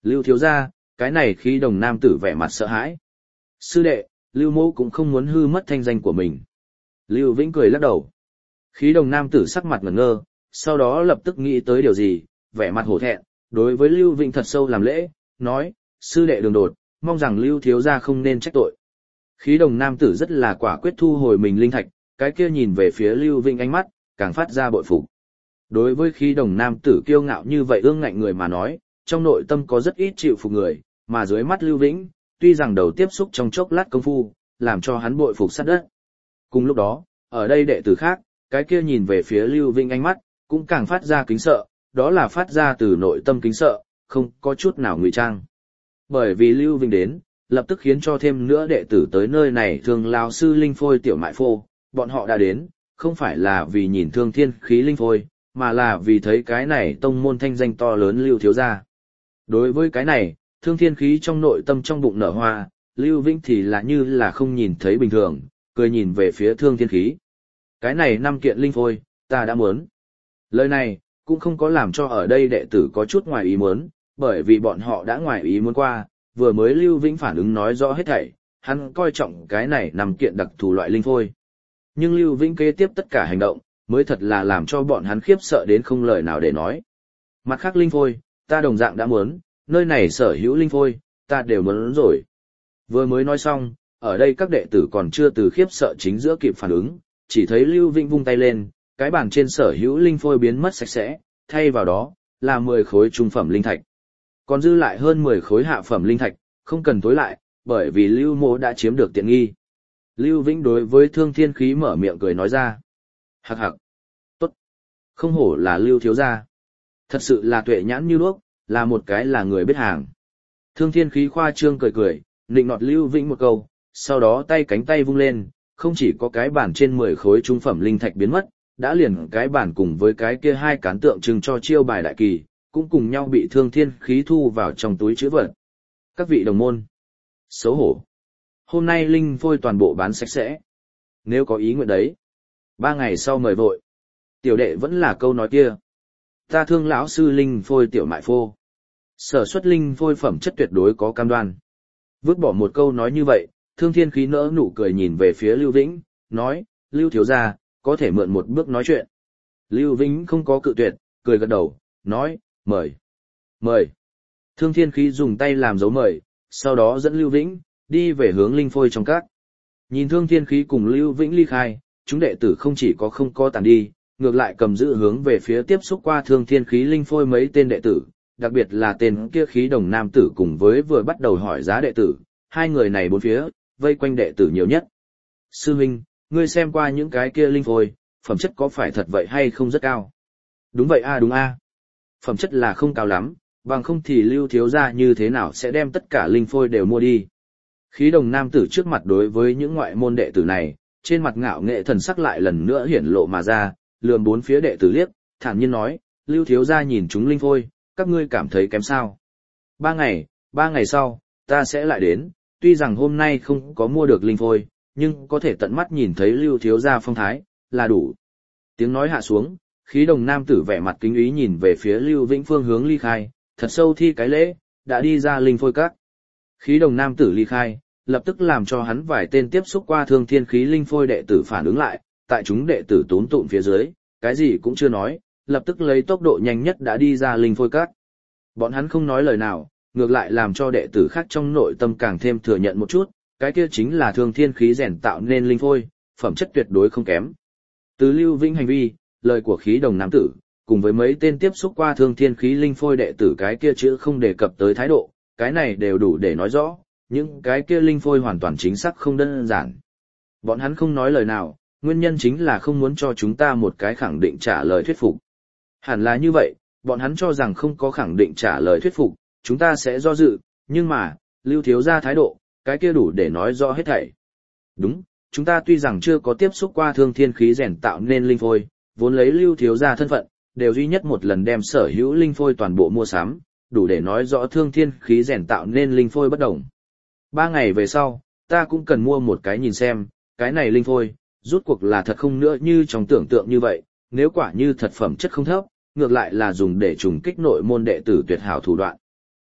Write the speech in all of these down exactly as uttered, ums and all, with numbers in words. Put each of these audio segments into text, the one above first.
Lưu thiếu gia, cái này khí đồng nam tử vẻ mặt sợ hãi. Sư đệ, Lưu mỗ cũng không muốn hư mất thanh danh của mình. Lưu Vĩnh cười lắc đầu. Khí đồng nam tử sắc mặt ngẩn ngơ, sau đó lập tức nghĩ tới điều gì, vẻ mặt hổ thẹn, đối với Lưu Vĩnh thật sâu làm lễ, nói, sư đệ đường đột, mong rằng Lưu thiếu gia không nên trách tội. Khí đồng nam tử rất là quả quyết thu hồi mình linh thạch, cái kia nhìn về phía Lưu Vĩnh ánh mắt, càng phát ra bội phục. Đối với khí đồng nam tử kiêu ngạo như vậy ương ngạnh người mà nói, trong nội tâm có rất ít chịu phục người, mà dưới mắt Lưu Vĩnh, tuy rằng đầu tiếp xúc trong chốc lát công phu, làm cho hắn bội phục sát đất. Cùng lúc đó, ở đây đệ tử khác, cái kia nhìn về phía Lưu Vĩnh ánh mắt, cũng càng phát ra kính sợ, đó là phát ra từ nội tâm kính sợ, không có chút nào ngụy trang. Bởi vì Lưu Vĩnh đến, lập tức khiến cho thêm nữa đệ tử tới nơi này thường lao sư linh phôi tiểu mại phô, bọn họ đã đến, không phải là vì nhìn thương thiên khí linh phôi, mà là vì thấy cái này tông môn thanh danh to lớn Lưu thiếu gia. Đối với cái này, thương thiên khí trong nội tâm trong bụng nở hoa, Lưu Vĩnh thì là như là không nhìn thấy bình thường, cười nhìn về phía thương thiên khí. Cái này năm kiện linh phôi, ta đã muốn. Lời này, cũng không có làm cho ở đây đệ tử có chút ngoài ý muốn, bởi vì bọn họ đã ngoài ý muốn qua, vừa mới Lưu Vĩnh phản ứng nói rõ hết thảy, hắn coi trọng cái này năm kiện đặc thù loại linh phôi. Nhưng Lưu Vĩnh kế tiếp tất cả hành động, mới thật là làm cho bọn hắn khiếp sợ đến không lời nào để nói. Mặt khác linh phôi, ta đồng dạng đã muốn, nơi này sở hữu linh phôi, ta đều muốn rồi. Vừa mới nói xong, ở đây các đệ tử còn chưa từ khiếp sợ chính giữa kịp phản ứng, chỉ thấy Lưu Vĩnh vung tay lên, cái bàn trên sở hữu linh phôi biến mất sạch sẽ, thay vào đó, là mười khối trung phẩm linh thạch. Còn dư lại hơn mười khối hạ phẩm linh thạch, không cần tối lại, bởi vì Lưu mỗ đã chiếm được tiện nghi. Lưu Vĩnh đối với thương thiên khí mở miệng cười nói ra. Hắc hắc. Tốt. Không hổ là Lưu thiếu gia. Thật sự là tuệ nhãn như đuốc, là một cái là người biết hàng. Thương thiên khí khoa trương cười cười, nịnh nọt Lưu Vĩnh một câu, sau đó tay cánh tay vung lên, không chỉ có cái bản trên mười khối trung phẩm linh thạch biến mất, đã liền cái bản cùng với cái kia hai cán tượng trưng cho chiêu bài đại kỳ, cũng cùng nhau bị thương thiên khí thu vào trong túi chữ vật. Các vị đồng môn, xấu hổ. Hôm nay linh phôi toàn bộ bán sạch sẽ. Nếu có ý nguyện đấy, ba ngày sau mời vội. Tiểu đệ vẫn là câu nói kia. Ta thương lão sư linh phôi tiểu mại phô. Sở xuất linh phôi phẩm chất tuyệt đối có cam đoan. Vứt bỏ một câu nói như vậy, thương thiên khí nỡ nụ cười nhìn về phía Lưu Vĩnh, nói, Lưu thiếu gia, có thể mượn một bước nói chuyện. Lưu Vĩnh không có cự tuyệt, cười gật đầu, nói, mời. Mời. Thương thiên khí dùng tay làm dấu mời, sau đó dẫn Lưu Vĩnh, đi về hướng linh phôi trong các. Nhìn thương thiên khí cùng Lưu Vĩnh ly khai, chúng đệ tử không chỉ có không có tàn đi, ngược lại cầm giữ hướng về phía tiếp xúc qua thương thiên khí linh phôi mấy tên đệ tử, đặc biệt là tên kia khí đồng nam tử cùng với vừa bắt đầu hỏi giá đệ tử, hai người này bốn phía, vây quanh đệ tử nhiều nhất. Sư huynh, ngươi xem qua những cái kia linh phôi, phẩm chất có phải thật vậy hay không rất cao? Đúng vậy a đúng a. Phẩm chất là không cao lắm, bằng không thì Lưu thiếu gia như thế nào sẽ đem tất cả linh phôi đều mua đi. Khí đồng nam tử trước mặt đối với những ngoại môn đệ tử này, trên mặt ngạo nghệ thần sắc lại lần nữa hiển lộ mà ra, lườm bốn phía đệ tử liếc, thản nhiên nói, Lưu thiếu gia nhìn chúng linh phôi, các ngươi cảm thấy kém sao? Ba ngày, ba ngày sau, ta sẽ lại đến, tuy rằng hôm nay không có mua được linh phôi, nhưng có thể tận mắt nhìn thấy Lưu thiếu gia phong thái, là đủ. Tiếng nói hạ xuống, khí đồng nam tử vẻ mặt kính ý nhìn về phía Lưu Vĩnh phương hướng ly khai, thật sâu thi cái lễ, đã đi ra linh phôi các. Khí đồng nam tử ly khai, lập tức làm cho hắn vài tên tiếp xúc qua thương thiên khí linh phôi đệ tử phản ứng lại, tại chúng đệ tử tốn tụm phía dưới, cái gì cũng chưa nói, lập tức lấy tốc độ nhanh nhất đã đi ra linh phôi các. Bọn hắn không nói lời nào, ngược lại làm cho đệ tử khác trong nội tâm càng thêm thừa nhận một chút, cái kia chính là thương thiên khí rèn tạo nên linh phôi, phẩm chất tuyệt đối không kém. Từ Lưu Vĩnh hành vi, lời của khí đồng nam tử, cùng với mấy tên tiếp xúc qua thương thiên khí linh phôi đệ tử cái kia chữ không đề cập tới thái độ, cái này đều đủ để nói rõ, những cái kia linh phôi hoàn toàn chính xác không đơn giản. Bọn hắn không nói lời nào, nguyên nhân chính là không muốn cho chúng ta một cái khẳng định trả lời thuyết phục. Hẳn là như vậy, bọn hắn cho rằng không có khẳng định trả lời thuyết phục, chúng ta sẽ do dự, nhưng mà, Lưu thiếu gia thái độ, cái kia đủ để nói rõ hết thảy. Đúng, chúng ta tuy rằng chưa có tiếp xúc qua thương thiên khí rèn tạo nên linh phôi, vốn lấy Lưu thiếu gia thân phận, đều duy nhất một lần đem sở hữu linh phôi toàn bộ mua sắm, đủ để nói rõ thương thiên khí rèn tạo nên linh phôi bất đồng. Ba ngày về sau, ta cũng cần mua một cái nhìn xem, cái này linh phôi, rút cuộc là thật không nữa như trong tưởng tượng như vậy, nếu quả như thật phẩm chất không thấp, ngược lại là dùng để trùng kích nội môn đệ tử tuyệt hảo thủ đoạn.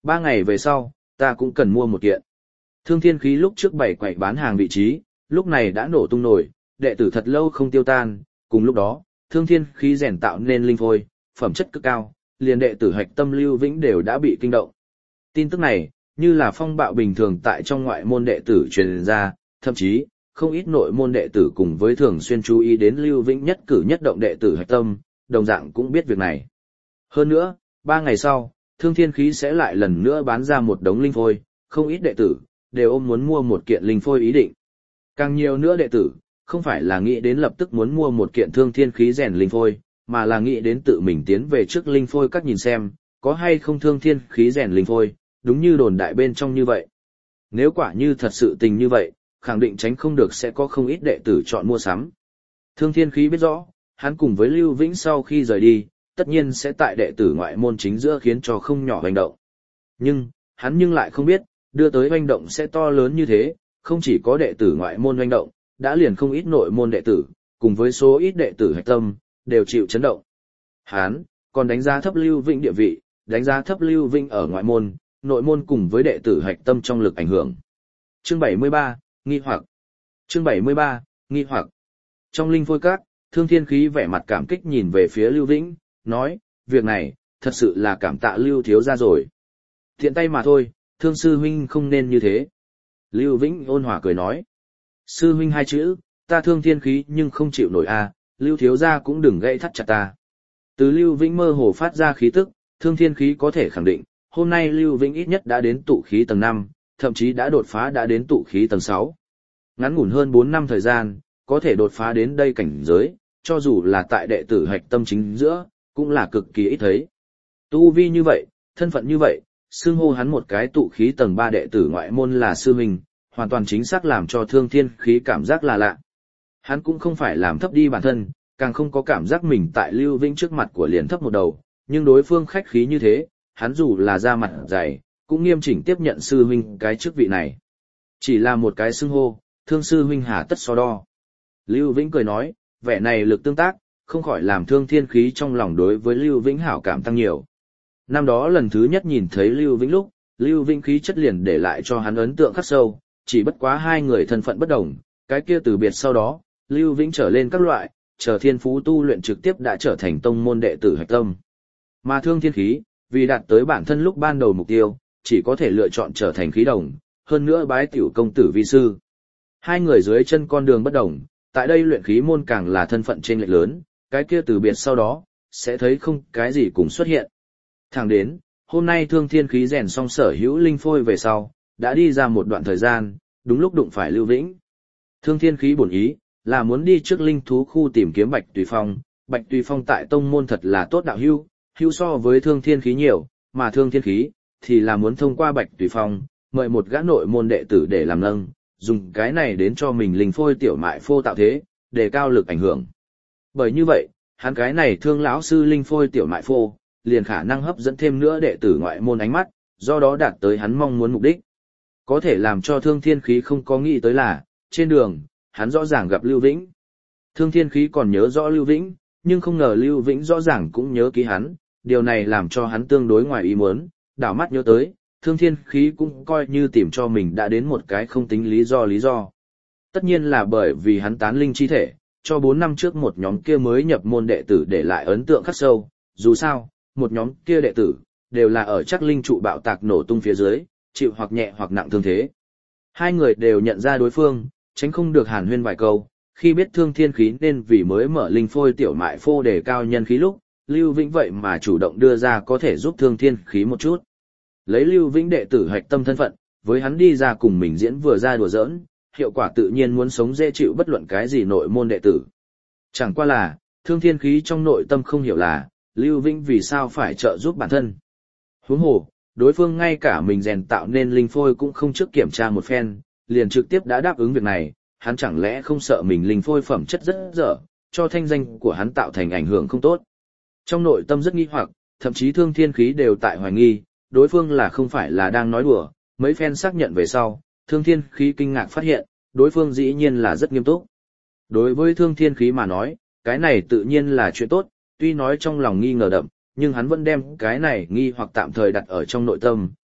Ba ngày về sau, ta cũng cần mua một kiện. Thương thiên khí lúc trước bày quậy bán hàng vị trí, lúc này đã nổ tung nổi, đệ tử thật lâu không tiêu tan, cùng lúc đó, thương thiên khí rèn tạo nên linh phôi, phẩm chất cực cao, liền đệ tử hạch tâm Lưu Vĩnh đều đã bị kinh động. Tin tức này, như là phong bạo bình thường tại trong ngoại môn đệ tử truyền ra, thậm chí, không ít nội môn đệ tử cùng với thường xuyên chú ý đến Lưu Vĩnh nhất cử nhất động đệ tử hạch tâm, đồng dạng cũng biết việc này. Hơn nữa, ba ngày sau, thương thiên khí sẽ lại lần nữa bán ra một đống linh phôi, không ít đệ tử, đều ôm muốn mua một kiện linh phôi ý định. Càng nhiều nữa đệ tử, không phải là nghĩ đến lập tức muốn mua một kiện thương thiên khí rèn linh phôi, mà là nghĩ đến tự mình tiến về trước linh phôi các nhìn xem, có hay không thương thiên khí rèn linh phôi, đúng như đồn đại bên trong như vậy. Nếu quả như thật sự tình như vậy, khẳng định tránh không được sẽ có không ít đệ tử chọn mua sắm. Thương thiên khí biết rõ, hắn cùng với Lưu Vĩnh sau khi rời đi, tất nhiên sẽ tại đệ tử ngoại môn chính giữa khiến cho không nhỏ hoành động. Nhưng, hắn nhưng lại không biết, đưa tới hoành động sẽ to lớn như thế, không chỉ có đệ tử ngoại môn hoành động, đã liền không ít nội môn đệ tử, cùng với số ít đệ tử hạch tâm, đều chịu chấn động. Hắn, còn đánh giá thấp Lưu Vĩnh địa vị, đánh giá thấp Lưu Vĩnh ở ngoại môn, nội môn cùng với đệ tử hạch tâm trong lực ảnh hưởng. Chương bảy mươi ba, nghi hoặc. Chương bảy mươi ba, nghi hoặc. Trong linh phôi các, Thương Thiên Khí vẻ mặt cảm kích nhìn về phía Lưu Vĩnh, nói, việc này, thật sự là cảm tạ Lưu thiếu gia rồi. Thiện tay mà thôi, Thương sư huynh không nên như thế. Lưu Vĩnh ôn hòa cười nói, sư huynh hai chữ, ta Thương Thiên Khí nhưng không chịu nổi a, Lưu thiếu gia cũng đừng gãy thắt chặt ta. Từ Lưu Vĩnh mơ hồ phát ra khí tức, Thương Thiên Khí có thể khẳng định, hôm nay Lưu Vĩnh ít nhất đã đến tụ khí tầng năm, thậm chí đã đột phá đã đến tụ khí tầng sáu. Ngắn ngủn hơn bốn năm thời gian, có thể đột phá đến đây cảnh giới, cho dù là tại đệ tử hạch tâm chính giữa, cũng là cực kỳ ít thấy. Tu vi như vậy, thân phận như vậy, xưng hô hắn một cái tụ khí tầng ba đệ tử ngoại môn là sư huynh, hoàn toàn chính xác làm cho Thương Thiên Khí cảm giác là lạ. Hắn cũng không phải làm thấp đi bản thân, càng không có cảm giác mình tại Lưu Vĩnh trước mặt của liền thấp một đầu, nhưng đối phương khách khí như thế, hắn dù là ra mặt dày, cũng nghiêm chỉnh tiếp nhận sư huynh cái chức vị này. Chỉ là một cái xưng hô, Thương sư huynh hà tất so đo. Lưu Vĩnh cười nói, vẻ này lực tương tác, không khỏi làm Thương Thiên Khí trong lòng đối với Lưu Vĩnh hảo cảm tăng nhiều. Năm đó lần thứ nhất nhìn thấy Lưu Vĩnh lúc, Lưu Vĩnh khí chất liền để lại cho hắn ấn tượng khắc sâu, chỉ bất quá hai người thân phận bất đồng, cái kia từ biệt sau đó, Lưu Vĩnh trở lên các loại, chờ thiên phú tu luyện trực tiếp đã trở thành tông môn đệ tử hạch tâm. Mà Thương Thiên Khí, vì đạt tới bản thân lúc ban đầu mục tiêu, chỉ có thể lựa chọn trở thành khí đồng, hơn nữa bái tiểu công tử vi sư. Hai người dưới chân con đường bất đồng, tại đây luyện khí môn càng là thân phận chênh lệch lớn, cái kia từ biệt sau đó, sẽ thấy không cái gì cùng xuất hiện. Thẳng đến, hôm nay Thương Thiên Khí rèn xong sở hữu linh phôi về sau, đã đi ra một đoạn thời gian, đúng lúc đụng phải Lưu Vĩnh. Thương Thiên Khí bổn ý, là muốn đi trước linh thú khu tìm kiếm Bạch Tùy Phong, Bạch Tùy Phong tại tông môn thật là tốt đạo hữu, hữu so với Thương Thiên Khí nhiều, mà Thương Thiên Khí, thì là muốn thông qua Bạch Tùy Phong, mời một gã nội môn đệ tử để làm nâng, dùng cái này đến cho mình linh phôi tiểu mại phô tạo thế, để cao lực ảnh hưởng. Bởi như vậy, hắn cái này Thương lão sư linh phôi tiểu mại phô, liền khả năng hấp dẫn thêm nữa đệ tử ngoại môn ánh mắt, do đó đạt tới hắn mong muốn mục đích. Có thể làm cho Thương Thiên Khí không có nghĩ tới là, trên đường, hắn rõ ràng gặp Lưu Vĩnh. Thương Thiên Khí còn nhớ rõ Lưu Vĩnh, nhưng không ngờ Lưu Vĩnh rõ ràng cũng nhớ ký hắn, điều này làm cho hắn tương đối ngoài ý muốn, đảo mắt nhớ tới, Thương Thiên Khí cũng coi như tìm cho mình đã đến một cái không tính lý do lý do. Tất nhiên là bởi vì hắn tán linh chi thể, cho bốn năm trước một nhóm kia mới nhập môn đệ tử để lại ấn tượng khắc sâu, dù sao, một nhóm kia đệ tử, đều là ở chắc linh trụ bạo tạc nổ tung phía dưới, chịu hoặc nhẹ hoặc nặng thương thế. Hai người đều nhận ra đối phương, tránh không được hàn huyên vài câu, khi biết Thương Thiên Khí nên vì mới mở linh phôi tiểu mại phô để cao nhân khí lúc, Lưu Vĩnh vậy mà chủ động đưa ra có thể giúp Thương Thiên Khí một chút. Lấy Lưu Vĩnh đệ tử hạch tâm thân phận, với hắn đi ra cùng mình diễn vừa ra đùa giỡn, hiệu quả tự nhiên muốn sống dễ chịu bất luận cái gì nội môn đệ tử. Chẳng qua là, Thương Thiên Khí trong nội tâm không hiểu là, Lưu Vĩnh vì sao phải trợ giúp bản thân. Huống hồ, đối phương ngay cả mình rèn tạo nên linh phôi cũng không trước kiểm tra một phen, liền trực tiếp đã đáp ứng việc này, hắn chẳng lẽ không sợ mình linh phôi phẩm chất rất dở, cho thanh danh của hắn tạo thành ảnh hưởng không tốt. Trong nội tâm rất nghi hoặc, thậm chí Thương Thiên Khí đều tại hoài nghi, đối phương là không phải là đang nói đùa, mấy phen xác nhận về sau, Thương Thiên Khí kinh ngạc phát hiện, đối phương dĩ nhiên là rất nghiêm túc. Đối với Thương Thiên Khí mà nói, cái này tự nhiên là chuyện tốt, tuy nói trong lòng nghi ngờ đậm, nhưng hắn vẫn đem cái này nghi hoặc tạm thời đặt ở trong nội tâm,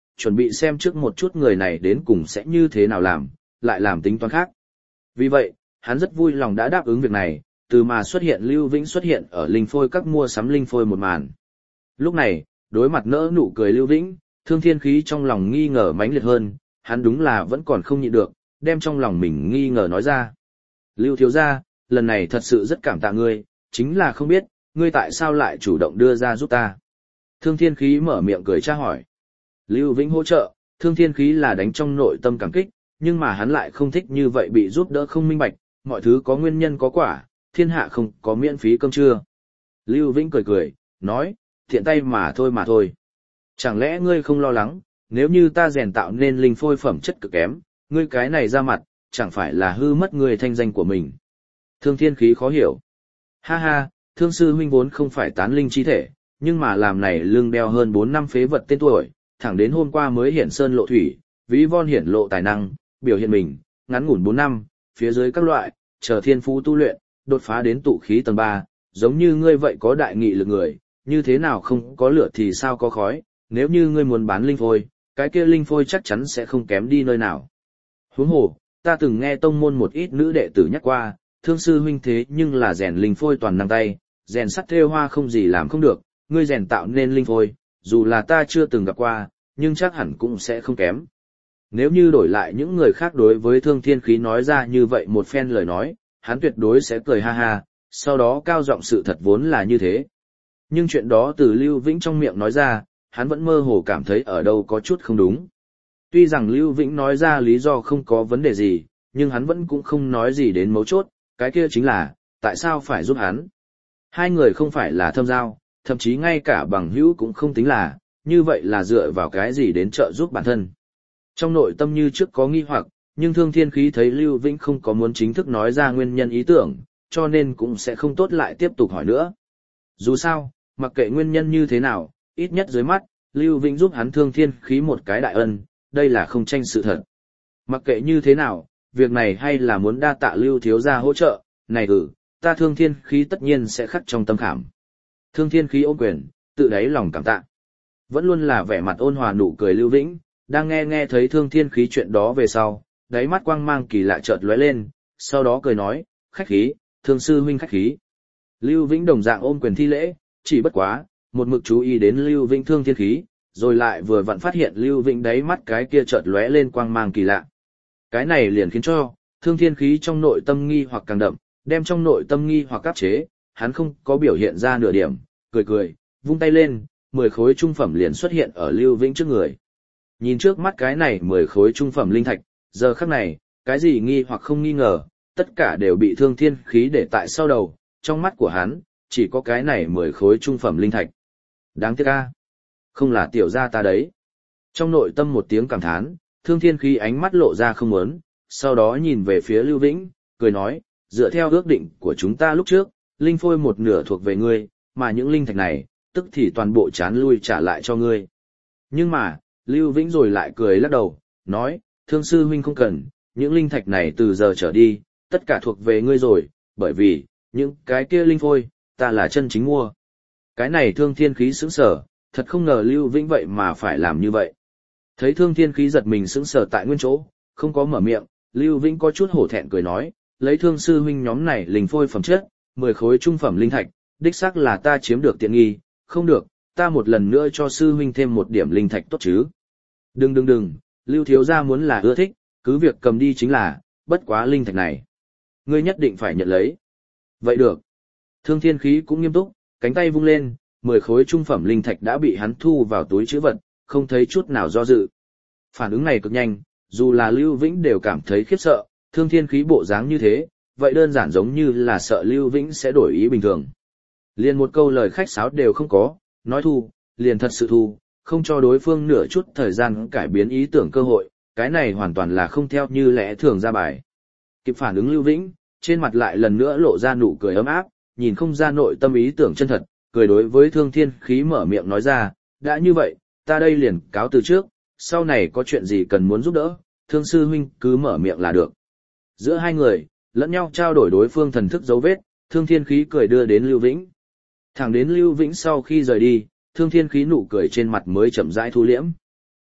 chuẩn bị xem trước một chút người này đến cùng sẽ như thế nào làm, lại làm tính toán khác. Vì vậy, hắn rất vui lòng đã đáp ứng việc này, từ mà xuất hiện Lưu Vĩnh xuất hiện ở linh phôi các mua sắm linh phôi một màn. Lúc này, đối mặt nỡ nụ cười Lưu Vĩnh, Thương Thiên Khí trong lòng nghi ngờ mãnh liệt hơn, hắn đúng là vẫn còn không nhịn được, đem trong lòng mình nghi ngờ nói ra. Lưu thiếu gia, lần này thật sự rất cảm tạ ngươi, chính là không biết, ngươi tại sao lại chủ động đưa ra giúp ta. Thương Thiên Khí mở miệng cười tra hỏi. Lưu Vĩnh hỗ trợ, Thương Thiên Khí là đánh trong nội tâm cảm kích, nhưng mà hắn lại không thích như vậy bị giúp đỡ không minh bạch, mọi thứ có nguyên nhân có quả, thiên hạ không có miễn phí cơm trưa. Lưu Vĩnh cười cười, nói, thiện tay mà thôi mà thôi. Chẳng lẽ ngươi không lo lắng, nếu như ta rèn tạo nên linh phôi phẩm chất cực kém, ngươi cái này ra mặt, chẳng phải là hư mất ngươi thanh danh của mình. Thương Thiên Khí khó hiểu. Ha ha, Thương sư huynh vốn không phải tán linh chi thể, nhưng mà làm này lưng đeo hơn bốn năm phế vật tên tuổi, thẳng đến hôm qua mới hiển sơn lộ thủy, ví von hiển lộ tài năng, biểu hiện mình, ngắn ngủn bốn năm, phía dưới các loại, chờ thiên phú tu luyện, đột phá đến tụ khí tầng ba, giống như ngươi vậy có đại nghị lực người, như thế nào không có lửa thì sao có khói, nếu như ngươi muốn bán linh phôi, cái kia linh phôi chắc chắn sẽ không kém đi nơi nào. Huống hồ, ta từng nghe tông môn một ít nữ đệ tử nhắc qua, Thương sư huynh thế nhưng là rèn linh phôi toàn năng tay, rèn sắt thêu hoa không gì làm không được, ngươi rèn tạo nên linh phôi, dù là ta chưa từng gặp qua, nhưng chắc hẳn cũng sẽ không kém. Nếu như đổi lại những người khác đối với Thương Thiên Khí nói ra như vậy một phen lời nói, hắn tuyệt đối sẽ cười ha ha, sau đó cao giọng sự thật vốn là như thế. Nhưng chuyện đó từ Lưu Vĩnh trong miệng nói ra, hắn vẫn mơ hồ cảm thấy ở đâu có chút không đúng. Tuy rằng Lưu Vĩnh nói ra lý do không có vấn đề gì, nhưng hắn vẫn cũng không nói gì đến mấu chốt, cái kia chính là, tại sao phải giúp hắn. Hai người không phải là thâm giao, thậm chí ngay cả bằng hữu cũng không tính là, như vậy là dựa vào cái gì đến trợ giúp bản thân. Trong nội tâm như trước có nghi hoặc, nhưng Thương Thiên Khí thấy Lưu Vĩnh không có muốn chính thức nói ra nguyên nhân ý tưởng, cho nên cũng sẽ không tốt lại tiếp tục hỏi nữa. Dù sao, mặc kệ nguyên nhân như thế nào, ít nhất dưới mắt, Lưu Vĩnh giúp hắn Thương Thiên Khí một cái đại ân, đây là không tranh sự thật. Mặc kệ như thế nào, việc này hay là muốn đa tạ Lưu thiếu gia hỗ trợ, này ừ, ta Thương Thiên Khí tất nhiên sẽ khắc trong tâm khảm. Thương Thiên Khí ôm quyền, tự đáy lòng cảm tạ. Vẫn luôn là vẻ mặt ôn hòa nụ cười Lưu Vĩnh, đang nghe nghe thấy Thương Thiên Khí chuyện đó về sau, đáy mắt quang mang kỳ lạ chợt lóe lên, sau đó cười nói, khách khí, Thương sư huynh khách khí. Lưu Vĩnh đồng dạng ôm quyền thi lễ, chỉ bất quá, một mực chú ý đến Lưu Vĩnh Thương Thiên Khí, rồi lại vừa vặn phát hiện Lưu Vĩnh đáy mắt cái kia chợt lóe lên quang mang kỳ lạ. Cái này liền khiến cho Thương Thiên Khí trong nội tâm nghi hoặc càng đậm, đem trong nội tâm nghi hoặc áp chế, hắn không có biểu hiện ra nửa điểm, cười cười, vung tay lên, mười khối trung phẩm liền xuất hiện ở Lưu Vĩnh trước người. Nhìn trước mắt cái này mười khối trung phẩm linh thạch, giờ khắc này, cái gì nghi hoặc không nghi ngờ, tất cả đều bị Thương Thiên Khí để tại sau đầu, trong mắt của hắn, chỉ có cái này mười khối trung phẩm linh thạch. Đáng tiếc a, không là tiểu gia ta đấy. Trong nội tâm một tiếng cảm thán, Thương Thiên Khí ánh mắt lộ ra không muốn, sau đó nhìn về phía Lưu Vĩnh, cười nói, dựa theo ước định của chúng ta lúc trước, linh phôi một nửa thuộc về ngươi, mà những linh thạch này, tức thì toàn bộ chán lui trả lại cho ngươi. Nhưng mà, Lưu Vĩnh rồi lại cười lắc đầu, nói, Thương sư huynh không cần, những linh thạch này từ giờ trở đi, tất cả thuộc về ngươi rồi, bởi vì, những cái kia linh phôi, ta là chân chính mua. Cái này Thương Thiên Khí sững sờ, thật không ngờ Lưu Vĩnh vậy mà phải làm như vậy. Thấy Thương Thiên Khí giật mình sững sờ tại nguyên chỗ, không có mở miệng, Lưu Vĩnh có chút hổ thẹn cười nói, lấy Thương sư huynh nhóm này linh phôi phẩm chất, mười khối trung phẩm linh thạch, đích xác là ta chiếm được tiện nghi, không được, ta một lần nữa cho sư huynh thêm một điểm linh thạch tốt chứ. Đừng đừng đừng, Lưu thiếu gia muốn là ưa thích, cứ việc cầm đi chính là, bất quá linh thạch này. Ngươi nhất định phải nhận lấy. Vậy được. Thương Thiên Khí cũng nghiêm túc, cánh tay vung lên, mười khối trung phẩm linh thạch đã bị hắn thu vào túi trữ vật, không thấy chút nào do dự. Phản ứng này cực nhanh, dù là Lưu Vĩnh đều cảm thấy khiếp sợ, Thương Thiên Khí bộ dáng như thế, vậy đơn giản giống như là sợ Lưu Vĩnh sẽ đổi ý bình thường. Liền một câu lời khách sáo đều không có, nói thu, liền thật sự thu, không cho đối phương nửa chút thời gian cải biến ý tưởng cơ hội, cái này hoàn toàn là không theo như lẽ thường ra bài. Kịp phản ứng Lưu Vĩnh, trên mặt lại lần nữa lộ ra nụ cười ấm áp, nhìn không ra nội tâm ý tưởng chân thật, cười đối với Thương Thiên Khí mở miệng nói ra, đã như vậy, ta đây liền cáo từ trước, sau này có chuyện gì cần muốn giúp đỡ, Thương sư huynh cứ mở miệng là được. Giữa hai người, lẫn nhau trao đổi đối phương thần thức dấu vết, Thương Thiên Khí cười đưa đến Lưu Vĩnh. Thẳng đến Lưu Vĩnh sau khi rời đi, Thương Thiên Khí nụ cười trên mặt mới chậm rãi thu liễm.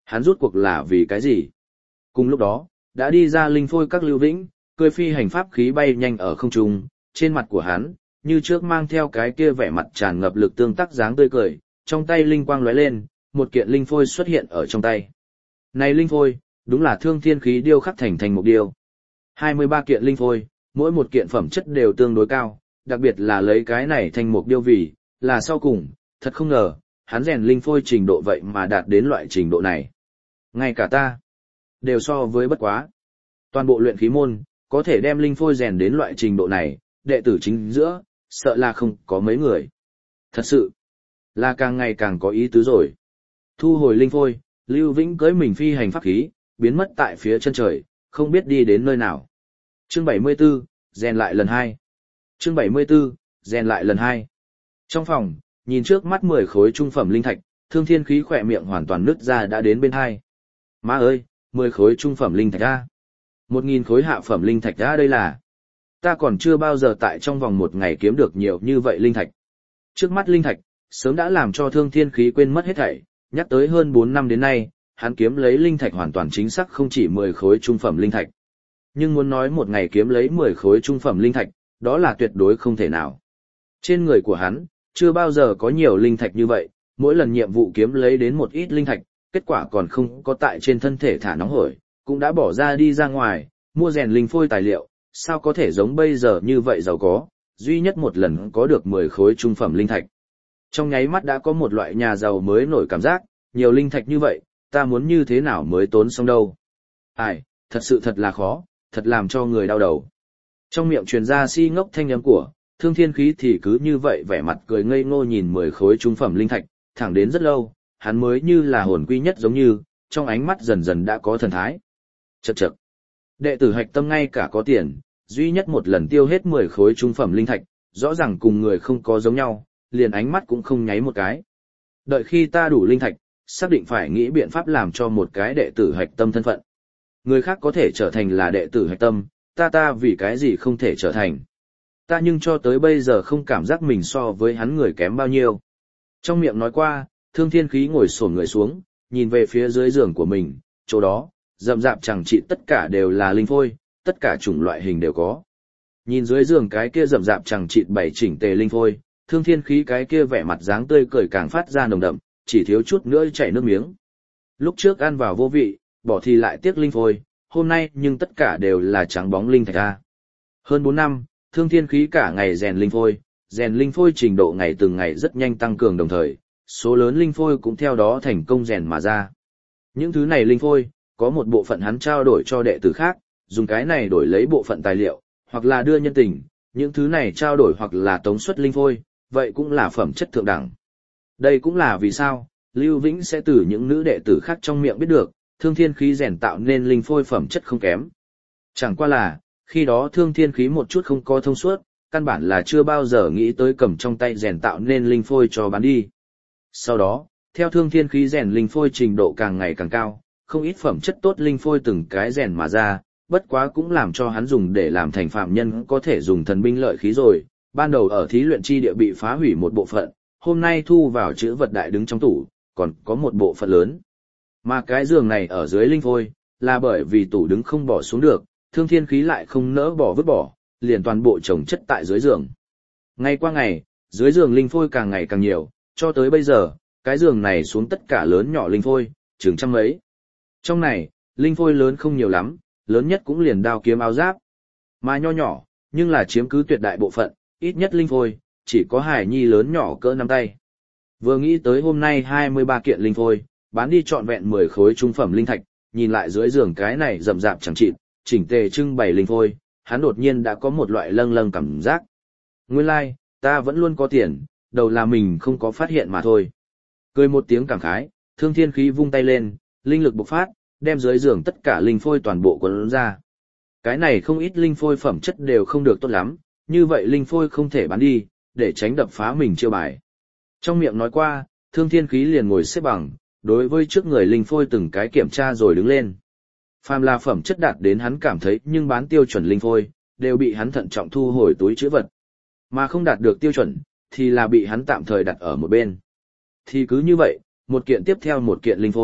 Hắn rút cuộc là vì cái gì? Cùng lúc đó, đã đi ra linh phôi các Lưu Vĩnh, cười phi hành pháp khí bay nhanh ở không trung, trên mặt của hắn, như trước mang theo cái kia vẻ mặt tràn ngập lực tương tác dáng tươi cười, trong tay linh quang lóe lên, một kiện linh phôi xuất hiện ở trong tay. Này linh phôi, đúng là thương thiên khí điêu khắc thành thành một điêu. hai mươi ba kiện linh phôi, mỗi một kiện phẩm chất đều tương đối cao, đặc biệt là lấy cái này thành một điêu vì, là sau cùng, thật không ngờ, hắn rèn linh phôi trình độ vậy mà đạt đến loại trình độ này. Ngay cả ta, đều so với bất quá. Toàn bộ luyện khí môn, có thể đem linh phôi rèn đến loại trình độ này, đệ tử chính giữa, sợ là không có mấy người. Thật sự, là càng ngày càng có ý tứ rồi. Thu hồi linh phôi, Lưu Vĩnh cưỡi mình phi hành pháp khí, biến mất tại phía chân trời, không biết đi đến nơi nào. Chương bảy mươi 74, rèn lại lần hai. Chương bảy mươi 74, rèn lại lần hai. Trong phòng, nhìn trước mắt mười khối trung phẩm linh thạch, Thương Thiên Khí khỏe miệng hoàn toàn nứt ra đã đến bên hai. Má ơi, mười khối trung phẩm linh thạch a. Một nghìn khối hạ phẩm linh thạch a, đây là. Ta còn chưa bao giờ tại trong vòng một ngày kiếm được nhiều như vậy linh thạch. Trước mắt linh thạch, sớm đã làm cho Thương Thiên Khí quên mất hết thảy, nhắc tới hơn bốn năm đến nay, hắn kiếm lấy linh thạch hoàn toàn chính xác không chỉ mười khối trung phẩm linh thạch. Nhưng muốn nói một ngày kiếm lấy mười khối trung phẩm linh thạch, đó là tuyệt đối không thể nào. Trên người của hắn, chưa bao giờ có nhiều linh thạch như vậy, mỗi lần nhiệm vụ kiếm lấy đến một ít linh thạch, kết quả còn không có tại trên thân thể thả nóng hổi, cũng đã bỏ ra đi ra ngoài, mua rèn linh phôi tài liệu, sao có thể giống bây giờ như vậy giàu có, duy nhất một lần có được mười khối trung phẩm linh thạch. Trong nháy mắt đã có một loại nhà giàu mới nổi cảm giác, nhiều linh thạch như vậy, ta muốn như thế nào mới tốn xong đâu. Ai, thật sự thật là khó, thật làm cho người đau đầu. Trong miệng truyền ra si ngốc thanh âm của, Thương Thiên Khí thì cứ như vậy vẻ mặt cười ngây ngô nhìn mười khối trung phẩm linh thạch, thẳng đến rất lâu, hắn mới như là hồn quy nhất giống như, trong ánh mắt dần dần đã có thần thái. Chậc chậc. Đệ tử hạch tâm ngay cả có tiền, duy nhất một lần tiêu hết mười khối trung phẩm linh thạch, rõ ràng cùng người không có giống nhau, liền ánh mắt cũng không nháy một cái. Đợi khi ta đủ linh thạch, xác định phải nghĩ biện pháp làm cho một cái đệ tử hạch tâm thân phận. Người khác có thể trở thành là đệ tử hạch tâm, ta ta vì cái gì không thể trở thành. Ta nhưng cho tới bây giờ không cảm giác mình so với hắn người kém bao nhiêu. Trong miệng nói qua, Thương Thiên Khí ngồi xổm người xuống, nhìn về phía dưới giường của mình, chỗ đó, rậm rạp chẳng trị tất cả đều là linh phôi, tất cả chủng loại hình đều có. Nhìn dưới giường cái kia rậm rạp chẳng trị bảy chỉnh tề linh phôi, Thương Thiên Khí cái kia vẻ mặt dáng tươi cười càng phát ra nồng đậm, chỉ thiếu chút nữa chảy nước miếng. Lúc trước ăn vào vô vị, bỏ thì lại tiếc linh phôi, hôm nay nhưng tất cả đều là trắng bóng linh thạch a. Hơn bốn năm, Thương Thiên Khí cả ngày rèn linh phôi, rèn linh phôi trình độ ngày từng ngày rất nhanh tăng cường đồng thời, số lớn linh phôi cũng theo đó thành công rèn mà ra. Những thứ này linh phôi, có một bộ phận hắn trao đổi cho đệ tử khác, dùng cái này đổi lấy bộ phận tài liệu, hoặc là đưa nhân tình, những thứ này trao đổi hoặc là tống xuất linh phôi, vậy cũng là phẩm chất thượng đẳng. Đây cũng là vì sao, Lưu Vĩnh sẽ từ những nữ đệ tử khác trong miệng biết được, Thương Thiên Khí rèn tạo nên linh phôi phẩm chất không kém. Chẳng qua là, khi đó Thương Thiên Khí một chút không có thông suốt, căn bản là chưa bao giờ nghĩ tới cầm trong tay rèn tạo nên linh phôi cho bán đi. Sau đó, theo Thương Thiên Khí rèn linh phôi trình độ càng ngày càng cao, không ít phẩm chất tốt linh phôi từng cái rèn mà ra, bất quá cũng làm cho hắn dùng để làm thành phạm nhân có thể dùng thần binh lợi khí rồi, ban đầu ở thí luyện chi địa bị phá hủy một bộ phận, hôm nay thu vào chữ vật đại đứng trong tủ, còn có một bộ phận lớn. Mà cái giường này ở dưới linh phôi, là bởi vì tủ đứng không bỏ xuống được, Thương Thiên Khí lại không nỡ bỏ vứt bỏ, liền toàn bộ chồng chất tại dưới giường. Ngày qua ngày, dưới giường linh phôi càng ngày càng nhiều, cho tới bây giờ, cái giường này xuống tất cả lớn nhỏ linh phôi, chừng trăm mấy. Trong này, linh phôi lớn không nhiều lắm, lớn nhất cũng liền đao kiếm áo giáp. Mà nho nhỏ, nhưng là chiếm cứ tuyệt đại bộ phận, ít nhất linh phôi, chỉ có hải nhi lớn nhỏ cỡ nắm tay. Vừa nghĩ tới hôm nay hai mươi ba kiện linh phôi, bán đi trọn vẹn mười khối trung phẩm linh thạch, nhìn lại dưới giường cái này rậm rạp chẳng chịt, chỉnh tề trưng bày linh phôi, hắn đột nhiên đã có một loại lâng lâng cảm giác. Nguyên lai, like, ta vẫn luôn có tiền, đầu là mình không có phát hiện mà thôi. Cười một tiếng cảm khái, Thương Thiên Khí vung tay lên, linh lực bộc phát, đem dưới giường tất cả linh phôi toàn bộ cuốn ra. Cái này không ít linh phôi phẩm chất đều không được tốt lắm, như vậy linh phôi không thể bán đi, để tránh đập phá mình chiêu bài. Trong miệng nói qua, Thương Thiên Khí liền ngồi xếp bằng, đối với trước người linh phôi từng cái kiểm tra rồi đứng lên. Phàm là phẩm chất đạt đến hắn cảm thấy nhưng bán tiêu chuẩn linh phôi, đều bị hắn thận trọng thu hồi túi trữ vật. Mà không đạt được tiêu chuẩn, thì là bị hắn tạm thời đặt ở một bên. Thì cứ như vậy, một kiện tiếp theo một kiện linh phôi,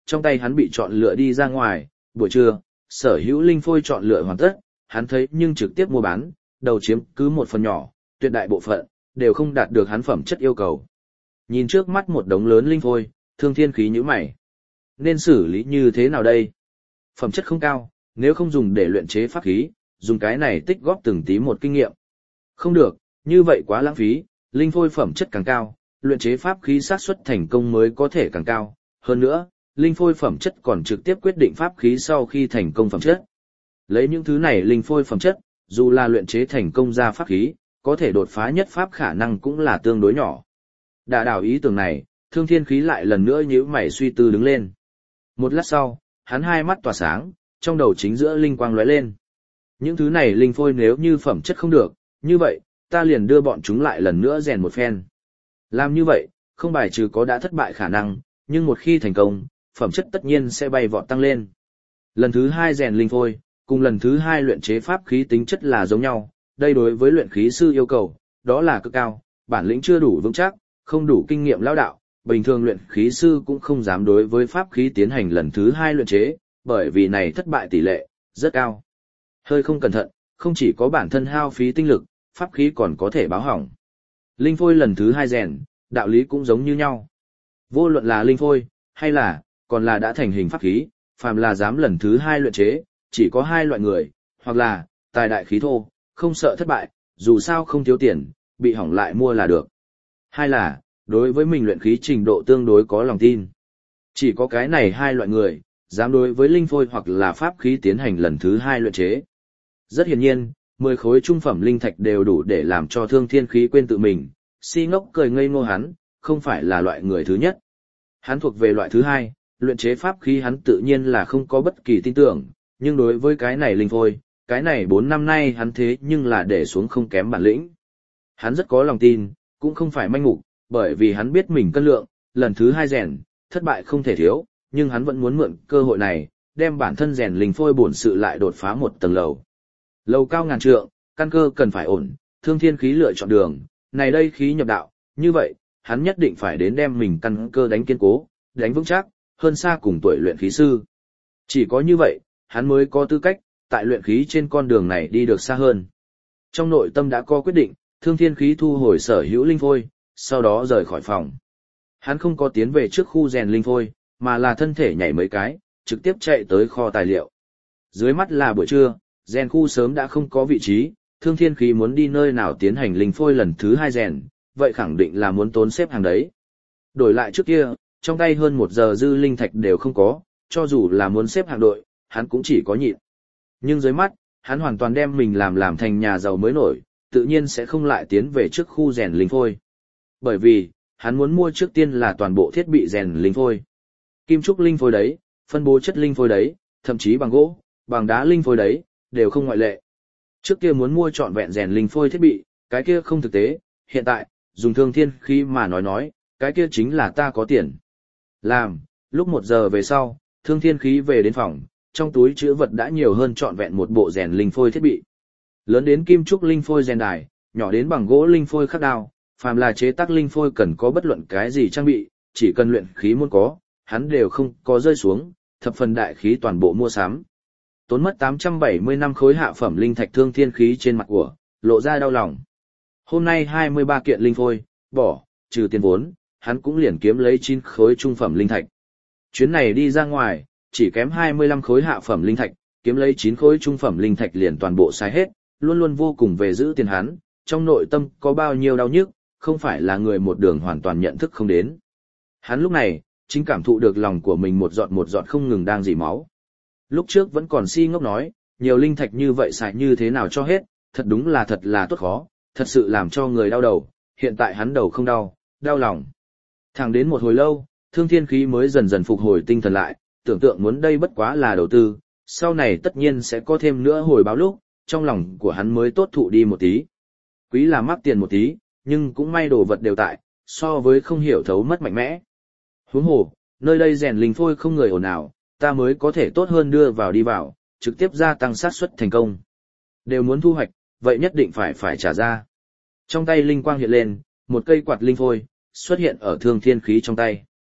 trong tay hắn bị chọn lựa đi ra ngoài, buổi trưa, sở hữu linh phôi chọn lựa hoàn tất, hắn thấy nhưng trực tiếp mua bán, đầu chiếm cứ một phần nhỏ, tuyệt đại bộ phận, đều không đạt được hắn phẩm chất yêu cầu. Nhìn trước mắt một đống lớn linh phôi, Thương Thiên Khí nhíu mày. Nên xử lý như thế nào đây? Phẩm chất không cao, nếu không dùng để luyện chế pháp khí, dùng cái này tích góp từng tí một kinh nghiệm. Không được, như vậy quá lãng phí, linh phôi phẩm chất càng cao, luyện chế pháp khí xác suất thành công mới có thể càng cao. Hơn nữa, linh phôi phẩm chất còn trực tiếp quyết định pháp khí sau khi thành công phẩm chất. Lấy những thứ này linh phôi phẩm chất, dù là luyện chế thành công ra pháp khí, có thể đột phá nhất pháp khả năng cũng là tương đối nhỏ. Đả đảo ý tưởng này, Thương Thiên Khí lại lần nữa nhíu mày suy tư đứng lên. Một lát sau, hắn hai mắt tỏa sáng, trong đầu chính giữa linh quang lóe lên. Những thứ này linh phôi nếu như phẩm chất không được, như vậy, ta liền đưa bọn chúng lại lần nữa rèn một phen. Làm như vậy, không bài trừ có đã thất bại khả năng, nhưng một khi thành công, phẩm chất tất nhiên sẽ bay vọt tăng lên. Lần thứ hai rèn linh phôi, cùng lần thứ hai luyện chế pháp khí tính chất là giống nhau, đây đối với luyện khí sư yêu cầu, đó là cực cao, bản lĩnh chưa đủ vững chắc, không đủ kinh nghiệm lão đạo, bình thường luyện khí sư cũng không dám đối với pháp khí tiến hành lần thứ hai luyện chế, bởi vì này thất bại tỷ lệ rất cao. Hơi không cẩn thận, không chỉ có bản thân hao phí tinh lực, pháp khí còn có thể báo hỏng. Linh phôi lần thứ hai rèn, đạo lý cũng giống như nhau. Vô luận là linh phôi, hay là, còn là đã thành hình pháp khí, phàm là dám lần thứ hai luyện chế, chỉ có hai loại người, hoặc là, tài đại khí thô, không sợ thất bại, dù sao không thiếu tiền, bị hỏng lại mua là được. Hai là, đối với mình luyện khí trình độ tương đối có lòng tin. Chỉ có cái này hai loại người, dám đối với linh phôi hoặc là pháp khí tiến hành lần thứ hai luyện chế. Rất hiển nhiên, mười khối trung phẩm linh thạch đều đủ để làm cho Thương Thiên Khí quên tự mình, si ngốc cười ngây ngô hắn, không phải là loại người thứ nhất. Hắn thuộc về loại thứ hai, luyện chế pháp khí hắn tự nhiên là không có bất kỳ tin tưởng, nhưng đối với cái này linh phôi, cái này bốn năm nay hắn thế nhưng là để xuống không kém bản lĩnh. Hắn rất có lòng tin, cũng không phải manh mục, bởi vì hắn biết mình cân lượng, lần thứ hai rèn, thất bại không thể thiếu, nhưng hắn vẫn muốn mượn cơ hội này, đem bản thân rèn linh phôi bổn sự lại đột phá một tầng lầu. Lầu cao ngàn trượng, căn cơ cần phải ổn, Thương Thiên Khí lựa chọn đường, này đây khí nhập đạo, như vậy, hắn nhất định phải đến đem mình căn cơ đánh kiên cố, đánh vững chắc, hơn xa cùng tuổi luyện khí sư. Chỉ có như vậy, hắn mới có tư cách, tại luyện khí trên con đường này đi được xa hơn. Trong nội tâm đã có quyết định, Thương Thiên Khí thu hồi sở hữu linh phôi, sau đó rời khỏi phòng. Hắn không có tiến về trước khu rèn linh phôi, mà là thân thể nhảy mấy cái, trực tiếp chạy tới kho tài liệu. Dưới mắt là buổi trưa, rèn khu sớm đã không có vị trí, Thương Thiên Khí muốn đi nơi nào tiến hành linh phôi lần thứ hai rèn, vậy khẳng định là muốn tốn xếp hàng đấy. Đổi lại trước kia, trong tay hơn một giờ dư linh thạch đều không có, cho dù là muốn xếp hàng đội, hắn cũng chỉ có nhịn. Nhưng dưới mắt, hắn hoàn toàn đem mình làm làm thành nhà giàu mới nổi, tự nhiên sẽ không lại tiến về trước khu rèn linh phôi. Bởi vì, hắn muốn mua trước tiên là toàn bộ thiết bị rèn linh phôi. Kim trúc linh phôi đấy, phân bố chất linh phôi đấy, thậm chí bằng gỗ, bằng đá linh phôi đấy, đều không ngoại lệ. Trước kia muốn mua trọn vẹn rèn linh phôi thiết bị, cái kia không thực tế, hiện tại, dùng Thương Thiên Khí mà nói nói, cái kia chính là ta có tiền. Làm, lúc một giờ về sau, Thương Thiên Khí về đến phòng, trong túi chữ vật đã nhiều hơn trọn vẹn một bộ rèn linh phôi thiết bị. Lớn đến kim trúc linh phôi rèn đài, nhỏ đến bằng gỗ linh phôi khắc đao, phàm là chế tác linh phôi cần có bất luận cái gì trang bị, chỉ cần luyện khí muốn có, hắn đều không có rơi xuống, thập phần đại khí toàn bộ mua sắm. Tốn mất tám trăm bảy mươi năm khối hạ phẩm linh thạch Thương Thiên Khí trên mặt của, lộ ra đau lòng. Hôm nay hai mươi ba kiện linh phôi, bỏ, trừ tiền vốn, hắn cũng liền kiếm lấy chín khối trung phẩm linh thạch. Chuyến này đi ra ngoài, chỉ kém hai mươi lăm khối hạ phẩm linh thạch, kiếm lấy chín khối trung phẩm linh thạch liền toàn bộ sai hết, luôn luôn vô cùng về giữ tiền hắn, trong nội tâm có bao nhiêu đau nhức, không phải là người một đường hoàn toàn nhận thức không đến. Hắn lúc này, chính cảm thụ được lòng của mình một giọt một giọt không ngừng đang dỉ máu. Lúc trước vẫn còn si ngốc nói, nhiều linh thạch như vậy xài như thế nào cho hết, thật đúng là thật là tốt khó, thật sự làm cho người đau đầu, hiện tại hắn đầu không đau, đau lòng. Thẳng đến một hồi lâu, Thương Thiên Khí mới dần dần phục hồi tinh thần lại, tưởng tượng muốn đây bất quá là đầu tư, sau này tất nhiên sẽ có thêm nữa hồi báo lúc, trong lòng của hắn mới tốt thụ đi một tí. Quý là mắc tiền một tí, nhưng cũng may đồ vật đều tại, so với không hiểu thấu mất mạnh mẽ. Huống hồ, nơi đây rèn linh phôi không người ồn ào, ta mới có thể tốt hơn đưa vào đi vào, trực tiếp gia tăng xác suất thành công. Đều muốn thu hoạch, vậy nhất định phải phải trả ra. Trong tay linh quang hiện lên, một cây quạt linh phôi xuất hiện ở Thương Thiên Khí trong tay.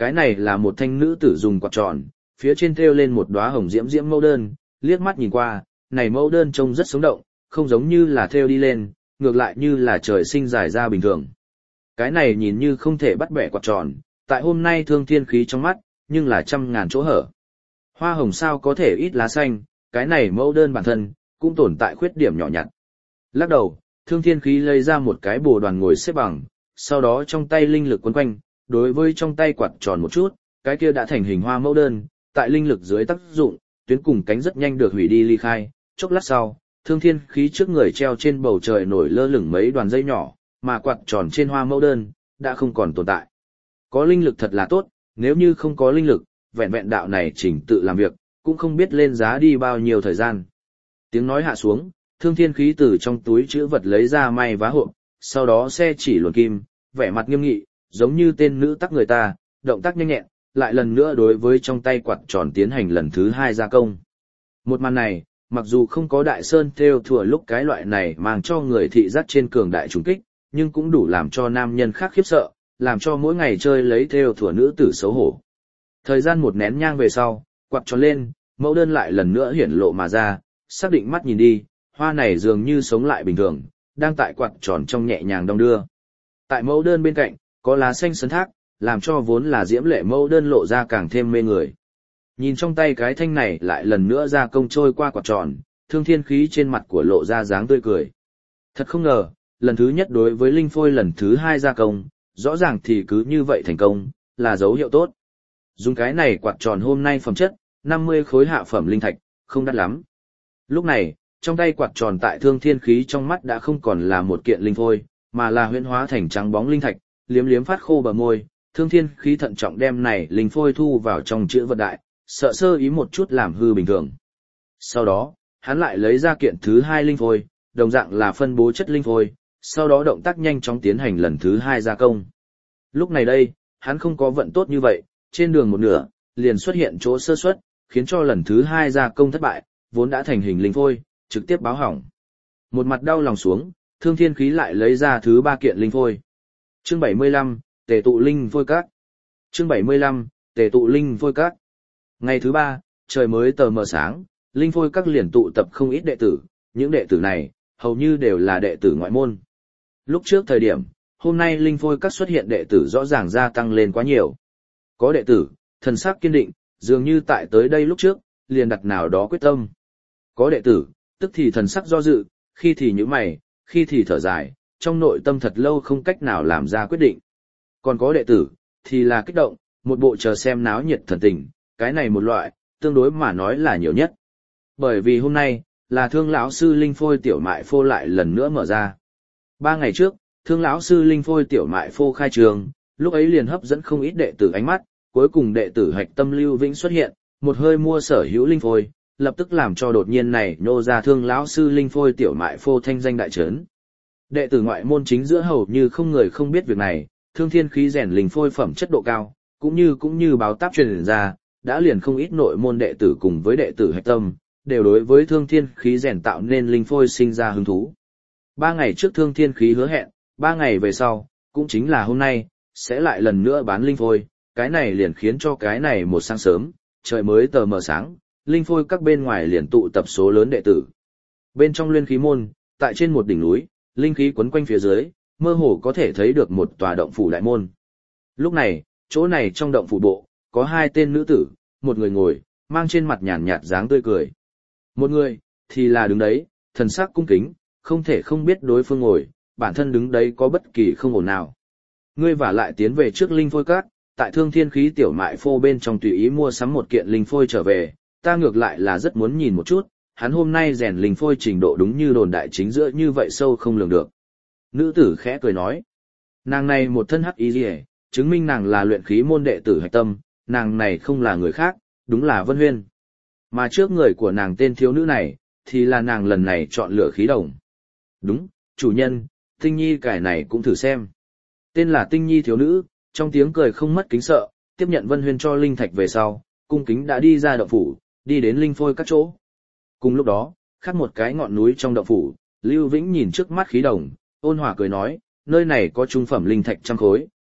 Cái này là một thanh nữ tử dùng quạt tròn, phía trên thêu lên một đóa hồng diễm diễm mẫu đơn, liếc mắt nhìn qua, này mẫu đơn trông rất sống động, không giống như là thêu đi lên, ngược lại như là trời sinh dài ra bình thường. Cái này nhìn như không thể bắt bẻ quạt tròn, tại hôm nay Thương Thiên Khí trong mắt, nhưng là trăm ngàn chỗ hở. Hoa hồng sao có thể ít lá xanh, cái này mẫu đơn bản thân, cũng tồn tại khuyết điểm nhỏ nhặt. Lắc đầu, Thương Thiên Khí lấy ra một cái bồ đoàn ngồi xếp bằng, sau đó trong tay linh lực quấn quanh, đối với trong tay quạt tròn một chút, cái kia đã thành hình hoa mẫu đơn, tại linh lực dưới tác dụng, tuyến cùng cánh rất nhanh được hủy đi ly khai, chốc lát sau, Thương Thiên Khí trước người treo trên bầu trời nổi lơ lửng mấy đoàn dây nhỏ, mà quạt tròn trên hoa mẫu đơn đã không còn tồn tại. Có linh lực thật là tốt, nếu như không có linh lực, vẹn vẹn đạo này chỉnh tự làm việc, cũng không biết lên giá đi bao nhiêu thời gian. Tiếng nói hạ xuống, Thương Thiên Khí từ trong túi chữ vật lấy ra may vá hộp, sau đó xe chỉ luồn kim, vẻ mặt nghiêm nghị, giống như tên nữ tắc người ta, động tác nhanh nhẹn, lại lần nữa đối với trong tay quạt tròn tiến hành lần thứ hai gia công. Một màn này, mặc dù không có đại sơn theo thừa lúc cái loại này mang cho người thị giác trên cường đại trùng kích, nhưng cũng đủ làm cho nam nhân khác khiếp sợ, làm cho mỗi ngày chơi lấy theo thừa nữ tử xấu hổ. Thời gian một nén nhang về sau, quạt tròn lên, mẫu đơn lại lần nữa hiển lộ mà ra, xác định mắt nhìn đi, hoa này dường như sống lại bình thường, đang tại quạt tròn trong nhẹ nhàng đong đưa. Tại mẫu đơn bên cạnh, có lá xanh sấn thác, làm cho vốn là diễm lệ mẫu đơn lộ ra càng thêm mê người. Nhìn trong tay cái thanh này lại lần nữa ra công trôi qua quạt tròn, Thương Thiên Khí trên mặt của lộ ra dáng tươi cười. Thật không ngờ, lần thứ nhất đối với linh phôi lần thứ hai ra công, rõ ràng thì cứ như vậy thành công, là dấu hiệu tốt. Dùng cái này quạt tròn hôm nay phẩm chất, năm mươi khối hạ phẩm linh thạch, không đắt lắm. Lúc này, trong tay quạt tròn tại Thương Thiên Khí trong mắt đã không còn là một kiện linh phôi, mà là huyễn hóa thành trắng bóng linh thạch, liếm liếm phát khô bờ môi, Thương Thiên Khí thận trọng đem này linh phôi thu vào trong chữ vật đại, sợ sơ ý một chút làm hư bình thường. Sau đó, hắn lại lấy ra kiện thứ hai linh phôi, đồng dạng là phân bố chất linh phôi, sau đó động tác nhanh chóng tiến hành lần thứ hai gia công. Lúc này đây, hắn không có vận tốt như vậy, trên đường một nửa, liền xuất hiện chỗ sơ suất, khiến cho lần thứ hai gia công thất bại, vốn đã thành hình linh phôi, trực tiếp báo hỏng. Một mặt đau lòng xuống, Thương Thiên Khí lại lấy ra thứ ba kiện linh phôi. Chương bảy mươi lăm, Tề tụ linh phôi các. Chương bảy mươi lăm, Tề tụ linh phôi các. Ngày thứ ba, trời mới tờ mờ sáng, linh phôi các liền tụ tập không ít đệ tử, những đệ tử này, hầu như đều là đệ tử ngoại môn. Lúc trước thời điểm, hôm nay linh phôi các xuất hiện đệ tử rõ ràng gia tăng lên quá nhiều. Có đệ tử, thần sắc kiên định, dường như tại tới đây lúc trước, liền đặt nào đó quyết tâm. Có đệ tử, tức thì thần sắc do dự, khi thì nhíu mày, khi thì thở dài, trong nội tâm thật lâu không cách nào làm ra quyết định. Còn có đệ tử, thì là kích động, một bộ chờ xem náo nhiệt thần tình, cái này một loại, tương đối mà nói là nhiều nhất. Bởi vì hôm nay, là Thương lão sư linh phôi tiểu mại phô lại lần nữa mở ra. Ba ngày trước, Thương lão sư linh phôi tiểu mại phô khai trường, lúc ấy liền hấp dẫn không ít đệ tử ánh mắt, cuối cùng đệ tử hạch tâm Lưu Vĩnh xuất hiện, một hơi mua sở hữu linh phôi, lập tức làm cho đột nhiên này nô ra Thương lão sư linh phôi tiểu mại phô thanh danh đại trấn. Đệ tử ngoại môn chính giữa hầu như không người không biết việc này, Thương Thiên Khí rèn linh phôi phẩm chất độ cao, cũng như cũng như báo táp truyền ra, đã liền không ít nội môn đệ tử cùng với đệ tử hạch tâm, đều đối với Thương Thiên Khí rèn tạo nên linh phôi sinh ra hứng thú. Ba ngày trước Thương Thiên Khí hứa hẹn, ba ngày về sau, cũng chính là hôm nay, sẽ lại lần nữa bán linh phôi, cái này liền khiến cho cái này một sáng sớm, trời mới tờ mờ sáng, linh phôi các bên ngoài liền tụ tập số lớn đệ tử. Bên trong Luyện Khí môn, tại trên một đỉnh núi, linh khí quấn quanh phía dưới, mơ hồ có thể thấy được một tòa động phủ đại môn. Lúc này, chỗ này trong động phủ bộ, có hai tên nữ tử, một người ngồi, mang trên mặt nhàn nhạt dáng tươi cười. Một người, thì là đứng đấy, thần sắc cung kính, không thể không biết đối phương ngồi, bản thân đứng đấy có bất kỳ không ổn nào. Ngươi vả lại tiến về trước linh phôi các, tại Thương Thiên Khí tiểu mại phô bên trong tùy ý mua sắm một kiện linh phôi trở về, ta ngược lại là rất muốn nhìn một chút, hắn hôm nay rèn linh phôi trình độ đúng như đồn đại chính giữa như vậy sâu không lường được. Nữ tử khẽ cười nói, nàng này một thân hắc y liễu, chứng minh nàng là luyện khí môn đệ tử hạch tâm, nàng này không là người khác, đúng là Vân Huyên. Mà trước người của nàng tên thiếu nữ này, thì là nàng lần này chọn lựa khí đồng. Đúng, chủ nhân, Tinh Nhi cái này cũng thử xem. Tên là Tinh Nhi thiếu nữ, trong tiếng cười không mất kính sợ, tiếp nhận Vân Huyên cho linh thạch về sau, cung kính đã đi ra động phủ, đi đến linh phôi các chỗ. Cùng lúc đó, khác một cái ngọn núi trong động phủ, Lưu Vĩnh nhìn trước mắt khí đồng, ôn hòa cười nói, nơi này có trung phẩm linh thạch trăm khối,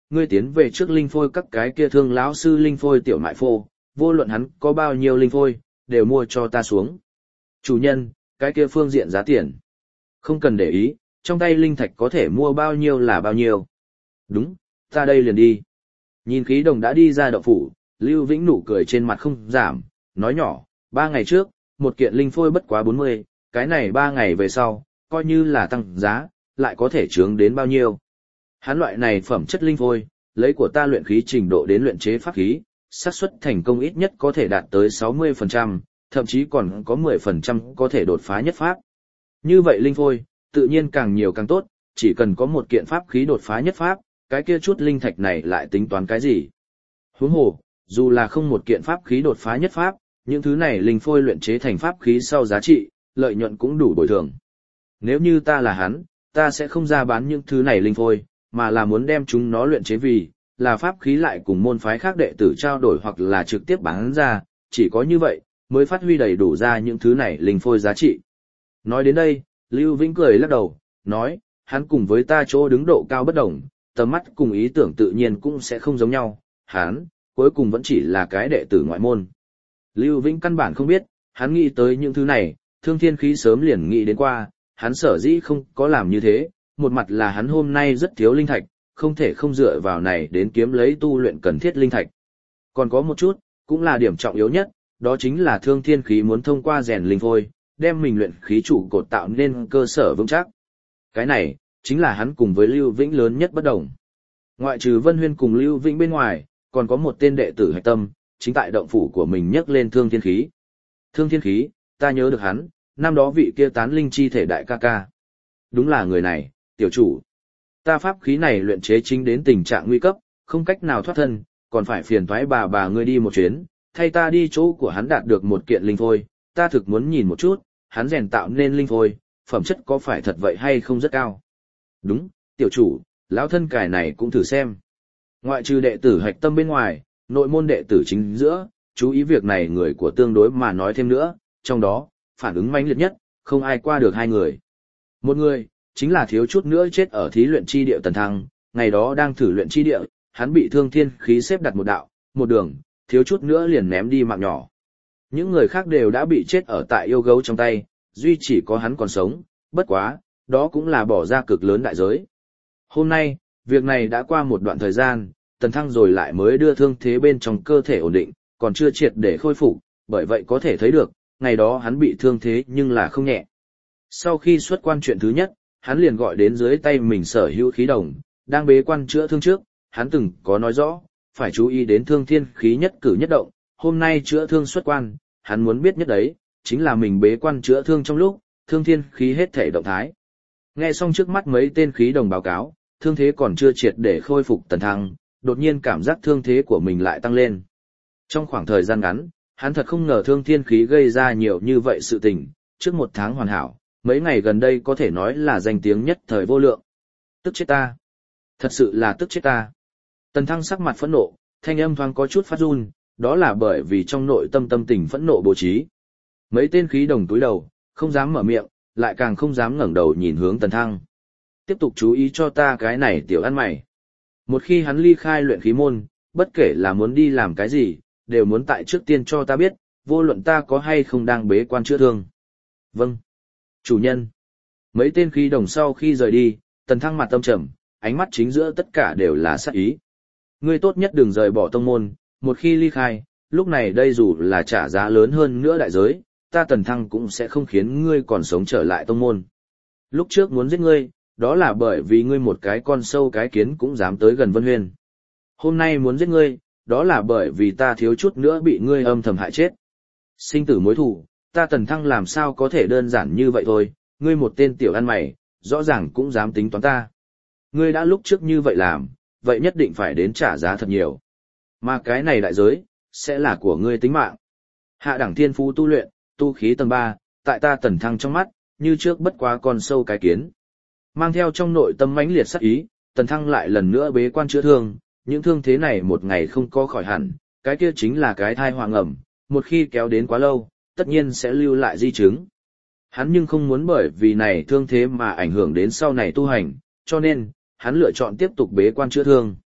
ngươi tiến về trước linh phôi các cái kia thương lão sư linh phôi tiểu mại phô, vô luận hắn có bao nhiêu linh phôi, đều mua cho ta xuống. Chủ nhân, cái kia phương diện giá tiền. Không cần để ý, trong tay linh thạch có thể mua bao nhiêu là bao nhiêu. Đúng, ta đây liền đi. Nhìn khí đồng đã đi ra động phủ, Lưu Vĩnh nụ cười trên mặt không giảm, nói nhỏ, ba ngày trước, một kiện linh phôi bất quá bốn mươi, cái này ba ngày về sau, coi như là tăng giá, lại có thể chướng đến bao nhiêu. Hắn loại này phẩm chất linh phôi, lấy của ta luyện khí trình độ đến luyện chế pháp khí, xác suất thành công ít nhất có thể đạt tới sáu mươi phần trăm, thậm chí còn có mười phần trăm có thể đột phá nhất pháp. Như vậy linh phôi, tự nhiên càng nhiều càng tốt, chỉ cần có một kiện pháp khí đột phá nhất pháp, cái kia chút linh thạch này lại tính toán cái gì. Huống hồ, dù là không một kiện pháp khí đột phá nhất pháp, những thứ này linh phôi luyện chế thành pháp khí sau giá trị, lợi nhuận cũng đủ bồi thường. Nếu như ta là hắn, ta sẽ không ra bán những thứ này linh phôi, mà là muốn đem chúng nó luyện chế vì, là pháp khí lại cùng môn phái khác đệ tử trao đổi hoặc là trực tiếp bán ra, chỉ có như vậy, mới phát huy đầy đủ ra những thứ này linh phôi giá trị. Nói đến đây, Lưu Vĩnh cười lắc đầu, nói, hắn cùng với ta chỗ đứng độ cao bất đồng, tầm mắt cùng ý tưởng tự nhiên cũng sẽ không giống nhau, hắn, cuối cùng vẫn chỉ là cái đệ tử ngoại môn. Lưu Vĩnh căn bản không biết, hắn nghĩ tới những thứ này, Thương Thiên Khí sớm liền nghĩ đến qua, hắn sở dĩ không có làm như thế, một mặt là hắn hôm nay rất thiếu linh thạch, không thể không dựa vào này đến kiếm lấy tu luyện cần thiết linh thạch. Còn có một chút, cũng là điểm trọng yếu nhất, đó chính là Thương Thiên Khí muốn thông qua rèn linh phôi, đem mình luyện khí trụ cột tạo nên cơ sở vững chắc. Cái này, chính là hắn cùng với Lưu Vĩnh lớn nhất bất đồng. Ngoại trừ Vân Huyên cùng Lưu Vĩnh bên ngoài, còn có một tên đệ tử hạch tâm, chính tại động phủ của mình nhấc lên Thương Thiên Khí. Thương Thiên Khí, ta nhớ được hắn, năm đó vị kia tán linh chi thể đại ca ca. Đúng là người này, tiểu chủ. Ta pháp khí này luyện chế chính đến tình trạng nguy cấp, không cách nào thoát thân, còn phải phiền toái bà bà ngươi đi một chuyến, thay ta đi chỗ của hắn đạt được một kiện linh phôi, ta thực muốn nhìn một chút, hắn rèn tạo nên linh phôi, phẩm chất có phải thật vậy hay không rất cao. Đúng, tiểu chủ, lão thân cải này cũng thử xem. Ngoại trừ đệ tử hạch tâm bên ngoài, nội môn đệ tử chính giữa, chú ý việc này người của tương đối mà nói thêm nữa, trong đó, phản ứng mãnh liệt nhất, không ai qua được hai người. Một người, chính là thiếu chút nữa chết ở thí luyện chi địa Tần Thăng, ngày đó đang thử luyện chi địa, hắn bị Thương Thiên Khí xếp đặt một đạo, một đường, thiếu chút nữa liền ném đi mạng nhỏ. Những người khác đều đã bị chết ở tại yêu gấu trong tay, duy chỉ có hắn còn sống, bất quá, đó cũng là bỏ ra cực lớn đại giới. Hôm nay, việc này đã qua một đoạn thời gian, Tần Thăng rồi lại mới đưa thương thế bên trong cơ thể ổn định, còn chưa triệt để khôi phục, bởi vậy có thể thấy được, ngày đó hắn bị thương thế nhưng là không nhẹ. Sau khi xuất quan chuyện thứ nhất, hắn liền gọi đến dưới tay mình sở hữu khí đồng, đang bế quan chữa thương trước, hắn từng có nói rõ, phải chú ý đến Thương Thiên Khí nhất cử nhất động, hôm nay chữa thương xuất quan, hắn muốn biết nhất đấy, chính là mình bế quan chữa thương trong lúc, Thương Thiên Khí hết thể động thái. Nghe xong trước mắt mấy tên khí đồng báo cáo, thương thế còn chưa triệt để khôi phục Tần Thăng, đột nhiên cảm giác thương thế của mình lại tăng lên. Trong khoảng thời gian ngắn, hắn thật không ngờ Thương Thiên Khí gây ra nhiều như vậy sự tình, trước một tháng hoàn hảo, mấy ngày gần đây có thể nói là danh tiếng nhất thời vô lượng. Tức chết ta. Thật sự là tức chết ta. Tần Thăng sắc mặt phẫn nộ, thanh âm thoáng có chút phát run, đó là bởi vì trong nội tâm tâm tình phẫn nộ bố trí. Mấy tên khí đồng túi đầu, không dám mở miệng, lại càng không dám ngẩng đầu nhìn hướng Tần Thăng. Tiếp tục chú ý cho ta cái này tiểu ăn mày. Một khi hắn ly khai luyện khí môn, bất kể là muốn đi làm cái gì, đều muốn tại trước tiên cho ta biết, vô luận ta có hay không đang bế quan chữa thương. Vâng. Chủ nhân. Mấy tên khí đồng sau khi rời đi, Tần Thăng mặt tâm trầm, ánh mắt chính giữa tất cả đều là sát ý. Ngươi tốt nhất đừng rời bỏ tông môn, một khi ly khai, lúc này đây dù là trả giá lớn hơn nữa đại giới, ta Tần Thăng cũng sẽ không khiến ngươi còn sống trở lại tông môn. Lúc trước muốn giết ngươi, đó là bởi vì ngươi một cái con sâu cái kiến cũng dám tới gần Vân Huyên. Hôm nay muốn giết ngươi, đó là bởi vì ta thiếu chút nữa bị ngươi âm thầm hại chết. Sinh tử mối thù, ta Tần Thăng làm sao có thể đơn giản như vậy thôi, ngươi một tên tiểu ăn mày, rõ ràng cũng dám tính toán ta. Ngươi đã lúc trước như vậy làm, vậy nhất định phải đến trả giá thật nhiều. Mà cái này đại giới, sẽ là của ngươi tính mạng. Hạ đẳng thiên phú tu luyện, tu khí tầng ba, tại ta Tần Thăng trong mắt, như trước bất quá con sâu cái kiến. Mang theo trong nội tâm mãnh liệt sát ý, Tần Thăng lại lần nữa bế quan chữa thương, những thương thế này một ngày không có khỏi hẳn, cái kia chính là cái thai hoàng ẩm, một khi kéo đến quá lâu, tất nhiên sẽ lưu lại di chứng. Hắn nhưng không muốn bởi vì này thương thế mà ảnh hưởng đến sau này tu hành, cho nên, hắn lựa chọn tiếp tục bế quan chữa thương.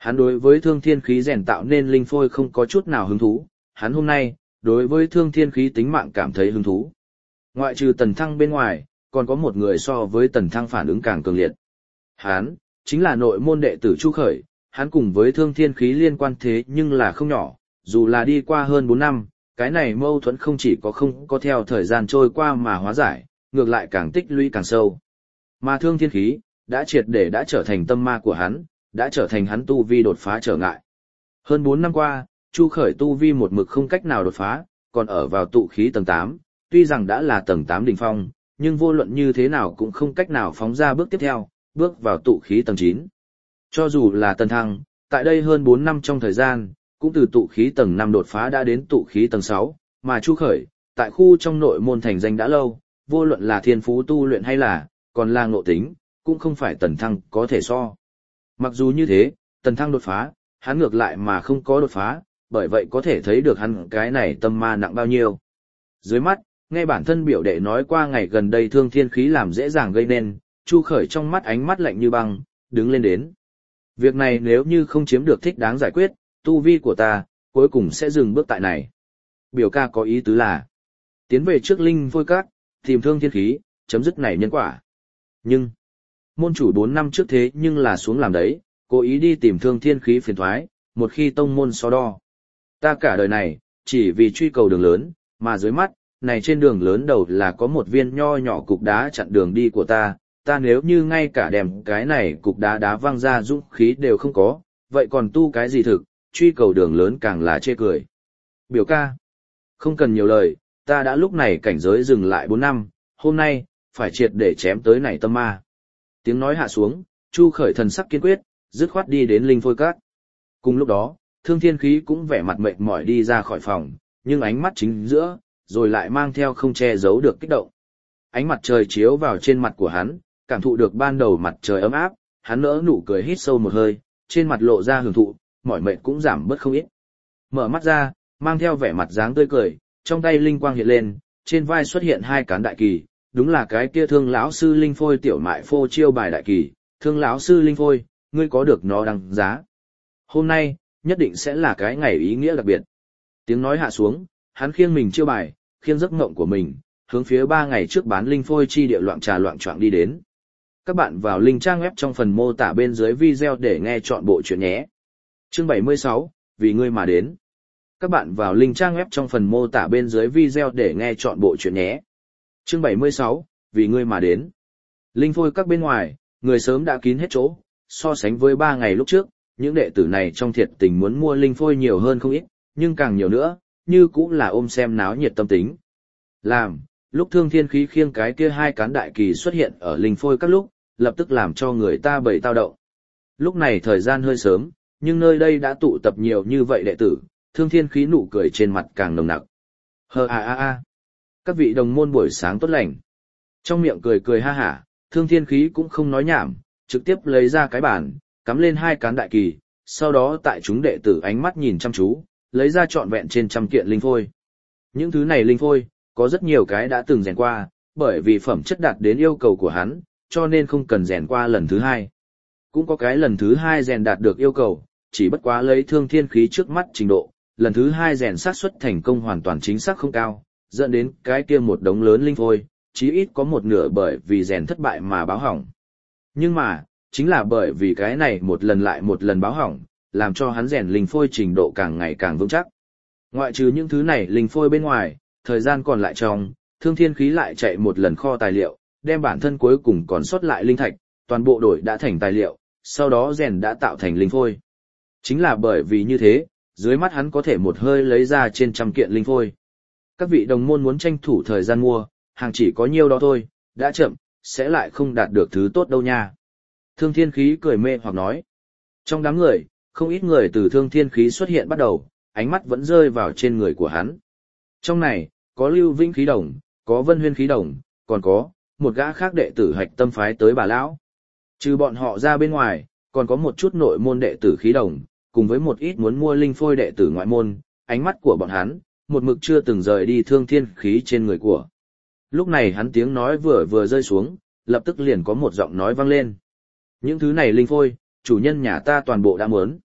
Hắn đối với thương thiên khí rèn tạo nên linh phôi không có chút nào hứng thú, hắn hôm nay, đối với thương thiên khí tính mạng cảm thấy hứng thú. Ngoại trừ Tần Thăng bên ngoài, còn có một người so với Tần Thăng phản ứng càng cường liệt. Hắn, chính là nội môn đệ tử Chu Khởi, hắn cùng với thương thiên khí liên quan thế nhưng là không nhỏ, dù là đi qua hơn bốn năm, cái này mâu thuẫn không chỉ có không có theo thời gian trôi qua mà hóa giải, ngược lại càng tích lũy càng sâu. Mà thương thiên khí, đã triệt để đã trở thành tâm ma của hắn, đã trở thành hắn tu vi đột phá trở ngại. Hơn bốn năm qua, Chu Khởi tu vi một mực không cách nào đột phá, còn ở vào tụ khí tầng tám, tuy rằng đã là tầng tám đỉnh phong, nhưng vô luận như thế nào cũng không cách nào phóng ra bước tiếp theo, bước vào tụ khí tầng chín. Cho dù là Tần Thăng, tại đây hơn bốn năm trong thời gian, cũng từ tụ khí tầng năm đột phá đã đến tụ khí tầng sáu, mà Chu Khởi, tại khu trong nội môn thành danh đã lâu, vô luận là thiên phú tu luyện hay là, còn là ngộ tính, cũng không phải Tần Thăng có thể so. Mặc dù như thế, Tần Thăng đột phá, hắn ngược lại mà không có đột phá, bởi vậy có thể thấy được hắn cái này tâm ma nặng bao nhiêu. Dưới mắt, nghe bản thân biểu đệ nói qua ngày gần đây thương thiên khí làm dễ dàng gây nên, Chu Khởi trong mắt ánh mắt lạnh như băng, đứng lên đến. Việc này nếu như không chiếm được thích đáng giải quyết, tu vi của ta, cuối cùng sẽ dừng bước tại này. Biểu ca có ý tứ là, tiến về trước linh phôi các, tìm thương thiên khí, chấm dứt này nhân quả. Nhưng, môn chủ bốn năm trước thế nhưng là xuống làm đấy, cố ý đi tìm thương thiên khí phiền thoái, một khi tông môn so đo. Ta cả đời này, chỉ vì truy cầu đường lớn, mà dưới mắt, này trên đường lớn đầu là có một viên nho nhỏ cục đá chặn đường đi của ta, ta nếu như ngay cả đem cái này cục đá đá văng ra dũng khí đều không có, vậy còn tu cái gì thực, truy cầu đường lớn càng là chê cười. Biểu ca, không cần nhiều lời, ta đã lúc này cảnh giới dừng lại bốn năm, hôm nay, phải triệt để chém tới này tâm ma. Tiếng nói hạ xuống, Chu Khởi thần sắc kiên quyết, dứt khoát đi đến linh phôi các. Cùng lúc đó, thương thiên khí cũng vẻ mặt mệt mỏi đi ra khỏi phòng, nhưng ánh mắt chính giữa, rồi lại mang theo không che giấu được kích động. Ánh mặt trời chiếu vào trên mặt của hắn, cảm thụ được ban đầu mặt trời ấm áp, hắn nỡ nụ cười hít sâu một hơi, trên mặt lộ ra hưởng thụ, mỏi mệt cũng giảm bớt không ít. Mở mắt ra, mang theo vẻ mặt dáng tươi cười, trong tay linh quang hiện lên, trên vai xuất hiện hai cán đại kỳ, đúng là cái kia Thương lão sư linh phôi tiểu mại phô chiêu bài đại kỳ, Thương lão sư linh phôi, ngươi có được nó đăng giá. Hôm nay, nhất định sẽ là cái ngày ý nghĩa đặc biệt. Tiếng nói hạ xuống, hắn khiêng mình chiêu bài, khiêng giấc mộng của mình, hướng phía ba ngày trước bán linh phôi chi địa loạn trà loạn choạng đi đến. Các bạn vào link trang web trong phần mô tả bên dưới video để nghe chọn bộ chuyện nhé. Chương bảy mươi sáu, vì ngươi mà đến. Các bạn vào link trang web trong phần mô tả bên dưới video để nghe chọn bộ chuyện nhé. Chương bảy mươi sáu, vì ngươi mà đến. Linh phôi các bên ngoài, người sớm đã kín hết chỗ, so sánh với ba ngày lúc trước, những đệ tử này trong thiệt tình muốn mua linh phôi nhiều hơn không ít, nhưng càng nhiều nữa, như cũng là ôm xem náo nhiệt tâm tính. Làm, lúc thương thiên khí khiêng cái kia hai cán đại kỳ xuất hiện ở linh phôi các lúc, lập tức làm cho người ta bầy tao động. Lúc này thời gian hơi sớm, nhưng nơi đây đã tụ tập nhiều như vậy đệ tử, thương thiên khí nụ cười trên mặt càng nồng nặc. Hờ a a a, các vị đồng môn buổi sáng tốt lành. Trong miệng cười cười ha hả, thương thiên khí cũng không nói nhảm, trực tiếp lấy ra cái bàn, cắm lên hai cán đại kỳ, sau đó tại chúng đệ tử ánh mắt nhìn chăm chú, lấy ra trọn vẹn trên trăm kiện linh phôi. Những thứ này linh phôi, có rất nhiều cái đã từng rèn qua, bởi vì phẩm chất đạt đến yêu cầu của hắn, cho nên không cần rèn qua lần thứ hai. Cũng có cái lần thứ hai rèn đạt được yêu cầu, chỉ bất quá lấy thương thiên khí trước mắt trình độ, lần thứ hai rèn xác suất thành công hoàn toàn chính xác không cao, dẫn đến cái kia một đống lớn linh phôi, chí ít có một nửa bởi vì rèn thất bại mà báo hỏng. Nhưng mà, chính là bởi vì cái này một lần lại một lần báo hỏng, làm cho hắn rèn linh phôi trình độ càng ngày càng vững chắc. Ngoại trừ những thứ này linh phôi bên ngoài, thời gian còn lại trong, thương thiên khí lại chạy một lần kho tài liệu, đem bản thân cuối cùng còn sót lại linh thạch, toàn bộ đổi đã thành tài liệu, sau đó rèn đã tạo thành linh phôi. Chính là bởi vì như thế, dưới mắt hắn có thể một hơi lấy ra trên trăm kiện linh phôi. Các vị đồng môn muốn tranh thủ thời gian mua, hàng chỉ có nhiêu đó thôi, đã chậm, sẽ lại không đạt được thứ tốt đâu nha. Thương thiên khí cười mê hoặc nói. Trong đám người, không ít người từ thương thiên khí xuất hiện bắt đầu, ánh mắt vẫn rơi vào trên người của hắn. Trong này, có Lưu Vĩnh khí đồng, có Vân Huyên khí đồng, còn có một gã khác đệ tử hạch tâm phái tới bà lão. Trừ bọn họ ra bên ngoài, còn có một chút nội môn đệ tử khí đồng, cùng với một ít muốn mua linh phôi đệ tử ngoại môn, ánh mắt của bọn hắn, một mực chưa từng rời đi thương thiên khí trên người của. Lúc này hắn tiếng nói vừa vừa rơi xuống, lập tức liền có một giọng nói vang lên. Những thứ này linh phôi, chủ nhân nhà ta toàn bộ đã muốn.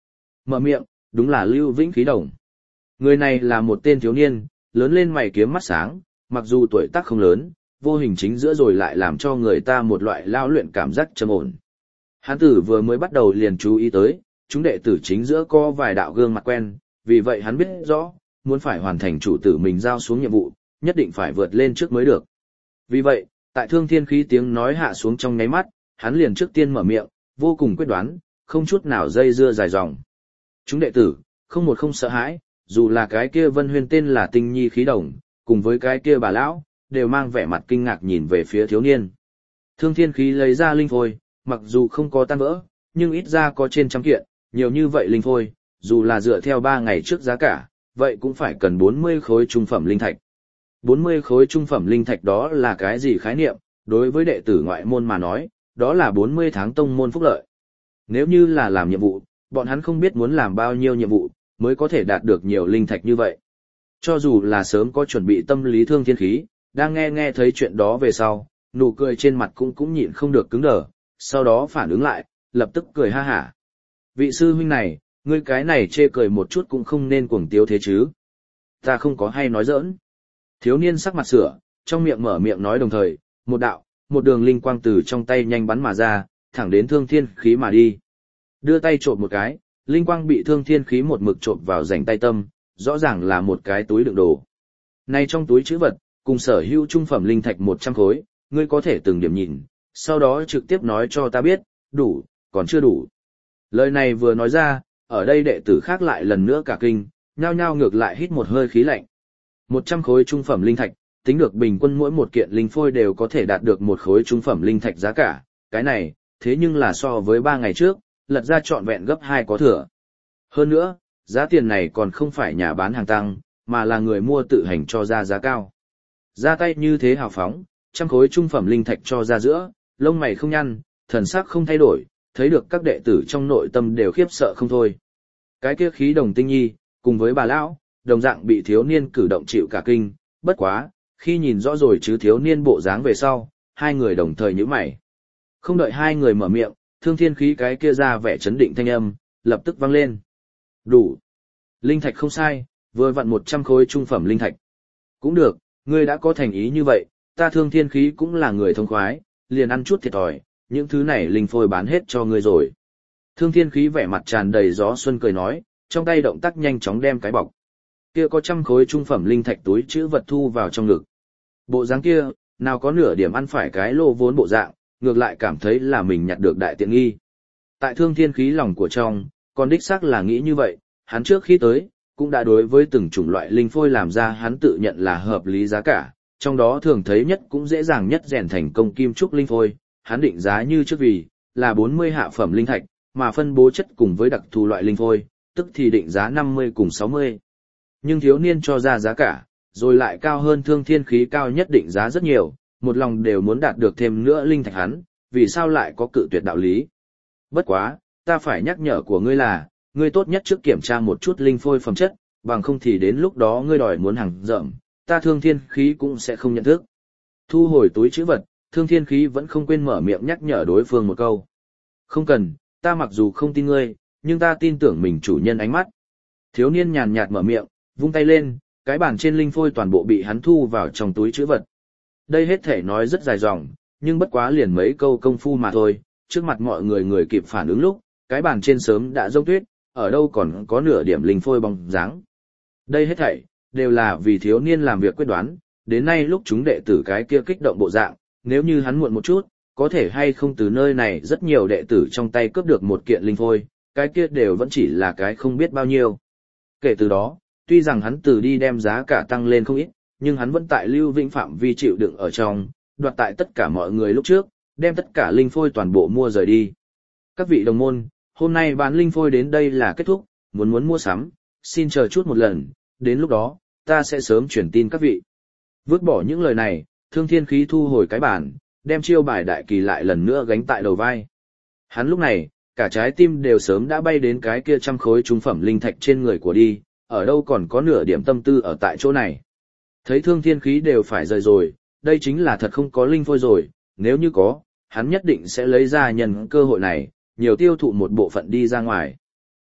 Mở miệng, đúng là Lưu Vĩnh khí đồng. Người này là một tên thiếu niên, lớn lên mày kiếm mắt sáng, mặc dù tuổi tác không lớn, vô hình chính giữa rồi lại làm cho người ta một loại lao luyện cảm giác trầm ổn. Hán tử vừa mới bắt đầu liền chú ý tới, chúng đệ tử chính giữa có vài đạo gương mặt quen, vì vậy hắn biết rõ, muốn phải hoàn thành chủ tử mình giao xuống nhiệm vụ, nhất định phải vượt lên trước mới được. Vì vậy, tại Thương Thiên Khí tiếng nói hạ xuống trong nháy mắt, hắn liền trước tiên mở miệng, vô cùng quyết đoán, không chút nào dây dưa dài dòng. Chúng đệ tử, không một không sợ hãi, dù là cái kia Vân Huyên tên là Tinh Nhi khí đồng, cùng với cái kia bà lão, đều mang vẻ mặt kinh ngạc nhìn về phía thiếu niên. Thương Thiên Khí lấy ra linh phôi, mặc dù không có tan vỡ, nhưng ít ra có trên trăm kiện, nhiều như vậy linh phôi, dù là dựa theo ba ngày trước giá cả, vậy cũng phải cần bốn mươi khối trung phẩm linh thạch. bốn mươi khối trung phẩm linh thạch đó là cái gì khái niệm, đối với đệ tử ngoại môn mà nói, đó là bốn mươi tháng tông môn phúc lợi. Nếu như là làm nhiệm vụ, bọn hắn không biết muốn làm bao nhiêu nhiệm vụ, mới có thể đạt được nhiều linh thạch như vậy. Cho dù là sớm có chuẩn bị tâm lý Thương Thiên Khí, đang nghe nghe thấy chuyện đó về sau, nụ cười trên mặt cũng cũng nhịn không được cứng đờ, sau đó phản ứng lại, lập tức cười ha hả. Vị sư huynh này, ngươi cái này chê cười một chút cũng không nên cuồng tiếu thế chứ. Ta không có hay nói giỡn. Thiếu niên sắc mặt sửa, trong miệng mở miệng nói đồng thời, một đạo, một đường linh quang từ trong tay nhanh bắn mà ra, thẳng đến Thương Thiên Khí mà đi. Đưa tay trộm một cái, linh quang bị Thương Thiên Khí một mực trộm vào rảnh tay tâm, rõ ràng là một cái túi đựng đồ. Này trong túi trữ vật, cùng sở hữu trung phẩm linh thạch một trăm khối, ngươi có thể từng điểm nhìn, sau đó trực tiếp nói cho ta biết, đủ, còn chưa đủ. Lời này vừa nói ra, ở đây đệ tử khác lại lần nữa cả kinh, nhao nhao ngược lại hít một hơi khí lạnh. một trăm khối trung phẩm linh thạch, tính được bình quân mỗi một kiện linh phôi đều có thể đạt được một khối trung phẩm linh thạch giá cả, cái này, thế nhưng là so với ba ngày trước, lật ra trọn vẹn gấp hai có thừa. Hơn nữa, giá tiền này còn không phải nhà bán hàng tăng, mà là người mua tự hành cho ra giá cao. Ra tay như thế hào phóng, trăm khối trung phẩm linh thạch cho ra giữa, lông mày không nhăn, thần sắc không thay đổi, thấy được các đệ tử trong nội tâm đều khiếp sợ không thôi. Cái kia khí đồng Tinh Nhi, cùng với bà lão, đồng dạng bị thiếu niên cử động chịu cả kinh, bất quá, khi nhìn rõ rồi chứ thiếu niên bộ dáng về sau, hai người đồng thời nhíu mày. Không đợi hai người mở miệng, Thương Thiên Khí cái kia ra vẻ chấn định thanh âm, lập tức vang lên. Đủ. Linh thạch không sai, vừa vặn một trăm khối trung phẩm linh thạch. Cũng được, ngươi đã có thành ý như vậy, ta Thương Thiên Khí cũng là người thông khoái, liền ăn chút thiệt thòi, những thứ này linh phôi bán hết cho ngươi rồi. Thương Thiên Khí vẻ mặt tràn đầy gió xuân cười nói, trong tay động tác nhanh chóng đem cái bọc kia có trăm khối trung phẩm linh thạch túi chữ vật thu vào trong ngực. Bộ dáng kia, nào có nửa điểm ăn phải cái lô vốn bộ dạng, ngược lại cảm thấy là mình nhặt được đại tiện nghi. Tại Thương Thiên Khí lòng của trong, còn đích xác là nghĩ như vậy, hắn trước khi tới, cũng đã đối với từng chủng loại linh phôi làm ra hắn tự nhận là hợp lý giá cả, trong đó thường thấy nhất cũng dễ dàng nhất rèn thành công kim trúc linh phôi, hắn định giá như trước vì là bốn mươi hạ phẩm linh thạch, mà phân bố chất cùng với đặc thù loại linh phôi, tức thì định giá năm mươi cùng sáu mươi. Nhưng thiếu niên cho ra giá cả, rồi lại cao hơn Thương Thiên Khí cao nhất định giá rất nhiều, một lòng đều muốn đạt được thêm nữa linh thạch hắn, vì sao lại có cự tuyệt đạo lý. Bất quá, ta phải nhắc nhở của ngươi là, ngươi tốt nhất trước kiểm tra một chút linh phôi phẩm chất, bằng không thì đến lúc đó ngươi đòi muốn hàng rợm, ta Thương Thiên Khí cũng sẽ không nhận thức. Thu hồi túi trữ vật, Thương Thiên Khí vẫn không quên mở miệng nhắc nhở đối phương một câu. Không cần, ta mặc dù không tin ngươi, nhưng ta tin tưởng mình chủ nhân ánh mắt. Thiếu niên nhàn nhạt mở miệng, vung tay lên, cái bản trên linh phôi toàn bộ bị hắn thu vào trong túi trữ vật. Đây hết thể nói rất dài dòng, nhưng bất quá liền mấy câu công phu mà thôi, trước mặt mọi người người kịp phản ứng lúc, cái bàn trên sớm đã rông tuyết, ở đâu còn có nửa điểm linh phôi bóng dáng. Đây hết thảy đều là vì thiếu niên làm việc quyết đoán, đến nay lúc chúng đệ tử cái kia kích động bộ dạng, nếu như hắn muộn một chút, có thể hay không từ nơi này rất nhiều đệ tử trong tay cướp được một kiện linh phôi, cái kia đều vẫn chỉ là cái không biết bao nhiêu. Kể từ đó, tuy rằng hắn từ đi đem giá cả tăng lên không ít, nhưng hắn vẫn tại Lưu Vĩnh phạm vi chịu đựng ở trong, đoạt tại tất cả mọi người lúc trước, đem tất cả linh phôi toàn bộ mua rời đi. Các vị đồng môn, hôm nay bán linh phôi đến đây là kết thúc, muốn muốn mua sắm, xin chờ chút một lần, đến lúc đó, ta sẽ sớm chuyển tin các vị. Vứt bỏ những lời này, Thương Thiên Khí thu hồi cái bàn, đem chiêu bài đại kỳ lại lần nữa gánh tại đầu vai. Hắn lúc này, cả trái tim đều sớm đã bay đến cái kia trăm khối trung phẩm linh thạch trên người của đi, ở đâu còn có nửa điểm tâm tư ở tại chỗ này. Thấy Thương Thiên Khí đều phải rời rồi, đây chính là thật không có linh phôi rồi, nếu như có, hắn nhất định sẽ lấy ra nhân cơ hội này, nhiều tiêu thụ một bộ phận đi ra ngoài.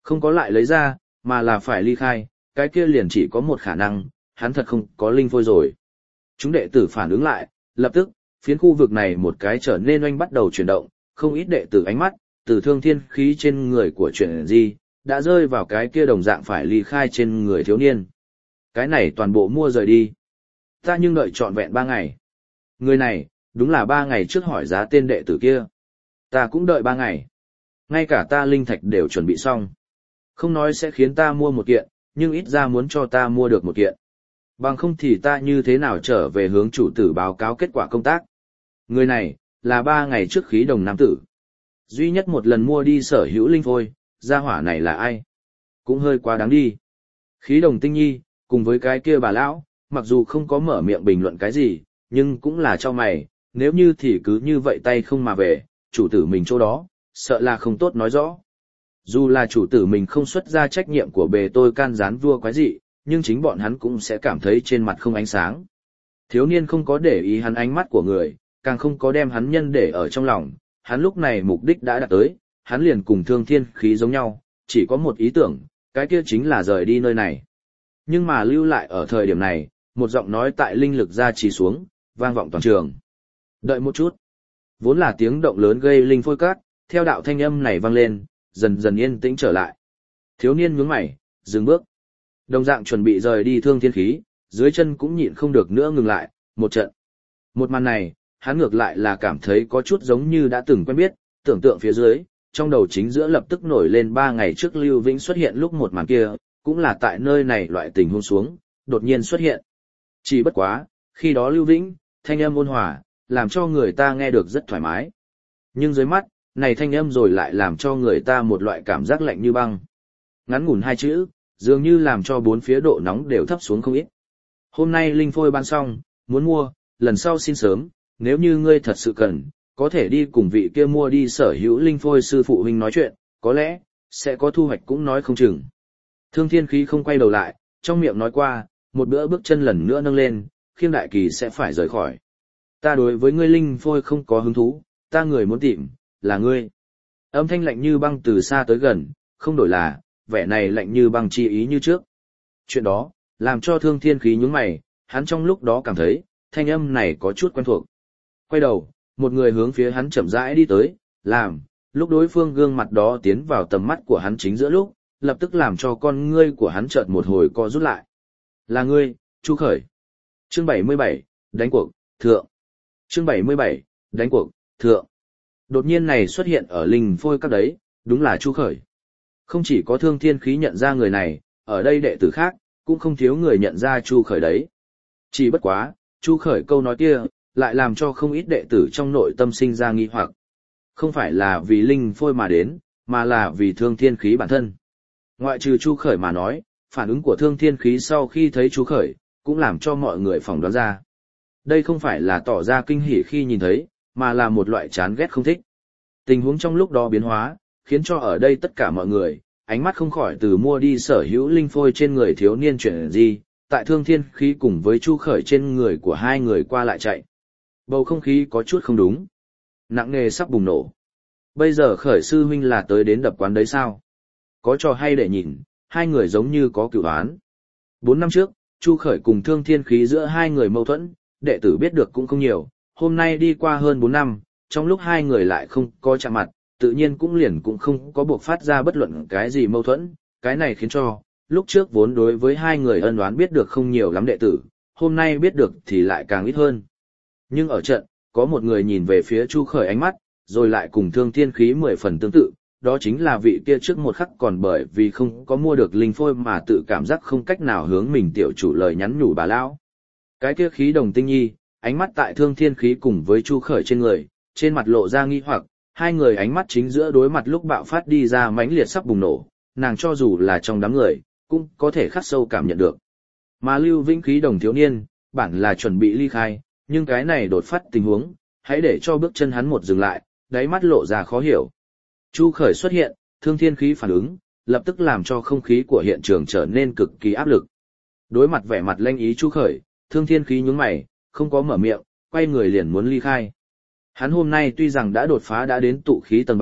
Không có lại lấy ra, mà là phải ly khai, cái kia liền chỉ có một khả năng, hắn thật không có linh phôi rồi. Chúng đệ tử phản ứng lại, lập tức, phiến khu vực này một cái trở nên oanh bắt đầu chuyển động, không ít đệ tử ánh mắt, từ thương thiên khí trên người của chuyện gì, đã rơi vào cái kia đồng dạng phải ly khai trên người thiếu niên. Cái này toàn bộ mua rời đi. Ta nhưng đợi trọn vẹn ba ngày. Người này, đúng là ba ngày trước hỏi giá tên đệ tử kia. Ta cũng đợi ba ngày. Ngay cả ta linh thạch đều chuẩn bị xong. Không nói sẽ khiến ta mua một kiện, nhưng ít ra muốn cho ta mua được một kiện. Bằng không thì ta như thế nào trở về hướng chủ tử báo cáo kết quả công tác. Người này, là ba ngày trước khí đồng nam tử. Duy nhất một lần mua đi sở hữu linh phôi, gia hỏa này là ai? Cũng hơi quá đáng đi. Khí đồng tinh nhi, cùng với cái kia bà lão, mặc dù không có mở miệng bình luận cái gì, nhưng cũng là cho mày, nếu như thì cứ như vậy tay không mà về, chủ tử mình chỗ đó, sợ là không tốt nói rõ. Dù là chủ tử mình không xuất ra trách nhiệm của bề tôi can gián vua quái dị, nhưng chính bọn hắn cũng sẽ cảm thấy trên mặt không ánh sáng. Thiếu niên không có để ý hắn ánh mắt của người, càng không có đem hắn nhân để ở trong lòng, hắn lúc này mục đích đã đạt tới, hắn liền cùng thương thiên khí giống nhau, chỉ có một ý tưởng, cái kia chính là rời đi nơi này. Nhưng mà lưu lại ở thời điểm này, một giọng nói tại linh lực ra trì xuống, vang vọng toàn trường. Đợi một chút. Vốn là tiếng động lớn gây linh phôi cát, theo đạo thanh âm này vang lên, dần dần yên tĩnh trở lại. Thiếu niên nhướng mày, dừng bước. Đồng dạng chuẩn bị rời đi thương thiên khí, dưới chân cũng nhịn không được nữa ngừng lại, một trận. Một màn này, hắn ngược lại là cảm thấy có chút giống như đã từng quen biết, tưởng tượng phía dưới, trong đầu chính giữa lập tức nổi lên ba ngày trước Lưu Vĩnh xuất hiện lúc một màn kia, cũng là tại nơi này loại tình huống xuống, đột nhiên xuất hiện. Chỉ bất quá, khi đó Lưu Vĩnh, thanh âm ôn hòa, làm cho người ta nghe được rất thoải mái. Nhưng dưới mắt, này thanh âm rồi lại làm cho người ta một loại cảm giác lạnh như băng. Ngắn ngủn hai chữ, dường như làm cho bốn phía độ nóng đều thấp xuống không ít. Hôm nay linh phôi ban xong, muốn mua, lần sau xin sớm, nếu như ngươi thật sự cần, có thể đi cùng vị kia mua đi sở hữu linh phôi sư phụ huynh nói chuyện, có lẽ, sẽ có thu hoạch cũng nói không chừng. Thương thiên khí không quay đầu lại, trong miệng nói qua, một bữa bước chân lần nữa nâng lên, khiêng đại kỳ sẽ phải rời khỏi. Ta đối với ngươi linh phôi không có hứng thú, ta người muốn tìm, là ngươi. Âm thanh lạnh như băng từ xa tới gần, không đổi là, vẻ này lạnh như băng chi ý như trước. Chuyện đó, làm cho thương thiên khí nhướng mày, hắn trong lúc đó cảm thấy, thanh âm này có chút quen thuộc. Quay đầu, một người hướng phía hắn chậm rãi đi tới, làm, lúc đối phương gương mặt đó tiến vào tầm mắt của hắn chính giữa lúc, lập tức làm cho con ngươi của hắn chợt một hồi co rút lại. Là ngươi, Chu Khởi. Chương bảy mươi bảy, đánh cuộc, thượng. Chương bảy mươi bảy, đánh cuộc, thượng. Đột nhiên này xuất hiện ở linh phôi các đấy, đúng là Chu Khởi. Không chỉ có thương thiên khí nhận ra người này, ở đây đệ tử khác, cũng không thiếu người nhận ra Chu Khởi đấy. Chỉ bất quá, Chu Khởi câu nói kia, lại làm cho không ít đệ tử trong nội tâm sinh ra nghi hoặc. Không phải là vì linh phôi mà đến, mà là vì thương thiên khí bản thân. Ngoại trừ Chu Khởi mà nói, phản ứng của thương thiên khí sau khi thấy Chu Khởi, cũng làm cho mọi người phỏng đoán ra. Đây không phải là tỏ ra kinh hỉ khi nhìn thấy, mà là một loại chán ghét không thích. Tình huống trong lúc đó biến hóa, khiến cho ở đây tất cả mọi người, ánh mắt không khỏi từ mua đi sở hữu linh phôi trên người thiếu niên chuyển gì, tại thương thiên khí cùng với Chu Khởi trên người của hai người qua lại chạy. Bầu không khí có chút không đúng. Nặng nề sắp bùng nổ. Bây giờ Khởi sư huynh là tới đến đập quán đấy sao? Có trò hay để nhìn, hai người giống như có cửu án. Bốn năm trước, Chu Khởi cùng thương thiên khí giữa hai người mâu thuẫn, đệ tử biết được cũng không nhiều. Hôm nay đi qua hơn bốn năm, trong lúc hai người lại không có chạm mặt, tự nhiên cũng liền cũng không có buộc phát ra bất luận cái gì mâu thuẫn. Cái này khiến cho, lúc trước vốn đối với hai người ân oán biết được không nhiều lắm đệ tử, hôm nay biết được thì lại càng ít hơn. Nhưng ở trận, có một người nhìn về phía Chu Khởi ánh mắt, rồi lại cùng thương thiên khí mười phần tương tự, đó chính là vị kia trước một khắc còn bởi vì không có mua được linh phôi mà tự cảm giác không cách nào hướng mình tiểu chủ lời nhắn nhủ bà lão. Cái kia khí đồng tinh nhi, ánh mắt tại thương thiên khí cùng với Chu Khởi trên người, trên mặt lộ ra nghi hoặc, hai người ánh mắt chính giữa đối mặt lúc bạo phát đi ra mãnh liệt sắp bùng nổ, nàng cho dù là trong đám người, cũng có thể khắc sâu cảm nhận được. Mà Lưu Vĩnh khí đồng thiếu niên, bản là chuẩn bị ly khai, nhưng cái này đột phát tình huống, hãy để cho bước chân hắn một dừng lại, đáy mắt lộ ra khó hiểu. Chu Khởi xuất hiện, thương thiên khí phản ứng, lập tức làm cho không khí của hiện trường trở nên cực kỳ áp lực. Đối mặt vẻ mặt lanh ý Chu Khởi, thương thiên khí nhướng mày, không có mở miệng, quay người liền muốn ly khai. Hắn hôm nay tuy rằng đã đột phá đã đến tụ khí tầng ba,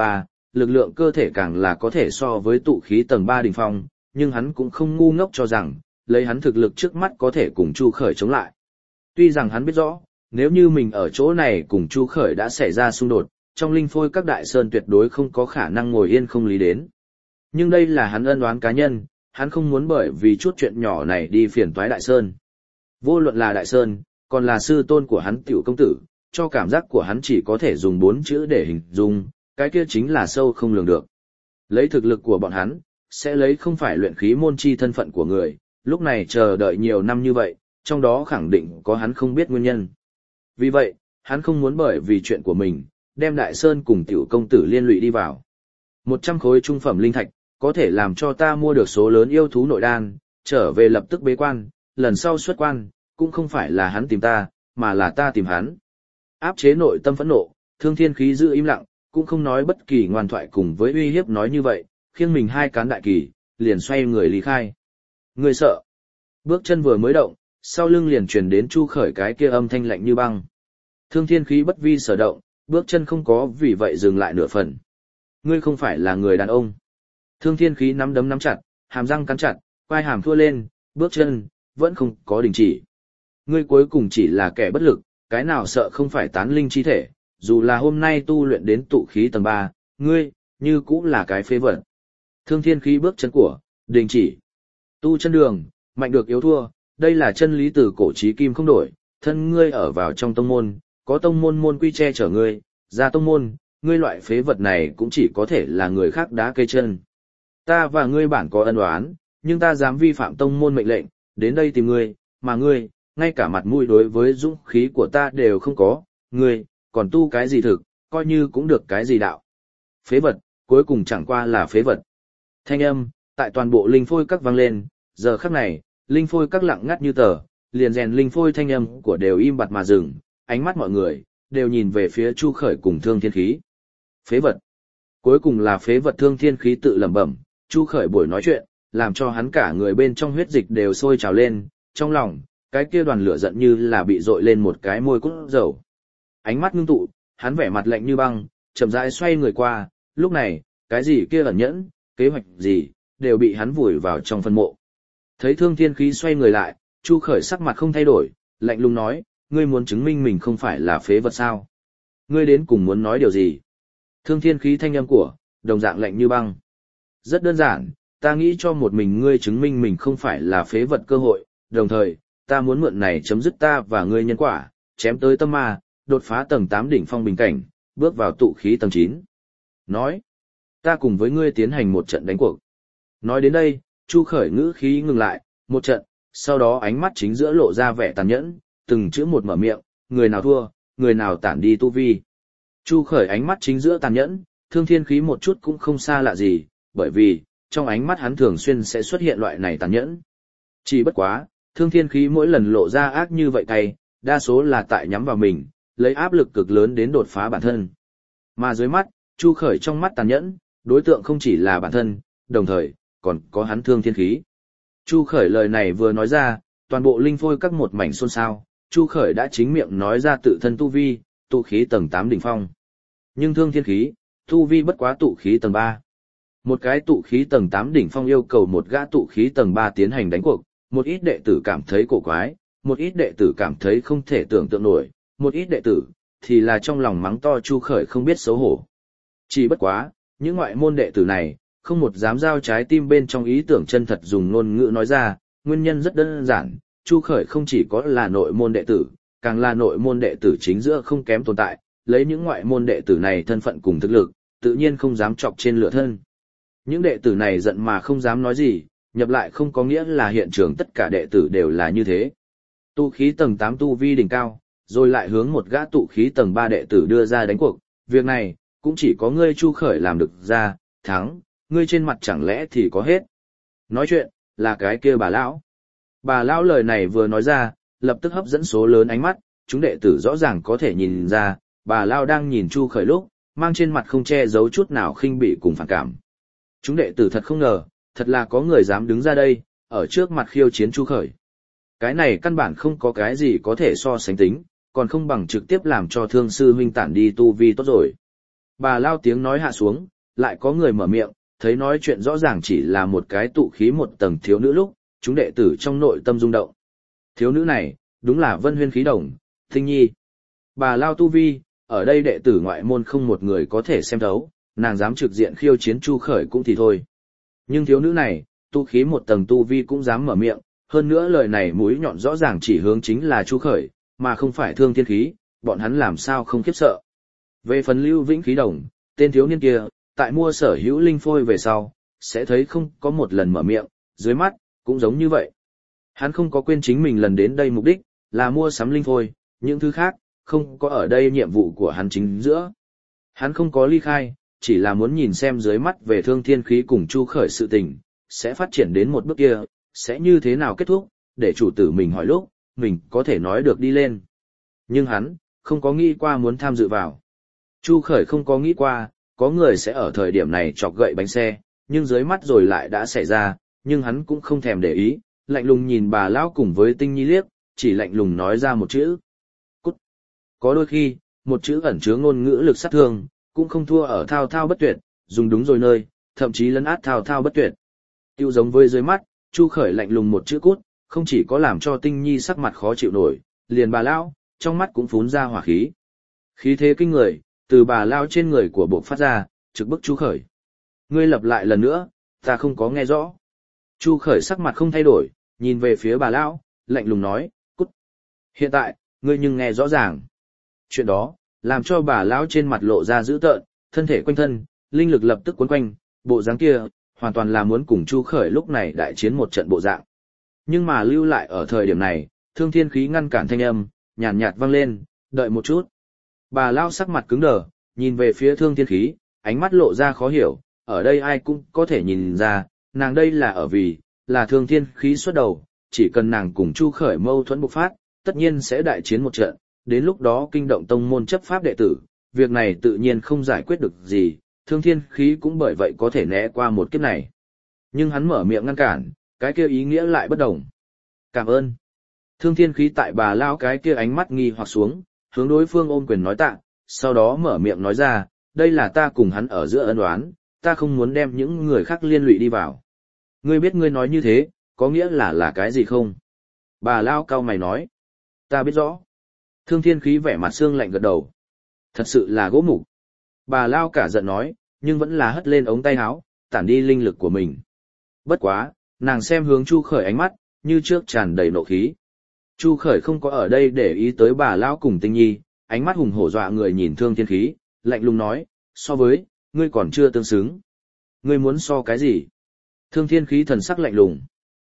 lực lượng cơ thể càng là có thể so với tụ khí tầng ba đỉnh phong, nhưng hắn cũng không ngu ngốc cho rằng, lấy hắn thực lực trước mắt có thể cùng Chu Khởi chống lại. Tuy rằng hắn biết rõ, nếu như mình ở chỗ này cùng Chu Khởi đã xảy ra xung đột, trong linh phôi các đại sơn tuyệt đối không có khả năng ngồi yên không lý đến. Nhưng đây là hắn ân oán cá nhân, hắn không muốn bởi vì chút chuyện nhỏ này đi phiền toái đại sơn. Vô luận là đại sơn, còn là sư tôn của hắn tiểu công tử, cho cảm giác của hắn chỉ có thể dùng bốn chữ để hình dung, cái kia chính là sâu không lường được. Lấy thực lực của bọn hắn, sẽ lấy không phải luyện khí môn chi thân phận của người, lúc này chờ đợi nhiều năm như vậy, trong đó khẳng định có hắn không biết nguyên nhân. Vì vậy, hắn không muốn bởi vì chuyện của mình, đem đại sơn cùng tiểu công tử liên lụy đi vào. Một trăm khối trung phẩm linh thạch, có thể làm cho ta mua được số lớn yêu thú nội đan, trở về lập tức bế quan, lần sau xuất quan, cũng không phải là hắn tìm ta, mà là ta tìm hắn. Áp chế nội tâm phẫn nộ, Thương Thiên Khí giữ im lặng, cũng không nói bất kỳ ngoan thoại cùng với uy hiếp nói như vậy, khiêng mình hai cán đại kỳ, liền xoay người lý khai. Người sợ. Bước chân vừa mới động, sau lưng liền truyền đến Chu Khởi cái kia âm thanh lạnh như băng. Thương Thiên Khí bất vi sở động, bước chân không có vì vậy dừng lại nửa phần. Ngươi không phải là người đàn ông. Thương Thiên Khí nắm đấm nắm chặt, hàm răng cắn chặt, quai hàm thua lên, bước chân vẫn không có đình chỉ. Ngươi cuối cùng chỉ là kẻ bất lực, cái nào sợ không phải tán linh chi thể, dù là hôm nay tu luyện đến tụ khí tầng ba, ngươi như cũng là cái phế vật. Thương Thiên Khí bước chân của đình chỉ. Tu chân đường, mạnh được yếu thua, đây là chân lý từ cổ chí kim không đổi, thân ngươi ở vào trong tông môn, có tông môn môn quy che chở ngươi, ra tông môn, ngươi loại phế vật này cũng chỉ có thể là người khác đá cây chân. Ta và ngươi bản có ân oán, nhưng ta dám vi phạm tông môn mệnh lệnh, đến đây tìm ngươi, mà ngươi, ngay cả mặt mũi đối với dũng khí của ta đều không có, ngươi, còn tu cái gì thực, coi như cũng được cái gì đạo. Phế vật, cuối cùng chẳng qua là phế vật. Thanh âm, tại toàn bộ linh phôi các vang lên, giờ khắc này, linh phôi các lặng ngắt như tờ, liền rèn linh phôi thanh âm của đều im bặt mà dừng, ánh mắt mọi người, đều nhìn về phía Chu Khởi cùng Thương Thiên Khí. Phế vật. Cuối cùng là phế vật. Thương Thiên Khí tự lẩm bẩm, Chu Khởi buổi nói chuyện, làm cho hắn cả người bên trong huyết dịch đều sôi trào lên, trong lòng, cái kia đoàn lửa giận như là bị dội lên một cái môi cốt dầu. Ánh mắt ngưng tụ, hắn vẻ mặt lạnh như băng, chậm rãi xoay người qua, lúc này, cái gì kia ẩn nhẫn, kế hoạch gì, đều bị hắn vùi vào trong phân mộ. Thấy Thương Thiên Khí xoay người lại, Chu Khởi sắc mặt không thay đổi, lạnh lùng nói, ngươi muốn chứng minh mình không phải là phế vật sao? Ngươi đến cùng muốn nói điều gì? Thương Thiên Khí thanh âm của, đồng dạng lạnh như băng. Rất đơn giản, ta nghĩ cho một mình ngươi chứng minh mình không phải là phế vật cơ hội, đồng thời, ta muốn mượn này chấm dứt ta và ngươi nhân quả, chém tới tâm ma, đột phá tầng tám đỉnh phong bình cảnh, bước vào tụ khí tầng chín. Nói, ta cùng với ngươi tiến hành một trận đánh cuộc. Nói đến đây, Chu Khởi ngữ khí ngừng lại, một trận, sau đó ánh mắt chính giữa lộ ra vẻ tàn nhẫn, từng chữ một mở miệng, người nào thua, người nào tản đi tu vi. Chu Khởi ánh mắt chính giữa tàn nhẫn, Thương Thiên Khí một chút cũng không xa lạ gì, bởi vì, trong ánh mắt hắn thường xuyên sẽ xuất hiện loại này tàn nhẫn. Chỉ bất quá, Thương Thiên Khí mỗi lần lộ ra ác như vậy cay, đa số là tại nhắm vào mình, lấy áp lực cực lớn đến đột phá bản thân. Mà dưới mắt, Chu Khởi trong mắt tàn nhẫn, đối tượng không chỉ là bản thân, đồng thời, còn có hắn Thương Thiên Khí. Chu Khởi lời này vừa nói ra, toàn bộ linh phôi các một mảnh xôn xao, Chu Khởi đã chính miệng nói ra tự thân tu vi, tụ khí tầng tám đỉnh phong. Nhưng Thương Thiên Khí, tu vi bất quá tụ khí tầng ba. Một cái tụ khí tầng tám đỉnh phong yêu cầu một gã tụ khí tầng ba tiến hành đánh cuộc, một ít đệ tử cảm thấy cổ quái, một ít đệ tử cảm thấy không thể tưởng tượng nổi, một ít đệ tử thì là trong lòng mắng to Chu Khởi không biết xấu hổ. Chỉ bất quá, những ngoại môn đệ tử này, không một dám giao trái tim bên trong ý tưởng chân thật dùng ngôn ngữ nói ra, nguyên nhân rất đơn giản, Chu Khởi không chỉ có là nội môn đệ tử, càng là nội môn đệ tử chính giữa không kém tồn tại, lấy những ngoại môn đệ tử này thân phận cùng thực lực, tự nhiên không dám chọc trên lửa thân. Những đệ tử này giận mà không dám nói gì, nhập lại không có nghĩa là hiện trường tất cả đệ tử đều là như thế. Tu khí tầng tám tu vi đỉnh cao, rồi lại hướng một gã tụ khí tầng ba đệ tử đưa ra đánh cuộc, việc này, cũng chỉ có ngươi Chu Khởi làm được ra, thắng, ngươi trên mặt chẳng lẽ thì có hết. Nói chuyện, là cái kia bà lão. Bà lão lời này vừa nói ra, lập tức hấp dẫn số lớn ánh mắt, chúng đệ tử rõ ràng có thể nhìn ra, bà lão đang nhìn Chu Khởi lúc, mang trên mặt không che giấu chút nào khinh bỉ cùng phản cảm. Chúng đệ tử thật không ngờ, thật là có người dám đứng ra đây, ở trước mặt khiêu chiến Chu Khởi. Cái này căn bản không có cái gì có thể so sánh tính, còn không bằng trực tiếp làm cho Thương sư huynh tản đi tu vi tốt rồi. Bà lao tiếng nói hạ xuống, lại có người mở miệng, thấy nói chuyện rõ ràng chỉ là một cái tụ khí một tầng thiếu nữ lúc, chúng đệ tử trong nội tâm rung động. Thiếu nữ này, đúng là Vân Huyên khí đồng, Tinh Nhi. Bà Lao tu vi, ở đây đệ tử ngoại môn không một người có thể xem thấu, nàng dám trực diện khiêu chiến Chu Khởi cũng thì thôi. Nhưng thiếu nữ này, tu khí một tầng tu vi cũng dám mở miệng, hơn nữa lời này mũi nhọn rõ ràng chỉ hướng chính là Chu Khởi, mà không phải Thương Thiên khí, bọn hắn làm sao không khiếp sợ. Về phần Lưu Vĩnh khí đồng, tên thiếu niên kia, tại mua sở hữu linh phôi về sau, sẽ thấy không có một lần mở miệng, dưới mắt, cũng giống như vậy. Hắn không có quên chính mình lần đến đây mục đích, là mua sắm linh phôi, những thứ khác, không có ở đây nhiệm vụ của hắn chính giữa. Hắn không có ly khai, chỉ là muốn nhìn xem dưới mắt về Thương Thiên khí cùng Chu Khởi sự tình, sẽ phát triển đến một bước kia, sẽ như thế nào kết thúc, để chủ tử mình hỏi lúc, mình có thể nói được đi lên. Nhưng hắn, không có nghĩ qua muốn tham dự vào. Chu Khởi không có nghĩ qua, có người sẽ ở thời điểm này chọc gậy bánh xe, nhưng dưới mắt rồi lại đã xảy ra, nhưng hắn cũng không thèm để ý, lạnh lùng nhìn bà lão cùng với Tinh Nhi liếc, chỉ lạnh lùng nói ra một chữ. Cút. Có đôi khi, một chữ ẩn chứa ngôn ngữ lực sát thương, cũng không thua ở thao thao bất tuyệt, dùng đúng rồi nơi, thậm chí lấn át thao thao bất tuyệt. Tiêu giống với dưới mắt, Chu Khởi lạnh lùng một chữ cút, không chỉ có làm cho Tinh Nhi sắc mặt khó chịu nổi, liền bà lão, trong mắt cũng phún ra hỏa khí. Khí thế kinh người, từ bà lão trên người của bộ phát ra, trực bức Chu Khởi. Ngươi lặp lại lần nữa, ta không có nghe rõ. Chu Khởi sắc mặt không thay đổi, nhìn về phía bà lão, lạnh lùng nói, cút. Hiện tại, ngươi nhưng nghe rõ ràng. Chuyện đó, làm cho bà lão trên mặt lộ ra dữ tợn, thân thể quanh thân, linh lực lập tức cuốn quanh, bộ dáng kia, hoàn toàn là muốn cùng Chu Khởi lúc này đại chiến một trận bộ dạng. Nhưng mà lưu lại ở thời điểm này, Thương Thiên khí ngăn cản thanh âm, nhàn nhạt vang lên, đợi một chút. Bà lão sắc mặt cứng đờ, nhìn về phía Thương Thiên khí, ánh mắt lộ ra khó hiểu, ở đây ai cũng có thể nhìn ra, nàng đây là ở vì, là Thương Thiên khí xuất đầu, chỉ cần nàng cùng Chu Khởi mâu thuẫn bộc phát, tất nhiên sẽ đại chiến một trận, đến lúc đó kinh động tông môn chấp pháp đệ tử, việc này tự nhiên không giải quyết được gì, Thương Thiên khí cũng bởi vậy có thể né qua một kiếp này. Nhưng hắn mở miệng ngăn cản, cái kia ý nghĩa lại bất đồng. Cảm ơn. Thương Thiên khí tại bà lao cái kia ánh mắt nghi hoặc xuống, hướng đối phương ôm quyền nói tạ, sau đó mở miệng nói ra, đây là ta cùng hắn ở giữa ân oán, ta không muốn đem những người khác liên lụy đi vào. Ngươi biết ngươi nói như thế, có nghĩa là là cái gì không? Bà lao cau mày nói. Ta biết rõ. Thương Thiên khí vẻ mặt xương lạnh gật đầu. Thật sự là gỗ mục. Bà lao cả giận nói, nhưng vẫn là hất lên ống tay áo, tản đi linh lực của mình. Bất quá, nàng xem hướng Chu Khởi ánh mắt, như trước tràn đầy nộ khí. Chu Khởi không có ở đây để ý tới bà lão cùng Tinh Nhi, ánh mắt hùng hổ dọa người nhìn Thương Thiên khí, lạnh lùng nói, so với, ngươi còn chưa tương xứng. Ngươi muốn so cái gì? Thương Thiên khí thần sắc lạnh lùng.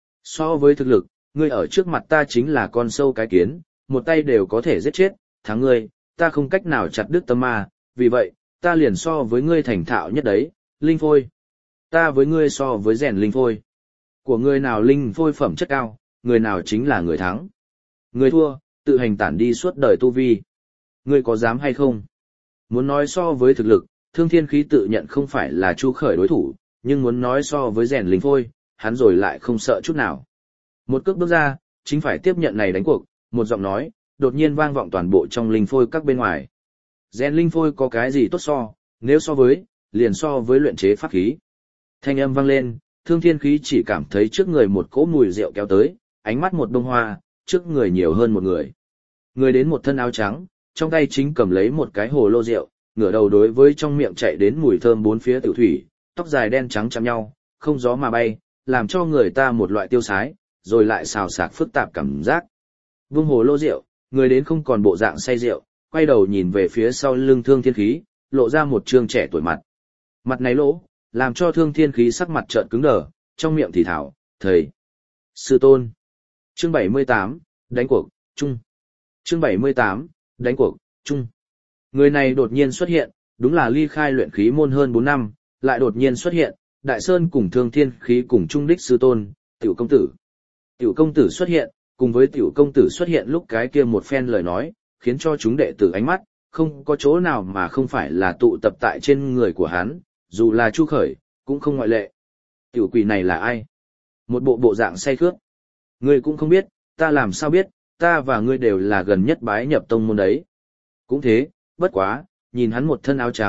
So với thực lực, ngươi ở trước mặt ta chính là con sâu cái kiến, một tay đều có thể giết chết, thắng ngươi, ta không cách nào chặt đứt tâm ma, vì vậy, ta liền so với ngươi thành thạo nhất đấy, linh phôi. Ta với ngươi so với rèn linh phôi. Của người nào linh phôi phẩm chất cao, người nào chính là người thắng. Người thua, tự hành tản đi suốt đời tu vi. Ngươi có dám hay không? Muốn nói so với thực lực, Thương Thiên khí tự nhận không phải là Chu Khởi đối thủ, nhưng muốn nói so với rèn linh phôi, hắn rồi lại không sợ chút nào. Một cước bước ra, chính phải tiếp nhận này đánh cuộc, một giọng nói, đột nhiên vang vọng toàn bộ trong linh phôi các bên ngoài. Rèn linh phôi có cái gì tốt so, nếu so với, liền so với luyện chế pháp khí. Thanh âm vang lên, Thương Thiên khí chỉ cảm thấy trước người một cỗ mùi rượu kéo tới, ánh mắt một bông hoa, trước người nhiều hơn một người. Người đến một thân áo trắng, trong tay chính cầm lấy một cái hồ lô rượu, ngửa đầu đối với trong miệng chạy đến mùi thơm bốn phía tiểu thủy, tóc dài đen trắng chạm nhau, không gió mà bay, làm cho người ta một loại tiêu sái, rồi lại xào xạc phức tạp cảm giác. Vung hồ lô rượu, người đến không còn bộ dạng say rượu, quay đầu nhìn về phía sau lưng Thương Thiên khí, lộ ra một trương trẻ tuổi mặt. Mặt này lỗ, làm cho Thương Thiên khí sắc mặt trợn cứng đờ, trong miệng thì thảo, thầy, sư tôn. Chương bảy mươi tám, đánh cuộc, chung. Chương bảy mươi tám, đánh cuộc, chung. Người này đột nhiên xuất hiện, đúng là ly khai luyện khí môn hơn bốn năm, lại đột nhiên xuất hiện, Đại Sơn cùng Thương Thiên khí cùng chung đích sư tôn, Tiểu công tử. Tiểu công tử xuất hiện, cùng với Tiểu công tử xuất hiện lúc cái kia một phen lời nói, khiến cho chúng đệ tử ánh mắt, không có chỗ nào mà không phải là tụ tập tại trên người của hắn, dù là Chu Khởi, cũng không ngoại lệ. Tiểu quỷ này là ai? Một bộ bộ dạng say khướt. Ngươi cũng không biết, ta làm sao biết, ta và ngươi đều là gần nhất bái nhập tông môn đấy. Cũng thế, bất quá, nhìn hắn một thân áo trắng,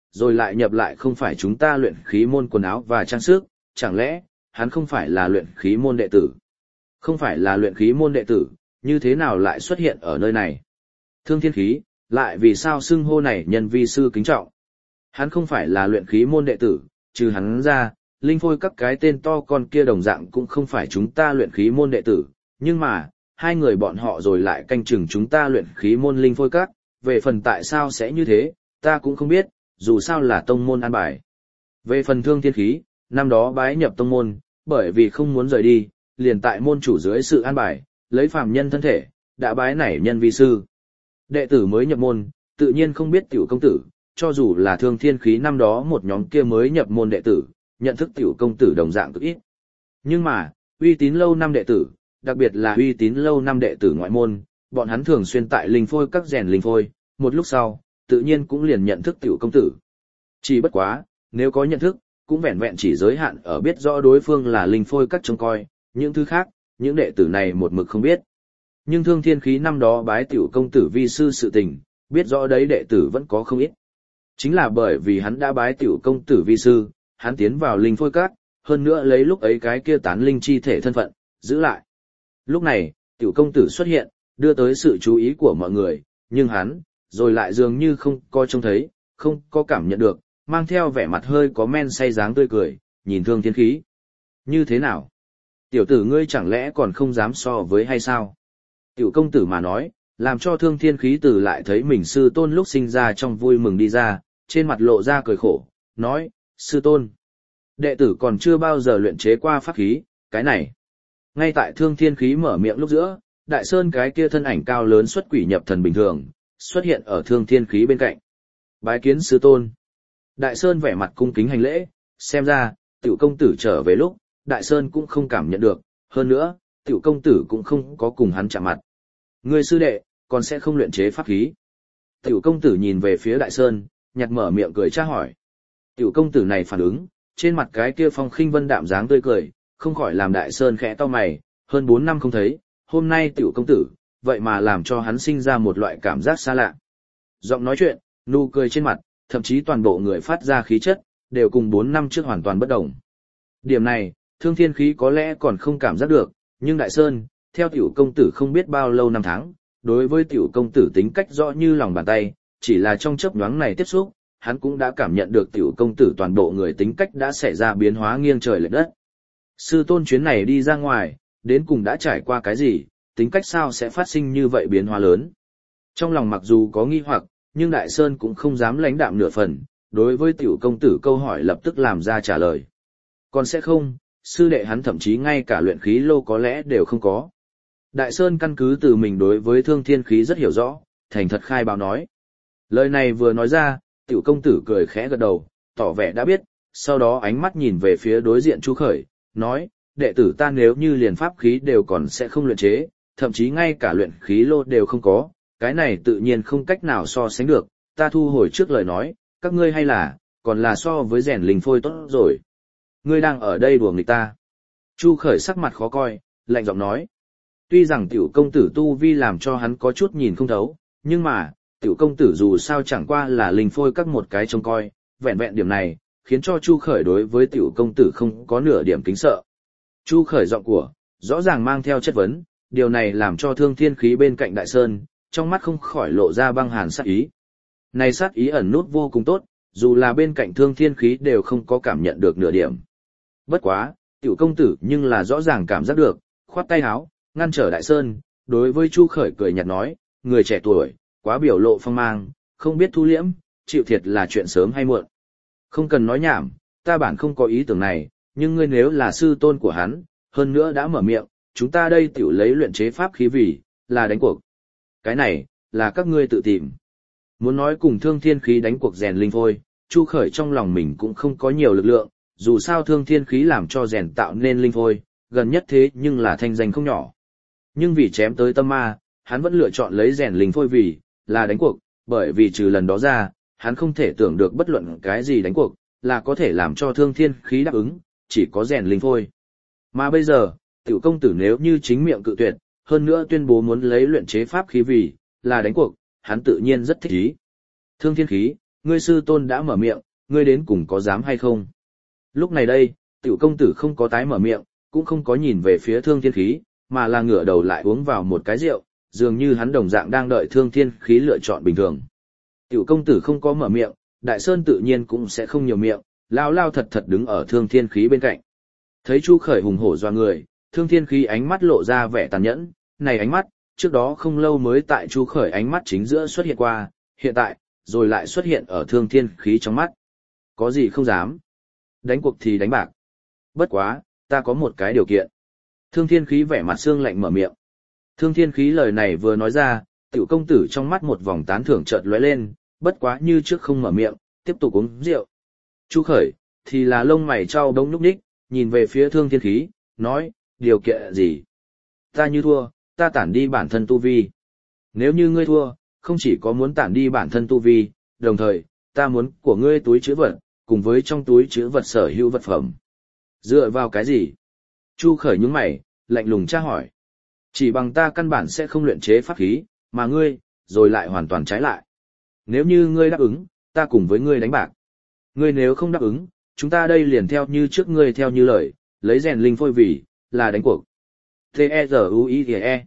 rồi lại nhập lại không phải chúng ta luyện khí môn quần áo và trang sức, chẳng lẽ, hắn không phải là luyện khí môn đệ tử? Không phải là luyện khí môn đệ tử, như thế nào lại xuất hiện ở nơi này? Thương Thiên Khí, lại vì sao xưng hô này nhân vi sư kính trọng? Hắn không phải là luyện khí môn đệ tử, trừ hắn ra, linh phôi các cái tên to con kia đồng dạng cũng không phải chúng ta luyện khí môn đệ tử, nhưng mà, hai người bọn họ rồi lại canh chừng chúng ta luyện khí môn linh phôi các, về phần tại sao sẽ như thế, ta cũng không biết, dù sao là tông môn an bài. Về phần Thương Thiên Khí, năm đó bái nhập tông môn, bởi vì không muốn rời đi, liền tại môn chủ dưới sự an bài, lấy phàm nhân thân thể, đã bái nảy nhân vi sư. Đệ tử mới nhập môn, tự nhiên không biết tiểu công tử, cho dù là Thương Thiên Khí năm đó một nhóm kia mới nhập môn đệ tử, nhận thức tiểu công tử đồng dạng cực ít. Nhưng mà, uy tín lâu năm đệ tử, đặc biệt là uy tín lâu năm đệ tử ngoại môn, bọn hắn thường xuyên tại linh phôi các rèn linh phôi, một lúc sau, tự nhiên cũng liền nhận thức tiểu công tử. Chỉ bất quá, nếu có nhận thức, cũng vẹn vẹn chỉ giới hạn ở biết rõ đối phương là linh phôi các trông coi, những thứ khác, những đệ tử này một mực không biết. Nhưng Thương Thiên Khí năm đó bái tiểu công tử vi sư sự tình, biết rõ đấy đệ tử vẫn có không ít. Chính là bởi vì hắn đã bái tiểu công tử vi sư, hắn tiến vào linh phôi các, hơn nữa lấy lúc ấy cái kia tán linh chi thể thân phận, giữ lại. Lúc này, tiểu công tử xuất hiện, đưa tới sự chú ý của mọi người, nhưng hắn, rồi lại dường như không có trông thấy, không có cảm nhận được, mang theo vẻ mặt hơi có men say dáng tươi cười, nhìn Thương Thiên Khí. Như thế nào? Tiểu tử ngươi chẳng lẽ còn không dám so với hay sao? Tiểu công tử mà nói, làm cho Thương Thiên Khí từ lại thấy mình sư tôn lúc sinh ra trong vui mừng đi ra, trên mặt lộ ra cười khổ, nói, sư tôn. Đệ tử còn chưa bao giờ luyện chế qua pháp khí, cái này. Ngay tại Thương Thiên Khí mở miệng lúc giữa, Đại Sơn cái kia thân ảnh cao lớn xuất quỷ nhập thần bình thường, xuất hiện ở Thương Thiên Khí bên cạnh. Bái kiến sư tôn. Đại Sơn vẻ mặt cung kính hành lễ, xem ra, tiểu công tử trở về lúc, Đại Sơn cũng không cảm nhận được, hơn nữa, tiểu công tử cũng không có cùng hắn chạm mặt. Người sư đệ, còn sẽ không luyện chế pháp khí. Tiểu công tử nhìn về phía Đại Sơn, nhặt mở miệng cười tra hỏi. Tiểu công tử này phản ứng, trên mặt cái kia phong khinh vân đạm dáng tươi cười, không khỏi làm Đại Sơn khẽ to mày, hơn bốn năm không thấy, hôm nay tiểu công tử, vậy mà làm cho hắn sinh ra một loại cảm giác xa lạ. Giọng nói chuyện, nụ cười trên mặt, thậm chí toàn bộ người phát ra khí chất, đều cùng bốn năm trước hoàn toàn bất đồng. Điểm này, Thương Thiên Khí có lẽ còn không cảm giác được, nhưng Đại Sơn, theo tiểu công tử không biết bao lâu năm tháng, đối với tiểu công tử tính cách rõ như lòng bàn tay, chỉ là trong chớp nhoáng này tiếp xúc, hắn cũng đã cảm nhận được tiểu công tử toàn bộ người tính cách đã xảy ra biến hóa nghiêng trời lệch đất. Sư tôn chuyến này đi ra ngoài, đến cùng đã trải qua cái gì, tính cách sao sẽ phát sinh như vậy biến hóa lớn. Trong lòng mặc dù có nghi hoặc, nhưng Đại Sơn cũng không dám lãnh đạm nửa phần, đối với tiểu công tử câu hỏi lập tức làm ra trả lời. Còn sẽ không, sư đệ hắn thậm chí ngay cả luyện khí lô có lẽ đều không có. Đại Sơn căn cứ từ mình đối với Thương Thiên Khí rất hiểu rõ, thành thật khai báo nói. Lời này vừa nói ra, tiểu công tử cười khẽ gật đầu, tỏ vẻ đã biết, sau đó ánh mắt nhìn về phía đối diện Chu Khởi, nói, đệ tử ta nếu như liền pháp khí đều còn sẽ không luyện chế, thậm chí ngay cả luyện khí lô đều không có, cái này tự nhiên không cách nào so sánh được, ta thu hồi trước lời nói, các ngươi hay là, còn là so với rèn linh phôi tốt rồi. Ngươi đang ở đây đùa nghịch ta. Chu Khởi sắc mặt khó coi, lạnh giọng nói. Tuy rằng tiểu công tử tu vi làm cho hắn có chút nhìn không thấu, nhưng mà, tiểu công tử dù sao chẳng qua là linh phôi các một cái trông coi, vẹn vẹn điểm này, khiến cho Chu Khởi đối với tiểu công tử không có nửa điểm kính sợ. Chu Khởi giọng của, rõ ràng mang theo chất vấn, điều này làm cho Thương Thiên Khí bên cạnh Đại Sơn, trong mắt không khỏi lộ ra băng hàn sát ý. Này sát ý ẩn nút vô cùng tốt, dù là bên cạnh Thương Thiên Khí đều không có cảm nhận được nửa điểm. Bất quá, tiểu công tử nhưng là rõ ràng cảm giác được, khoát tay áo, ngăn trở Đại Sơn, đối với Chu Khởi cười nhạt nói, người trẻ tuổi, quá biểu lộ phong mang, không biết thu liễm, chịu thiệt là chuyện sớm hay muộn. Không cần nói nhảm, ta bản không có ý tưởng này, nhưng ngươi nếu là sư tôn của hắn, hơn nữa đã mở miệng, chúng ta đây tiểu lấy luyện chế pháp khí vì, là đánh cuộc. Cái này, là các ngươi tự tìm. Muốn nói cùng Thương Thiên Khí đánh cuộc rèn linh phôi, Chu Khởi trong lòng mình cũng không có nhiều lực lượng, dù sao Thương Thiên Khí làm cho rèn tạo nên linh phôi, gần nhất thế nhưng là thanh danh không nhỏ. Nhưng vì chém tới tâm ma, hắn vẫn lựa chọn lấy rèn linh phôi vì, là đánh cuộc, bởi vì trừ lần đó ra, hắn không thể tưởng được bất luận cái gì đánh cuộc, là có thể làm cho Thương Thiên Khí đáp ứng, chỉ có rèn linh phôi. Mà bây giờ, tiểu công tử nếu như chính miệng cự tuyệt, hơn nữa tuyên bố muốn lấy luyện chế pháp khí vì, là đánh cuộc, hắn tự nhiên rất thích ý. Thương Thiên Khí, ngươi sư tôn đã mở miệng, ngươi đến cùng có dám hay không? Lúc này đây, tiểu công tử không có tái mở miệng, cũng không có nhìn về phía thương thiên khí, mà là ngửa đầu lại uống vào một cái rượu, dường như hắn đồng dạng đang đợi thương thiên khí lựa chọn bình thường. Tiểu công tử không có mở miệng, Đại Sơn tự nhiên cũng sẽ không nhiều miệng, lao lao thật thật đứng ở thương thiên khí bên cạnh. Thấy Chu Khởi hùng hổ doa người, thương thiên khí ánh mắt lộ ra vẻ tàn nhẫn, này ánh mắt, trước đó không lâu mới tại Chu Khởi ánh mắt chính giữa xuất hiện qua, hiện tại, rồi lại xuất hiện ở thương thiên khí trong mắt. Có gì không dám? Đánh cuộc thì đánh bạc. Bất quá, ta có một cái điều kiện. Thương thiên khí vẻ mặt xương lạnh mở miệng. Thương thiên khí lời này vừa nói ra, tiểu công tử trong mắt một vòng tán thưởng chợt lóe lên, bất quá như trước không mở miệng, tiếp tục uống rượu. Chu Khởi, thì là lông mày trao đống nhúc nhích, nhìn về phía thương thiên khí, nói, điều kiện gì? Ta như thua, ta tản đi bản thân tu vi. Nếu như ngươi thua, không chỉ có muốn tản đi bản thân tu vi, đồng thời, ta muốn của ngươi túi chứa vật, cùng với trong túi chứa vật sở hữu vật phẩm. Dựa vào cái gì? Chu Khởi nhướng mày, lạnh lùng tra hỏi. Chỉ bằng ta căn bản sẽ không luyện chế pháp khí, mà ngươi, rồi lại hoàn toàn trái lại. Nếu như ngươi đáp ứng, ta cùng với ngươi đánh bạc. Ngươi nếu không đáp ứng, chúng ta đây liền theo như trước ngươi theo như lời, lấy rèn linh phôi vì, là đánh cuộc. T-E-Z-U-I-E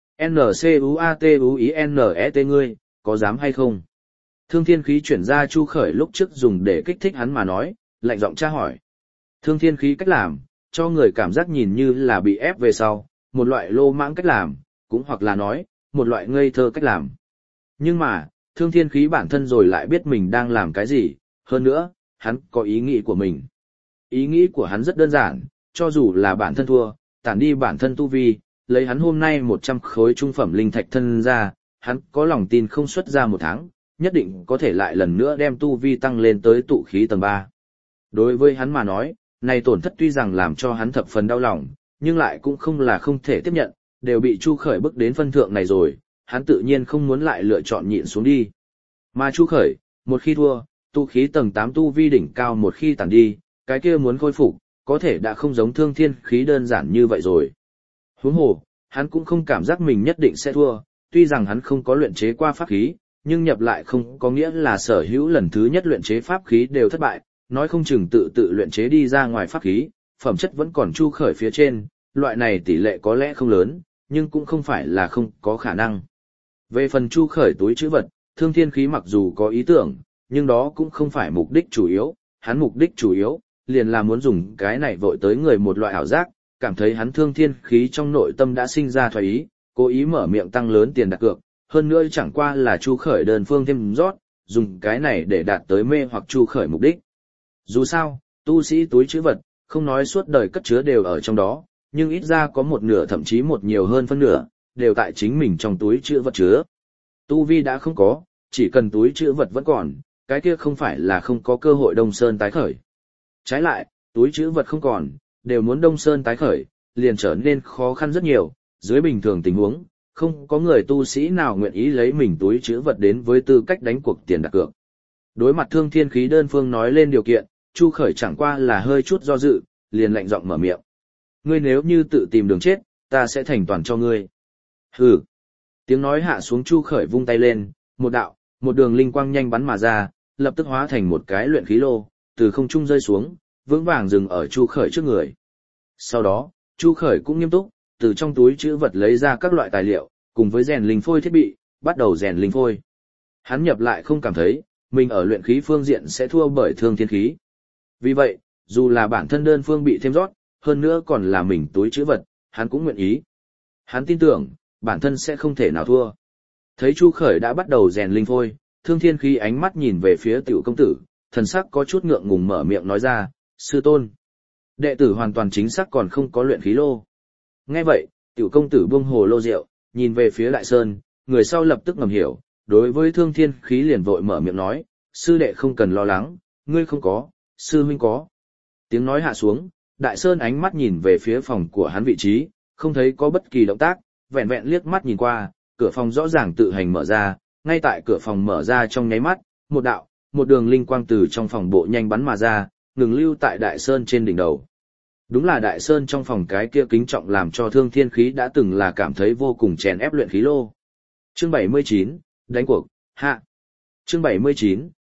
N-C-U-A-T-U-I-N-E-T ngươi, có dám hay không? Thương thiên khí chuyển ra Chu Khởi lúc trước dùng để kích thích hắn mà nói, lạnh giọng tra hỏi. Thương thiên khí cách làm, cho người cảm giác nhìn như là bị ép về sau, một loại lô mãng cách làm, cũng hoặc là nói, một loại ngây thơ cách làm. Nhưng mà, thương thiên khí bản thân rồi lại biết mình đang làm cái gì, hơn nữa, hắn có ý nghĩ của mình. Ý nghĩ của hắn rất đơn giản, cho dù là bản thân thua, tản đi bản thân tu vi, lấy hắn hôm nay một trăm khối trung phẩm linh thạch thân ra, hắn có lòng tin không xuất ra một tháng, nhất định có thể lại lần nữa đem tu vi tăng lên tới tụ khí tầng ba. Đối với hắn mà nói, này tổn thất tuy rằng làm cho hắn thập phần đau lòng, nhưng lại cũng không là không thể tiếp nhận, đều bị Chu Khởi bức đến phân thượng này rồi, hắn tự nhiên không muốn lại lựa chọn nhịn xuống đi. Mà Chu Khởi, một khi thua, tu khí tầng tám tu vi đỉnh cao một khi tản đi, cái kia muốn khôi phục, có thể đã không giống thương thiên khí đơn giản như vậy rồi. Huống hồ, hắn cũng không cảm giác mình nhất định sẽ thua, tuy rằng hắn không có luyện chế qua pháp khí, nhưng nhập lại không có nghĩa là sở hữu lần thứ nhất luyện chế pháp khí đều thất bại, nói không chừng tự tự luyện chế đi ra ngoài pháp khí, phẩm chất vẫn còn Chu Khởi phía trên, loại này tỷ lệ có lẽ không lớn, nhưng cũng không phải là không có khả năng. Về phần Chu Khởi túi trữ vật, thương thiên khí mặc dù có ý tưởng, nhưng đó cũng không phải mục đích chủ yếu, hắn mục đích chủ yếu, liền là muốn dùng cái này vội tới người một loại ảo giác, cảm thấy hắn thương thiên khí trong nội tâm đã sinh ra thoái ý, cố ý mở miệng tăng lớn tiền đặt cược, hơn nữa chẳng qua là Chu Khởi đơn phương thêm rót, dùng cái này để đạt tới mê hoặc Chu Khởi mục đích. Dù sao, tu sĩ túi trữ vật, không nói suốt đời cất chứa đều ở trong đó, nhưng ít ra có một nửa thậm chí một nhiều hơn phân nửa, đều tại chính mình trong túi trữ vật chứa. Tu vi đã không có, chỉ cần túi trữ vật vẫn còn, cái kia không phải là không có cơ hội Đông Sơn tái khởi. Trái lại, túi trữ vật không còn, đều muốn Đông Sơn tái khởi, liền trở nên khó khăn rất nhiều, dưới bình thường tình huống, không có người tu sĩ nào nguyện ý lấy mình túi trữ vật đến với tư cách đánh cuộc tiền đặt cược. Đối mặt thương thiên khí đơn phương nói lên điều kiện, Chu Khởi chẳng qua là hơi chút do dự, liền lạnh giọng mở miệng. Ngươi nếu như tự tìm đường chết, ta sẽ thành toàn cho ngươi. Hừ. Tiếng nói hạ xuống Chu Khởi vung tay lên, một đạo, một đường linh quang nhanh bắn mà ra, lập tức hóa thành một cái luyện khí lô, từ không trung rơi xuống, vững vàng dừng ở Chu Khởi trước người. Sau đó, Chu Khởi cũng nghiêm túc, từ trong túi trữ vật lấy ra các loại tài liệu, cùng với rèn linh phôi thiết bị, bắt đầu rèn linh phôi. Hắn nhập lại không cảm thấy, mình ở luyện khí phương diện sẽ thua bởi thương thiên khí. Vì vậy, dù là bản thân đơn phương bị thêm rót, hơn nữa còn là mình túi trữ vật, hắn cũng nguyện ý. Hắn tin tưởng, bản thân sẽ không thể nào thua. Thấy Chu Khởi đã bắt đầu rèn linh phôi, thương thiên khí ánh mắt nhìn về phía tiểu công tử, thần sắc có chút ngượng ngùng mở miệng nói ra, sư tôn. Đệ tử hoàn toàn chính xác còn không có luyện khí lô. Nghe vậy, tiểu công tử buông hồ lô rượu, nhìn về phía Đại Sơn, người sau lập tức ngầm hiểu, đối với thương thiên khí liền vội mở miệng nói, sư đệ không cần lo lắng, ngươi không có, sư huynh có. Tiếng nói hạ xuống, Đại Sơn ánh mắt nhìn về phía phòng của hắn vị trí, không thấy có bất kỳ động tác, vẹn vẹn liếc mắt nhìn qua, cửa phòng rõ ràng tự hành mở ra, ngay tại cửa phòng mở ra trong nháy mắt, một đạo, một đường linh quang từ trong phòng bộ nhanh bắn mà ra, ngừng lưu tại Đại Sơn trên đỉnh đầu. Đúng là Đại Sơn trong phòng cái kia kính trọng làm cho thương thiên khí đã từng là cảm thấy vô cùng chèn ép luyện khí lô. Chương bảy mươi chín, đánh cuộc, hạ. Chương bảy mươi chín,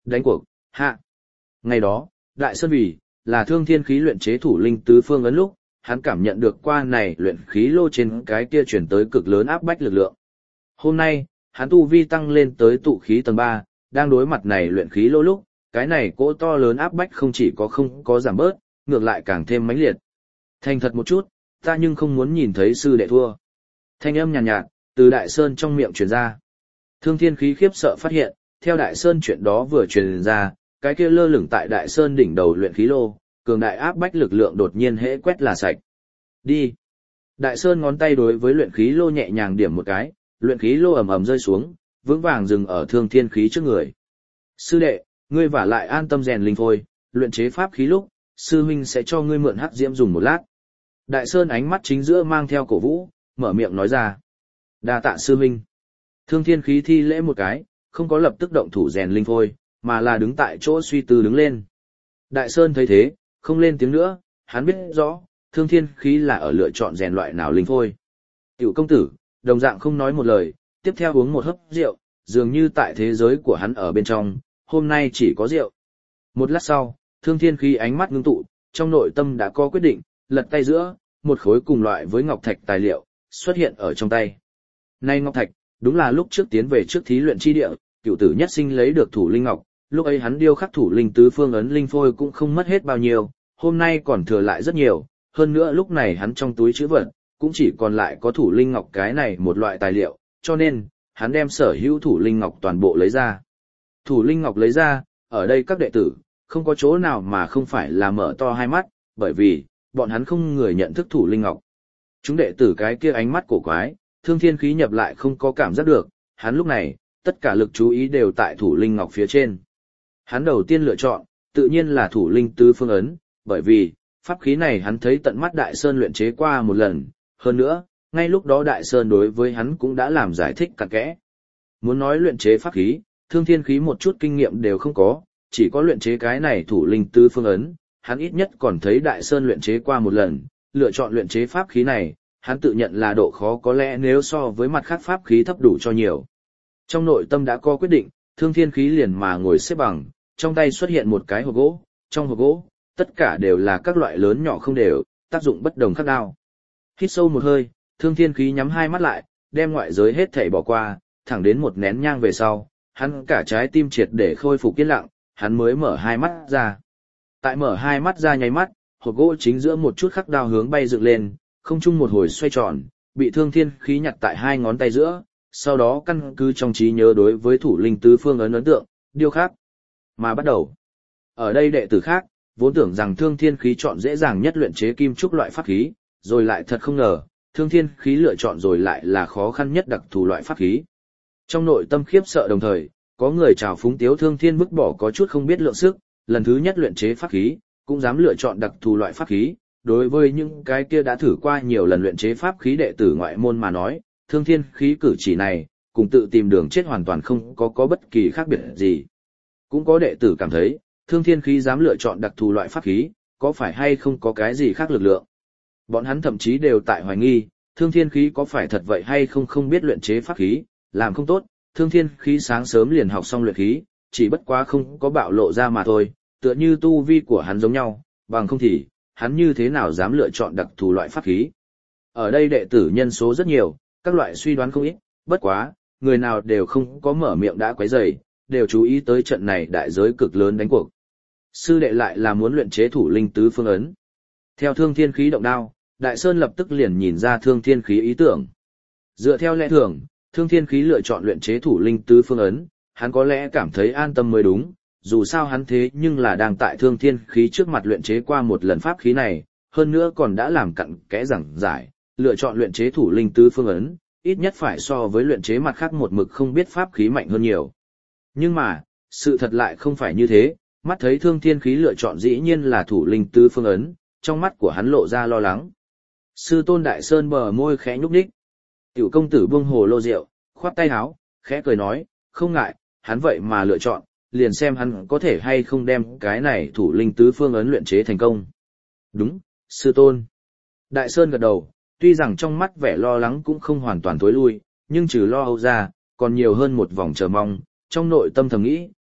Đánh cuộc, hạ. Ngày đó, Đại Sơn vì là thương thiên khí luyện chế thủ linh tứ phương ấn lúc, hắn cảm nhận được qua này luyện khí lô trên cái kia chuyển tới cực lớn áp bách lực lượng. Hôm nay, hắn tu vi tăng lên tới tụ khí tầng ba, đang đối mặt này luyện khí lô lúc, cái này cỗ to lớn áp bách không chỉ có không có giảm bớt, ngược lại càng thêm mãnh liệt. Thành thật một chút, ta nhưng không muốn nhìn thấy sư đệ thua. Thanh âm nhàn nhạt, nhạt, từ Đại Sơn trong miệng truyền ra. Thương thiên khí khiếp sợ phát hiện, theo Đại Sơn chuyện đó vừa truyền ra, cái kia lơ lửng tại Đại Sơn đỉnh đầu luyện khí lô, cường đại áp bách lực lượng đột nhiên hễ quét là sạch. Đi. Đại Sơn ngón tay đối với luyện khí lô nhẹ nhàng điểm một cái, luyện khí lô ầm ầm rơi xuống, vững vàng dừng ở thương thiên khí trước người. Sư đệ, ngươi vả lại an tâm rèn linh phôi, luyện chế pháp khí lúc, sư huynh sẽ cho ngươi mượn hắc diễm dùng một lát. Đại Sơn ánh mắt chính giữa mang theo cổ vũ, mở miệng nói ra. Đa tạ sư huynh. Thương thiên khí thi lễ một cái, không có lập tức động thủ rèn linh phôi, mà là đứng tại chỗ suy tư đứng lên. Đại Sơn thấy thế, không lên tiếng nữa, hắn biết rõ, thương thiên khí là ở lựa chọn rèn loại nào linh phôi. Tiểu công tử, đồng dạng không nói một lời, tiếp theo uống một hớp rượu, dường như tại thế giới của hắn ở bên trong, hôm nay chỉ có rượu. Một lát sau, thương thiên khí ánh mắt ngưng tụ, trong nội tâm đã có quyết định, lật tay giữa, một khối cùng loại với ngọc thạch tài liệu, xuất hiện ở trong tay. Nay ngọc thạch, đúng là lúc trước tiến về trước thí luyện chi địa, cựu tử nhất sinh lấy được thủ linh ngọc, lúc ấy hắn điêu khắc thủ linh tứ phương ấn linh phôi cũng không mất hết bao nhiêu, hôm nay còn thừa lại rất nhiều, hơn nữa lúc này hắn trong túi chữ vật, cũng chỉ còn lại có thủ linh ngọc cái này một loại tài liệu, cho nên, hắn đem sở hữu thủ linh ngọc toàn bộ lấy ra. Thủ linh ngọc lấy ra, ở đây các đệ tử, không có chỗ nào mà không phải là mở to hai mắt, bởi vì, bọn hắn không người nhận thức thủ linh ngọc. Chúng đệ tử cái kia ánh mắt cổ quái, thương thiên khí nhập lại không có cảm giác được, hắn lúc này, tất cả lực chú ý đều tại thủ linh ngọc phía trên. Hắn đầu tiên lựa chọn, tự nhiên là thủ linh tứ phương ấn, bởi vì, pháp khí này hắn thấy tận mắt Đại Sơn luyện chế qua một lần, hơn nữa, ngay lúc đó Đại Sơn đối với hắn cũng đã làm giải thích cặn kẽ. Muốn nói luyện chế pháp khí, thương thiên khí một chút kinh nghiệm đều không có, chỉ có luyện chế cái này thủ linh tứ phương ấn, hắn ít nhất còn thấy Đại Sơn luyện chế qua một lần, lựa chọn luyện chế pháp khí này, hắn tự nhận là độ khó có lẽ nếu so với mặt khác pháp khí thấp đủ cho nhiều. Trong nội tâm đã có quyết định, thương thiên khí liền mà ngồi xếp bằng, trong tay xuất hiện một cái hộp gỗ, trong hộp gỗ, tất cả đều là các loại lớn nhỏ không đều, tác dụng bất đồng khác nhau. Hít sâu một hơi, thương thiên khí nhắm hai mắt lại, đem ngoại giới hết thảy bỏ qua, thẳng đến một nén nhang về sau, hắn cả trái tim triệt để khôi phục yên lặng, hắn mới mở hai mắt ra. Tại mở hai mắt ra nháy mắt, hộp gỗ chính giữa một chút khắc đao hướng bay dựng lên, không chung một hồi xoay tròn, bị thương thiên khí nhặt tại hai ngón tay giữa, sau đó căn cứ trong trí nhớ đối với thủ linh tứ phương ấn ấn tượng, điêu khắc mà bắt đầu. Ở đây đệ tử khác, vốn tưởng rằng thương thiên khí chọn dễ dàng nhất luyện chế kim trúc loại pháp khí, rồi lại thật không ngờ, thương thiên khí lựa chọn rồi lại là khó khăn nhất đặc thù loại pháp khí. Trong nội tâm khiếp sợ đồng thời, có người chào phúng tiếu thương thiên vứt bỏ có chút không biết lượng sức, lần thứ nhất luyện chế pháp khí, cũng dám lựa chọn đặc thù loại pháp khí. Đối với những cái kia đã thử qua nhiều lần luyện chế pháp khí đệ tử ngoại môn mà nói, thương thiên khí cử chỉ này, cùng tự tìm đường chết hoàn toàn không có có bất kỳ khác biệt gì. Cũng có đệ tử cảm thấy, thương thiên khí dám lựa chọn đặc thù loại pháp khí, có phải hay không có cái gì khác lực lượng. Bọn hắn thậm chí đều tại hoài nghi, thương thiên khí có phải thật vậy hay không không biết luyện chế pháp khí, làm không tốt, thương thiên khí sáng sớm liền học xong luyện khí, chỉ bất quá không có bạo lộ ra mà thôi, tựa như tu vi của hắn giống nhau, bằng không thì, hắn như thế nào dám lựa chọn đặc thù loại pháp khí. Ở đây đệ tử nhân số rất nhiều, các loại suy đoán không ít, bất quá, người nào đều không có mở miệng đã quấy rầy, đều chú ý tới trận này đại giới cực lớn đánh cuộc. Sư đệ lại là muốn luyện chế thủ linh tứ phương ấn. Theo thương thiên khí động đao, Đại Sơn lập tức liền nhìn ra thương thiên khí ý tưởng. Dựa theo lẽ thường, thương thiên khí lựa chọn luyện chế thủ linh tứ phương ấn, hắn có lẽ cảm thấy an tâm mới đúng, dù sao hắn thế nhưng là đang tại thương thiên khí trước mặt luyện chế qua một lần pháp khí này, hơn nữa còn đã làm cặn kẽ giảng giải, lựa chọn luyện chế thủ linh tứ phương ấn, ít nhất phải so với luyện chế mặt khác một mực không biết pháp khí mạnh hơn nhiều. Nhưng mà, sự thật lại không phải như thế, mắt thấy thương thiên khí lựa chọn dĩ nhiên là thủ linh tứ phương ấn, trong mắt của hắn lộ ra lo lắng. Sư tôn Đại Sơn bờ môi khẽ nhúc nhích. Tiểu công tử buông hồ lô rượu, khoát tay áo, khẽ cười nói, không ngại, hắn vậy mà lựa chọn, liền xem hắn có thể hay không đem cái này thủ linh tứ phương ấn luyện chế thành công. Đúng, sư tôn. Đại Sơn gật đầu, tuy rằng trong mắt vẻ lo lắng cũng không hoàn toàn thối lui, nhưng trừ lo âu ra, còn nhiều hơn một vòng chờ mong, trong nội tâm thầm nghĩ,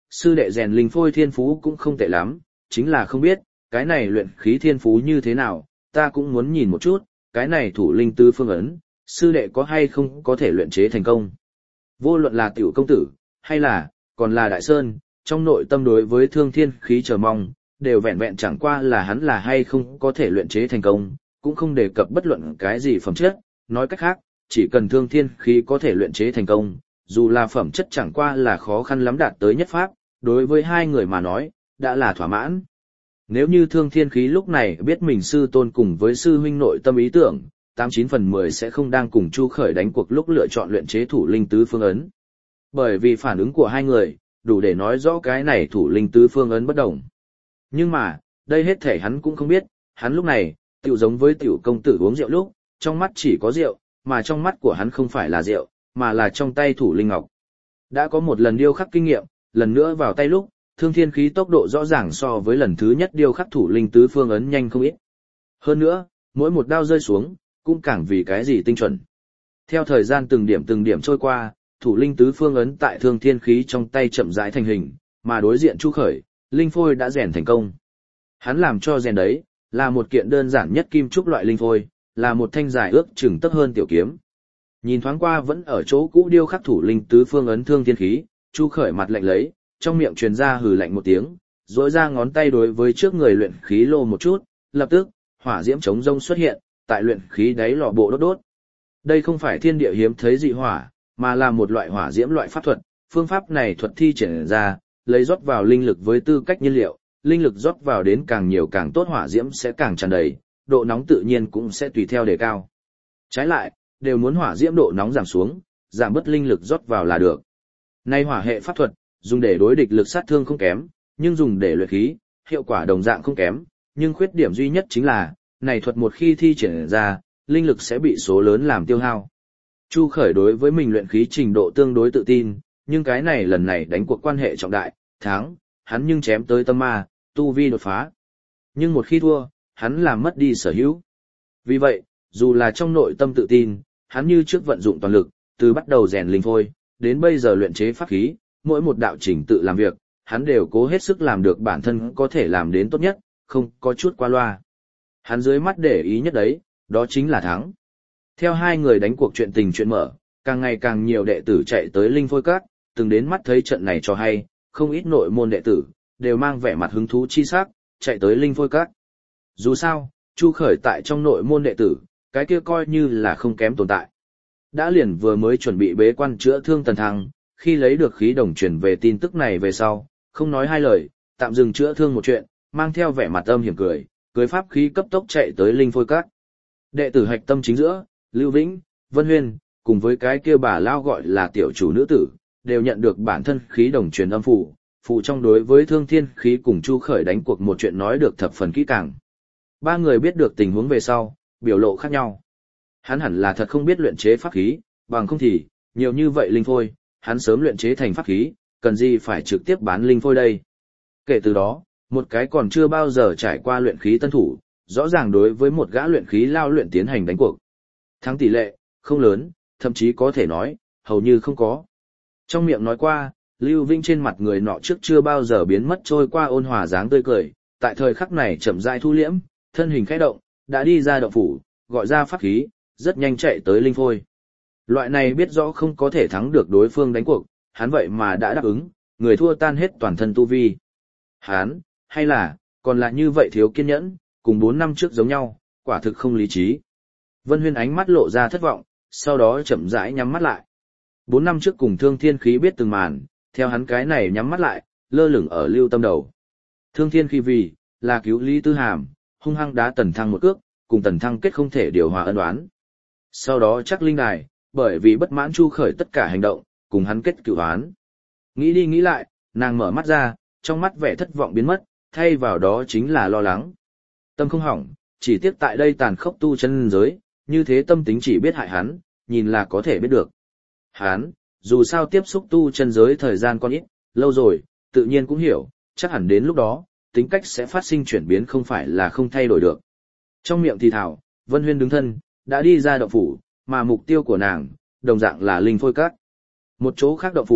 sư đệ rèn linh phôi thiên phú cũng không tệ lắm, chính là không biết, cái này luyện khí thiên phú như thế nào, ta cũng muốn nhìn một chút, cái này thủ linh tứ phương ấn, sư đệ có hay không có thể luyện chế thành công. Vô luận là tiểu công tử, hay là, còn là đại sơn, trong nội tâm đối với thương thiên khí chờ mong, đều vẹn vẹn chẳng qua là hắn là hay không có thể luyện chế thành công, cũng không đề cập bất luận cái gì phẩm chất, nói cách khác, chỉ cần thương thiên khí có thể luyện chế thành công, dù là phẩm chất chẳng qua là khó khăn lắm đạt tới nhất pháp, đối với hai người mà nói, đã là thỏa mãn. Nếu như thương thiên khí lúc này biết mình sư tôn cùng với sư huynh nội tâm ý tưởng, tám chín phần mười sẽ không đang cùng Chu Khởi đánh cuộc lúc lựa chọn luyện chế thủ linh tứ phương ấn. Bởi vì phản ứng của hai người, đủ để nói rõ cái này thủ linh tứ phương ấn bất đồng. Nhưng mà, đây hết thể hắn cũng không biết, hắn lúc này, tiểu giống với tiểu công tử uống rượu lúc, trong mắt chỉ có rượu, mà trong mắt của hắn không phải là rượu, mà là trong tay thủ linh ngọc. Đã có một lần điêu khắc kinh nghiệm, lần nữa vào tay lúc, thương thiên khí tốc độ rõ ràng so với lần thứ nhất điêu khắc thủ linh tứ phương ấn nhanh không ít. Hơn nữa, mỗi một đao rơi xuống, cũng càng vì cái gì tinh chuẩn. Theo thời gian từng điểm từng điểm trôi qua, thủ linh tứ phương ấn tại thương thiên khí trong tay chậm rãi thành hình, mà đối diện Chu Khởi, linh phôi đã rèn thành công. Hắn làm cho rèn đấy, là một kiện đơn giản nhất kim trúc loại linh phôi, là một thanh dài ước chừng tấc hơn tiểu kiếm. Nhìn thoáng qua vẫn ở chỗ cũ điêu khắc thủ linh tứ phương ấn thương thiên khí, Chu Khởi mặt lạnh lấy, trong miệng truyền ra hừ lạnh một tiếng, rỗi ra ngón tay đối với trước người luyện khí lô một chút, lập tức, hỏa diễm chống rông xuất hiện, tại luyện khí đáy lò bộ đốt đốt. Đây không phải thiên địa hiếm thấy dị hỏa, mà là một loại hỏa diễm loại pháp thuật, phương pháp này thuật thi triển ra, lấy rót vào linh lực với tư cách nhiên liệu, linh lực rót vào đến càng nhiều càng tốt hỏa diễm sẽ càng tràn đầy, độ nóng tự nhiên cũng sẽ tùy theo đề cao. Trái lại, đều muốn hỏa diễm độ nóng giảm xuống, giảm bớt linh lực rót vào là được. Nay hỏa hệ pháp thuật, dùng để đối địch lực sát thương không kém, nhưng dùng để luyện khí, hiệu quả đồng dạng không kém, nhưng khuyết điểm duy nhất chính là, này thuật một khi thi triển ra, linh lực sẽ bị số lớn làm tiêu hao. Chu Khởi đối với mình luyện khí trình độ tương đối tự tin, nhưng cái này lần này đánh cuộc quan hệ trọng đại, thắng, hắn nhưng chém tới tâm ma, tu vi đột phá. Nhưng một khi thua, hắn làm mất đi sở hữu. Vì vậy, dù là trong nội tâm tự tin, hắn như trước vận dụng toàn lực, từ bắt đầu rèn linh phôi, đến bây giờ luyện chế pháp khí, mỗi một đạo trình tự làm việc, hắn đều cố hết sức làm được bản thân có thể làm đến tốt nhất, không có chút qua loa. Hắn dưới mắt để ý nhất đấy, đó chính là thắng. Theo hai người đánh cuộc chuyện tình chuyện mở, càng ngày càng nhiều đệ tử chạy tới linh phôi các, từng đến mắt thấy trận này cho hay, không ít nội môn đệ tử, đều mang vẻ mặt hứng thú chi sắc, chạy tới linh phôi các. Dù sao, Chu Khởi tại trong nội môn đệ tử, cái kia coi như là không kém tồn tại. Đã liền vừa mới chuẩn bị bế quan chữa thương Tần Thăng, khi lấy được khí đồng truyền về tin tức này về sau, không nói hai lời, tạm dừng chữa thương một chuyện, mang theo vẻ mặt âm hiểm cười, cưới pháp khí cấp tốc chạy tới linh phôi các. Đệ tử hạch tâm chính giữa, Lưu Vĩnh, Vân Huyên, cùng với cái kia bà lao gọi là tiểu chủ nữ tử, đều nhận được bản thân khí đồng truyền âm phù, phù trong đối với thương thiên khí cùng Chu Khởi đánh cuộc một chuyện nói được thập phần kỹ càng. Ba người biết được tình huống về sau, biểu lộ khác nhau. Hắn hẳn là thật không biết luyện chế pháp khí, bằng không thì, nhiều như vậy linh phôi, hắn sớm luyện chế thành pháp khí, cần gì phải trực tiếp bán linh phôi đây. Kể từ đó, một cái còn chưa bao giờ trải qua luyện khí tân thủ, rõ ràng đối với một gã luyện khí lao luyện tiến hành đánh cuộc. Thắng tỷ lệ, không lớn, thậm chí có thể nói, hầu như không có. Trong miệng nói qua, Lưu Vinh trên mặt người nọ trước chưa bao giờ biến mất trôi qua ôn hòa dáng tươi cười, tại thời khắc này chậm rãi thu liễm, thân hình khẽ động, đã đi ra động phủ, gọi ra pháp khí, rất nhanh chạy tới linh phôi. Loại này biết rõ không có thể thắng được đối phương đánh cuộc, hắn vậy mà đã đáp ứng, người thua tan hết toàn thân tu vi. Hắn, hay là, còn là như vậy thiếu kiên nhẫn, cùng bốn năm trước giống nhau, quả thực không lý trí. Vân Huyên ánh mắt lộ ra thất vọng, sau đó chậm rãi nhắm mắt lại. Bốn năm trước cùng Thương Thiên Khí biết từng màn, theo hắn cái này nhắm mắt lại, lơ lửng ở Lưu Tâm đầu. Thương Thiên Khí vì, là cứu Lý Tư Hàm, hung hăng đá Tần Thăng một cước, cùng Tần Thăng kết không thể điều hòa ân oán. Sau đó chắc linh đài, bởi vì bất mãn Chu Khởi tất cả hành động, cùng hắn kết cửu oán. Nghĩ đi nghĩ lại, nàng mở mắt ra, trong mắt vẻ thất vọng biến mất, thay vào đó chính là lo lắng. Tâm không hỏng, chỉ tiếc tại đây tàn khốc tu chân giới, như thế tâm tính chỉ biết hại hắn, nhìn là có thể biết được. Hắn, dù sao tiếp xúc tu chân giới thời gian còn ít, lâu rồi, tự nhiên cũng hiểu, chắc hẳn đến lúc đó, tính cách sẽ phát sinh chuyển biến không phải là không thay đổi được. Trong miệng thì thảo, Vân Huyên đứng thân, đã đi ra động phủ, mà mục tiêu của nàng, đồng dạng là linh phôi các. Một chỗ khác động phủ,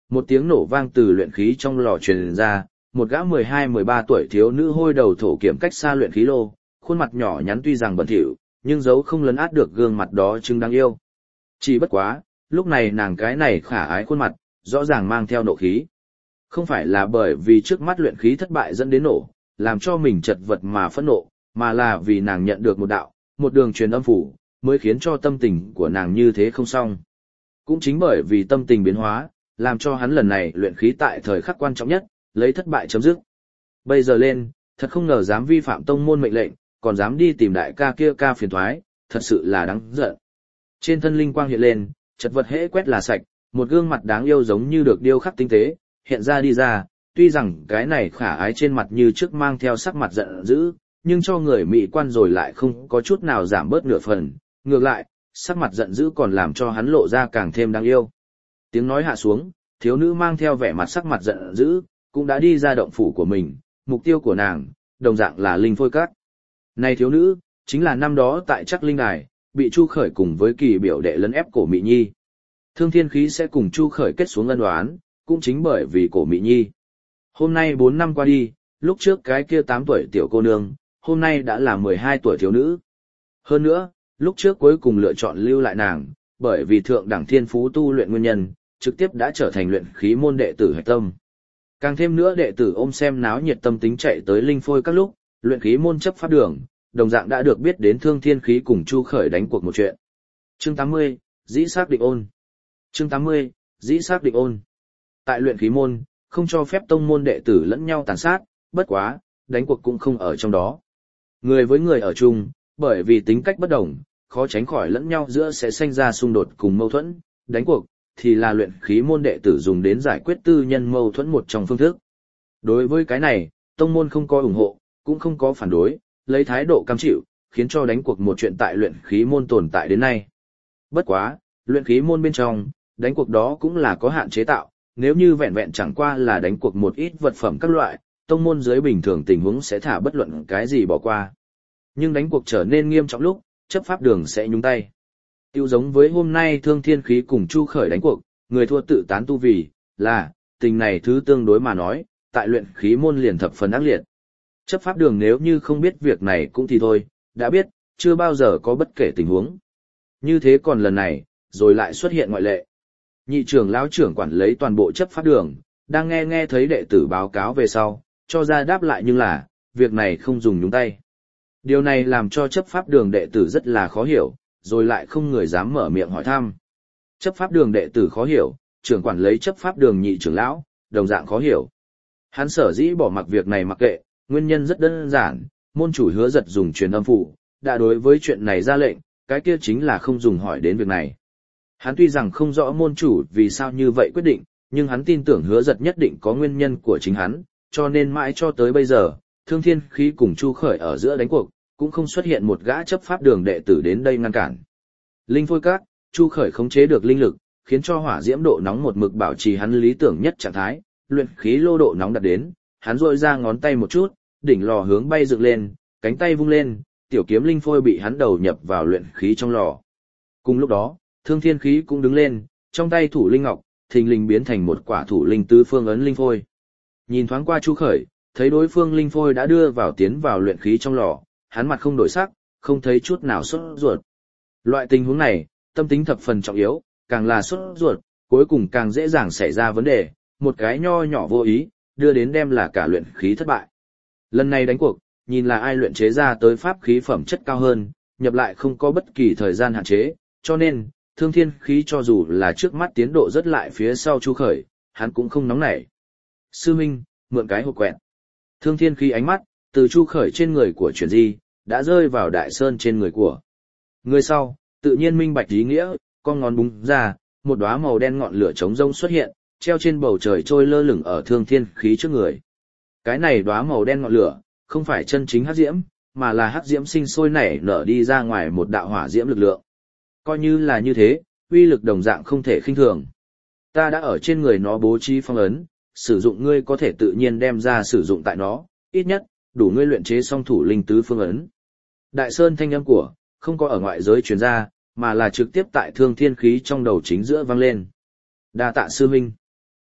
Một tiếng nổ vang từ luyện khí trong lò truyền ra, một gã mười hai mười ba tuổi thiếu nữ hôi đầu thổ kiểm cách xa luyện khí lô, khuôn mặt nhỏ nhắn tuy rằng bẩn thỉu, nhưng dấu không lấn át được gương mặt đó trưng đáng yêu. Chỉ bất quá, lúc này nàng cái này khả ái khuôn mặt, rõ ràng mang theo nộ khí. Không phải là bởi vì trước mắt luyện khí thất bại dẫn đến nổ, làm cho mình chật vật mà phẫn nộ, mà là vì nàng nhận được một đạo, một đường truyền âm phủ, mới khiến cho tâm tình của nàng như thế không xong. Cũng chính bởi vì tâm tình biến hóa, làm cho hắn lần này luyện khí tại thời khắc quan trọng nhất, lấy thất bại chấm dứt. Bây giờ lên, thật không ngờ dám vi phạm tông môn mệnh lệnh, còn dám đi tìm đại ca kia ca phiền thoái, thật sự là đáng giận. Trên thân linh quang hiện lên, chật vật hễ quét là sạch, một gương mặt đáng yêu giống như được điêu khắc tinh tế, hiện ra đi ra, tuy rằng cái này khả ái trên mặt như trước mang theo sắc mặt giận dữ, nhưng cho người mỹ quan rồi lại không có chút nào giảm bớt nửa phần, ngược lại, sắc mặt giận dữ còn làm cho hắn lộ ra càng thêm đáng yêu. Tiếng nói hạ xuống, thiếu nữ mang theo vẻ mặt sắc mặt giận dữ, cũng đã đi ra động phủ của mình, mục tiêu của nàng, đồng dạng là linh phôi các. Này thiếu nữ, chính là năm đó tại Trắc Linh Đài, bị Chu Khởi cùng với Kỳ biểu đệ lấn ép Cổ Mị Nhi. Thương Thiên Khí sẽ cùng Chu Khởi kết xuống ân oán, cũng chính bởi vì Cổ Mị Nhi. Hôm nay bốn năm qua đi, lúc trước cái kia tám tuổi tiểu cô nương, hôm nay đã là mười hai tuổi thiếu nữ. Hơn nữa, lúc trước cuối cùng lựa chọn lưu lại nàng, bởi vì thượng đẳng thiên phú tu luyện nguyên nhân, trực tiếp đã trở thành luyện khí môn đệ tử hạch tâm. Càng thêm nữa đệ tử ôm xem náo nhiệt tâm tính chạy tới linh phôi các lúc, luyện khí môn chấp pháp đường, đồng dạng đã được biết đến Thương Thiên Khí cùng Chu Khởi đánh cuộc một chuyện. Chương tám mươi, dĩ xác định ôn. Chương tám mươi, dĩ xác định ôn. Tại luyện khí môn, không cho phép tông môn đệ tử lẫn nhau tàn sát, bất quá, đánh cuộc cũng không ở trong đó. Người với người ở chung, bởi vì tính cách bất đồng, khó tránh khỏi lẫn nhau giữa sẽ sinh ra xung đột cùng mâu thuẫn, đánh cuộc thì là luyện khí môn đệ tử dùng đến giải quyết tư nhân mâu thuẫn một trong phương thức. Đối với cái này, tông môn không có ủng hộ, cũng không có phản đối, lấy thái độ cam chịu, khiến cho đánh cuộc một chuyện tại luyện khí môn tồn tại đến nay. Bất quá, luyện khí môn bên trong, đánh cuộc đó cũng là có hạn chế tạo, nếu như vẹn vẹn chẳng qua là đánh cuộc một ít vật phẩm các loại, tông môn dưới bình thường tình huống sẽ thả bất luận cái gì bỏ qua. Nhưng đánh cuộc trở nên nghiêm trọng lúc, chấp pháp đường sẽ nhúng tay. Tiêu giống với hôm nay Thương Thiên Khí cùng Chu Khởi đánh cuộc, người thua tự tán tu vì, là, tình này thứ tương đối mà nói, tại luyện khí môn liền thập phần ác liệt. Chấp pháp đường nếu như không biết việc này cũng thì thôi, đã biết, chưa bao giờ có bất kể tình huống. Như thế còn lần này, rồi lại xuất hiện ngoại lệ. Nhị trưởng lão trưởng quản lấy toàn bộ chấp pháp đường, đang nghe nghe thấy đệ tử báo cáo về sau, cho ra đáp lại nhưng là, việc này không dùng nhúng tay. Điều này làm cho chấp pháp đường đệ tử rất là khó hiểu, rồi lại không người dám mở miệng hỏi thăm. Chấp pháp đường đệ tử khó hiểu, trưởng quản lấy chấp pháp đường nhị trưởng lão, đồng dạng khó hiểu. Hắn sở dĩ bỏ mặc việc này mặc kệ, nguyên nhân rất đơn giản, môn chủ Hứa Giật dùng truyền âm phụ, đã đối với chuyện này ra lệnh, cái kia chính là không dùng hỏi đến việc này. Hắn tuy rằng không rõ môn chủ vì sao như vậy quyết định, nhưng hắn tin tưởng Hứa Giật nhất định có nguyên nhân của chính hắn, cho nên mãi cho tới bây giờ, Thương Thiên Khí cùng Chu Khởi ở giữa đánh cuộc, cũng không xuất hiện một gã chấp pháp đường đệ tử đến đây ngăn cản. Linh phôi các, Chu Khởi khống chế được linh lực, khiến cho hỏa diễm độ nóng một mực bảo trì hắn lý tưởng nhất trạng thái, luyện khí lô độ nóng đạt đến, hắn rỗi ra ngón tay một chút, đỉnh lò hướng bay dựng lên, cánh tay vung lên, tiểu kiếm linh phôi bị hắn đầu nhập vào luyện khí trong lò. Cùng lúc đó, Thương Thiên Khí cũng đứng lên, trong tay thủ linh ngọc, thình lình biến thành một quả thủ linh tứ phương ấn linh phôi. Nhìn thoáng qua Chu Khởi, thấy đối phương linh phôi đã đưa vào tiến vào luyện khí trong lò, hắn mặt không đổi sắc, không thấy chút nào sốt ruột. Loại tình huống này, tâm tính thập phần trọng yếu, càng là sốt ruột, cuối cùng càng dễ dàng xảy ra vấn đề, một cái nho nhỏ vô ý, đưa đến đem là cả luyện khí thất bại. Lần này đánh cuộc, nhìn là ai luyện chế ra tới pháp khí phẩm chất cao hơn, nhập lại không có bất kỳ thời gian hạn chế, cho nên, Thương Thiên Khí cho dù là trước mắt tiến độ rất lại phía sau Chu Khởi, hắn cũng không nóng nảy. Sư Minh, mượn cái hộp quẹt. Thương Thiên Khí ánh mắt, từ Chu Khởi trên người của chuyển di, đã rơi vào Đại Sơn trên người của. Người sau, tự nhiên minh bạch ý nghĩa, con ngón búng ra, một đóa màu đen ngọn lửa trống rông xuất hiện, treo trên bầu trời trôi lơ lửng ở Thương Thiên Khí trước người. Cái này đóa màu đen ngọn lửa, không phải chân chính hắc diễm, mà là hắc diễm sinh sôi nảy nở đi ra ngoài một đạo hỏa diễm lực lượng. Coi như là như thế, uy lực đồng dạng không thể khinh thường. Ta đã ở trên người nó bố trí phong ấn, sử dụng ngươi có thể tự nhiên đem ra sử dụng tại nó, ít nhất, đủ ngươi luyện chế song thủ linh tứ phương ấn. Đại Sơn thanh âm của, không có ở ngoại giới truyền ra, mà là trực tiếp tại Thương Thiên Khí trong đầu chính giữa vang lên. Đa tạ sư huynh.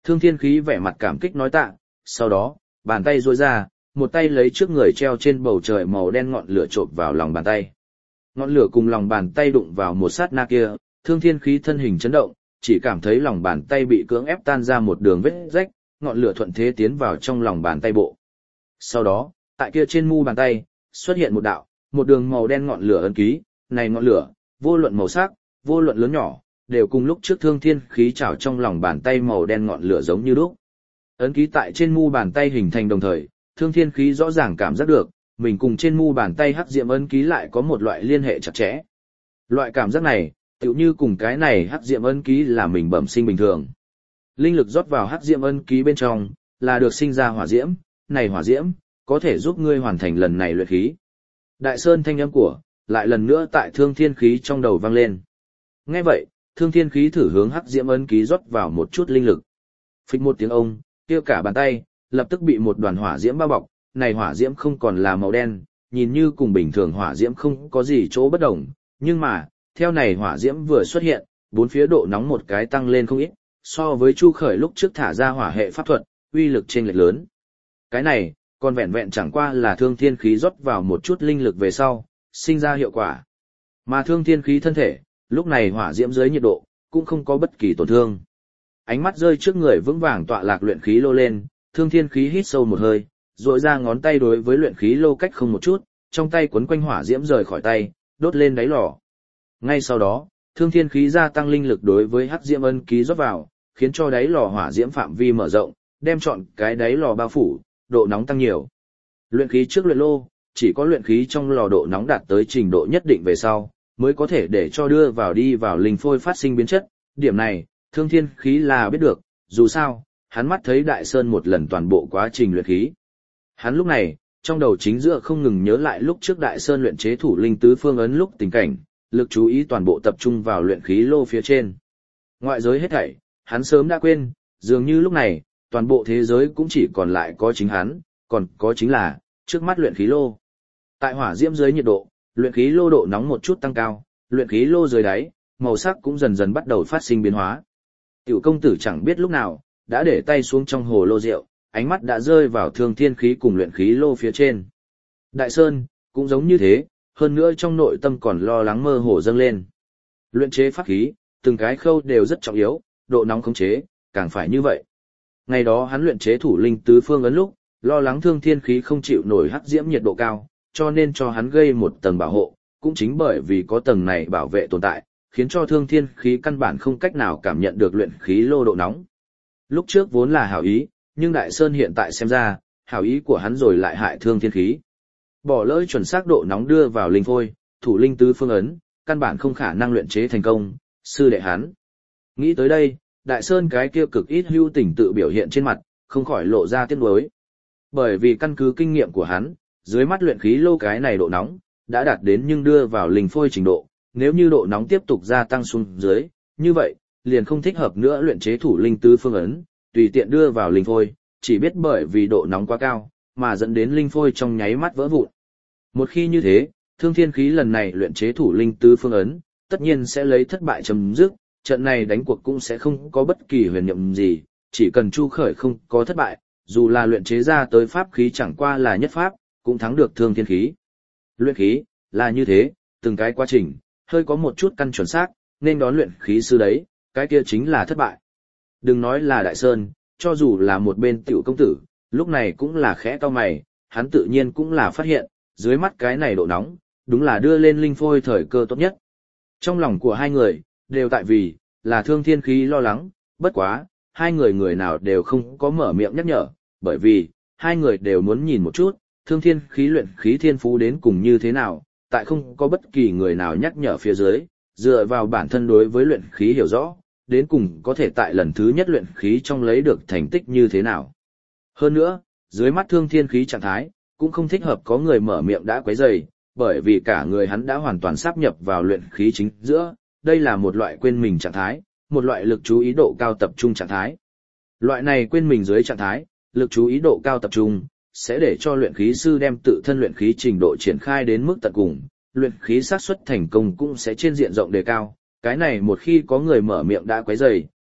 Thương Thiên Khí vẻ mặt cảm kích nói tạ, sau đó, bàn tay duỗi ra, một tay lấy trước người treo trên bầu trời màu đen ngọn lửa chộp vào lòng bàn tay. Ngọn lửa cùng lòng bàn tay đụng vào một sát na kia, Thương Thiên Khí thân hình chấn động, chỉ cảm thấy lòng bàn tay bị cưỡng ép tan ra một đường vết rách, ngọn lửa thuận thế tiến vào trong lòng bàn tay bộ. Sau đó, tại kia trên mu bàn tay, xuất hiện một đạo, một đường màu đen ngọn lửa ấn ký, này ngọn lửa, vô luận màu sắc, vô luận lớn nhỏ, đều cùng lúc trước Thương Thiên Khí trảo trong lòng bàn tay màu đen ngọn lửa giống như lúc. Ấn ký tại trên mu bàn tay hình thành đồng thời, Thương Thiên Khí rõ ràng cảm giác được, mình cùng trên mu bàn tay hắc diệm ấn ký lại có một loại liên hệ chặt chẽ. Loại cảm giác này, tựu như cùng cái này hắc diệm ấn ký là mình bẩm sinh bình thường. Linh lực rót vào hắc diệm ấn ký bên trong, là được sinh ra hỏa diễm, này hỏa diễm có thể giúp ngươi hoàn thành lần này luyện khí. Đại Sơn thanh âm của, lại lần nữa tại Thương Thiên Khí trong đầu vang lên. Nghe vậy, Thương Thiên Khí thử hướng hắc diễm ấn ký rót vào một chút linh lực. Phịch một tiếng ông, kia cả bàn tay lập tức bị một đoàn hỏa diễm bao bọc, này hỏa diễm không còn là màu đen, nhìn như cùng bình thường hỏa diễm không có gì chỗ bất đồng, nhưng mà, theo này hỏa diễm vừa xuất hiện, bốn phía độ nóng một cái tăng lên không ít, so với Chu Khởi lúc trước thả ra hỏa hệ pháp thuật, uy lực chênh lệch lớn. Cái này, còn vẹn vẹn chẳng qua là Thương Thiên Khí rót vào một chút linh lực về sau, sinh ra hiệu quả. Mà Thương Thiên Khí thân thể, lúc này hỏa diễm dưới nhiệt độ, cũng không có bất kỳ tổn thương. Ánh mắt rơi trước người vững vàng tọa lạc luyện khí lô lên, Thương Thiên Khí hít sâu một hơi, duỗi ra ngón tay đối với luyện khí lô cách không một chút, trong tay quấn quanh hỏa diễm rời khỏi tay, đốt lên đáy lò. Ngay sau đó, Thương Thiên Khí gia tăng linh lực đối với hắc diễm ấn ký rót vào, khiến cho đáy lò hỏa diễm phạm vi mở rộng, đem trọn cái đáy lò bao phủ, độ nóng tăng nhiều. Luyện khí trước luyện lô, chỉ có luyện khí trong lò độ nóng đạt tới trình độ nhất định về sau, mới có thể để cho đưa vào đi vào linh phôi phát sinh biến chất. Điểm này, Thương Thiên Khí là biết được, dù sao, hắn mắt thấy Đại Sơn một lần toàn bộ quá trình luyện khí. Hắn lúc này, trong đầu chính giữa không ngừng nhớ lại lúc trước Đại Sơn luyện chế thủ linh tứ phương ấn lúc tình cảnh, lực chú ý toàn bộ tập trung vào luyện khí lô phía trên. Ngoại giới hết thảy, hắn sớm đã quên, dường như lúc này, toàn bộ thế giới cũng chỉ còn lại có chính hắn, còn có chính là, trước mắt luyện khí lô. Tại hỏa diễm dưới nhiệt độ, luyện khí lô độ nóng một chút tăng cao, luyện khí lô dưới đáy, màu sắc cũng dần dần bắt đầu phát sinh biến hóa. Tiểu công tử chẳng biết lúc nào, đã để tay xuống trong hồ lô rượu, ánh mắt đã rơi vào Thương Thiên Khí cùng luyện khí lô phía trên. Đại Sơn, cũng giống như thế, hơn nữa trong nội tâm còn lo lắng mơ hồ dâng lên. Luyện chế pháp khí, từng cái khâu đều rất trọng yếu, độ nóng khống chế, càng phải như vậy. Ngày đó hắn luyện chế thủ linh tứ phương ấn lúc, lo lắng Thương Thiên Khí không chịu nổi hắc diễm nhiệt độ cao, cho nên cho hắn gây một tầng bảo hộ, cũng chính bởi vì có tầng này bảo vệ tồn tại, khiến cho Thương Thiên Khí căn bản không cách nào cảm nhận được luyện khí lô độ nóng. Lúc trước vốn là hảo ý, nhưng Đại Sơn hiện tại xem ra, hảo ý của hắn rồi lại hại Thương Thiên Khí. Bỏ lỡ chuẩn xác độ nóng đưa vào linh phôi, thủ linh tứ phương ấn, căn bản không khả năng luyện chế thành công, sư đệ hắn. Nghĩ tới đây, Đại Sơn cái kia cực ít hưu tình tự biểu hiện trên mặt, không khỏi lộ ra tiếc nuối. Bởi vì căn cứ kinh nghiệm của hắn, dưới mắt luyện khí lô cái này độ nóng, đã đạt đến nhưng đưa vào linh phôi trình độ, nếu như độ nóng tiếp tục gia tăng xuống dưới, như vậy, liền không thích hợp nữa luyện chế thủ linh tứ phương ấn, tùy tiện đưa vào linh phôi, chỉ biết bởi vì độ nóng quá cao, mà dẫn đến linh phôi trong nháy mắt vỡ vụn. Một khi như thế, Thương Thiên Khí lần này luyện chế thủ linh tứ phương ấn, tất nhiên sẽ lấy thất bại chấm dứt, trận này đánh cuộc cũng sẽ không có bất kỳ huyền nhiệm gì, chỉ cần Chu Khởi không có thất bại, dù là luyện chế ra tới pháp khí chẳng qua là nhất pháp, cũng thắng được Thương Thiên Khí. Luyện khí, là như thế, từng cái quá trình, hơi có một chút căn chuẩn xác, nên đón luyện khí sư đấy, cái kia chính là thất bại. Đừng nói là Đại Sơn, cho dù là một bên tiểu công tử, lúc này cũng là khẽ cau mày, hắn tự nhiên cũng là phát hiện, dưới mắt cái này độ nóng, đúng là đưa lên linh phôi thời cơ tốt nhất. Trong lòng của hai người, đều tại vì, là Thương Thiên Khí lo lắng, bất quá, hai người người nào đều không có mở miệng nhắc nhở, bởi vì, hai người đều muốn nhìn một chút, Thương Thiên Khí luyện khí thiên phú đến cùng như thế nào, tại không có bất kỳ người nào nhắc nhở phía dưới, dựa vào bản thân đối với luyện khí hiểu rõ, đến cùng có thể tại lần thứ nhất luyện khí trong lấy được thành tích như thế nào. Hơn nữa, dưới mắt Thương Thiên Khí trạng thái, cũng không thích hợp có người mở miệng đã quấy rầy, bởi vì cả người hắn đã hoàn toàn sáp nhập vào luyện khí chính giữa, đây là một loại quên mình trạng thái, một loại lực chú ý độ cao tập trung trạng thái. Loại này quên mình dưới trạng thái, lực chú ý độ cao tập trung, sẽ để cho luyện khí sư đem tự thân luyện khí trình độ triển khai đến mức tận cùng, luyện khí xác suất thành công cũng sẽ trên diện rộng đề cao. Cái này một khi có người mở miệng đã quấy rầy,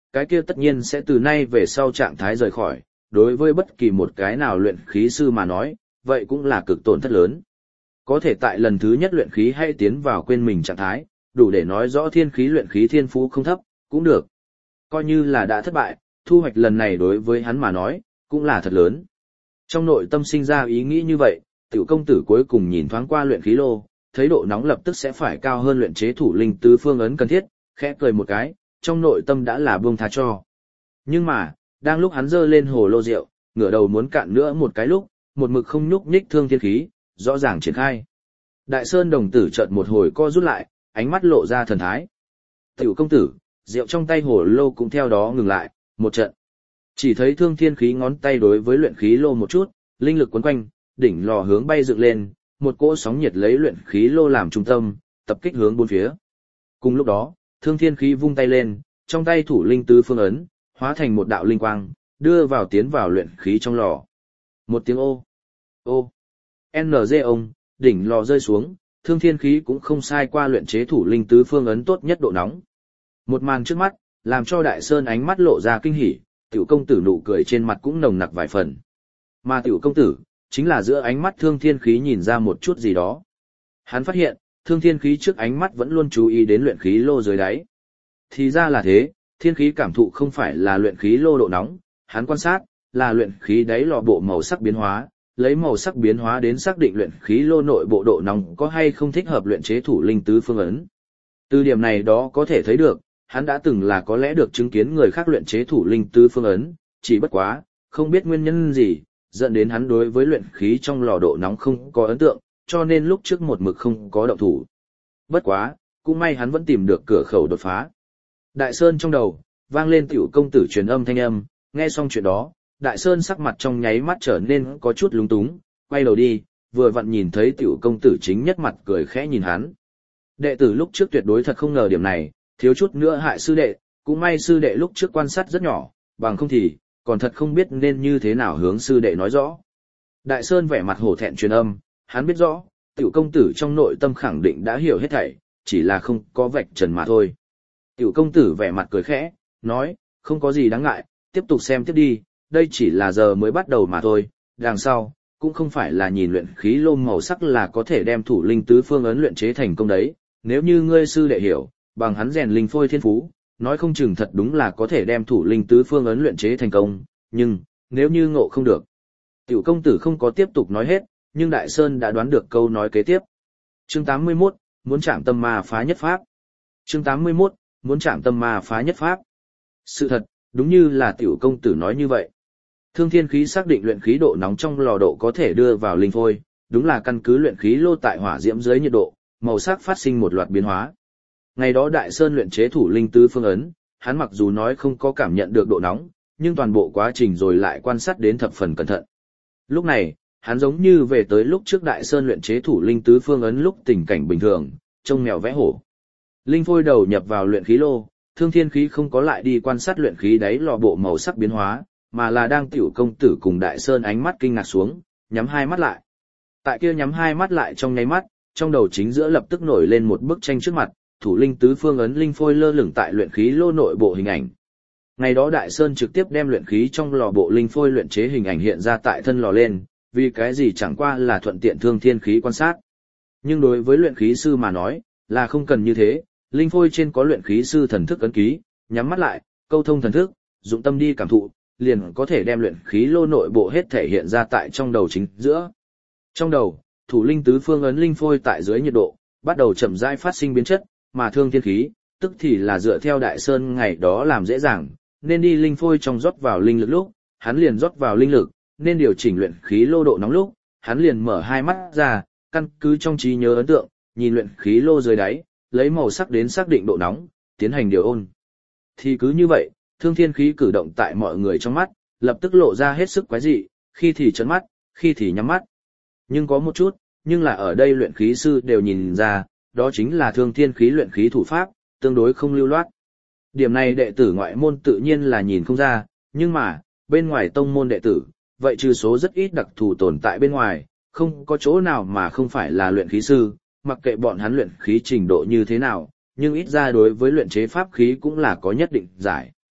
cái kia tất nhiên sẽ từ nay về sau trạng thái rời khỏi, đối với bất kỳ một cái nào luyện khí sư mà nói, vậy cũng là cực tổn thất lớn. Có thể tại lần thứ nhất luyện khí hay tiến vào quên mình trạng thái, đủ để nói rõ thiên khí luyện khí thiên phú không thấp, cũng được. Coi như là đã thất bại, thu hoạch lần này đối với hắn mà nói, cũng là thật lớn. Trong nội tâm sinh ra ý nghĩ như vậy, tiểu công tử cuối cùng nhìn thoáng qua luyện khí lô, thấy độ nóng lập tức sẽ phải cao hơn luyện chế thủ linh tứ phương ấn cần thiết, khẽ cười một cái, trong nội tâm đã là buông tha cho. Nhưng mà, đang lúc hắn giơ lên hồ lô rượu, ngửa đầu muốn cạn nữa một cái lúc, một mực không nhúc nhích thương thiên khí, rõ ràng triển khai. Đại Sơn đồng tử chợt một hồi co rút lại, ánh mắt lộ ra thần thái. Tiểu công tử, rượu trong tay hồ lô cũng theo đó ngừng lại, một trận. Chỉ thấy thương thiên khí ngón tay đối với luyện khí lô một chút, linh lực quấn quanh, đỉnh lò hướng bay dựng lên, một cỗ sóng nhiệt lấy luyện khí lô làm trung tâm, tập kích hướng bốn phía. Cùng lúc đó, thương thiên khí vung tay lên, trong tay thủ linh tứ phương ấn, hóa thành một đạo linh quang, đưa vào tiến vào luyện khí trong lò. Một tiếng ô, ô, en giê ông, đỉnh lò rơi xuống, thương thiên khí cũng không sai qua luyện chế thủ linh tứ phương ấn tốt nhất độ nóng. Một màn trước mắt, làm cho Đại Sơn ánh mắt lộ ra kinh hỉ, tiểu công tử nụ cười trên mặt cũng nồng nặc vài phần. Mà tiểu công tử, chính là giữa ánh mắt thương thiên khí nhìn ra một chút gì đó. Hắn phát hiện, thương thiên khí trước ánh mắt vẫn luôn chú ý đến luyện khí lô dưới đáy. Thì ra là thế, thiên khí cảm thụ không phải là luyện khí lô độ nóng, hắn quan sát, là luyện khí đáy lò bộ màu sắc biến hóa, lấy màu sắc biến hóa đến xác định luyện khí lô nội bộ độ nóng có hay không thích hợp luyện chế thủ linh tứ phương ấn. Từ điểm này đó có thể thấy được, hắn đã từng là có lẽ được chứng kiến người khác luyện chế thủ linh tứ phương ấn, chỉ bất quá, không biết nguyên nhân gì, dẫn đến hắn đối với luyện khí trong lò độ nóng không có ấn tượng, cho nên lúc trước một mực không có động thủ. Bất quá, cũng may hắn vẫn tìm được cửa khẩu đột phá. Đại Sơn trong đầu, vang lên tiểu công tử truyền âm thanh âm, nghe xong chuyện đó, Đại Sơn sắc mặt trong nháy mắt trở nên có chút lúng túng, quay đầu đi, vừa vặn nhìn thấy tiểu công tử chính nhất mặt cười khẽ nhìn hắn. Đệ tử lúc trước tuyệt đối thật không ngờ điểm này, thiếu chút nữa hại sư đệ, cũng may sư đệ lúc trước quan sát rất nhỏ, bằng không thì, còn thật không biết nên như thế nào hướng sư đệ nói rõ. Đại Sơn vẻ mặt hổ thẹn truyền âm, hắn biết rõ, tiểu công tử trong nội tâm khẳng định đã hiểu hết thảy, chỉ là không có vạch trần mà thôi. Tiểu công tử vẻ mặt cười khẽ, nói, không có gì đáng ngại, tiếp tục xem tiếp đi, đây chỉ là giờ mới bắt đầu mà thôi, đằng sau, cũng không phải là nhìn luyện khí lô màu sắc là có thể đem thủ linh tứ phương ấn luyện chế thành công đấy, nếu như ngươi sư đệ hiểu, bằng hắn rèn linh phôi thiên phú, nói không chừng thật đúng là có thể đem thủ linh tứ phương ấn luyện chế thành công, nhưng, nếu như ngộ không được. Tiểu công tử không có tiếp tục nói hết, nhưng Đại Sơn đã đoán được câu nói kế tiếp. Chương tám mươi mốt, muốn chạm tâm ma phá nhất pháp. Chương tám mươi mốt, muốn chạm tâm ma phá nhất pháp. Sự thật, đúng như là tiểu công tử nói như vậy. Thương thiên khí xác định luyện khí độ nóng trong lò độ có thể đưa vào linh phôi, đúng là căn cứ luyện khí lô tại hỏa diễm dưới nhiệt độ, màu sắc phát sinh một loạt biến hóa. Ngày đó Đại Sơn luyện chế thủ linh tứ phương ấn, hắn mặc dù nói không có cảm nhận được độ nóng, nhưng toàn bộ quá trình rồi lại quan sát đến thập phần cẩn thận. Lúc này, hắn giống như về tới lúc trước Đại Sơn luyện chế thủ linh tứ phương ấn lúc tình cảnh bình thường, trông mèo vẽ hổ. Linh phôi đầu nhập vào luyện khí lô, thương thiên khí không có lại đi quan sát luyện khí đáy lò bộ màu sắc biến hóa, mà là đang tiểu công tử cùng Đại Sơn ánh mắt kinh ngạc xuống, nhắm hai mắt lại. Tại kia nhắm hai mắt lại trong nháy mắt, trong đầu chính giữa lập tức nổi lên một bức tranh trước mặt, thủ linh tứ phương ấn linh phôi lơ lửng tại luyện khí lô nội bộ hình ảnh. Ngày đó Đại Sơn trực tiếp đem luyện khí trong lò bộ linh phôi luyện chế hình ảnh hiện ra tại thân lò lên, vì cái gì chẳng qua là thuận tiện thương thiên khí quan sát. Nhưng đối với luyện khí sư mà nói, là không cần như thế, linh phôi trên có luyện khí sư thần thức ấn ký, nhắm mắt lại, câu thông thần thức, dụng tâm đi cảm thụ, liền có thể đem luyện khí lô nội bộ hết thể hiện ra tại trong đầu chính giữa. Trong đầu, thủ linh tứ phương ấn linh phôi tại dưới nhiệt độ, bắt đầu chậm rãi phát sinh biến chất, mà thương thiên khí, tức thì là dựa theo Đại Sơn ngày đó làm dễ dàng, nên đi linh phôi trong rót vào linh lực lúc, hắn liền rót vào linh lực, nên điều chỉnh luyện khí lô độ nóng lúc, hắn liền mở hai mắt ra, căn cứ trong trí nhớ ấn tượng, nhìn luyện khí lô dưới đáy, lấy màu sắc đến xác định độ nóng, tiến hành điều ôn. Thì cứ như vậy, thương thiên khí cử động tại mọi người trong mắt, lập tức lộ ra hết sức quái dị, khi thì trấn mắt, khi thì nhắm mắt. Nhưng có một chút, nhưng là ở đây luyện khí sư đều nhìn ra, đó chính là thương thiên khí luyện khí thủ pháp, tương đối không lưu loát. Điểm này đệ tử ngoại môn tự nhiên là nhìn không ra, nhưng mà, bên ngoài tông môn đệ tử, vậy trừ số rất ít đặc thù tồn tại bên ngoài, không có chỗ nào mà không phải là luyện khí sư, mặc kệ bọn hắn luyện khí trình độ như thế nào, nhưng ít ra đối với luyện chế pháp khí cũng là có nhất định giải.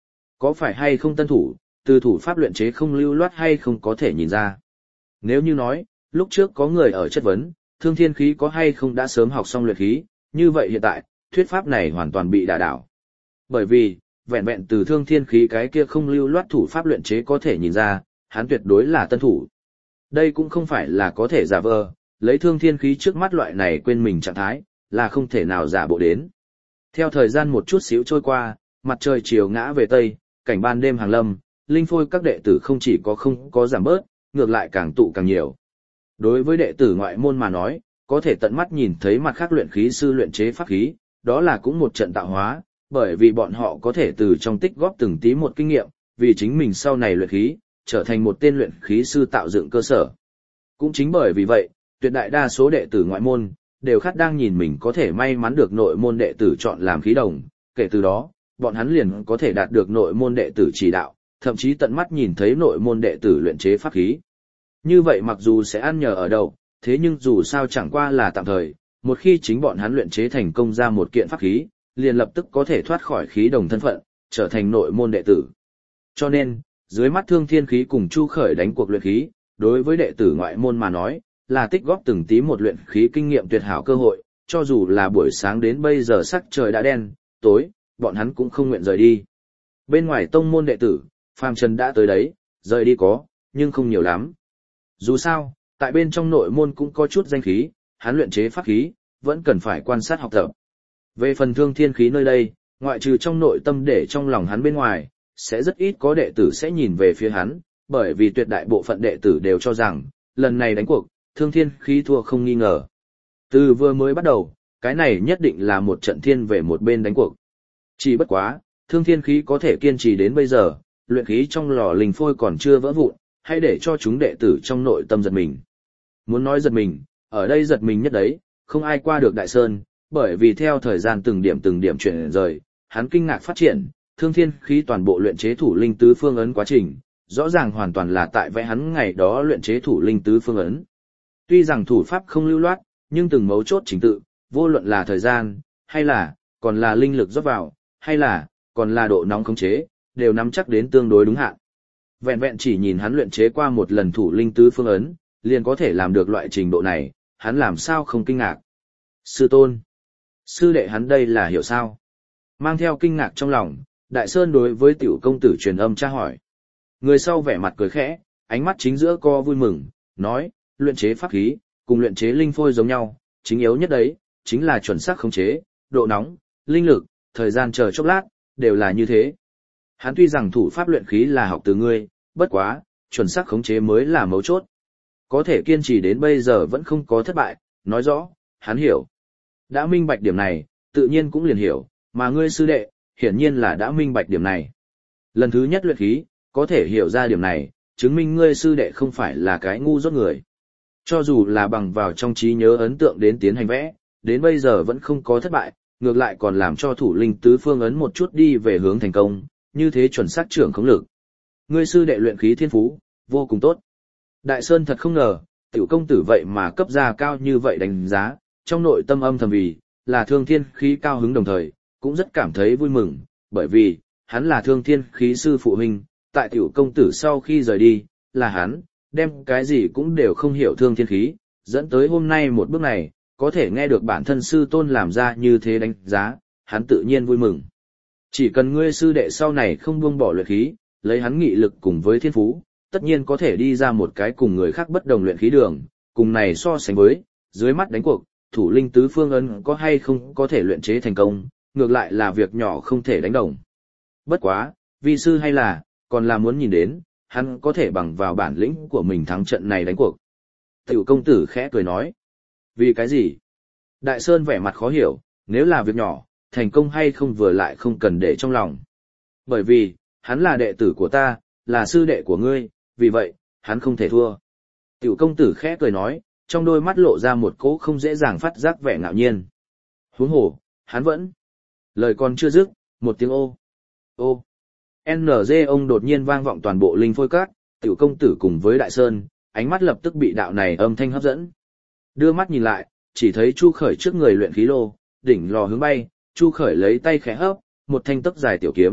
có phải hay không tân thủ, từ thủ pháp luyện chế không lưu loát hay không có thể nhìn ra. Nếu như nói, lúc trước có người ở chất vấn, Thương Thiên Khí có hay không đã sớm học xong luyện khí, như vậy hiện tại, thuyết pháp này hoàn toàn bị đả đảo. Bởi vì, vẹn vẹn từ Thương Thiên Khí cái kia không lưu loát thủ pháp luyện chế có thể nhìn ra, hắn tuyệt đối là tân thủ. Đây cũng không phải là có thể giả vờ, lấy Thương Thiên Khí trước mắt loại này quên mình trạng thái, là không thể nào giả bộ đến. Theo thời gian một chút xíu trôi qua, mặt trời chiều ngã về tây, cảnh ban đêm hàng lâm, linh phôi các đệ tử không chỉ có không có giảm bớt, ngược lại càng tụ càng nhiều. Đối với đệ tử ngoại môn mà nói, có thể tận mắt nhìn thấy mặt khác luyện khí sư luyện chế pháp khí, đó là cũng một trận tạo hóa, bởi vì bọn họ có thể từ trong tích góp từng tí một kinh nghiệm, vì chính mình sau này luyện khí, trở thành một tên luyện khí sư tạo dựng cơ sở. Cũng chính bởi vì vậy, tuyệt đại đa số đệ tử ngoại môn, đều khát đang nhìn mình có thể may mắn được nội môn đệ tử chọn làm khí đồng, kể từ đó, bọn hắn liền có thể đạt được nội môn đệ tử chỉ đạo, thậm chí tận mắt nhìn thấy nội môn đệ tử luyện chế pháp khí. Như vậy mặc dù sẽ ăn nhờ ở đậu, thế nhưng dù sao chẳng qua là tạm thời, một khi chính bọn hắn luyện chế thành công ra một kiện pháp khí, liền lập tức có thể thoát khỏi khí đồng thân phận, trở thành nội môn đệ tử. Cho nên, dưới mắt Thương Thiên Khí cùng Chu Khởi đánh cuộc luyện khí, đối với đệ tử ngoại môn mà nói, là tích góp từng tí một luyện khí kinh nghiệm tuyệt hảo cơ hội, cho dù là buổi sáng đến bây giờ sắc trời đã đen, tối, bọn hắn cũng không nguyện rời đi. Bên ngoài tông môn đệ tử, phàm trần đã tới đấy, rời đi có, nhưng không nhiều lắm. Dù sao, tại bên trong nội môn cũng có chút danh khí, hắn luyện chế pháp khí, vẫn cần phải quan sát học tập. Về phần Thương Thiên Khí nơi đây, ngoại trừ trong nội tâm để trong lòng hắn bên ngoài, sẽ rất ít có đệ tử sẽ nhìn về phía hắn, bởi vì tuyệt đại bộ phận đệ tử đều cho rằng, lần này đánh cuộc, Thương Thiên Khí thua không nghi ngờ. Từ vừa mới bắt đầu, cái này nhất định là một trận thiên về một bên đánh cuộc. Chỉ bất quá, Thương Thiên Khí có thể kiên trì đến bây giờ, luyện khí trong lò linh phôi còn chưa vỡ vụn, hay để cho chúng đệ tử trong nội tâm giật mình. Muốn nói giật mình, ở đây giật mình nhất đấy, không ai qua được Đại Sơn, bởi vì theo thời gian từng điểm từng điểm chuyển rời, hắn kinh ngạc phát triển, Thương Thiên Khí toàn bộ luyện chế thủ linh tứ phương ấn quá trình, rõ ràng hoàn toàn là tại vẽ hắn ngày đó luyện chế thủ linh tứ phương ấn. Tuy rằng thủ pháp không lưu loát, nhưng từng mấu chốt trình tự, vô luận là thời gian, hay là, còn là linh lực rót vào, hay là, còn là độ nóng khống chế, đều nắm chắc đến tương đối đúng hạn. Vẹn vẹn chỉ nhìn hắn luyện chế qua một lần thủ linh tứ phương ấn, liền có thể làm được loại trình độ này, hắn làm sao không kinh ngạc. Sư tôn, sư đệ hắn đây là hiểu sao? Mang theo kinh ngạc trong lòng, Đại Sơn đối với tiểu công tử truyền âm tra hỏi. Người sau vẻ mặt cười khẽ, ánh mắt chính giữa co vui mừng, nói, luyện chế pháp khí, cùng luyện chế linh phôi giống nhau, chính yếu nhất đấy, chính là chuẩn xác khống chế, độ nóng, linh lực, thời gian chờ chốc lát, đều là như thế. Hắn tuy rằng thủ pháp luyện khí là học từ ngươi, bất quá, chuẩn xác khống chế mới là mấu chốt. Có thể kiên trì đến bây giờ vẫn không có thất bại, nói rõ, hắn hiểu. Đã minh bạch điểm này, tự nhiên cũng liền hiểu, mà ngươi sư đệ, hiển nhiên là đã minh bạch điểm này. Lần thứ nhất luyện khí, có thể hiểu ra điểm này, chứng minh ngươi sư đệ không phải là cái ngu dốt người. Cho dù là bằng vào trong trí nhớ ấn tượng đến tiến hành vẽ, đến bây giờ vẫn không có thất bại, ngược lại còn làm cho thủ linh tứ phương ấn một chút đi về hướng thành công, như thế chuẩn xác trưởng khống lực. Ngươi sư đệ luyện khí thiên phú, vô cùng tốt. Đại Sơn thật không ngờ, tiểu công tử vậy mà cấp ra cao như vậy đánh giá, trong nội tâm âm thầm vì, là Thương Thiên Khí cao hứng đồng thời, cũng rất cảm thấy vui mừng, bởi vì, hắn là Thương Thiên Khí sư phụ huynh, tại tiểu công tử sau khi rời đi, là hắn, đem cái gì cũng đều không hiểu Thương Thiên Khí, dẫn tới hôm nay một bước này, có thể nghe được bản thân sư tôn làm ra như thế đánh giá, hắn tự nhiên vui mừng. Chỉ cần ngươi sư đệ sau này không buông bỏ luyện khí, lấy hắn nghị lực cùng với thiên phú, tất nhiên có thể đi ra một cái cùng người khác bất đồng luyện khí đường, cùng này so sánh với, dưới mắt đánh cuộc, thủ linh tứ phương ấn có hay không có thể luyện chế thành công, ngược lại là việc nhỏ không thể đánh đồng. Bất quá, vi sư hay là, còn là muốn nhìn đến, hắn có thể bằng vào bản lĩnh của mình thắng trận này đánh cuộc. Tiểu công tử khẽ cười nói. Vì cái gì? Đại Sơn vẻ mặt khó hiểu, nếu là việc nhỏ, thành công hay không vừa lại không cần để trong lòng. Bởi vì, hắn là đệ tử của ta, là sư đệ của ngươi, vì vậy, hắn không thể thua. Tiểu công tử khẽ cười nói, trong đôi mắt lộ ra một cỗ không dễ dàng phát giác vẻ ngạo nhiên. Huống hồ, hắn vẫn. Lời còn chưa dứt, một tiếng ô. Ô. en giê ông đột nhiên vang vọng toàn bộ linh phôi cát, tiểu công tử cùng với Đại Sơn, ánh mắt lập tức bị đạo này âm thanh hấp dẫn. Đưa mắt nhìn lại, chỉ thấy Chu Khởi trước người luyện khí lô, đỉnh lò hướng bay, Chu Khởi lấy tay khẽ hấp, một thanh tấc dài tiểu kiếm,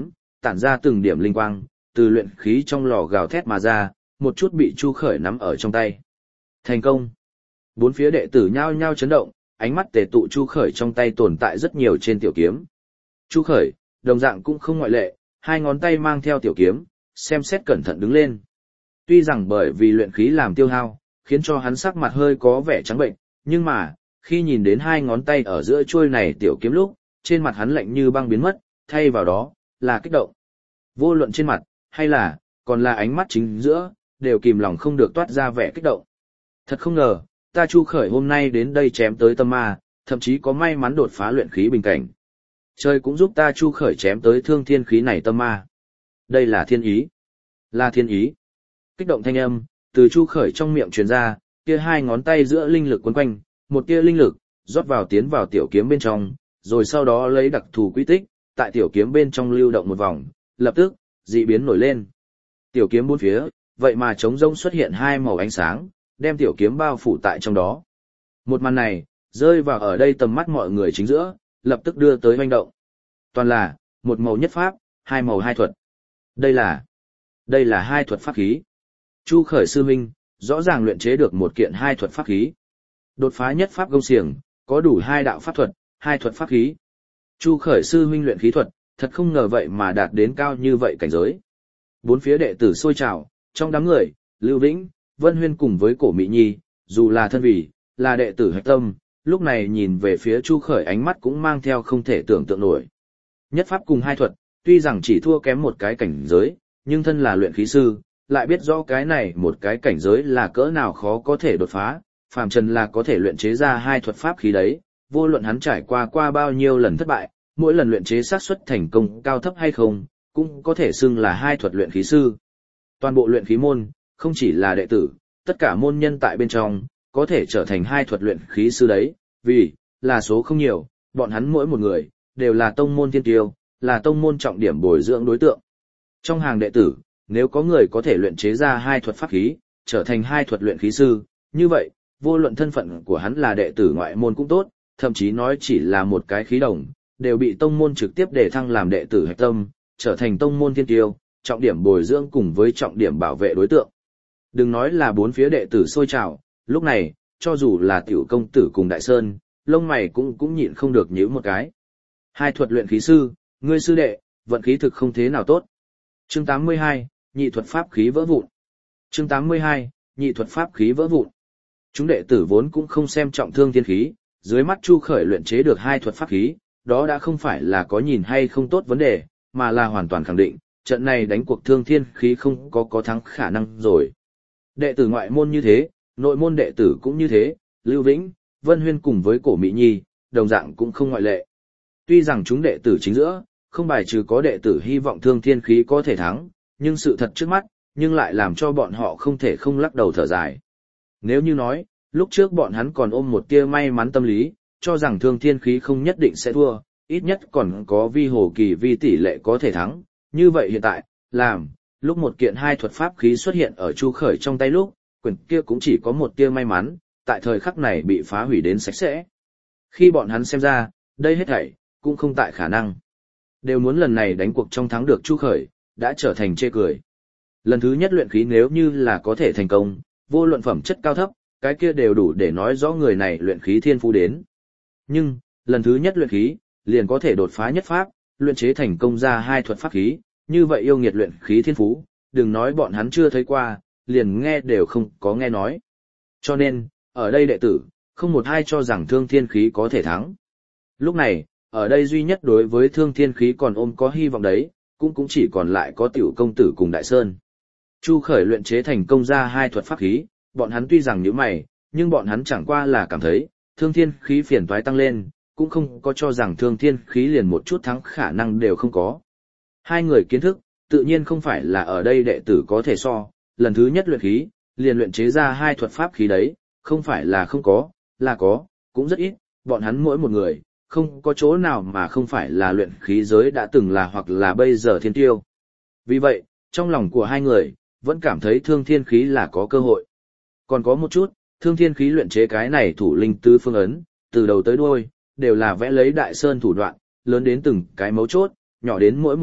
tản ra từng điểm linh quang, từ luyện khí trong lò gào thét mà ra, một chút bị Chu Khởi nắm ở trong tay. Thành công! Bốn phía đệ tử nhao nhao chấn động, ánh mắt tề tụ Chu Khởi trong tay tồn tại rất nhiều trên tiểu kiếm. Chu Khởi, đồng dạng cũng không ngoại lệ, hai ngón tay mang theo tiểu kiếm, xem xét cẩn thận đứng lên. Tuy rằng bởi vì luyện khí làm tiêu hao, khiến cho hắn sắc mặt hơi có vẻ trắng bệnh, nhưng mà, khi nhìn đến hai ngón tay ở giữa chuôi này tiểu kiếm lúc, trên mặt hắn lạnh như băng biến mất, thay vào đó, là kích động. Vô luận trên mặt, hay là, còn là ánh mắt chính giữa, đều kìm lòng không được toát ra vẻ kích động. Thật không ngờ, ta Chu Khởi hôm nay đến đây chém tới tâm ma, thậm chí có may mắn đột phá luyện khí bình cảnh. Trời cũng giúp ta Chu Khởi chém tới thương thiên khí này tâm ma. Đây là thiên ý. Là thiên ý. Kích động thanh âm, từ Chu Khởi trong miệng truyền ra, kia hai ngón tay giữa linh lực quấn quanh, một tia linh lực, rót vào tiến vào tiểu kiếm bên trong, rồi sau đó lấy đặc thù quy tích, tại tiểu kiếm bên trong lưu động một vòng, lập tức, dị biến nổi lên. Tiểu kiếm bốn phía, vậy mà trống rông xuất hiện hai màu ánh sáng, đem tiểu kiếm bao phủ tại trong đó. Một màn này, rơi vào ở đây tầm mắt mọi người chính giữa, lập tức đưa tới hoành động. Toàn là, một màu nhất pháp, hai màu hai thuật. Đây là, đây là hai thuật pháp khí. Chu Khởi sư huynh, rõ ràng luyện chế được một kiện hai thuật pháp khí. Đột phá nhất pháp gông xiềng, có đủ hai đạo pháp thuật, hai thuật pháp khí. Chu Khởi sư huynh luyện khí thuật, thật không ngờ vậy mà đạt đến cao như vậy cảnh giới. Bốn phía đệ tử sôi trào, trong đám người, Lưu Vĩnh, Vân Huyên cùng với Cổ Mị Nhi, dù là thân vị, là đệ tử hạch tâm, lúc này nhìn về phía Chu Khởi ánh mắt cũng mang theo không thể tưởng tượng nổi. Nhất pháp cùng hai thuật, tuy rằng chỉ thua kém một cái cảnh giới, nhưng thân là luyện khí sư, lại biết rõ cái này một cái cảnh giới là cỡ nào khó có thể đột phá, phàm trần là có thể luyện chế ra hai thuật pháp khí đấy, vô luận hắn trải qua qua bao nhiêu lần thất bại, mỗi lần luyện chế xác suất thành công cao thấp hay không, cũng có thể xưng là hai thuật luyện khí sư. Toàn bộ luyện khí môn, không chỉ là đệ tử, tất cả môn nhân tại bên trong, có thể trở thành hai thuật luyện khí sư đấy, vì, là số không nhiều, bọn hắn mỗi một người, đều là tông môn thiên tiêu, là tông môn trọng điểm bồi dưỡng đối tượng. Trong hàng đệ tử, nếu có người có thể luyện chế ra hai thuật pháp khí, trở thành hai thuật luyện khí sư, như vậy, vô luận thân phận của hắn là đệ tử ngoại môn cũng tốt, thậm chí nói chỉ là một cái khí đồng, đều bị tông môn trực tiếp đề thăng làm đệ tử hạch tâm, trở thành tông môn thiên tiêu, trọng điểm bồi dưỡng cùng với trọng điểm bảo vệ đối tượng. Đừng nói là bốn phía đệ tử sôi trào, lúc này, cho dù là tiểu công tử cùng đại sơn, lông mày cũng cũng nhịn không được nhíu một cái. Hai thuật luyện khí sư, ngươi sư đệ, vận khí thực không thế nào tốt. Chương tám mươi hai, nhị thuật pháp khí vỡ vụn. Chương tám mươi hai, nhị thuật pháp khí vỡ vụn. Chúng đệ tử vốn cũng không xem trọng thương thiên khí, dưới mắt Chu Khởi luyện chế được hai thuật pháp khí, đó đã không phải là có nhìn hay không tốt vấn đề, mà là hoàn toàn khẳng định, trận này đánh cuộc thương thiên khí không có có thắng khả năng rồi. Đệ tử ngoại môn như thế, nội môn đệ tử cũng như thế, Lưu Vĩnh, Vân Huyên cùng với Cổ Mị Nhi, đồng dạng cũng không ngoại lệ. Tuy rằng chúng đệ tử chính giữa, không bài trừ có đệ tử hy vọng thương thiên khí có thể thắng, nhưng sự thật trước mắt, nhưng lại làm cho bọn họ không thể không lắc đầu thở dài. Nếu như nói, lúc trước bọn hắn còn ôm một tia may mắn tâm lý, cho rằng thương thiên khí không nhất định sẽ thua, ít nhất còn có vi hồ kỳ vi tỷ lệ có thể thắng. Như vậy hiện tại, làm, lúc một kiện hai thuật pháp khí xuất hiện ở Chu Khởi trong tay lúc, quyển kia cũng chỉ có một tia may mắn, tại thời khắc này bị phá hủy đến sạch sẽ. Khi bọn hắn xem ra, đây hết thảy cũng không tại khả năng. Đều muốn lần này đánh cuộc trong thắng được Chu Khởi, đã trở thành chê cười. Lần thứ nhất luyện khí nếu như là có thể thành công, vô luận phẩm chất cao thấp, cái kia đều đủ để nói rõ người này luyện khí thiên phú đến. Nhưng, lần thứ nhất luyện khí, liền có thể đột phá nhất pháp, luyện chế thành công ra hai thuật pháp khí, như vậy yêu nghiệt luyện khí thiên phú, đừng nói bọn hắn chưa thấy qua, liền nghe đều không có nghe nói. Cho nên, ở đây đệ tử, không một ai cho rằng thương thiên khí có thể thắng. Lúc này, ở đây duy nhất đối với thương thiên khí còn ôm có hy vọng đấy, cũng cũng chỉ còn lại có tiểu công tử cùng đại sơn. Chu Khởi luyện chế thành công ra hai thuật pháp khí, bọn hắn tuy rằng như mày, nhưng bọn hắn chẳng qua là cảm thấy, thương thiên khí phiền toái tăng lên, cũng không có cho rằng thương thiên khí liền một chút thắng khả năng đều không có. Hai người kiến thức, tự nhiên không phải là ở đây đệ tử có thể so, lần thứ nhất luyện khí, liền luyện chế ra hai thuật pháp khí đấy, không phải là không có, là có, cũng rất ít, bọn hắn mỗi một người, không có chỗ nào mà không phải là luyện khí giới đã từng là hoặc là bây giờ thiên tiêu. Vì vậy, trong lòng của hai người, vẫn cảm thấy thương thiên khí là có cơ hội. Còn có một chút, thương thiên khí luyện chế cái này thủ linh tứ phương ấn, từ đầu tới đuôi, đều là vẽ lấy đại sơn thủ đoạn, lớn đến từng cái mấu chốt, nhỏ đến mỗi một bước,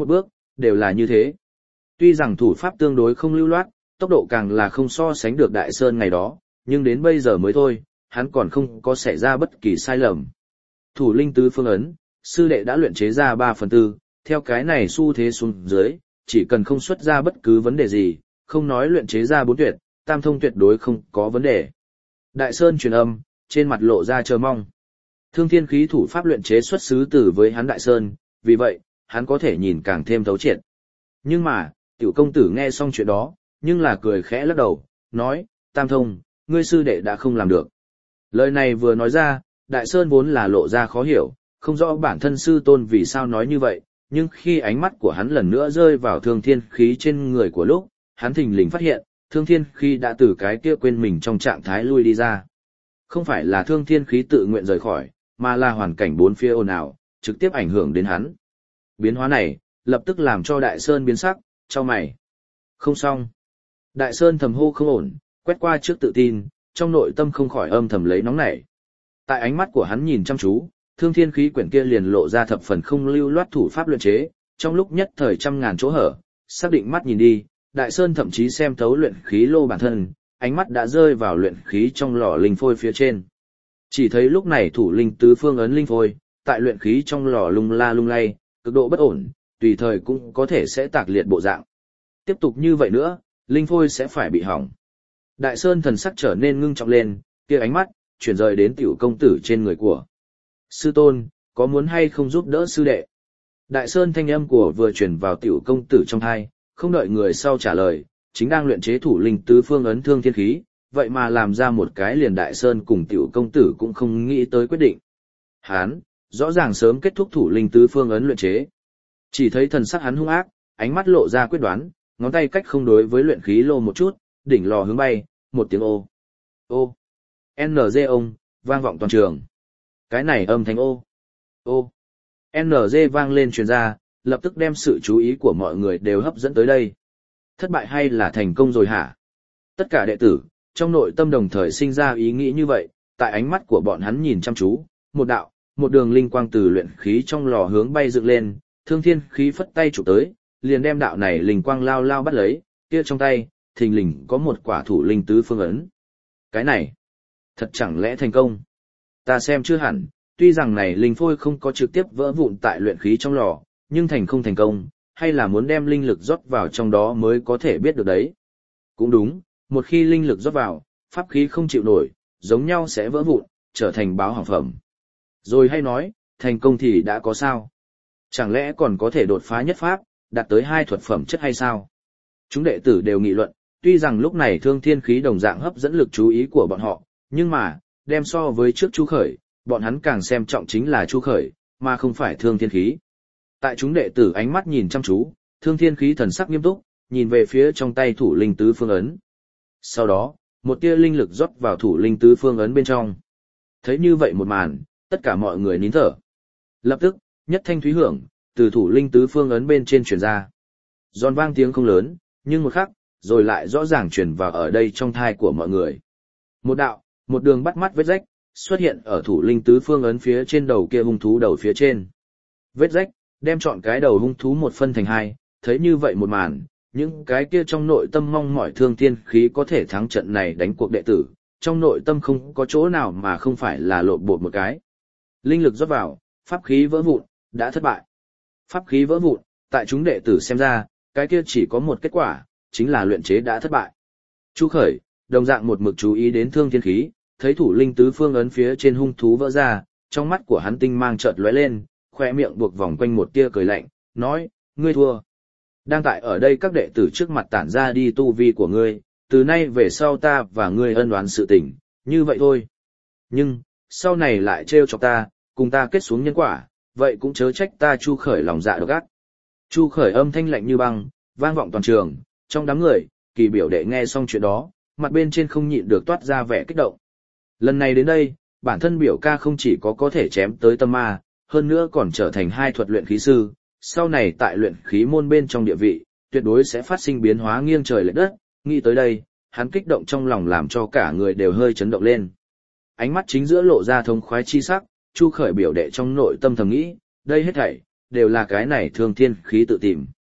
đều là như thế. Tuy rằng thủ pháp tương đối không lưu loát, tốc độ càng là không so sánh được Đại Sơn ngày đó, nhưng đến bây giờ mới thôi, hắn còn không có xảy ra bất kỳ sai lầm. Thủ linh tứ phương ấn, sư đệ đã luyện chế ra ba phần tư, theo cái này xu thế xuống dưới, chỉ cần không xuất ra bất cứ vấn đề gì, không nói luyện chế ra bốn tuyệt, tam thông tuyệt đối không có vấn đề. Đại Sơn truyền âm, trên mặt lộ ra chờ mong. Thương thiên khí thủ pháp luyện chế xuất xứ từ với hắn Đại Sơn, vì vậy, hắn có thể nhìn càng thêm thấu triệt. Nhưng mà, tiểu công tử nghe xong chuyện đó, nhưng là cười khẽ lắc đầu, nói, Tam thông, ngươi sư đệ đã không làm được. Lời này vừa nói ra, Đại Sơn vốn là lộ ra khó hiểu, không rõ bản thân sư tôn vì sao nói như vậy, nhưng khi ánh mắt của hắn lần nữa rơi vào thương thiên khí trên người của lúc, hắn thình lình phát hiện, thương thiên khí đã từ cái kia quên mình trong trạng thái lui đi ra. Không phải là thương thiên khí tự nguyện rời khỏi, mà là hoàn cảnh bốn phía ồn ào, trực tiếp ảnh hưởng đến hắn. Biến hóa này, lập tức làm cho Đại Sơn biến sắc, cho mày. Không xong. Đại Sơn thầm hô không ổn, quét qua trước tự tin, trong nội tâm không khỏi âm thầm lấy nóng nảy. Tại ánh mắt của hắn nhìn chăm chú, thương thiên khí quyển kia liền lộ ra thập phần không lưu loát thủ pháp luyện chế, trong lúc nhất thời trăm ngàn chỗ hở, xác định mắt nhìn đi, Đại Sơn thậm chí xem thấu luyện khí lô bản thân, ánh mắt đã rơi vào luyện khí trong lò linh phôi phía trên. Chỉ thấy lúc này thủ linh tứ phương ấn linh phôi, tại luyện khí trong lò lung la lung lay, cực độ bất ổn, tùy thời cũng có thể sẽ tạc liệt bộ dạng. Tiếp tục như vậy nữa, linh phôi sẽ phải bị hỏng. Đại Sơn thần sắc trở nên ngưng trọng lên, kia ánh mắt chuyển rời đến tiểu công tử trên người của. Sư tôn, có muốn hay không giúp đỡ sư đệ? Đại Sơn thanh âm của vừa chuyển vào tiểu công tử trong tai, không đợi người sau trả lời, chính đang luyện chế thủ linh tứ phương ấn thương thiên khí, vậy mà làm ra một cái liền Đại Sơn cùng tiểu công tử cũng không nghĩ tới quyết định. Hán, rõ ràng sớm kết thúc thủ linh tứ phương ấn luyện chế. Chỉ thấy thần sắc hắn hung ác, ánh mắt lộ ra quyết đoán, ngón tay cách không đối với luyện khí lô một chút, đỉnh lò hướng bay, một tiếng ô. Ô. en giê ông, vang vọng toàn trường. Cái này âm thanh ô. Ô. en giê vang lên truyền ra, lập tức đem sự chú ý của mọi người đều hấp dẫn tới đây. Thất bại hay là thành công rồi hả? Tất cả đệ tử, trong nội tâm đồng thời sinh ra ý nghĩ như vậy, tại ánh mắt của bọn hắn nhìn chăm chú, một đạo, một đường linh quang từ luyện khí trong lò hướng bay dựng lên, thương thiên khí phất tay chụp tới, liền đem đạo này linh quang lao lao bắt lấy, kia trong tay, thình lình có một quả thủ linh tứ phương ấn. Cái này, thật chẳng lẽ thành công? Ta xem chưa hẳn, tuy rằng này linh phôi không có trực tiếp vỡ vụn tại luyện khí trong lò, nhưng thành không thành công, hay là muốn đem linh lực rót vào trong đó mới có thể biết được đấy. Cũng đúng, một khi linh lực rót vào, pháp khí không chịu nổi, giống nhau sẽ vỡ vụn, trở thành báo hỏng phẩm. Rồi hay nói, thành công thì đã có sao? Chẳng lẽ còn có thể đột phá nhất pháp, đạt tới hai thuật phẩm chất hay sao? Chúng đệ tử đều nghị luận, tuy rằng lúc này thương thiên khí đồng dạng hấp dẫn lực chú ý của bọn họ, nhưng mà, đem so với trước Chu Khởi, bọn hắn càng xem trọng chính là Chu Khởi, mà không phải thương thiên khí. Tại chúng đệ tử ánh mắt nhìn chăm chú, thương thiên khí thần sắc nghiêm túc, nhìn về phía trong tay thủ linh tứ phương ấn. Sau đó, một tia linh lực rót vào thủ linh tứ phương ấn bên trong. Thấy như vậy một màn, tất cả mọi người nín thở. Lập tức, nhất thanh thúy hưởng, từ thủ linh tứ phương ấn bên trên truyền ra. Giòn vang tiếng không lớn, nhưng một khắc, rồi lại rõ ràng truyền vào ở đây trong thai của mọi người. Một đạo, một đường bắt mắt vết rách, xuất hiện ở thủ linh tứ phương ấn phía trên đầu kia hung thú đầu phía trên. Vết rách, đem chọn cái đầu hung thú một phân thành hai, thấy như vậy một màn, những cái kia trong nội tâm mong mỏi thương thiên khí có thể thắng trận này đánh cuộc đệ tử, trong nội tâm không có chỗ nào mà không phải là lộn bột một cái. Linh lực rót vào, pháp khí vỡ vụn, đã thất bại. Pháp khí vỡ vụn, tại chúng đệ tử xem ra, cái kia chỉ có một kết quả, chính là luyện chế đã thất bại. Chu Khởi, đồng dạng một mực chú ý đến thương thiên khí, thấy thủ linh tứ phương ấn phía trên hung thú vỡ ra, trong mắt của hắn tinh mang chợt lóe lên, khoe miệng buộc vòng quanh một tia cười lạnh, nói, ngươi thua. Đang tại ở đây các đệ tử trước mặt tản ra đi tu vi của ngươi, từ nay về sau ta và ngươi ân oán sự tình, như vậy thôi. Nhưng, sau này lại trêu chọc ta, cùng ta kết xuống nhân quả, vậy cũng chớ trách ta Chu Khởi lòng dạ độc ác. Chu Khởi âm thanh lạnh như băng, vang vọng toàn trường, trong đám người, Kỳ biểu đệ nghe xong chuyện đó, mặt bên trên không nhịn được toát ra vẻ kích động. Lần này đến đây, bản thân biểu ca không chỉ có có thể chém tới tâm ma, hơn nữa còn trở thành hai thuật luyện khí sư, sau này tại luyện khí môn bên trong địa vị, tuyệt đối sẽ phát sinh biến hóa nghiêng trời lệch đất, nghĩ tới đây, hắn kích động trong lòng làm cho cả người đều hơi chấn động lên. Ánh mắt chính giữa lộ ra thống khoái chi sắc, Chu Khởi biểu đệ trong nội tâm thầm nghĩ, đây hết thảy đều là cái này thương thiên khí tự tìm.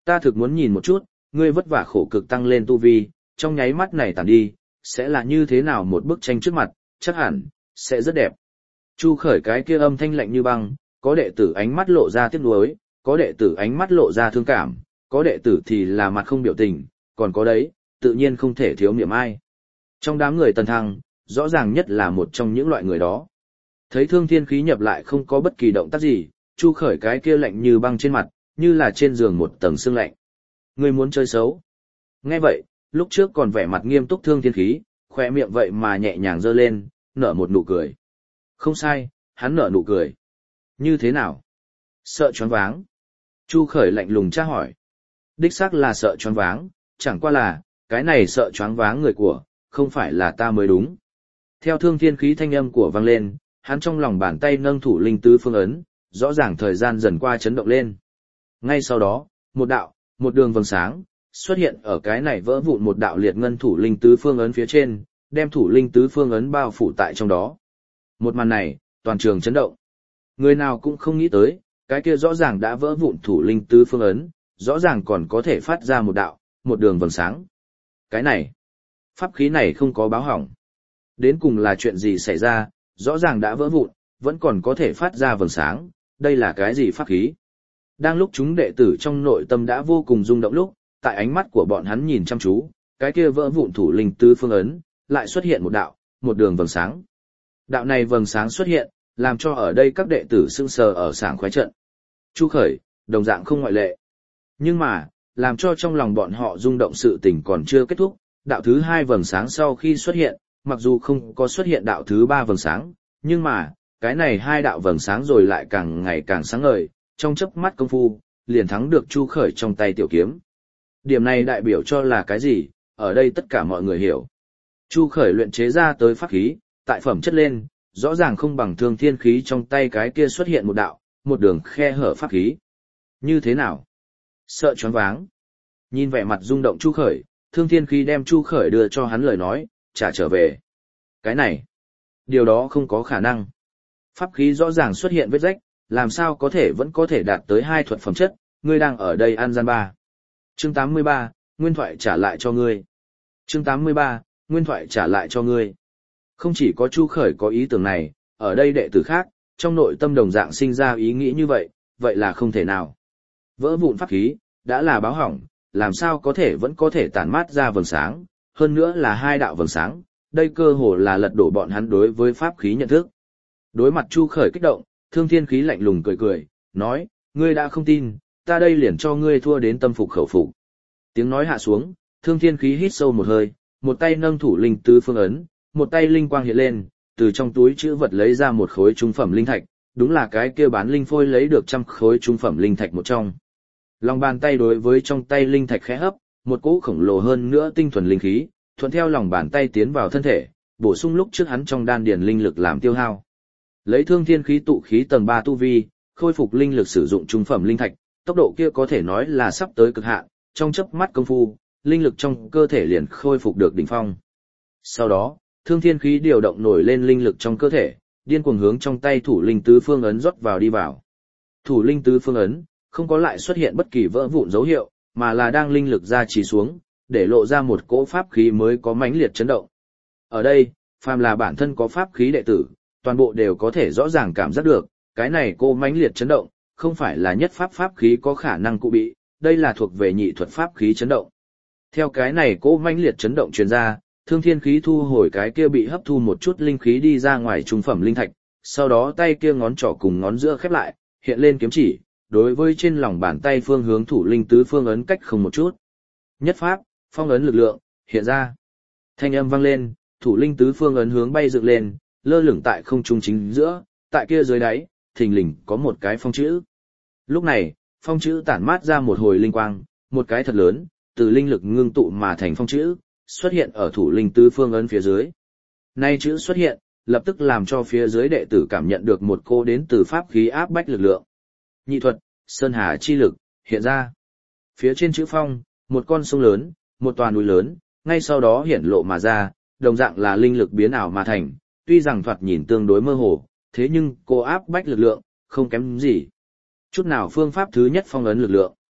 Ta thực muốn nhìn một chút, ngươi vất vả khổ cực tăng lên tu vi, trong nháy mắt này tàn đi, sẽ là như thế nào một bức tranh trước mặt, chắc hẳn, sẽ rất đẹp. Chu Khởi cái kia âm thanh lạnh như băng, có đệ tử ánh mắt lộ ra tiếc nuối, có đệ tử ánh mắt lộ ra thương cảm, có đệ tử thì là mặt không biểu tình, còn có đấy, tự nhiên không thể thiếu niệm ai. Trong đám người Tần Thăng, rõ ràng nhất là một trong những loại người đó. Thấy Thương Thiên Khí nhập lại không có bất kỳ động tác gì, Chu Khởi cái kia lạnh như băng trên mặt, như là trên giường một tầng sương lạnh. Ngươi muốn chơi xấu? Nghe vậy, lúc trước còn vẻ mặt nghiêm túc Thương Thiên Khí, khỏe miệng vậy mà nhẹ nhàng giơ lên, nở một nụ cười. Không sai, hắn nở nụ cười. Như thế nào? Sợ choáng váng. Chu Khởi lạnh lùng tra hỏi. Đích xác là sợ choáng váng, chẳng qua là, cái này sợ choáng váng người của, không phải là ta mới đúng. Theo Thương Thiên Khí thanh âm của vang lên, hắn trong lòng bàn tay nâng thủ linh tứ phương ấn, rõ ràng thời gian dần qua chấn động lên. Ngay sau đó, một đạo, một đường vầng sáng, xuất hiện ở cái này vỡ vụn một đạo liệt ngân thủ linh tứ phương ấn phía trên, đem thủ linh tứ phương ấn bao phủ tại trong đó. Một màn này, toàn trường chấn động. Người nào cũng không nghĩ tới, cái kia rõ ràng đã vỡ vụn thủ linh tứ phương ấn, rõ ràng còn có thể phát ra một đạo, một đường vầng sáng. Cái này, pháp khí này không có báo hỏng. Đến cùng là chuyện gì xảy ra, rõ ràng đã vỡ vụn, vẫn còn có thể phát ra vầng sáng, đây là cái gì pháp khí? Đang lúc chúng đệ tử trong nội tâm đã vô cùng rung động lúc, tại ánh mắt của bọn hắn nhìn chăm chú, cái kia vỡ vụn thủ linh tứ phương ấn, lại xuất hiện một đạo, một đường vầng sáng. Đạo này vầng sáng xuất hiện, làm cho ở đây các đệ tử sững sờ ở sảng khoái trận. Chu Khởi, đồng dạng không ngoại lệ. Nhưng mà, làm cho trong lòng bọn họ rung động sự tình còn chưa kết thúc, đạo thứ hai vầng sáng sau khi xuất hiện, mặc dù không có xuất hiện đạo thứ ba vầng sáng, nhưng mà, cái này hai đạo vầng sáng rồi lại càng ngày càng sáng ngời, trong chớp mắt công phu, liền thắng được Chu Khởi trong tay tiểu kiếm. Điểm này đại biểu cho là cái gì, ở đây tất cả mọi người hiểu. Chu Khởi luyện chế ra tới pháp khí, tại phẩm chất lên, rõ ràng không bằng Thương Thiên Khí trong tay cái kia xuất hiện một đạo, một đường khe hở pháp khí. Như thế nào? Sợ choáng váng. Nhìn vẻ mặt rung động Chu Khởi, Thương Thiên Khí đem Chu Khởi đưa cho hắn lời nói, trả trở về. Cái này, điều đó không có khả năng. Pháp khí rõ ràng xuất hiện vết rách, làm sao có thể vẫn có thể đạt tới hai thuật phẩm chất, ngươi đang ở đây ăn gian ba. Chương tám mươi ba, nguyên thoại trả lại cho ngươi. Chương tám mươi ba, nguyên thoại trả lại cho ngươi. Không chỉ có Chu Khởi có ý tưởng này, ở đây đệ tử khác, trong nội tâm đồng dạng sinh ra ý nghĩ như vậy, vậy là không thể nào. Vỡ vụn pháp khí, đã là báo hỏng, làm sao có thể vẫn có thể tản mát ra vầng sáng, hơn nữa là hai đạo vầng sáng, đây cơ hồ là lật đổ bọn hắn đối với pháp khí nhận thức. Đối mặt Chu Khởi kích động, Thương Thiên Khí lạnh lùng cười cười, nói, ngươi đã không tin, ta đây liền cho ngươi thua đến tâm phục khẩu phục. Tiếng nói hạ xuống, Thương Thiên Khí hít sâu một hơi, một tay nâng thủ linh tứ phương ấn, một tay linh quang hiện lên, từ trong túi chữ vật lấy ra một khối trung phẩm linh thạch, đúng là cái kia bán linh phôi lấy được trăm khối trung phẩm linh thạch một trong. Lòng bàn tay đối với trong tay linh thạch khẽ hấp, một cỗ khổng lồ hơn nữa tinh thuần linh khí, thuận theo lòng bàn tay tiến vào thân thể, bổ sung lúc trước hắn trong đan điền linh lực làm tiêu hao. Lấy Thương Thiên Khí tụ khí tầng ba tu vi, khôi phục linh lực sử dụng trung phẩm linh thạch, tốc độ kia có thể nói là sắp tới cực hạn, trong chớp mắt công phu, linh lực trong cơ thể liền khôi phục được đỉnh phong. Sau đó, Thương Thiên Khí điều động nổi lên linh lực trong cơ thể, điên cuồng hướng trong tay thủ linh tứ phương ấn rót vào đi vào. Thủ linh tứ phương ấn không có lại xuất hiện bất kỳ vỡ vụn dấu hiệu, mà là đang linh lực ra trì xuống, để lộ ra một cỗ pháp khí mới có mãnh liệt chấn động. Ở đây, phàm là bản thân có pháp khí đệ tử, toàn bộ đều có thể rõ ràng cảm giác được, cái này cô mãnh liệt chấn động, không phải là nhất pháp pháp khí có khả năng cụ bị, đây là thuộc về nhị thuật pháp khí chấn động. Theo cái này cô mãnh liệt chấn động truyền ra, Thương Thiên Khí thu hồi cái kia bị hấp thu một chút linh khí đi ra ngoài trung phẩm linh thạch, sau đó tay kia ngón trỏ cùng ngón giữa khép lại, hiện lên kiếm chỉ, đối với trên lòng bàn tay phương hướng thủ linh tứ phương ấn cách không một chút. Nhất pháp, phong ấn lực lượng, hiện ra. Thanh âm vang lên, thủ linh tứ phương ấn hướng bay dựng lên, lơ lửng tại không trung chính giữa, tại kia dưới đáy, thình lình có một cái phong chữ. Lúc này, phong chữ tản mát ra một hồi linh quang, một cái thật lớn, từ linh lực ngưng tụ mà thành phong chữ, xuất hiện ở thủ linh tứ phương ấn phía dưới. Nay chữ xuất hiện, lập tức làm cho phía dưới đệ tử cảm nhận được một cô đến từ pháp khí áp bách lực lượng. Nhị thuật, Sơn Hà chi lực, hiện ra. Phía trên chữ phong, một con sông lớn, một tòa núi lớn, ngay sau đó hiển lộ mà ra, đồng dạng là linh lực biến ảo mà thành, tuy rằng thoạt nhìn tương đối mơ hồ, thế nhưng cô áp bách lực lượng, không kém gì. Chút nào phương pháp thứ nhất phong ấn lực lượng.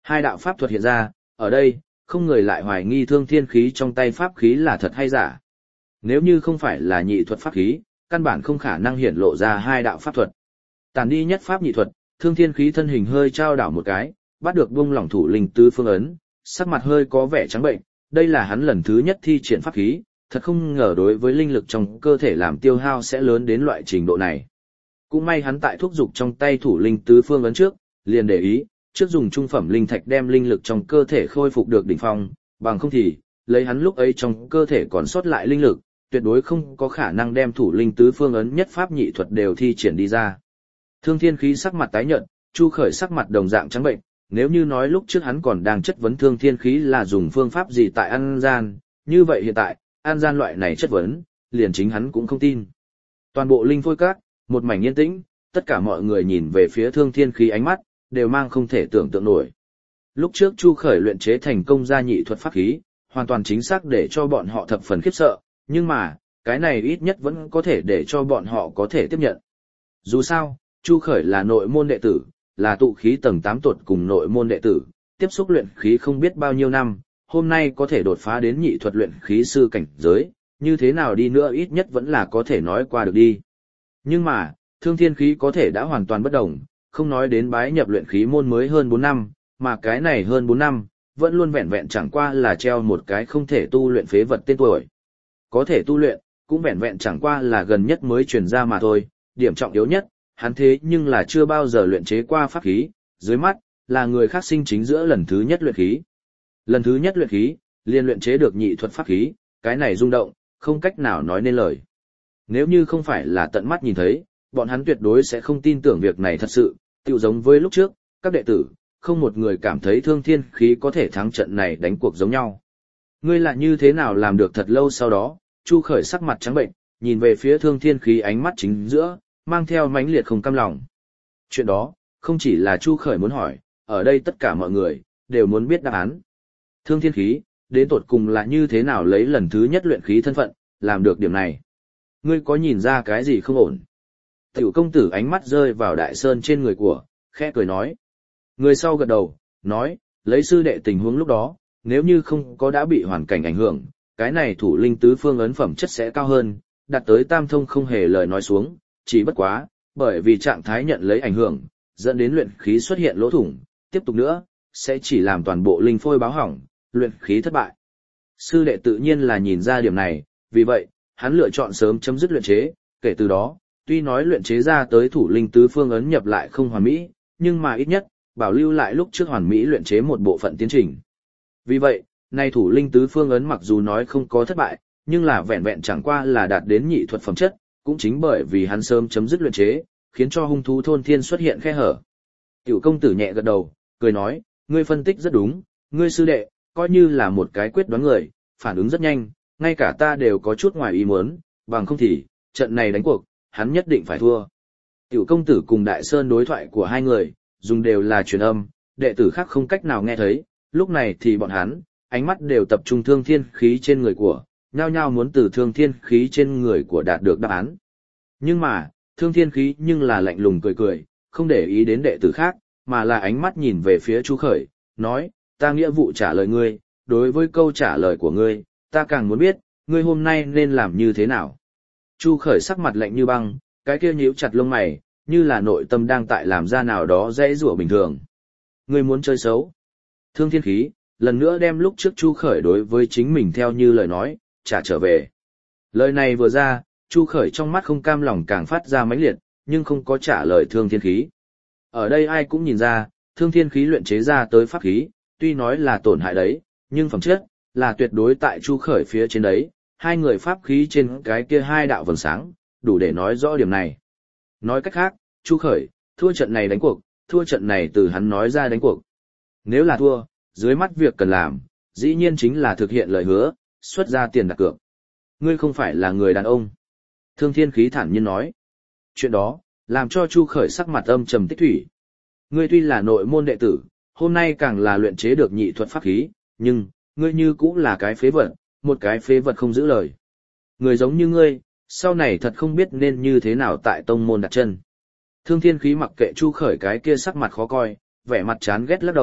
Hai đạo pháp thuật hiện ra, ở đây, không người lại hoài nghi thương thiên khí trong tay pháp khí là thật hay giả. Nếu như không phải là nhị thuật pháp khí, căn bản không khả năng hiển lộ ra hai đạo pháp thuật. Tàn đi nhất pháp nhị thuật, thương thiên khí thân hình hơi trao đảo một cái, bắt được buông lỏng thủ linh tứ phương ấn, sắc mặt hơi có vẻ trắng bệnh, đây là hắn lần thứ nhất thi triển pháp khí, thật không ngờ đối với linh lực trong cơ thể làm tiêu hao sẽ lớn đến loại trình độ này. Cũng may hắn tại thúc dục trong tay thủ linh tứ phương ấn trước, liền để ý, trước dùng trung phẩm linh thạch đem linh lực trong cơ thể khôi phục được đỉnh phong, bằng không thì, lấy hắn lúc ấy trong cơ thể còn sót lại linh lực, tuyệt đối không có khả năng đem thủ linh tứ phương ấn nhất pháp nhị thuật đều thi triển đi ra. Thương thiên khí sắc mặt tái nhợt, Chu Khởi sắc mặt đồng dạng trắng bệnh, nếu như nói lúc trước hắn còn đang chất vấn thương thiên khí là dùng phương pháp gì tại An Gian, như vậy hiện tại, An Gian loại này chất vấn, liền chính hắn cũng không tin. Toàn bộ linh phôi các, một mảnh yên tĩnh, tất cả mọi người nhìn về phía thương thiên khí ánh mắt, đều mang không thể tưởng tượng nổi. Lúc trước Chu Khởi luyện chế thành công gia nhị thuật pháp khí, hoàn toàn chính xác để cho bọn họ thập phần khiếp sợ, nhưng mà, cái này ít nhất vẫn có thể để cho bọn họ có thể tiếp nhận. Dù sao, Chu Khởi là nội môn đệ tử, là tụ khí tầng tám tuột cùng nội môn đệ tử, tiếp xúc luyện khí không biết bao nhiêu năm, hôm nay có thể đột phá đến nhị thuật luyện khí sư cảnh giới, như thế nào đi nữa ít nhất vẫn là có thể nói qua được đi. Nhưng mà, thương thiên khí có thể đã hoàn toàn bất đồng, không nói đến bái nhập luyện khí môn mới hơn bốn năm, mà cái này hơn bốn năm, vẫn luôn vẹn vẹn chẳng qua là treo một cái không thể tu luyện phế vật tên tuổi. Có thể tu luyện, cũng vẹn vẹn chẳng qua là gần nhất mới truyền ra mà thôi, điểm trọng yếu nhất, hắn thế nhưng là chưa bao giờ luyện chế qua pháp khí, dưới mắt, là người khác sinh chính giữa lần thứ nhất luyện khí. Lần thứ nhất luyện khí, liền luyện chế được nhị thuật pháp khí, cái này rung động, không cách nào nói nên lời. Nếu như không phải là tận mắt nhìn thấy, bọn hắn tuyệt đối sẽ không tin tưởng việc này thật sự, tựu giống với lúc trước, các đệ tử, không một người cảm thấy thương thiên khí có thể thắng trận này đánh cuộc giống nhau. Ngươi lại như thế nào làm được thật lâu sau đó, Chu Khởi sắc mặt trắng bệnh, nhìn về phía thương thiên khí ánh mắt chính giữa, mang theo mãnh liệt không cam lòng. Chuyện đó, không chỉ là Chu Khởi muốn hỏi, ở đây tất cả mọi người, đều muốn biết đáp án. Thương thiên khí, đến tột cùng là như thế nào lấy lần thứ nhất luyện khí thân phận, làm được điểm này. Ngươi có nhìn ra cái gì không ổn? Tiểu công tử ánh mắt rơi vào đại sơn trên người của, khẽ cười nói. Người sau gật đầu, nói, lấy sư đệ tình huống lúc đó, nếu như không có đã bị hoàn cảnh ảnh hưởng, cái này thủ linh tứ phương ấn phẩm chất sẽ cao hơn, đạt tới tam thông không hề lời nói xuống, chỉ bất quá, bởi vì trạng thái nhận lấy ảnh hưởng, dẫn đến luyện khí xuất hiện lỗ thủng, tiếp tục nữa, sẽ chỉ làm toàn bộ linh phôi báo hỏng, luyện khí thất bại. Sư đệ tự nhiên là nhìn ra điểm này, vì vậy, hắn lựa chọn sớm chấm dứt luyện chế, kể từ đó, tuy nói luyện chế ra tới thủ linh tứ phương ấn nhập lại không hoàn mỹ, nhưng mà ít nhất, bảo lưu lại lúc trước hoàn mỹ luyện chế một bộ phận tiến trình. Vì vậy, nay thủ linh tứ phương ấn mặc dù nói không có thất bại, nhưng là vẹn vẹn chẳng qua là đạt đến nhị thuật phẩm chất, cũng chính bởi vì hắn sớm chấm dứt luyện chế, khiến cho hung thú thôn thiên xuất hiện khe hở. Tiểu công tử nhẹ gật đầu, cười nói, ngươi phân tích rất đúng, ngươi sư đệ, coi như là một cái quyết đoán người, phản ứng rất nhanh, ngay cả ta đều có chút ngoài ý muốn, bằng không thì, trận này đánh cuộc, hắn nhất định phải thua. Tiểu công tử cùng Đại Sơn đối thoại của hai người, dùng đều là truyền âm, đệ tử khác không cách nào nghe thấy, lúc này thì bọn hắn, ánh mắt đều tập trung thương thiên khí trên người của, nhao nhao muốn từ thương thiên khí trên người của đạt được đáp án. Nhưng mà, thương thiên khí nhưng là lạnh lùng cười cười, không để ý đến đệ tử khác, mà là ánh mắt nhìn về phía Chu Khởi, nói, ta nghĩa vụ trả lời ngươi, đối với câu trả lời của ngươi, ta càng muốn biết, ngươi hôm nay nên làm như thế nào. Chu Khởi sắc mặt lạnh như băng, cái kia nhíu chặt lông mày, như là nội tâm đang tại làm ra nào đó dễ rủa bình thường. Ngươi muốn chơi xấu. Thương thiên khí, lần nữa đem lúc trước Chu Khởi đối với chính mình theo như lời nói, trả trở về. Lời này vừa ra, Chu Khởi trong mắt không cam lòng càng phát ra mãnh liệt, nhưng không có trả lời thương thiên khí. Ở đây ai cũng nhìn ra, thương thiên khí luyện chế ra tới pháp khí, tuy nói là tổn hại đấy, nhưng phẩm chất, là tuyệt đối tại Chu Khởi phía trên đấy, hai người pháp khí trên cái kia hai đạo vầng sáng, đủ để nói rõ điểm này. Nói cách khác, Chu Khởi, thua trận này đánh cuộc, thua trận này từ hắn nói ra đánh cuộc. Nếu là thua, dưới mắt việc cần làm, dĩ nhiên chính là thực hiện lời hứa, xuất ra tiền đặt cược. Ngươi không phải là người đàn ông. Thương thiên khí thản nhiên nói. Chuyện đó, làm cho Chu Khởi sắc mặt âm trầm tích thủy. Ngươi tuy là nội môn đệ tử, hôm nay càng là luyện chế được nhị thuật pháp khí, nhưng, ngươi như cũng là cái phế vật, một cái phế vật không giữ lời. Người giống như ngươi, sau này thật không biết nên như thế nào tại tông môn đặt chân. Thương thiên khí mặc kệ Chu Khởi cái kia sắc mặt khó coi, vẻ mặt chán ghét lắc đầu,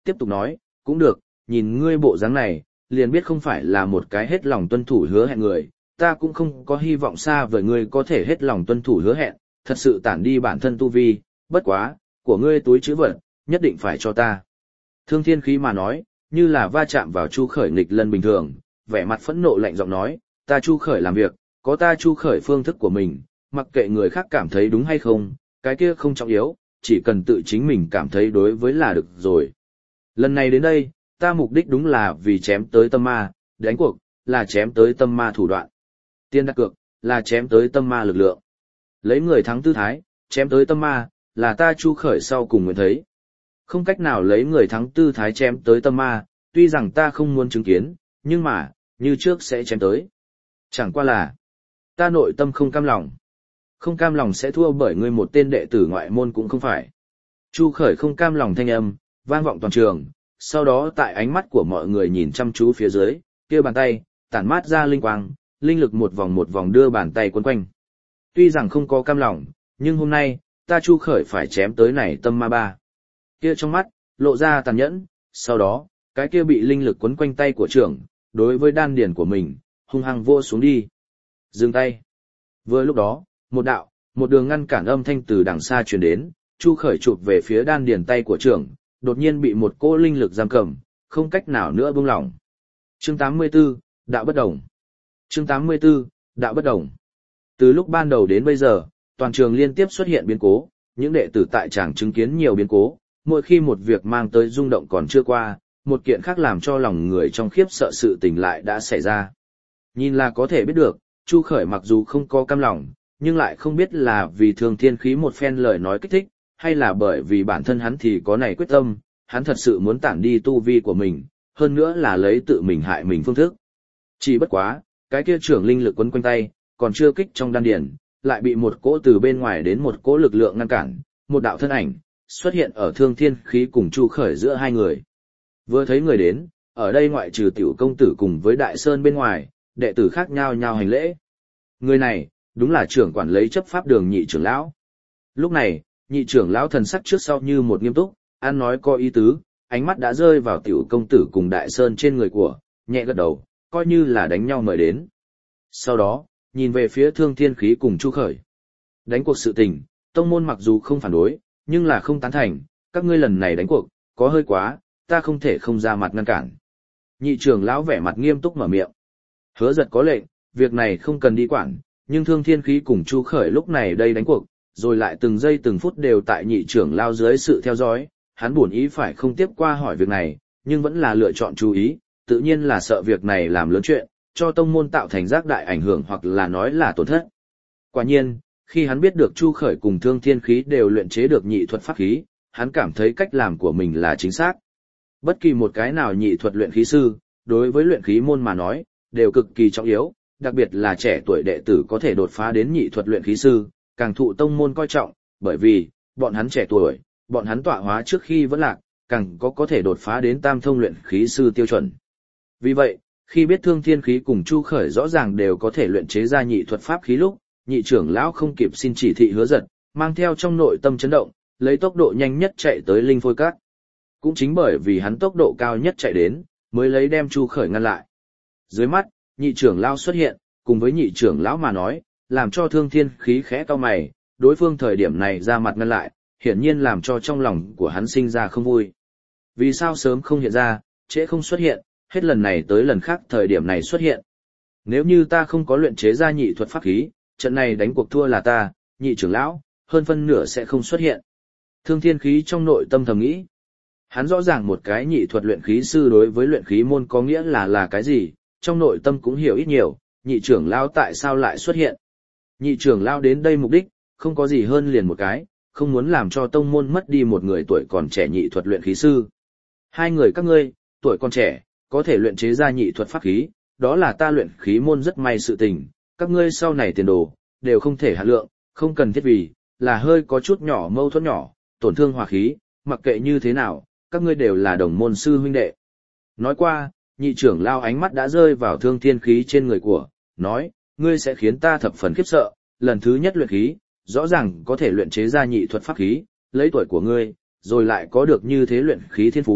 tiếp tục nói, cũng được, nhìn ngươi bộ dáng này, liền biết không phải là một cái hết lòng tuân thủ hứa hẹn người, ta cũng không có hy vọng xa vời ngươi có thể hết lòng tuân thủ hứa hẹn, thật sự tản đi bản thân tu vi, bất quá, của ngươi túi trữ vật, nhất định phải cho ta. Thương Thiên Khí mà nói, như là va chạm vào Chu Khởi nghịch lân bình thường, vẻ mặt phẫn nộ lạnh giọng nói, ta Chu Khởi làm việc, có ta Chu Khởi phương thức của mình, mặc kệ người khác cảm thấy đúng hay không, cái kia không trọng yếu, chỉ cần tự chính mình cảm thấy đối với là được rồi. Lần này đến đây, ta mục đích đúng là vì chém tới tâm ma, đánh cuộc, là chém tới tâm ma thủ đoạn. Tiền đặt cược, là chém tới tâm ma lực lượng. Lấy người thắng tư thái, chém tới tâm ma, là ta Chu Khởi sau cùng nguyện thấy. Không cách nào lấy người thắng tư thái chém tới tâm ma, tuy rằng ta không muốn chứng kiến, nhưng mà, như trước sẽ chém tới. Chẳng qua là, ta nội tâm không cam lòng. Không cam lòng sẽ thua bởi ngươi một tên đệ tử ngoại môn cũng không phải. Chu Khởi không cam lòng thanh âm, vang vọng toàn trường, sau đó tại ánh mắt của mọi người nhìn chăm chú phía dưới, kia bàn tay, tản mát ra linh quang, linh lực một vòng một vòng đưa bàn tay quấn quanh. Tuy rằng không có cam lòng, nhưng hôm nay, ta Chu Khởi phải chém tới này tâm ma ba. Kia trong mắt, lộ ra tàn nhẫn, sau đó, cái kia bị linh lực quấn quanh tay của trưởng, đối với đan điền của mình, hung hăng vô xuống đi. Dừng tay. Vừa lúc đó, một đạo, một đường ngăn cản âm thanh từ đằng xa truyền đến, Chu Khởi chụp về phía đan điền tay của trưởng, đột nhiên bị một cỗ linh lực giam cầm, không cách nào nữa buông lỏng. Chương tám mươi tư, đạo bất đồng. Chương tám mươi tư, đạo bất đồng. Từ lúc ban đầu đến bây giờ, toàn trường liên tiếp xuất hiện biến cố, những đệ tử tại tràng chứng kiến nhiều biến cố, mỗi khi một việc mang tới rung động còn chưa qua, một kiện khác làm cho lòng người trong khiếp sợ sự tình lại đã xảy ra. Nhìn là có thể biết được, Chu Khởi mặc dù không có cam lòng, nhưng lại không biết là vì Thương Thiên Khí một phen lời nói kích thích, hay là bởi vì bản thân hắn thì có này quyết tâm, hắn thật sự muốn tản đi tu vi của mình, hơn nữa là lấy tự mình hại mình phương thức. Chỉ bất quá, cái kia trưởng linh lực quấn quanh tay, còn chưa kích trong đan điền, lại bị một cỗ từ bên ngoài đến một cỗ lực lượng ngăn cản, một đạo thân ảnh xuất hiện ở Thương Thiên Khí cùng Chu Khởi giữa hai người. Vừa thấy người đến, ở đây ngoại trừ tiểu công tử cùng với Đại Sơn bên ngoài, đệ tử khác nhau nhau hành lễ. Người này, đúng là trưởng quản lấy chấp pháp đường nhị trưởng lão. Lúc này, nhị trưởng lão thần sắc trước sau như một nghiêm túc, ăn nói có ý tứ, ánh mắt đã rơi vào tiểu công tử cùng Đại Sơn trên người của, nhẹ gật đầu, coi như là đánh nhau mời đến. Sau đó, nhìn về phía Thương Thiên Khí cùng Chu Khởi. Đánh cuộc sự tình, tông môn mặc dù không phản đối, nhưng là không tán thành, các ngươi lần này đánh cuộc, có hơi quá, ta không thể không ra mặt ngăn cản. Nhị trưởng lão vẻ mặt nghiêm túc mở miệng. Hứa Giật có lệnh, việc này không cần đi quản, nhưng Thương Thiên Khí cùng Chu Khởi lúc này đây đánh cuộc, rồi lại từng giây từng phút đều tại nhị trưởng lão dưới sự theo dõi, hắn buồn ý phải không tiếp qua hỏi việc này, nhưng vẫn là lựa chọn chú ý, tự nhiên là sợ việc này làm lớn chuyện, cho tông môn tạo thành giác đại ảnh hưởng hoặc là nói là tổn thất. Quả nhiên, khi hắn biết được Chu Khởi cùng Thương Thiên Khí đều luyện chế được nhị thuật pháp khí, hắn cảm thấy cách làm của mình là chính xác. Bất kỳ một cái nào nhị thuật luyện khí sư, đối với luyện khí môn mà nói, đều cực kỳ trọng yếu, đặc biệt là trẻ tuổi đệ tử có thể đột phá đến nhị thuật luyện khí sư, càng thụ tông môn coi trọng, bởi vì, bọn hắn trẻ tuổi, bọn hắn tọa hóa trước khi vẫn lạc, càng có có thể đột phá đến tam thông luyện khí sư tiêu chuẩn. Vì vậy, khi biết Thương Thiên Khí cùng Chu Khởi rõ ràng đều có thể luyện chế ra nhị thuật pháp khí lúc, nhị trưởng lão không kịp xin chỉ thị Hứa Giật, mang theo trong nội tâm chấn động, lấy tốc độ nhanh nhất chạy tới Linh Phôi Các. Cũng chính bởi vì hắn tốc độ cao nhất chạy đến, mới lấy đem Chu Khởi ngăn lại. Dưới mắt, nhị trưởng lão xuất hiện, cùng với nhị trưởng lão mà nói, làm cho Thương Thiên Khí khẽ cau mày, đối phương thời điểm này ra mặt ngăn lại, hiển nhiên làm cho trong lòng của hắn sinh ra không vui. Vì sao sớm không hiện ra, trễ không xuất hiện, hết lần này tới lần khác thời điểm này xuất hiện. Nếu như ta không có luyện chế ra nhị thuật pháp khí, trận này đánh cuộc thua là ta, nhị trưởng lão, hơn phân nửa sẽ không xuất hiện. Thương Thiên Khí trong nội tâm thầm nghĩ. Hắn rõ ràng một cái nhị thuật luyện khí sư đối với luyện khí môn có nghĩa là là cái gì, trong nội tâm cũng hiểu ít nhiều, nhị trưởng lão tại sao lại xuất hiện. Nhị trưởng lão đến đây mục đích, không có gì hơn liền một cái, không muốn làm cho tông môn mất đi một người tuổi còn trẻ nhị thuật luyện khí sư. Hai người các ngươi, tuổi còn trẻ, có thể luyện chế ra nhị thuật pháp khí, đó là ta luyện khí môn rất may sự tình, các ngươi sau này tiền đồ, đều không thể hạ lượng, không cần thiết vì, là hơi có chút nhỏ mâu thuẫn nhỏ, tổn thương hòa khí, mặc kệ như thế nào, các ngươi đều là đồng môn sư huynh đệ. Nói qua, nhị trưởng lao ánh mắt đã rơi vào Thương Thiên Khí trên người của, nói, ngươi sẽ khiến ta thập phần khiếp sợ, lần thứ nhất luyện khí, rõ ràng có thể luyện chế ra nhị thuật pháp khí, lấy tuổi của ngươi, rồi lại có được như thế luyện khí thiên phú,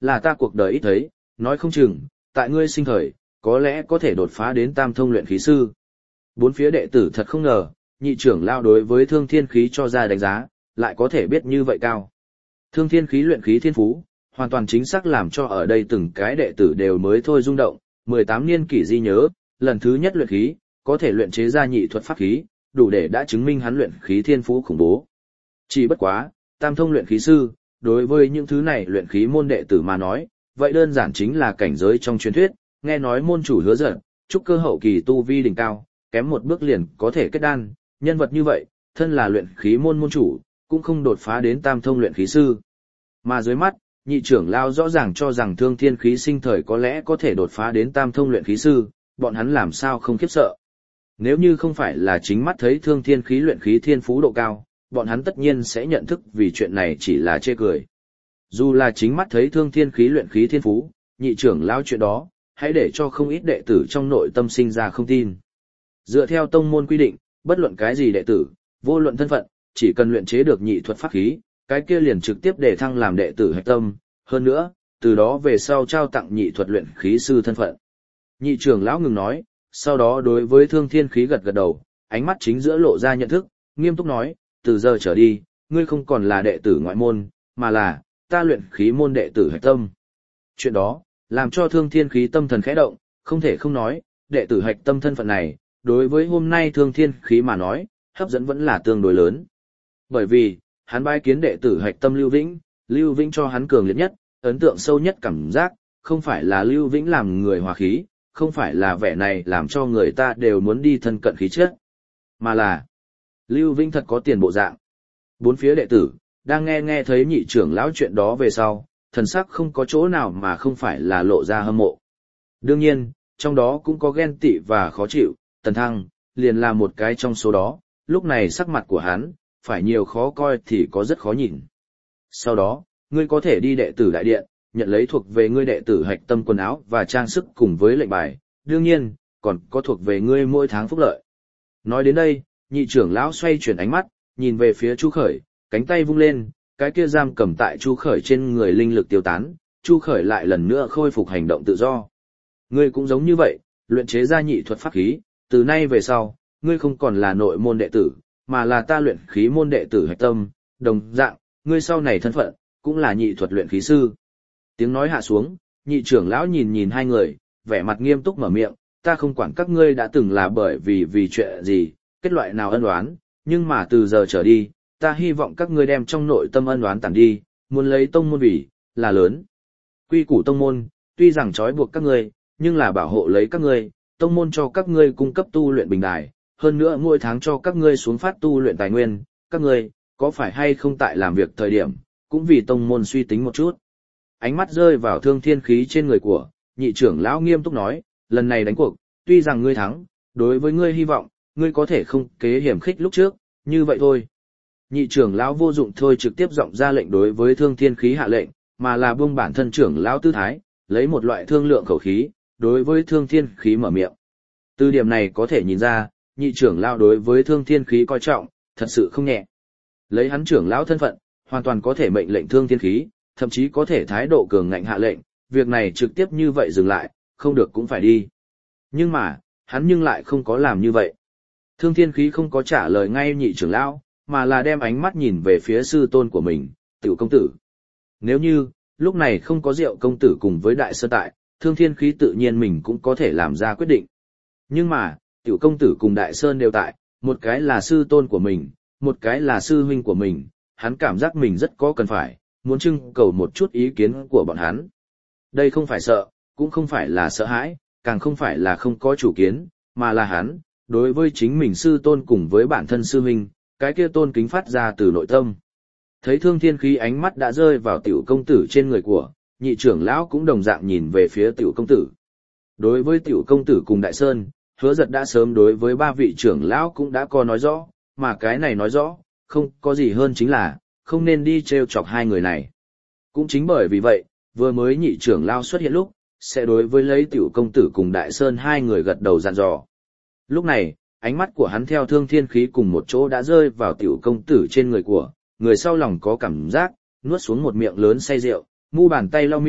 là ta cuộc đời ít thấy, nói không chừng, tại ngươi sinh thời, có lẽ có thể đột phá đến tam thông luyện khí sư. Bốn phía đệ tử thật không ngờ, nhị trưởng lao đối với thương thiên khí cho ra đánh giá, lại có thể biết như vậy cao. Thương thiên khí luyện khí thiên phú, hoàn toàn chính xác làm cho ở đây từng cái đệ tử đều mới thôi rung động, mười tám niên kỷ di nhớ, lần thứ nhất luyện khí, có thể luyện chế ra nhị thuật pháp khí, đủ để đã chứng minh hắn luyện khí thiên phú khủng bố. Chỉ bất quá, tam thông luyện khí sư, đối với những thứ này luyện khí môn đệ tử mà nói, vậy đơn giản chính là cảnh giới trong truyền thuyết, nghe nói môn chủ hứa giận, trúc cơ hậu kỳ tu vi đỉnh cao, kém một bước liền có thể kết đan, nhân vật như vậy, thân là luyện khí môn môn chủ, cũng không đột phá đến tam thông luyện khí sư. Mà dưới mắt, nhị trưởng lao rõ ràng cho rằng thương thiên khí sinh thời có lẽ có thể đột phá đến tam thông luyện khí sư, bọn hắn làm sao không khiếp sợ. Nếu như không phải là chính mắt thấy thương thiên khí luyện khí thiên phú độ cao, bọn hắn tất nhiên sẽ nhận thức vì chuyện này chỉ là chê cười. Dù là chính mắt thấy thương thiên khí luyện khí thiên phú, nhị trưởng lao chuyện đó, hãy để cho không ít đệ tử trong nội tâm sinh ra không tin. Dựa theo tông môn quy định, bất luận cái gì đệ tử, vô luận thân phận, chỉ cần luyện chế được nhị thuật pháp khí, cái kia liền trực tiếp để thăng làm đệ tử hạch tâm, hơn nữa, từ đó về sau trao tặng nhị thuật luyện khí sư thân phận. Nhị trưởng lão ngừng nói, sau đó đối với thương thiên khí gật gật đầu, ánh mắt chính giữa lộ ra nhận thức, nghiêm túc nói, từ giờ trở đi, ngươi không còn là đệ tử ngoại môn, mà là, ta luyện khí môn đệ tử hạch tâm. Chuyện đó, làm cho thương thiên khí tâm thần khẽ động, không thể không nói, đệ tử hạch tâm thân phận này, đối với hôm nay thương thiên khí mà nói, hấp dẫn vẫn là tương đối lớn. Bởi vì, hắn bái kiến đệ tử hạch tâm Lưu Vĩnh, Lưu Vĩnh cho hắn cường liệt nhất, ấn tượng sâu nhất cảm giác, không phải là Lưu Vĩnh làm người hòa khí, không phải là vẻ này làm cho người ta đều muốn đi thân cận khí chất, mà là Lưu Vĩnh thật có tiền bộ dạng. Bốn phía đệ tử, đang nghe nghe thấy nhị trưởng lão chuyện đó về sau, thần sắc không có chỗ nào mà không phải là lộ ra hâm mộ. Đương nhiên, trong đó cũng có ghen tị và khó chịu, Tần Thăng, liền là một cái trong số đó, lúc này sắc mặt của hắn, phải nhiều khó coi thì có rất khó nhìn. Sau đó, ngươi có thể đi đệ tử đại điện, nhận lấy thuộc về ngươi đệ tử hạch tâm quần áo và trang sức cùng với lệnh bài, đương nhiên, còn có thuộc về ngươi mỗi tháng phúc lợi. Nói đến đây, nhị trưởng lão xoay chuyển ánh mắt, nhìn về phía Chu Khởi, cánh tay vung lên, cái kia giam cầm tại Chu Khởi trên người linh lực tiêu tán, Chu Khởi lại lần nữa khôi phục hành động tự do. Ngươi cũng giống như vậy, luyện chế ra nhị thuật pháp khí, từ nay về sau, ngươi không còn là nội môn đệ tử, mà là ta luyện khí môn đệ tử hạch tâm, đồng dạng, ngươi sau này thân phận, cũng là nhị thuật luyện khí sư. Tiếng nói hạ xuống, nhị trưởng lão nhìn nhìn hai người, vẻ mặt nghiêm túc mở miệng, ta không quản các ngươi đã từng là bởi vì vì chuyện gì, kết loại nào ân oán, nhưng mà từ giờ trở đi, ta hy vọng các ngươi đem trong nội tâm ân oán tản đi, muốn lấy tông môn vì, là lớn. Quy củ tông môn, tuy rằng trói buộc các ngươi, nhưng là bảo hộ lấy các ngươi, tông môn cho các ngươi cung cấp tu luyện bình đài, hơn nữa mỗi tháng cho các ngươi xuống phát tu luyện tài nguyên, các ngươi, có phải hay không tại làm việc thời điểm, cũng vì tông môn suy tính một chút. Ánh mắt rơi vào thương thiên khí trên người của, nhị trưởng lão nghiêm túc nói, lần này đánh cuộc, tuy rằng ngươi thắng, đối với ngươi hy vọng, ngươi có thể không kế hiểm khích lúc trước, như vậy thôi. Nhị trưởng lão vô dụng thôi trực tiếp giọng ra lệnh đối với thương thiên khí hạ lệnh, mà là buông bản thân trưởng lão tư thái, lấy một loại thương lượng khẩu khí, đối với thương thiên khí mở miệng. Từ điểm này có thể nhìn ra, nhị trưởng lão đối với thương thiên khí coi trọng, thật sự không nhẹ. Lấy hắn trưởng lão thân phận, hoàn toàn có thể mệnh lệnh thương thiên khí, thậm chí có thể thái độ cường ngạnh hạ lệnh, việc này trực tiếp như vậy dừng lại, không được cũng phải đi. Nhưng mà, hắn nhưng lại không có làm như vậy. Thương thiên khí không có trả lời ngay nhị trưởng lão, mà là đem ánh mắt nhìn về phía sư tôn của mình, Tiểu công tử. Nếu như, lúc này không có Diệu công tử cùng với Đại Sơn tại, thương thiên khí tự nhiên mình cũng có thể làm ra quyết định. Nhưng mà, Tiểu công tử cùng Đại Sơn đều tại, một cái là sư tôn của mình, một cái là sư huynh của mình, hắn cảm giác mình rất có cần phải, muốn trưng cầu một chút ý kiến của bọn hắn. Đây không phải sợ, cũng không phải là sợ hãi, càng không phải là không có chủ kiến, mà là hắn, đối với chính mình sư tôn cùng với bản thân sư huynh, cái kia tôn kính phát ra từ nội tâm. Thấy thương thiên khí ánh mắt đã rơi vào Tiểu công tử trên người của, nhị trưởng lão cũng đồng dạng nhìn về phía Tiểu công tử. Đối với Tiểu công tử cùng Đại Sơn, Hứa Giật đã sớm đối với ba vị trưởng lão cũng đã có nói rõ, mà cái này nói rõ, không có gì hơn chính là, không nên đi trêu chọc hai người này. Cũng chính bởi vì vậy, vừa mới nhị trưởng lão xuất hiện lúc, sẽ đối với lấy Tiểu công tử cùng Đại Sơn hai người gật đầu dặn dò. Lúc này, ánh mắt của hắn theo thương thiên khí cùng một chỗ đã rơi vào Tiểu công tử trên người của, người sau lòng có cảm giác, nuốt xuống một miệng lớn say rượu, mu bàn tay lau miệng,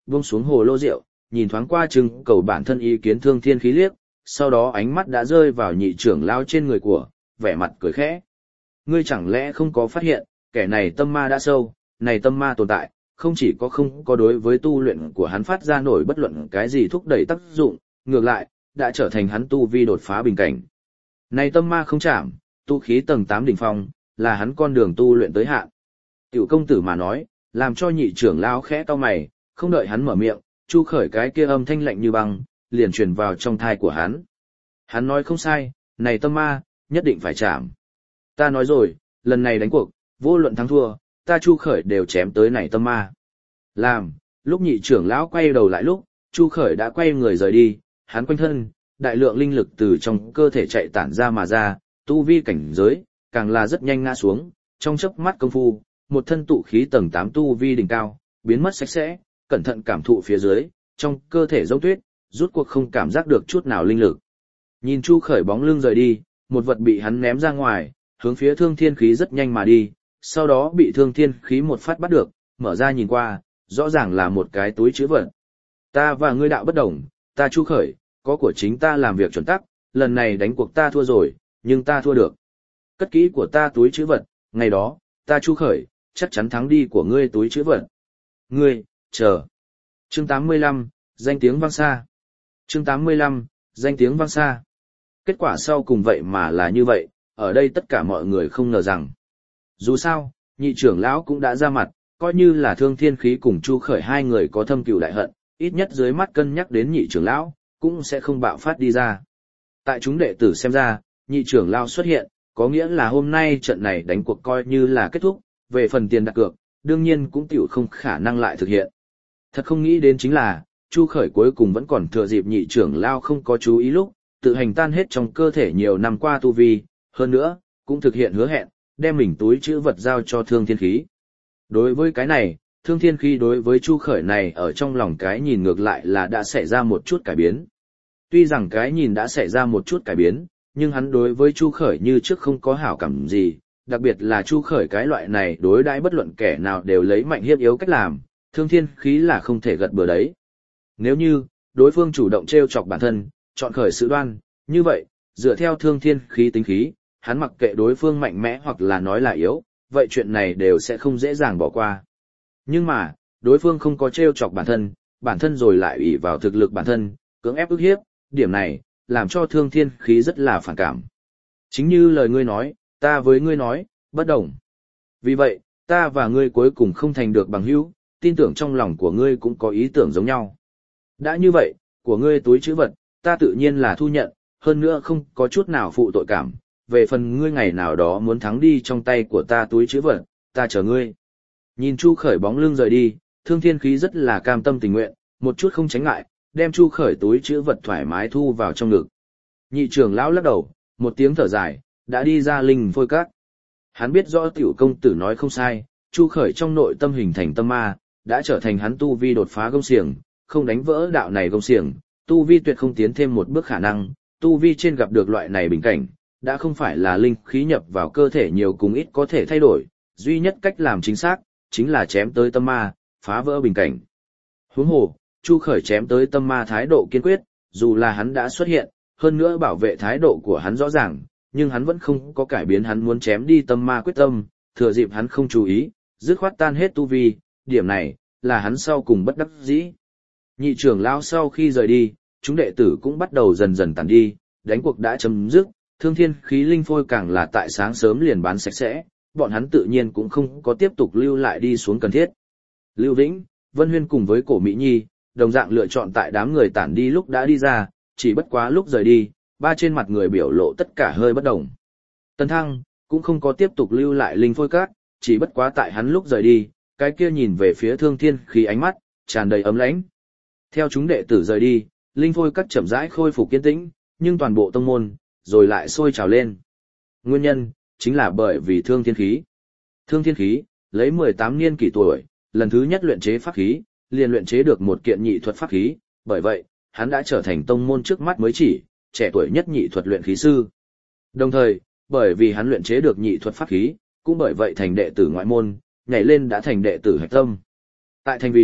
buông xuống hồ lô rượu, nhìn thoáng qua trưng cầu bản thân ý kiến Thương Thiên Khí liếc, sau đó ánh mắt đã rơi vào nhị trưởng lão trên người của, vẻ mặt cười khẽ. Ngươi chẳng lẽ không có phát hiện, kẻ này tâm ma đã sâu, này tâm ma tồn tại, không chỉ có không có đối với tu luyện của hắn phát ra nổi bất luận cái gì thúc đẩy tác dụng, ngược lại, đã trở thành hắn tu vi đột phá bình cảnh. Này tâm ma không chạm, tu khí tầng tám đỉnh phong, là hắn con đường tu luyện tới hạn. Tiểu công tử mà nói, làm cho nhị trưởng lão khẽ cau mày, không đợi hắn mở miệng, Chu Khởi cái kia âm thanh lạnh như băng, liền truyền vào trong thai của hắn. Hắn nói không sai, này tâm ma, nhất định phải chạm. Ta nói rồi, lần này đánh cuộc, vô luận thắng thua, ta Chu Khởi đều chém tới này tâm ma. Làm, lúc nhị trưởng lão quay đầu lại lúc, Chu Khởi đã quay người rời đi, hắn quanh thân, đại lượng linh lực từ trong cơ thể chạy tản ra mà ra, tu vi cảnh giới, càng là rất nhanh ngã xuống, trong chớp mắt công phu, một thân tụ khí tầng tám tu vi đỉnh cao, biến mất sạch sẽ, cẩn thận cảm thụ phía dưới, trong cơ thể giống tuyết, rút cuộc không cảm giác được chút nào linh lực. Nhìn Chu Khởi bóng lưng rời đi, một vật bị hắn ném ra ngoài, hướng phía Thương Thiên Khí rất nhanh mà đi, sau đó bị Thương Thiên Khí một phát bắt được, mở ra nhìn qua, rõ ràng là một cái túi chứa vật. Ta và ngươi đạo bất đồng, ta Chu Khởi, có của chính ta làm việc chuẩn tắc, lần này đánh cuộc ta thua rồi, nhưng ta thua được. Cất kỹ của ta túi chứa vật, ngày đó, ta Chu Khởi, chắc chắn thắng đi của ngươi túi chứa vật. Ngươi, chờ. Chương tám mươi lăm, danh tiếng vang xa. Chương tám mươi lăm, danh tiếng vang xa. Kết quả sau cùng vậy mà là như vậy, ở đây tất cả mọi người không ngờ rằng. Dù sao, nhị trưởng lão cũng đã ra mặt, coi như là Thương Thiên Khí cùng Chu Khởi hai người có thâm cừu đại hận, ít nhất dưới mắt cân nhắc đến nhị trưởng lão, cũng sẽ không bạo phát đi ra. Tại chúng đệ tử xem ra, nhị trưởng lão xuất hiện, có nghĩa là hôm nay trận này đánh cuộc coi như là kết thúc, về phần tiền đặt cược, đương nhiên cũng tiểu không khả năng lại thực hiện. Thật không nghĩ đến chính là, Chu Khởi cuối cùng vẫn còn thừa dịp nhị trưởng lão không có chú ý lúc, tự hành tan hết trong cơ thể nhiều năm qua tu vi, hơn nữa, cũng thực hiện hứa hẹn, đem mình túi chữ vật giao cho Thương Thiên Khí. Đối với cái này, Thương Thiên Khí đối với Chu Khởi này ở trong lòng cái nhìn ngược lại là đã xảy ra một chút cải biến. Tuy rằng cái nhìn đã xảy ra một chút cải biến, nhưng hắn đối với Chu Khởi như trước không có hảo cảm gì, đặc biệt là Chu Khởi cái loại này đối đãi bất luận kẻ nào đều lấy mạnh hiếp yếu cách làm, Thương Thiên Khí là không thể gật bừa đấy. Nếu như, đối phương chủ động trêu chọc bản thân, chọn khởi sự đoan, như vậy, dựa theo Thương Thiên Khí tính khí, hắn mặc kệ đối phương mạnh mẽ hoặc là nói là yếu, vậy chuyện này đều sẽ không dễ dàng bỏ qua. Nhưng mà, đối phương không có trêu chọc bản thân, bản thân rồi lại ủy vào thực lực bản thân, cưỡng ép ức hiếp, điểm này, làm cho Thương Thiên Khí rất là phản cảm. Chính như lời ngươi nói, ta với ngươi nói, bất đồng. Vì vậy, ta và ngươi cuối cùng không thành được bằng hữu, tin tưởng trong lòng của ngươi cũng có ý tưởng giống nhau. Đã như vậy, của ngươi túi trữ vật, ta tự nhiên là thu nhận, hơn nữa không có chút nào phụ tội cảm. Về phần ngươi ngày nào đó muốn thắng đi trong tay của ta túi trữ vật, ta chờ ngươi. Nhìn Chu Khởi bóng lưng rời đi, Thương Thiên Khí rất là cam tâm tình nguyện, một chút không tránh ngại, đem Chu Khởi túi trữ vật thoải mái thu vào trong ngực. Nhị trưởng lão lắc đầu, một tiếng thở dài, đã đi ra linh phôi các. Hắn biết rõ tiểu công tử nói không sai, Chu Khởi trong nội tâm hình thành tâm ma, đã trở thành hắn tu vi đột phá gông xiềng, không đánh vỡ đạo này gông xiềng, tu vi tuyệt không tiến thêm một bước khả năng, tu vi trên gặp được loại này bình cảnh, đã không phải là linh khí nhập vào cơ thể nhiều cùng ít có thể thay đổi, duy nhất cách làm chính xác, chính là chém tới tâm ma, phá vỡ bình cảnh. Huống hồ, Chu Khởi chém tới tâm ma thái độ kiên quyết, dù là hắn đã xuất hiện, hơn nữa bảo vệ thái độ của hắn rõ ràng, nhưng hắn vẫn không có cải biến hắn muốn chém đi tâm ma quyết tâm, thừa dịp hắn không chú ý, dứt khoát tan hết tu vi, điểm này, là hắn sau cùng bất đắc dĩ. Nhị trưởng lão sau khi rời đi, chúng đệ tử cũng bắt đầu dần dần tàn đi, đánh cuộc đã chấm dứt, Thương Thiên Khí linh phôi càng là tại sáng sớm liền bán sạch sẽ, bọn hắn tự nhiên cũng không có tiếp tục lưu lại đi xuống cần thiết. Lưu Vĩnh, Vân Huyên cùng với Cổ Mỹ Nhi, đồng dạng lựa chọn tại đám người tản đi lúc đã đi ra, chỉ bất quá lúc rời đi, ba trên mặt người biểu lộ tất cả hơi bất đồng. Tần Thăng, cũng không có tiếp tục lưu lại linh phôi các, chỉ bất quá tại hắn lúc rời đi, cái kia nhìn về phía Thương Thiên Khí ánh mắt, tràn đầy ấm lãnh. Theo chúng đệ tử rời đi, linh phôi các chậm rãi khôi phục kiên tĩnh, nhưng toàn bộ tông môn, rồi lại sôi trào lên. Nguyên nhân, chính là bởi vì Thương Thiên Khí. Thương Thiên Khí, lấy mười tám niên kỷ tuổi, lần thứ nhất luyện chế pháp khí, liền luyện chế được một kiện nhị thuật pháp khí, bởi vậy, hắn đã trở thành tông môn trước mắt mới chỉ, trẻ tuổi nhất nhị thuật luyện khí sư. Đồng thời, bởi vì hắn luyện chế được nhị thuật pháp khí, cũng bởi vậy thành đệ tử ngoại môn, nhảy lên đã thành đệ tử hạch tâm. Tại thành vì,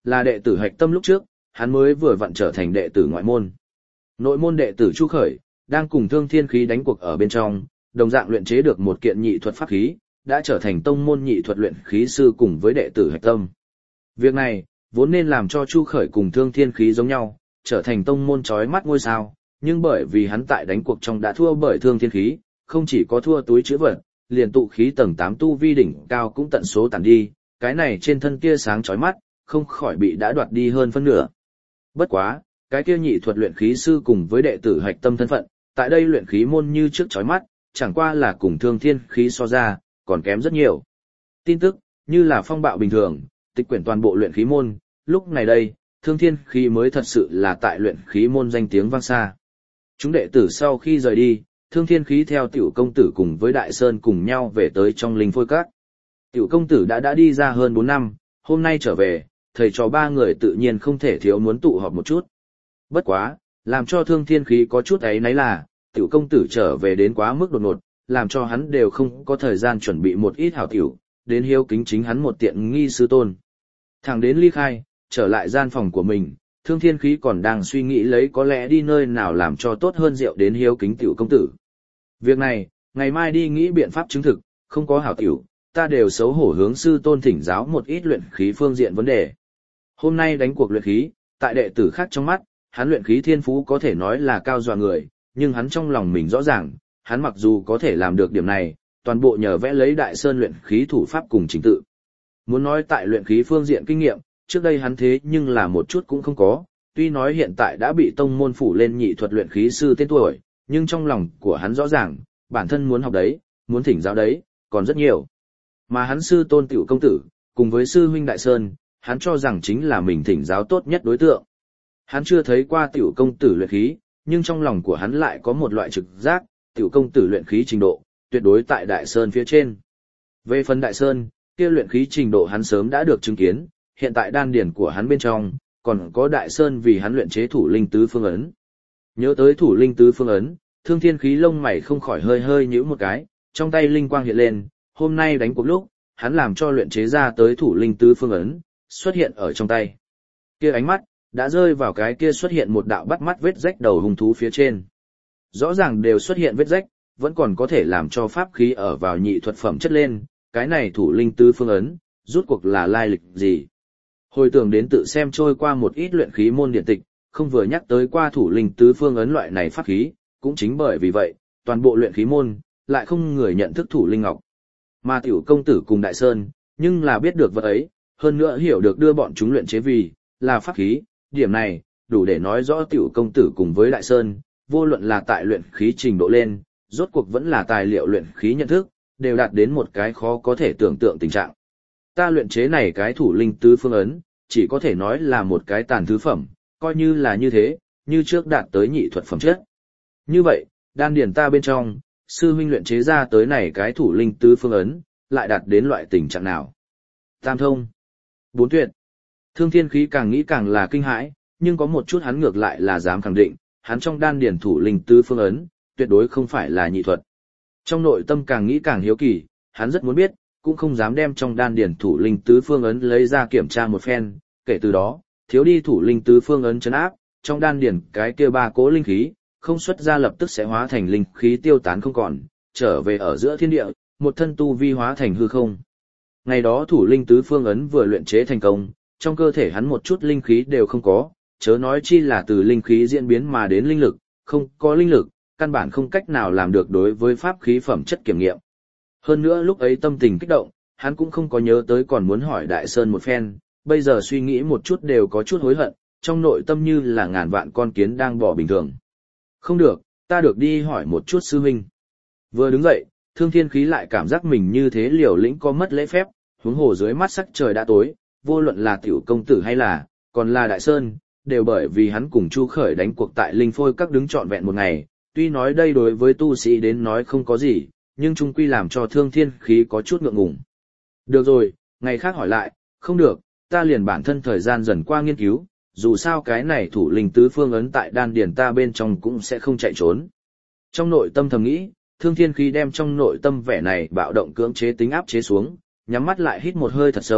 là đệ tử hạch tâm lúc trước, hắn mới vừa vặn trở thành đệ tử ngoại môn. Nội môn đệ tử Chu Khởi, đang cùng Thương Thiên Khí đánh cuộc ở bên trong, đồng dạng luyện chế được một kiện nhị thuật pháp khí, đã trở thành tông môn nhị thuật luyện khí sư cùng với đệ tử hạch tâm. Việc này, vốn nên làm cho Chu Khởi cùng Thương Thiên Khí giống nhau, trở thành tông môn chói mắt ngôi sao, nhưng bởi vì hắn tại đánh cuộc trong đã thua bởi Thương Thiên Khí, không chỉ có thua túi chứa vật, liền tụ khí tầng tám tu vi đỉnh cao cũng tận số tàn đi, cái này trên thân kia sáng chói mắt, không khỏi bị đã đoạt đi hơn phân nửa. Bất quá, cái kia nhị thuật luyện khí sư cùng với đệ tử hạch tâm thân phận, tại đây luyện khí môn như trước chói mắt, chẳng qua là cùng Thương Thiên Khí so ra, còn kém rất nhiều. Tin tức, như là phong bạo bình thường, tịch quyển toàn bộ luyện khí môn, lúc này đây, Thương Thiên Khí mới thật sự là tại luyện khí môn danh tiếng vang xa. Chúng đệ tử sau khi rời đi, Thương Thiên Khí theo tiểu công tử cùng với Đại Sơn cùng nhau về tới trong linh phôi các. Tiểu công tử đã đã đi ra hơn bốn năm, hôm nay trở về, thầy trò ba người tự nhiên không thể thiếu muốn tụ họp một chút. Bất quá, làm cho Thương Thiên Khí có chút ấy nấy là, tiểu công tử trở về đến quá mức đột ngột, làm cho hắn đều không có thời gian chuẩn bị một ít hảo tiểu, đến hiếu kính chính hắn một tiện nghi sư tôn. Thẳng đến ly khai, trở lại gian phòng của mình, Thương Thiên Khí còn đang suy nghĩ lấy có lẽ đi nơi nào làm cho tốt hơn rượu đến hiếu kính tiểu công tử. Việc này, ngày mai đi nghĩ biện pháp chứng thực, không có hảo tiểu, ta đều xấu hổ hướng sư tôn thỉnh giáo một ít luyện khí phương diện vấn đề. Hôm nay đánh cuộc luyện khí, tại đệ tử khác trong mắt, hắn luyện khí thiên phú có thể nói là cao dọa người, nhưng hắn trong lòng mình rõ ràng, hắn mặc dù có thể làm được điểm này, toàn bộ nhờ vẽ lấy Đại Sơn luyện khí thủ pháp cùng chính tự. Muốn nói tại luyện khí phương diện kinh nghiệm, trước đây hắn thế nhưng là một chút cũng không có, tuy nói hiện tại đã bị tông môn phủ lên nhị thuật luyện khí sư tên tuổi, nhưng trong lòng của hắn rõ ràng, bản thân muốn học đấy, muốn thỉnh giáo đấy, còn rất nhiều. Mà hắn sư tôn tiểu công tử, cùng với sư huynh Đại Sơn, hắn cho rằng chính là mình thỉnh giáo tốt nhất đối tượng. Hắn chưa thấy qua tiểu công tử luyện khí, nhưng trong lòng của hắn lại có một loại trực giác, tiểu công tử luyện khí trình độ, tuyệt đối tại Đại Sơn phía trên. Về phần Đại Sơn, kia luyện khí trình độ hắn sớm đã được chứng kiến, hiện tại đan điển của hắn bên trong, còn có Đại Sơn vì hắn luyện chế thủ linh tứ phương ấn. Nhớ tới thủ linh tứ phương ấn, Thương Thiên Khí lông mày không khỏi hơi hơi nhíu một cái, trong tay linh quang hiện lên, hôm nay đánh cuộc lúc, hắn làm cho luyện chế ra tới thủ linh tứ phương ấn, xuất hiện ở trong tay. Kia ánh mắt, đã rơi vào cái kia xuất hiện một đạo bắt mắt vết rách đầu hung thú phía trên. Rõ ràng đều xuất hiện vết rách, vẫn còn có thể làm cho pháp khí ở vào nhị thuật phẩm chất lên, cái này thủ linh tứ phương ấn, rút cuộc là lai lịch gì. Hồi tưởng đến tự xem trôi qua một ít luyện khí môn điện tịch, không vừa nhắc tới qua thủ linh tứ phương ấn loại này pháp khí, cũng chính bởi vì vậy, toàn bộ luyện khí môn, lại không người nhận thức thủ linh ngọc. Mà tiểu công tử cùng Đại Sơn, nhưng là biết được vật ấy, hơn nữa hiểu được đưa bọn chúng luyện chế vì, là pháp khí, điểm này, đủ để nói rõ tiểu công tử cùng với Đại Sơn, vô luận là tại luyện khí trình độ lên, rốt cuộc vẫn là tài liệu luyện khí nhận thức, đều đạt đến một cái khó có thể tưởng tượng tình trạng. Ta luyện chế này cái thủ linh tứ phương ấn, chỉ có thể nói là một cái tàn thứ phẩm, coi như là như thế, như trước đạt tới nhị thuật phẩm chất. Như vậy, đan điển ta bên trong, sư huynh luyện chế ra tới này cái thủ linh tứ phương ấn, lại đạt đến loại tình trạng nào? Tam thông, bốn tuyệt. Thương Thiên Khí càng nghĩ càng là kinh hãi, nhưng có một chút hắn ngược lại là dám khẳng định, hắn trong đan điển thủ linh tứ phương ấn, tuyệt đối không phải là nhị thuật. Trong nội tâm càng nghĩ càng hiếu kỳ, hắn rất muốn biết, cũng không dám đem trong đan điển thủ linh tứ phương ấn lấy ra kiểm tra một phen, kể từ đó, thiếu đi thủ linh tứ phương ấn chấn áp, trong đan điển cái kia ba cố linh khí, không xuất ra lập tức sẽ hóa thành linh khí tiêu tán không còn, trở về ở giữa thiên địa, một thân tu vi hóa thành hư không. Ngày đó thủ linh tứ phương ấn vừa luyện chế thành công, trong cơ thể hắn một chút linh khí đều không có, chớ nói chi là từ linh khí diễn biến mà đến linh lực, không có linh lực, căn bản không cách nào làm được đối với pháp khí phẩm chất kiểm nghiệm. Hơn nữa lúc ấy tâm tình kích động, hắn cũng không có nhớ tới còn muốn hỏi Đại Sơn một phen, bây giờ suy nghĩ một chút đều có chút hối hận, trong nội tâm như là ngàn vạn con kiến đang bò bình thường. Không được, ta được đi hỏi một chút sư huynh. Vừa đứng dậy, Thương Thiên Khí lại cảm giác mình như thế liều lĩnh có mất lễ phép, huống hồ dưới mắt sắc trời đã tối, vô luận là tiểu công tử hay là, còn là Đại Sơn, đều bởi vì hắn cùng Chu Khởi đánh cuộc tại linh phôi các đứng trọn vẹn một ngày, tuy nói đây đối với tu sĩ đến nói không có gì, nhưng chung quy làm cho Thương Thiên Khí có chút ngượng ngùng. Được rồi, ngày khác hỏi lại, không được, ta liền bản thân thời gian dần qua nghiên cứu, dù sao cái này thủ linh tứ phương ấn tại đan điển ta bên trong cũng sẽ không chạy trốn. Trong nội tâm thầm nghĩ, Thương Thiên Khí đem trong nội tâm vẻ này bạo động cưỡng chế tính áp chế xuống, nhắm mắt lại hít một hơi thật sâu,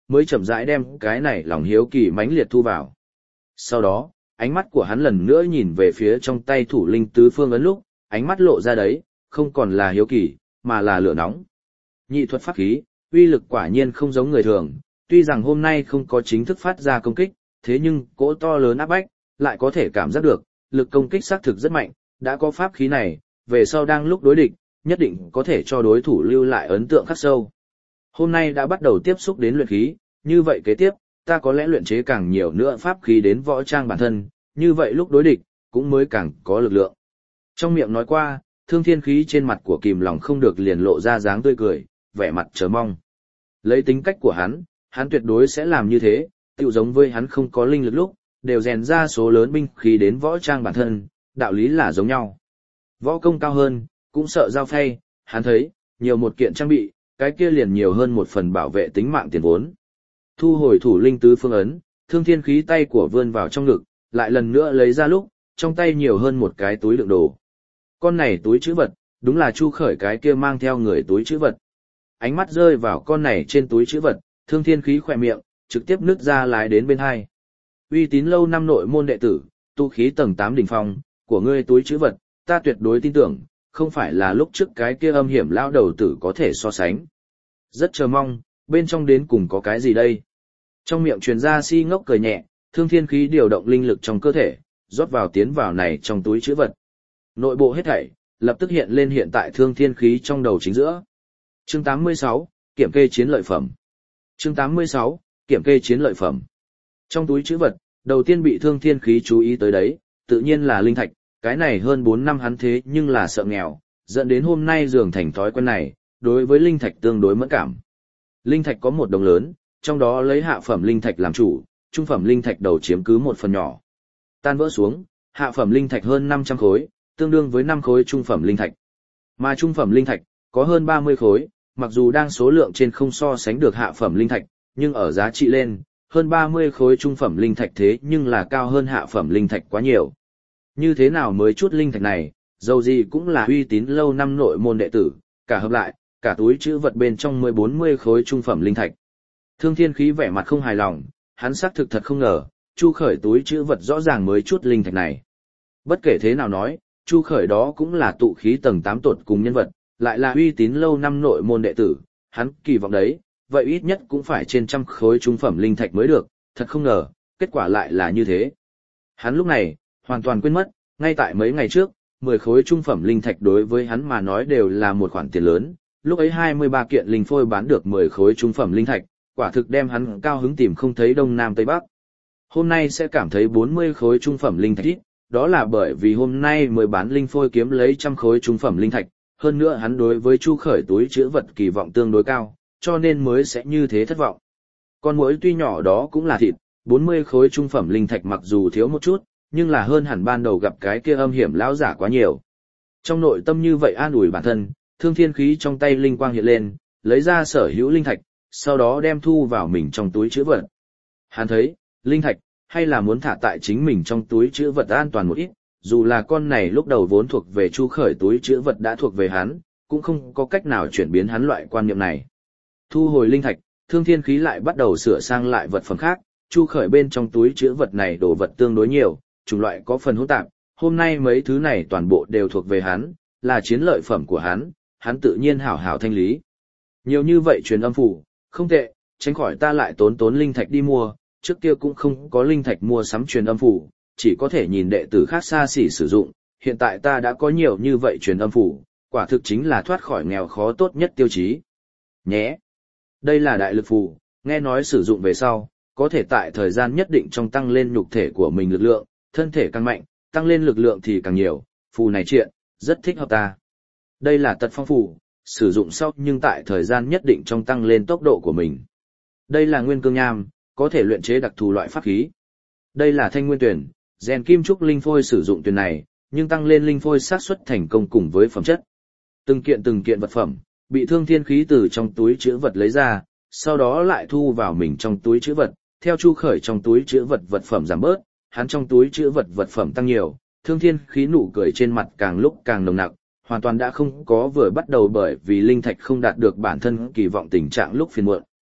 mới chậm rãi đem cái này lòng hiếu kỳ mãnh liệt thu vào. Sau đó, ánh mắt của hắn lần nữa nhìn về phía trong tay thủ linh tứ phương ấn lúc, ánh mắt lộ ra đấy, không còn là hiếu kỳ, mà là lửa nóng. Nhị thuật pháp khí, uy lực quả nhiên không giống người thường, tuy rằng hôm nay không có chính thức phát ra công kích, thế nhưng cỗ to lớn áp bách, lại có thể cảm giác được, lực công kích xác thực rất mạnh, đã có pháp khí này, về sau đang lúc đối địch, nhất định có thể cho đối thủ lưu lại ấn tượng khắc sâu. Hôm nay đã bắt đầu tiếp xúc đến luyện khí, như vậy kế tiếp, ta có lẽ luyện chế càng nhiều nữa pháp khí đến võ trang bản thân, như vậy lúc đối địch, cũng mới càng có lực lượng. Trong miệng nói qua, Thương Thiên Khí trên mặt của Kìm Lòng không được liền lộ ra dáng tươi cười, vẻ mặt chờ mong. Lấy tính cách của hắn, hắn tuyệt đối sẽ làm như thế, tựu giống với hắn không có linh lực lúc, đều rèn ra số lớn binh khí đến võ trang bản thân, đạo lý là giống nhau. Võ công cao hơn, cũng sợ giao phay, hắn thấy, nhiều một kiện trang bị, cái kia liền nhiều hơn một phần bảo vệ tính mạng tiền vốn. Thu hồi thủ linh tứ phương ấn, Thương Thiên Khí tay của vươn vào trong ngực, lại lần nữa lấy ra lúc, trong tay nhiều hơn một cái túi đựng đồ. Con này túi trữ vật, đúng là Chu Khởi cái kia mang theo người túi trữ vật. Ánh mắt rơi vào con này trên túi trữ vật, Thương Thiên Khí khỏe miệng, trực tiếp nứt ra lái đến bên hai. Uy tín lâu năm nội môn đệ tử, tu khí tầng tám đỉnh phong, của ngươi túi trữ vật, ta tuyệt đối tin tưởng, không phải là lúc trước cái kia âm hiểm lão đầu tử có thể so sánh. Rất chờ mong, bên trong đến cùng có cái gì đây? Trong miệng truyền ra si ngốc cười nhẹ, Thương Thiên Khí điều động linh lực trong cơ thể, rót vào tiến vào này trong túi trữ vật. Nội bộ hết thảy, lập tức hiện lên hiện tại Thương Thiên Khí trong đầu chính giữa. Chương tám mươi sáu, kiểm kê chiến lợi phẩm. Chương tám mươi sáu, kiểm kê chiến lợi phẩm. Trong túi trữ vật, đầu tiên bị Thương Thiên Khí chú ý tới đấy, tự nhiên là linh thạch, cái này hơn bốn năm hắn thế nhưng là sợ nghèo, dẫn đến hôm nay dường thành thói quen này, đối với linh thạch tương đối mẫn cảm. Linh thạch có một đồng lớn, trong đó lấy hạ phẩm linh thạch làm chủ, trung phẩm linh thạch đầu chiếm cứ một phần nhỏ. Tan vỡ xuống, hạ phẩm linh thạch hơn năm trăm khối, tương đương với năm khối trung phẩm linh thạch. Mà trung phẩm linh thạch có hơn ba mươi khối, mặc dù đang số lượng trên không so sánh được hạ phẩm linh thạch, nhưng ở giá trị lên, hơn ba mươi khối trung phẩm linh thạch thế nhưng là cao hơn hạ phẩm linh thạch quá nhiều. Như thế nào mới chút linh thạch này, dầu gì cũng là uy tín lâu năm nội môn đệ tử, cả hợp lại, cả túi chữ vật bên trong mười bốn mươi khối trung phẩm linh thạch. Thương Thiên Khí vẻ mặt không hài lòng, hắn xác thực thật không ngờ, Chu Khởi túi chữ vật rõ ràng mới chút linh thạch này. Bất kể thế nào nói, Chu Khởi đó cũng là tụ khí tầng tám tột cùng nhân vật, lại là uy tín lâu năm nội môn đệ tử, hắn kỳ vọng đấy, vậy ít nhất cũng phải trên trăm khối trung phẩm linh thạch mới được, thật không ngờ, kết quả lại là như thế. Hắn lúc này, hoàn toàn quên mất, ngay tại mấy ngày trước, mười khối trung phẩm linh thạch đối với hắn mà nói đều là một khoản tiền lớn, lúc ấy hai mươi ba kiện linh phôi bán được mười khối trung phẩm linh thạch, quả thực đem hắn cao hứng tìm không thấy đông nam tây bắc. Hôm nay sẽ cảm thấy bốn mươi khối trung phẩm linh thạch ít, đó là bởi vì hôm nay mới bán linh phôi kiếm lấy trăm khối trung phẩm linh thạch, hơn nữa hắn đối với Chu Khởi túi chứa vật kỳ vọng tương đối cao, cho nên mới sẽ như thế thất vọng. Con muỗi tuy nhỏ đó cũng là thịt, bốn mươi khối trung phẩm linh thạch mặc dù thiếu một chút, nhưng là hơn hẳn ban đầu gặp cái kia âm hiểm lão giả quá nhiều. Trong nội tâm như vậy an ủi bản thân, Thương Thiên Khí trong tay linh quang hiện lên, lấy ra sở hữu linh thạch, sau đó đem thu vào mình trong túi trữ vật. Hắn thấy, linh thạch, hay là muốn thả tại chính mình trong túi trữ vật an toàn một ít, dù là con này lúc đầu vốn thuộc về Chu Khởi túi trữ vật đã thuộc về hắn, cũng không có cách nào chuyển biến hắn loại quan niệm này. Thu hồi linh thạch, Thương Thiên Khí lại bắt đầu sửa sang lại vật phẩm khác, Chu Khởi bên trong túi trữ vật này đồ vật tương đối nhiều, chủng loại có phần hỗn tạp, hôm nay mấy thứ này toàn bộ đều thuộc về hắn, là chiến lợi phẩm của hắn, hắn tự nhiên hảo hảo thanh lý. Nhiều như vậy truyền âm phủ, không tệ, tránh khỏi ta lại tốn tốn linh thạch đi mua, trước kia cũng không có linh thạch mua sắm truyền âm phủ, chỉ có thể nhìn đệ tử khác xa xỉ sử dụng, hiện tại ta đã có nhiều như vậy truyền âm phủ, quả thực chính là thoát khỏi nghèo khó tốt nhất tiêu chí. Nhé! Đây là đại lực phù, nghe nói sử dụng về sau, có thể tại thời gian nhất định trong tăng lên nhục thể của mình lực lượng, thân thể càng mạnh, tăng lên lực lượng thì càng nhiều, phù này triện, rất thích hợp ta. Đây là tật phong phù, sử dụng sau nhưng tại thời gian nhất định trong tăng lên tốc độ của mình. Đây là nguyên cương nham, có thể luyện chế đặc thù loại pháp khí. Đây là thanh nguyên tuyển, rèn kim trúc linh phôi sử dụng tuyển này, nhưng tăng lên linh phôi xác suất thành công cùng với phẩm chất. Từng kiện từng kiện vật phẩm, bị Thương Thiên Khí từ trong túi trữ vật lấy ra, sau đó lại thu vào mình trong túi trữ vật, theo Chu Khởi trong túi trữ vật vật phẩm giảm bớt, hắn trong túi trữ vật vật phẩm tăng nhiều, Thương Thiên Khí nụ cười trên mặt càng lúc càng nồng nặc, hoàn toàn đã không có vừa bắt đầu bởi vì linh thạch không đạt được bản thân kỳ vọng tình trạng lúc phiền muộn.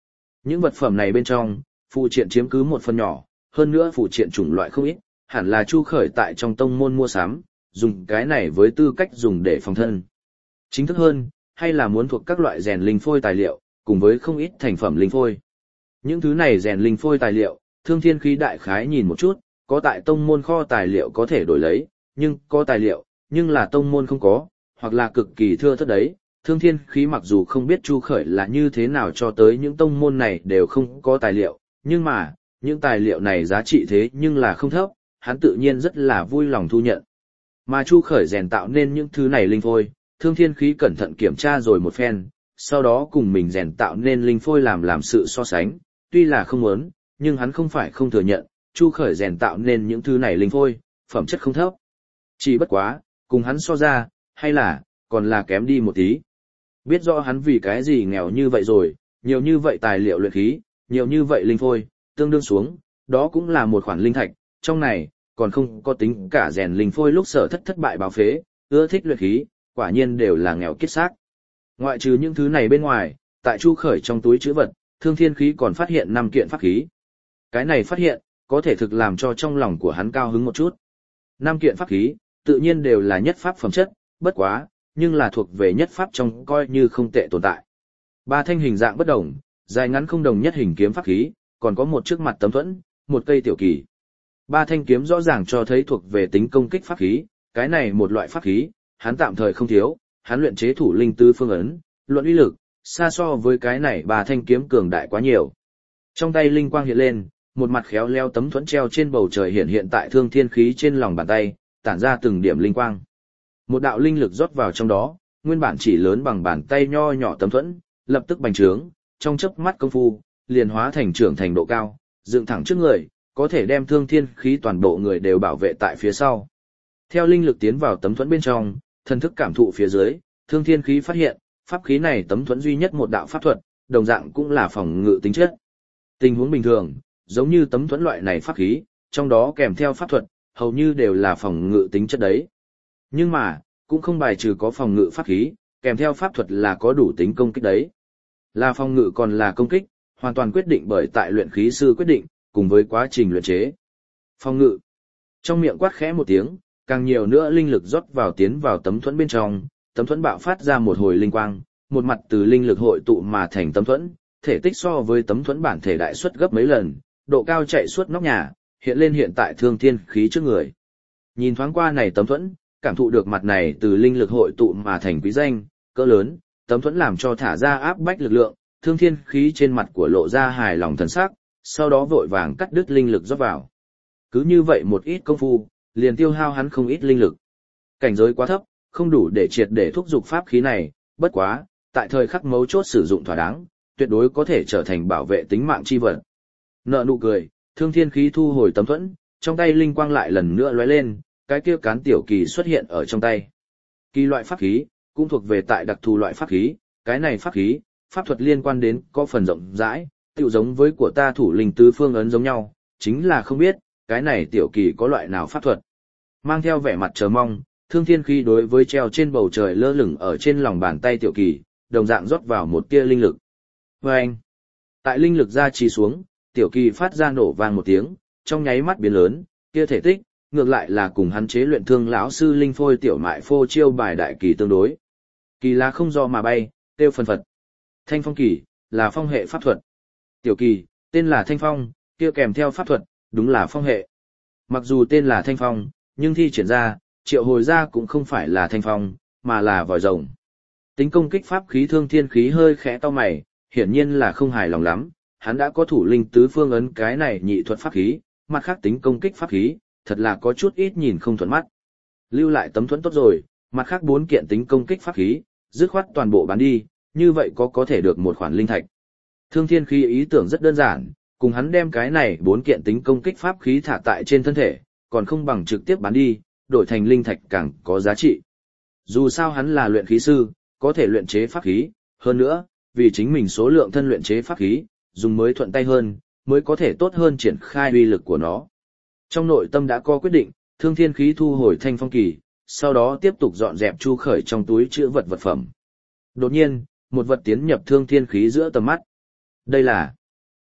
Những vật phẩm này bên trong, phụ triện chiếm cứ một phần nhỏ, hơn nữa phụ triện chủng loại không ít, hẳn là Chu Khởi tại trong tông môn mua sắm, dùng cái này với tư cách dùng để phòng thân. Chính thức hơn, hay là muốn thuộc các loại rèn linh phôi tài liệu, cùng với không ít thành phẩm linh phôi. Những thứ này rèn linh phôi tài liệu, Thương Thiên Khí đại khái nhìn một chút, có tại tông môn kho tài liệu có thể đổi lấy, nhưng có tài liệu, nhưng là tông môn không có, hoặc là cực kỳ thưa thớt đấy. Thương Thiên Khí mặc dù không biết Chu Khởi là như thế nào cho tới những tông môn này đều không có tài liệu, nhưng mà, những tài liệu này giá trị thế nhưng là không thấp, hắn tự nhiên rất là vui lòng thu nhận. Mà Chu Khởi rèn tạo nên những thứ này linh phôi, Thương Thiên Khí cẩn thận kiểm tra rồi một phen, sau đó cùng mình rèn tạo nên linh phôi làm làm sự so sánh, tuy là không muốn, nhưng hắn không phải không thừa nhận, Chu Khởi rèn tạo nên những thứ này linh phôi, phẩm chất không thấp. Chỉ bất quá, cùng hắn so ra, hay là, còn là kém đi một tí. Biết rõ hắn vì cái gì nghèo như vậy rồi, nhiều như vậy tài liệu luyện khí, nhiều như vậy linh phôi, tương đương xuống, đó cũng là một khoản linh thạch, trong này, còn không có tính cả rèn linh phôi lúc sở thất thất bại báo phế, ưa thích luyện khí, quả nhiên đều là nghèo kiết xác. Ngoại trừ những thứ này bên ngoài, tại Chu Khởi trong túi trữ vật, Thương Thiên Khí còn phát hiện năm kiện pháp khí. Cái này phát hiện, có thể thực làm cho trong lòng của hắn cao hứng một chút. Năm kiện pháp khí, tự nhiên đều là nhất pháp phẩm chất, bất quá, nhưng là thuộc về nhất pháp trong coi như không tệ tồn tại. Ba thanh hình dạng bất đồng, dài ngắn không đồng nhất hình kiếm pháp khí, còn có một chiếc mặt tấm thuẫn, một cây tiểu kỳ. Ba thanh kiếm rõ ràng cho thấy thuộc về tính công kích pháp khí, cái này một loại pháp khí, hắn tạm thời không thiếu, hắn luyện chế thủ linh tứ phương ấn, luận uy lực, xa so với cái này ba thanh kiếm cường đại quá nhiều. Trong tay linh quang hiện lên, một mặt khéo leo tấm thuẫn treo trên bầu trời hiện hiện tại Thương Thiên Khí trên lòng bàn tay, tản ra từng điểm linh quang. Một đạo linh lực rót vào trong đó, nguyên bản chỉ lớn bằng bàn tay nho nhỏ tấm thuẫn, lập tức bành trướng, trong chớp mắt công phu, liền hóa thành trưởng thành độ cao, dựng thẳng trước người, có thể đem Thương Thiên Khí toàn bộ người đều bảo vệ tại phía sau. Theo linh lực tiến vào tấm thuẫn bên trong, thần thức cảm thụ phía dưới, Thương Thiên Khí phát hiện, pháp khí này tấm thuẫn duy nhất một đạo pháp thuật, đồng dạng cũng là phòng ngự tính chất. Tình huống bình thường, giống như tấm thuẫn loại này pháp khí, trong đó kèm theo pháp thuật, hầu như đều là phòng ngự tính chất đấy. Nhưng mà, cũng không bài trừ có phòng ngự pháp khí, kèm theo pháp thuật là có đủ tính công kích đấy. Là phòng ngự còn là công kích, hoàn toàn quyết định bởi tại luyện khí sư quyết định, cùng với quá trình luyện chế. Phòng ngự. Trong miệng quát khẽ một tiếng, càng nhiều nữa linh lực rót vào tiến vào tấm thuẫn bên trong, tấm thuẫn bạo phát ra một hồi linh quang, một mặt từ linh lực hội tụ mà thành tấm thuẫn, thể tích so với tấm thuẫn bản thể đại suất gấp mấy lần, độ cao chạy suốt nóc nhà, hiện lên hiện tại Thương Thiên Khí trước người. Nhìn thoáng qua này tấm thuẫn, cảm thụ được mặt này từ linh lực hội tụ mà thành quý danh, cỡ lớn, tấm thuẫn làm cho thả ra áp bách lực lượng, Thương Thiên Khí trên mặt của lộ ra hài lòng thần sắc, sau đó vội vàng cắt đứt linh lực rót vào. Cứ như vậy một ít công phu, liền tiêu hao hắn không ít linh lực. Cảnh giới quá thấp, không đủ để triệt để thúc giục pháp khí này, bất quá, tại thời khắc mấu chốt sử dụng thỏa đáng, tuyệt đối có thể trở thành bảo vệ tính mạng chi vật. Nợ nụ cười, Thương Thiên Khí thu hồi tấm thuẫn, trong tay linh quang lại lần nữa lóe lên, cái kia cán tiểu kỳ xuất hiện ở trong tay. Kỳ loại pháp khí, cũng thuộc về tại đặc thù loại pháp khí, cái này pháp khí, pháp thuật liên quan đến có phần rộng rãi, tựu giống với của ta thủ linh tứ phương ấn giống nhau, chính là không biết, cái này tiểu kỳ có loại nào pháp thuật. Mang theo vẻ mặt chờ mong, Thương Thiên Khí đối với treo trên bầu trời lơ lửng ở trên lòng bàn tay tiểu kỳ, đồng dạng rót vào một tia linh lực. Và anh, tại linh lực ra trì xuống, tiểu kỳ phát ra nổ vang một tiếng, trong nháy mắt biến lớn, kia thể tích, ngược lại là cùng hắn chế luyện thương lão sư linh phôi tiểu mại phô chiêu bài đại kỳ tương đối. Kỳ là không do mà bay, tiêu phần phật. Thanh phong kỳ, là phong hệ pháp thuật. Tiểu kỳ, tên là thanh phong, kia kèm theo pháp thuật, đúng là phong hệ. Mặc dù tên là thanh phong, nhưng thi triển ra, triệu hồi ra cũng không phải là thanh phong, mà là vòi rồng. Tính công kích pháp khí Thương Thiên Khí hơi khẽ cau mày, hiển nhiên là không hài lòng lắm, hắn đã có thủ linh tứ phương ấn cái này nhị thuật pháp khí, mặt khác tính công kích pháp khí, thật là có chút ít nhìn không thuận mắt. Lưu lại tấm thuẫn tốt rồi, mặt khác bốn kiện tính công kích pháp khí, dứt khoát toàn bộ bán đi, như vậy có có thể được một khoản linh thạch. Thương Thiên Khí ý tưởng rất đơn giản, cùng hắn đem cái này bốn kiện tính công kích pháp khí thả tại trên thân thể, còn không bằng trực tiếp bán đi, đổi thành linh thạch càng có giá trị. Dù sao hắn là luyện khí sư, có thể luyện chế pháp khí, hơn nữa, vì chính mình số lượng thân luyện chế pháp khí, dùng mới thuận tay hơn, mới có thể tốt hơn triển khai uy lực của nó. Trong nội tâm đã có quyết định, Thương Thiên Khí thu hồi thanh phong kỳ, sau đó tiếp tục dọn dẹp Chu Khởi trong túi chứa vật vật phẩm. Đột nhiên, một vật tiến nhập Thương Thiên Khí giữa tầm mắt. Đây là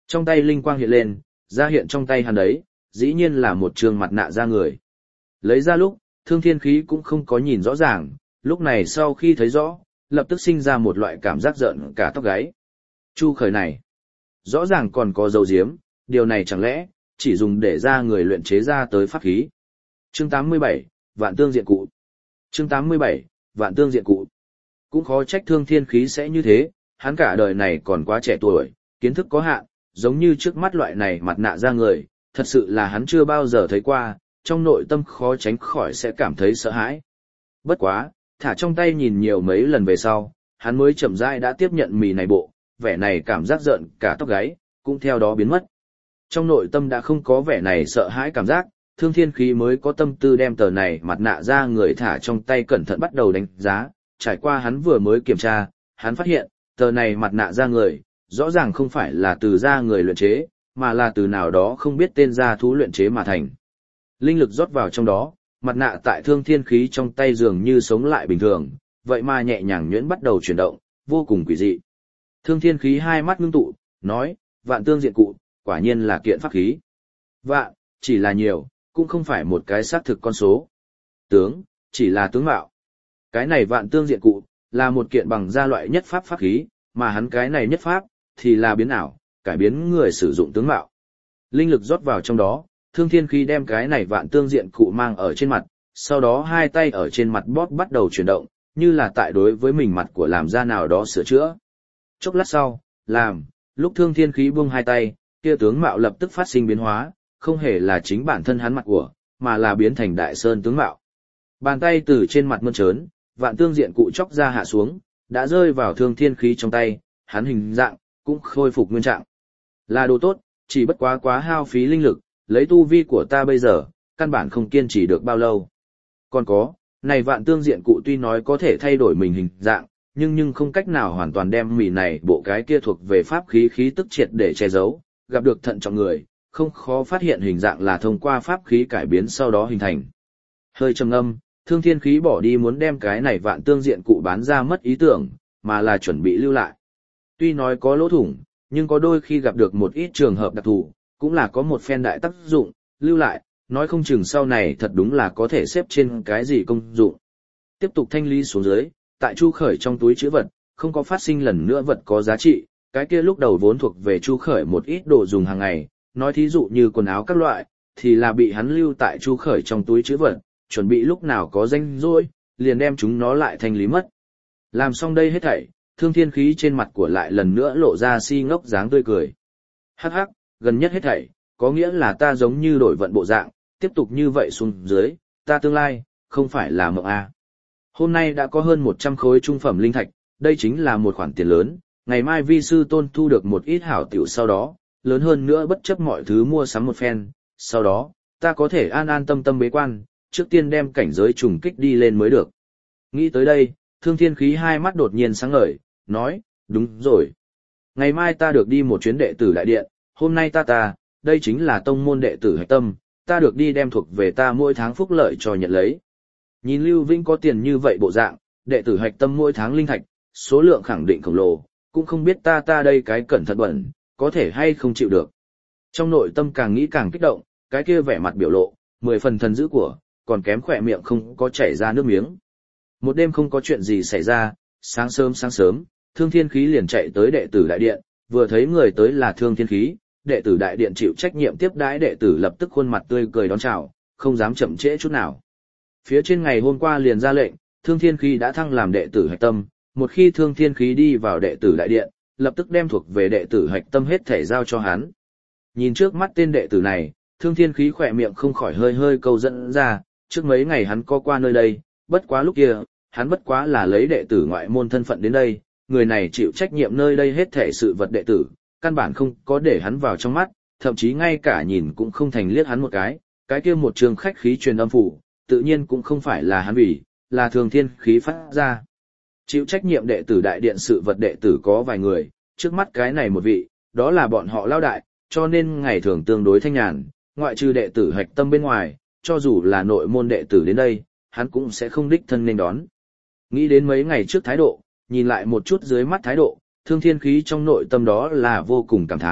Trong tay linh quang hiện lên, ra hiện trong tay hắn đấy, dĩ nhiên là một trường mặt nạ da người. Lấy ra lúc, Thương Thiên Khí cũng không có nhìn rõ ràng, lúc này sau khi thấy rõ, lập tức sinh ra một loại cảm giác giận cả tóc gáy. Chu Khởi này, rõ ràng còn có dấu diếm, điều này chẳng lẽ chỉ dùng để ra người luyện chế ra tới pháp khí. Chương tám mươi bảy, Vạn Tương Diện Cụ. Chương tám mươi bảy, Vạn Tương Diện Cụ. Cũng khó trách Thương Thiên Khí sẽ như thế, hắn cả đời này còn quá trẻ tuổi, kiến thức có hạn, giống như trước mắt loại này mặt nạ da người, thật sự là hắn chưa bao giờ thấy qua, trong nội tâm khó tránh khỏi sẽ cảm thấy sợ hãi. Bất quá, thả trong tay nhìn nhiều mấy lần về sau, hắn mới chậm rãi đã tiếp nhận mì này bộ, vẻ này cảm giác giận cả tóc gáy, cũng theo đó biến mất. Trong nội tâm đã không có vẻ này sợ hãi cảm giác, Thương Thiên Khí mới có tâm tư đem tờ này mặt nạ da người thả trong tay cẩn thận bắt đầu đánh giá, trải qua hắn vừa mới kiểm tra, hắn phát hiện, tờ này mặt nạ da người, rõ ràng không phải là từ da người luyện chế, mà là từ nào đó không biết tên da thú luyện chế mà thành. Linh lực rót vào trong đó, mặt nạ tại Thương Thiên Khí trong tay dường như sống lại bình thường, vậy mà nhẹ nhàng nhuyễn bắt đầu chuyển động, vô cùng quỷ dị. Thương Thiên Khí hai mắt ngưng tụ, nói, Vạn Tương Diện Cụ, quả nhiên là kiện pháp khí. Vạn, chỉ là nhiều, cũng không phải một cái xác thực con số. Tướng, chỉ là tướng mạo. Cái này Vạn Tương Diện Cụ, là một kiện bằng da loại nhất pháp pháp khí, mà hắn cái này nhất pháp, thì là biến ảo, cải biến người sử dụng tướng mạo. Linh lực rót vào trong đó, Thương Thiên Khí đem cái này Vạn Tương Diện Cụ mang ở trên mặt, sau đó hai tay ở trên mặt bóp bắt đầu chuyển động, như là tại đối với mình mặt của làm da nào đó sửa chữa. Chốc lát sau, làm, lúc Thương Thiên Khí buông hai tay, kia tướng mạo lập tức phát sinh biến hóa, không hề là chính bản thân hắn mặt của, mà là biến thành đại sơn tướng mạo. Bàn tay từ trên mặt mơn trớn, Vạn Tương Diện Cụ chóc ra hạ xuống, đã rơi vào Thương Thiên Khí trong tay, hắn hình dạng cũng khôi phục nguyên trạng. Là đồ tốt, chỉ bất quá quá hao phí linh lực, lấy tu vi của ta bây giờ, căn bản không kiên trì được bao lâu. Còn có, này Vạn Tương Diện Cụ tuy nói có thể thay đổi mình hình dạng, nhưng nhưng không cách nào hoàn toàn đem mì này bộ cái kia thuộc về pháp khí khí tức triệt để che giấu, gặp được thận trọng người, không khó phát hiện hình dạng là thông qua pháp khí cải biến sau đó hình thành. Hơi trầm ngâm, Thương Thiên Khí bỏ đi muốn đem cái này Vạn Tương Diện Cụ bán ra mất ý tưởng, mà là chuẩn bị lưu lại. Tuy nói có lỗ thủng, nhưng có đôi khi gặp được một ít trường hợp đặc thù, cũng là có một phen đại tác dụng, lưu lại, nói không chừng sau này thật đúng là có thể xếp trên cái gì công dụng. Tiếp tục thanh lý xuống dưới, tại Chu Khởi trong túi trữ vật, không có phát sinh lần nữa vật có giá trị, cái kia lúc đầu vốn thuộc về Chu Khởi một ít đồ dùng hàng ngày, nói thí dụ như quần áo các loại, thì là bị hắn lưu tại Chu Khởi trong túi trữ vật, chuẩn bị lúc nào có rảnh rỗi, liền đem chúng nó lại thanh lý mất. Làm xong đây hết thảy, Thương Thiên Khí trên mặt của lại lần nữa lộ ra si ngốc dáng tươi cười. Hắc hắc, gần nhất hết thảy, có nghĩa là ta giống như đổi vận bộ dạng, tiếp tục như vậy xuống dưới, ta tương lai, không phải là mộng a. Hôm nay đã có hơn một trăm khối trung phẩm linh thạch, đây chính là một khoản tiền lớn, ngày mai vi sư tôn thu được một ít hảo tiểu sau đó, lớn hơn nữa bất chấp mọi thứ mua sắm một phen, sau đó, ta có thể an an tâm tâm bế quan, trước tiên đem cảnh giới trùng kích đi lên mới được. Nghĩ tới đây, Thương Thiên Khí hai mắt đột nhiên sáng ngời, nói, đúng rồi. Ngày mai ta được đi một chuyến đệ tử đại điện, hôm nay ta ta, đây chính là tông môn đệ tử hạch tâm, ta được đi đem thuộc về ta mỗi tháng phúc lợi cho nhận lấy. Nhìn Lưu Vĩnh có tiền như vậy bộ dạng, đệ tử hạch tâm mỗi tháng linh thạch, số lượng khẳng định khổng lồ, cũng không biết ta ta đây cái cẩn thận bẩn, có thể hay không chịu được. Trong nội tâm càng nghĩ càng kích động, cái kia vẻ mặt biểu lộ, mười phần thần dữ của, còn kém khỏe miệng không có chảy ra nước miếng. Một đêm không có chuyện gì xảy ra, sáng sớm sáng sớm, Thương Thiên Khí liền chạy tới đệ tử đại điện, vừa thấy người tới là Thương Thiên Khí, đệ tử đại điện chịu trách nhiệm tiếp đãi đệ tử lập tức khuôn mặt tươi cười đón chào, không dám chậm trễ chút nào. Phía trên ngày hôm qua liền ra lệnh, Thương Thiên Khí đã thăng làm đệ tử hạch tâm, một khi Thương Thiên Khí đi vào đệ tử đại điện, lập tức đem thuộc về đệ tử hạch tâm hết thể giao cho hắn. Nhìn trước mắt tên đệ tử này, Thương Thiên Khí khỏe miệng không khỏi hơi hơi câu dẫn ra, trước mấy ngày hắn có qua nơi đây, bất quá lúc kia, hắn bất quá là lấy đệ tử ngoại môn thân phận đến đây, người này chịu trách nhiệm nơi đây hết thể sự vật đệ tử, căn bản không có để hắn vào trong mắt, thậm chí ngay cả nhìn cũng không thành liếc hắn một cái, cái kia một trường khách khí truyền âm phủ, tự nhiên cũng không phải là hắn vì, là Thương Thiên Khí phát ra. Chịu trách nhiệm đệ tử đại điện sự vật đệ tử có vài người, trước mắt cái này một vị, đó là bọn họ lao đại, cho nên ngày thường tương đối thanh nhàn, ngoại trừ đệ tử hạch tâm bên ngoài, cho dù là nội môn đệ tử đến đây, hắn cũng sẽ không đích thân nên đón. Nghĩ đến mấy ngày trước thái độ, nhìn lại một chút dưới mắt thái độ, Thương Thiên Khí trong nội tâm đó là vô cùng cảm thán,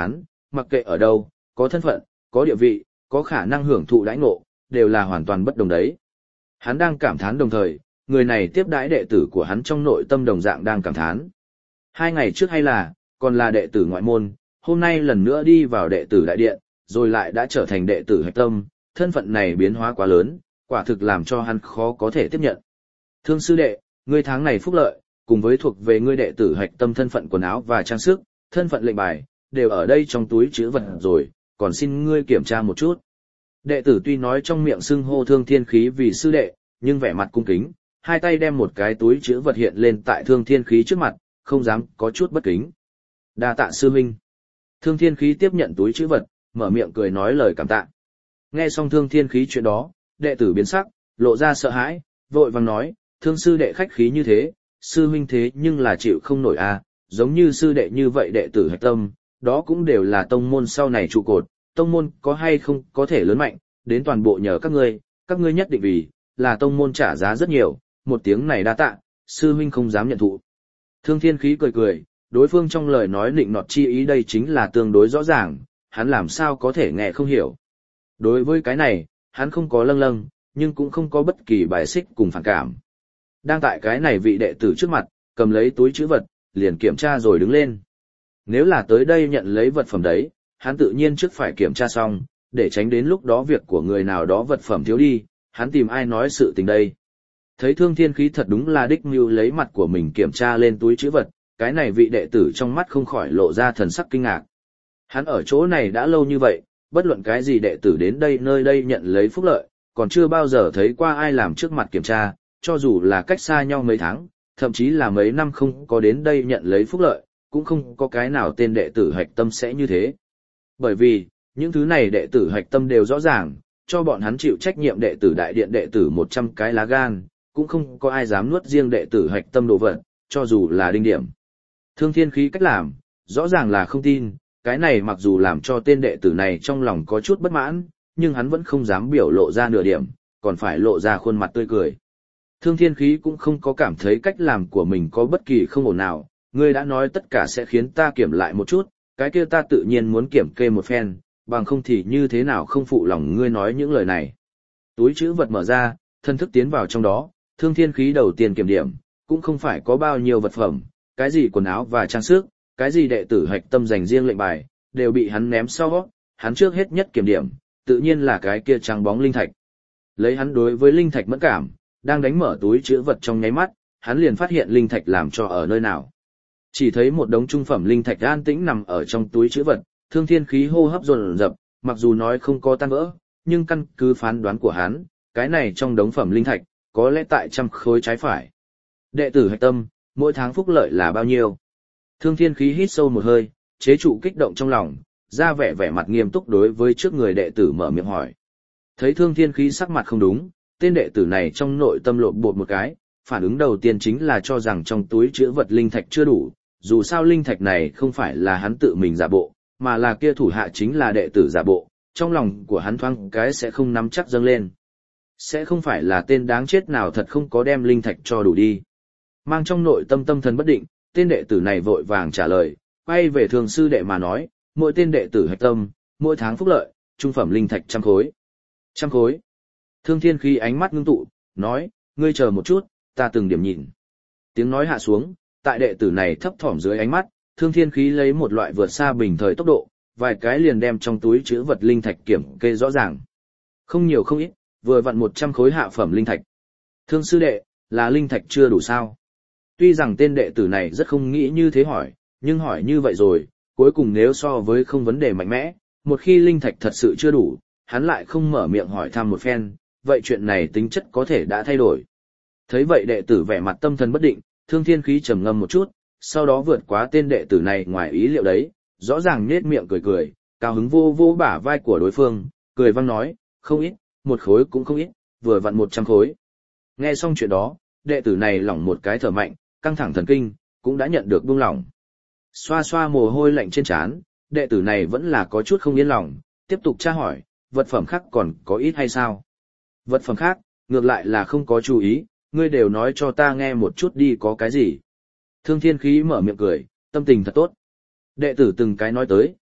mặc kệ ở đâu, có thân phận, có địa vị, có khả năng hưởng thụ đãi ngộ, đều là hoàn toàn bất đồng đấy. Hắn đang cảm thán đồng thời, người này tiếp đãi đệ tử của hắn trong nội tâm đồng dạng đang cảm thán. Hai ngày trước hay là, còn là đệ tử ngoại môn, hôm nay lần nữa đi vào đệ tử đại điện, rồi lại đã trở thành đệ tử hạch tâm, thân phận này biến hóa quá lớn, quả thực làm cho hắn khó có thể tiếp nhận. Thương sư đệ, ngươi tháng này phúc lợi, cùng với thuộc về ngươi đệ tử hạch tâm thân phận quần áo và trang sức, thân phận lệnh bài, đều ở đây trong túi chữ vật rồi, còn xin ngươi kiểm tra một chút. Đệ tử tuy nói trong miệng xưng hô Thương Thiên Khí vì sư đệ, nhưng vẻ mặt cung kính, hai tay đem một cái túi chữ vật hiện lên tại Thương Thiên Khí trước mặt, không dám có chút bất kính. Đa tạ sư huynh. Thương Thiên Khí tiếp nhận túi chữ vật, mở miệng cười nói lời cảm tạ. Nghe xong Thương Thiên Khí chuyện đó, đệ tử biến sắc, lộ ra sợ hãi, vội vàng nói, Thương sư đệ khách khí như thế, sư huynh thế nhưng là chịu không nổi a, giống như sư đệ như vậy đệ tử hạch tâm, đó cũng đều là tông môn sau này trụ cột, tông môn có hay không có thể lớn mạnh, đến toàn bộ nhờ các ngươi, các ngươi nhất định vì, là tông môn trả giá rất nhiều, một tiếng này đa tạ, sư huynh không dám nhận thụ. Thương Thiên Khí cười cười, đối phương trong lời nói nịnh nọt chi ý đây chính là tương đối rõ ràng, hắn làm sao có thể nghe không hiểu. Đối với cái này, hắn không có lâng lâng, nhưng cũng không có bất kỳ bài xích cùng phản cảm. Đang tại cái này vị đệ tử trước mặt, cầm lấy túi chữ vật, liền kiểm tra rồi đứng lên. Nếu là tới đây nhận lấy vật phẩm đấy, hắn tự nhiên trước phải kiểm tra xong, để tránh đến lúc đó việc của người nào đó vật phẩm thiếu đi, hắn tìm ai nói sự tình đây. Thấy Thương Thiên Khí thật đúng là đích mưu lấy mặt của mình kiểm tra lên túi chữ vật, cái này vị đệ tử trong mắt không khỏi lộ ra thần sắc kinh ngạc. Hắn ở chỗ này đã lâu như vậy, bất luận cái gì đệ tử đến đây nơi đây nhận lấy phúc lợi, còn chưa bao giờ thấy qua ai làm trước mặt kiểm tra, cho dù là cách xa nhau mấy tháng, thậm chí là mấy năm không có đến đây nhận lấy phúc lợi, cũng không có cái nào tên đệ tử hạch tâm sẽ như thế. Bởi vì, những thứ này đệ tử hạch tâm đều rõ ràng, cho bọn hắn chịu trách nhiệm đệ tử đại điện đệ tử một trăm cái lá gan, cũng không có ai dám nuốt riêng đệ tử hạch tâm đồ vật, cho dù là đinh điểm. Thương Thiên Khí cách làm, rõ ràng là không tin, cái này mặc dù làm cho tên đệ tử này trong lòng có chút bất mãn, nhưng hắn vẫn không dám biểu lộ ra nửa điểm, còn phải lộ ra khuôn mặt tươi cười. Thương Thiên Khí cũng không có cảm thấy cách làm của mình có bất kỳ không ổn nào, ngươi đã nói tất cả sẽ khiến ta kiểm lại một chút, cái kia ta tự nhiên muốn kiểm kê một phen, bằng không thì như thế nào không phụ lòng ngươi nói những lời này. Túi chữ vật mở ra, thân thức tiến vào trong đó, Thương Thiên Khí đầu tiên kiểm điểm, cũng không phải có bao nhiêu vật phẩm, cái gì quần áo và trang sức, cái gì đệ tử hạch tâm dành riêng lệnh bài, đều bị hắn ném sau, hắn trước hết nhất kiểm điểm, tự nhiên là cái kia trắng bóng linh thạch. Lấy hắn đối với linh thạch mẫn cảm, đang đánh mở túi chữ vật trong nháy mắt, hắn liền phát hiện linh thạch làm cho ở nơi nào. Chỉ thấy một đống trung phẩm linh thạch an tĩnh nằm ở trong túi chữ vật, Thương Thiên Khí hô hấp dồn dập, mặc dù nói không có tan vỡ, nhưng căn cứ phán đoán của hắn, cái này trong đống phẩm linh thạch, có lẽ tại trăm khối trái phải. Đệ tử hạch tâm, mỗi tháng phúc lợi là bao nhiêu? Thương Thiên Khí hít sâu một hơi, chế trụ kích động trong lòng, ra vẻ vẻ mặt nghiêm túc đối với trước người đệ tử mở miệng hỏi. Thấy Thương Thiên Khí sắc mặt không đúng, tên đệ tử này trong nội tâm lộn bột một cái, phản ứng đầu tiên chính là cho rằng trong túi chứa vật linh thạch chưa đủ, dù sao linh thạch này không phải là hắn tự mình giả bộ, mà là kia thủ hạ chính là đệ tử giả bộ, trong lòng của hắn thoáng cái sẽ không nắm chắc dâng lên. Sẽ không phải là tên đáng chết nào thật không có đem linh thạch cho đủ đi. Mang trong nội tâm tâm thần bất định, tên đệ tử này vội vàng trả lời, quay về Thường sư đệ mà nói, mỗi tên đệ tử hạch tâm, mỗi tháng phúc lợi, trung phẩm linh thạch trăm khối. Trăm khối. Thương Thiên Khí ánh mắt ngưng tụ, nói, ngươi chờ một chút, ta từng điểm nhìn. Tiếng nói hạ xuống, tại đệ tử này thấp thỏm dưới ánh mắt, Thương Thiên Khí lấy một loại vượt xa bình thời tốc độ, vài cái liền đem trong túi chứa vật linh thạch kiểm kê rõ ràng. Không nhiều không ít, vừa vặn một trăm khối hạ phẩm linh thạch. Thương sư đệ, là linh thạch chưa đủ sao? Tuy rằng tên đệ tử này rất không nghĩ như thế hỏi, nhưng hỏi như vậy rồi, cuối cùng nếu so với không vấn đề mạnh mẽ, một khi linh thạch thật sự chưa đủ, hắn lại không mở miệng hỏi thăm một phen, vậy chuyện này tính chất có thể đã thay đổi. Thấy vậy đệ tử vẻ mặt tâm thần bất định, Thương Thiên Khí trầm ngâm một chút, sau đó vượt quá tên đệ tử này ngoài ý liệu đấy, rõ ràng nhếch miệng cười cười, cao hứng vô vô bả vai của đối phương, cười vang nói, không ít, một khối cũng không ít, vừa vặn một trăm khối. Nghe xong chuyện đó, đệ tử này lỏng một cái thở mạnh, căng thẳng thần kinh, cũng đã nhận được buông lỏng. Xoa xoa mồ hôi lạnh trên trán, đệ tử này vẫn là có chút không yên lòng, tiếp tục tra hỏi, vật phẩm khác còn có ít hay sao? Vật phẩm khác, ngược lại là không có chú ý, ngươi đều nói cho ta nghe một chút đi có cái gì. Thương Thiên Khí mở miệng cười, tâm tình thật tốt. Đệ tử từng cái nói tới,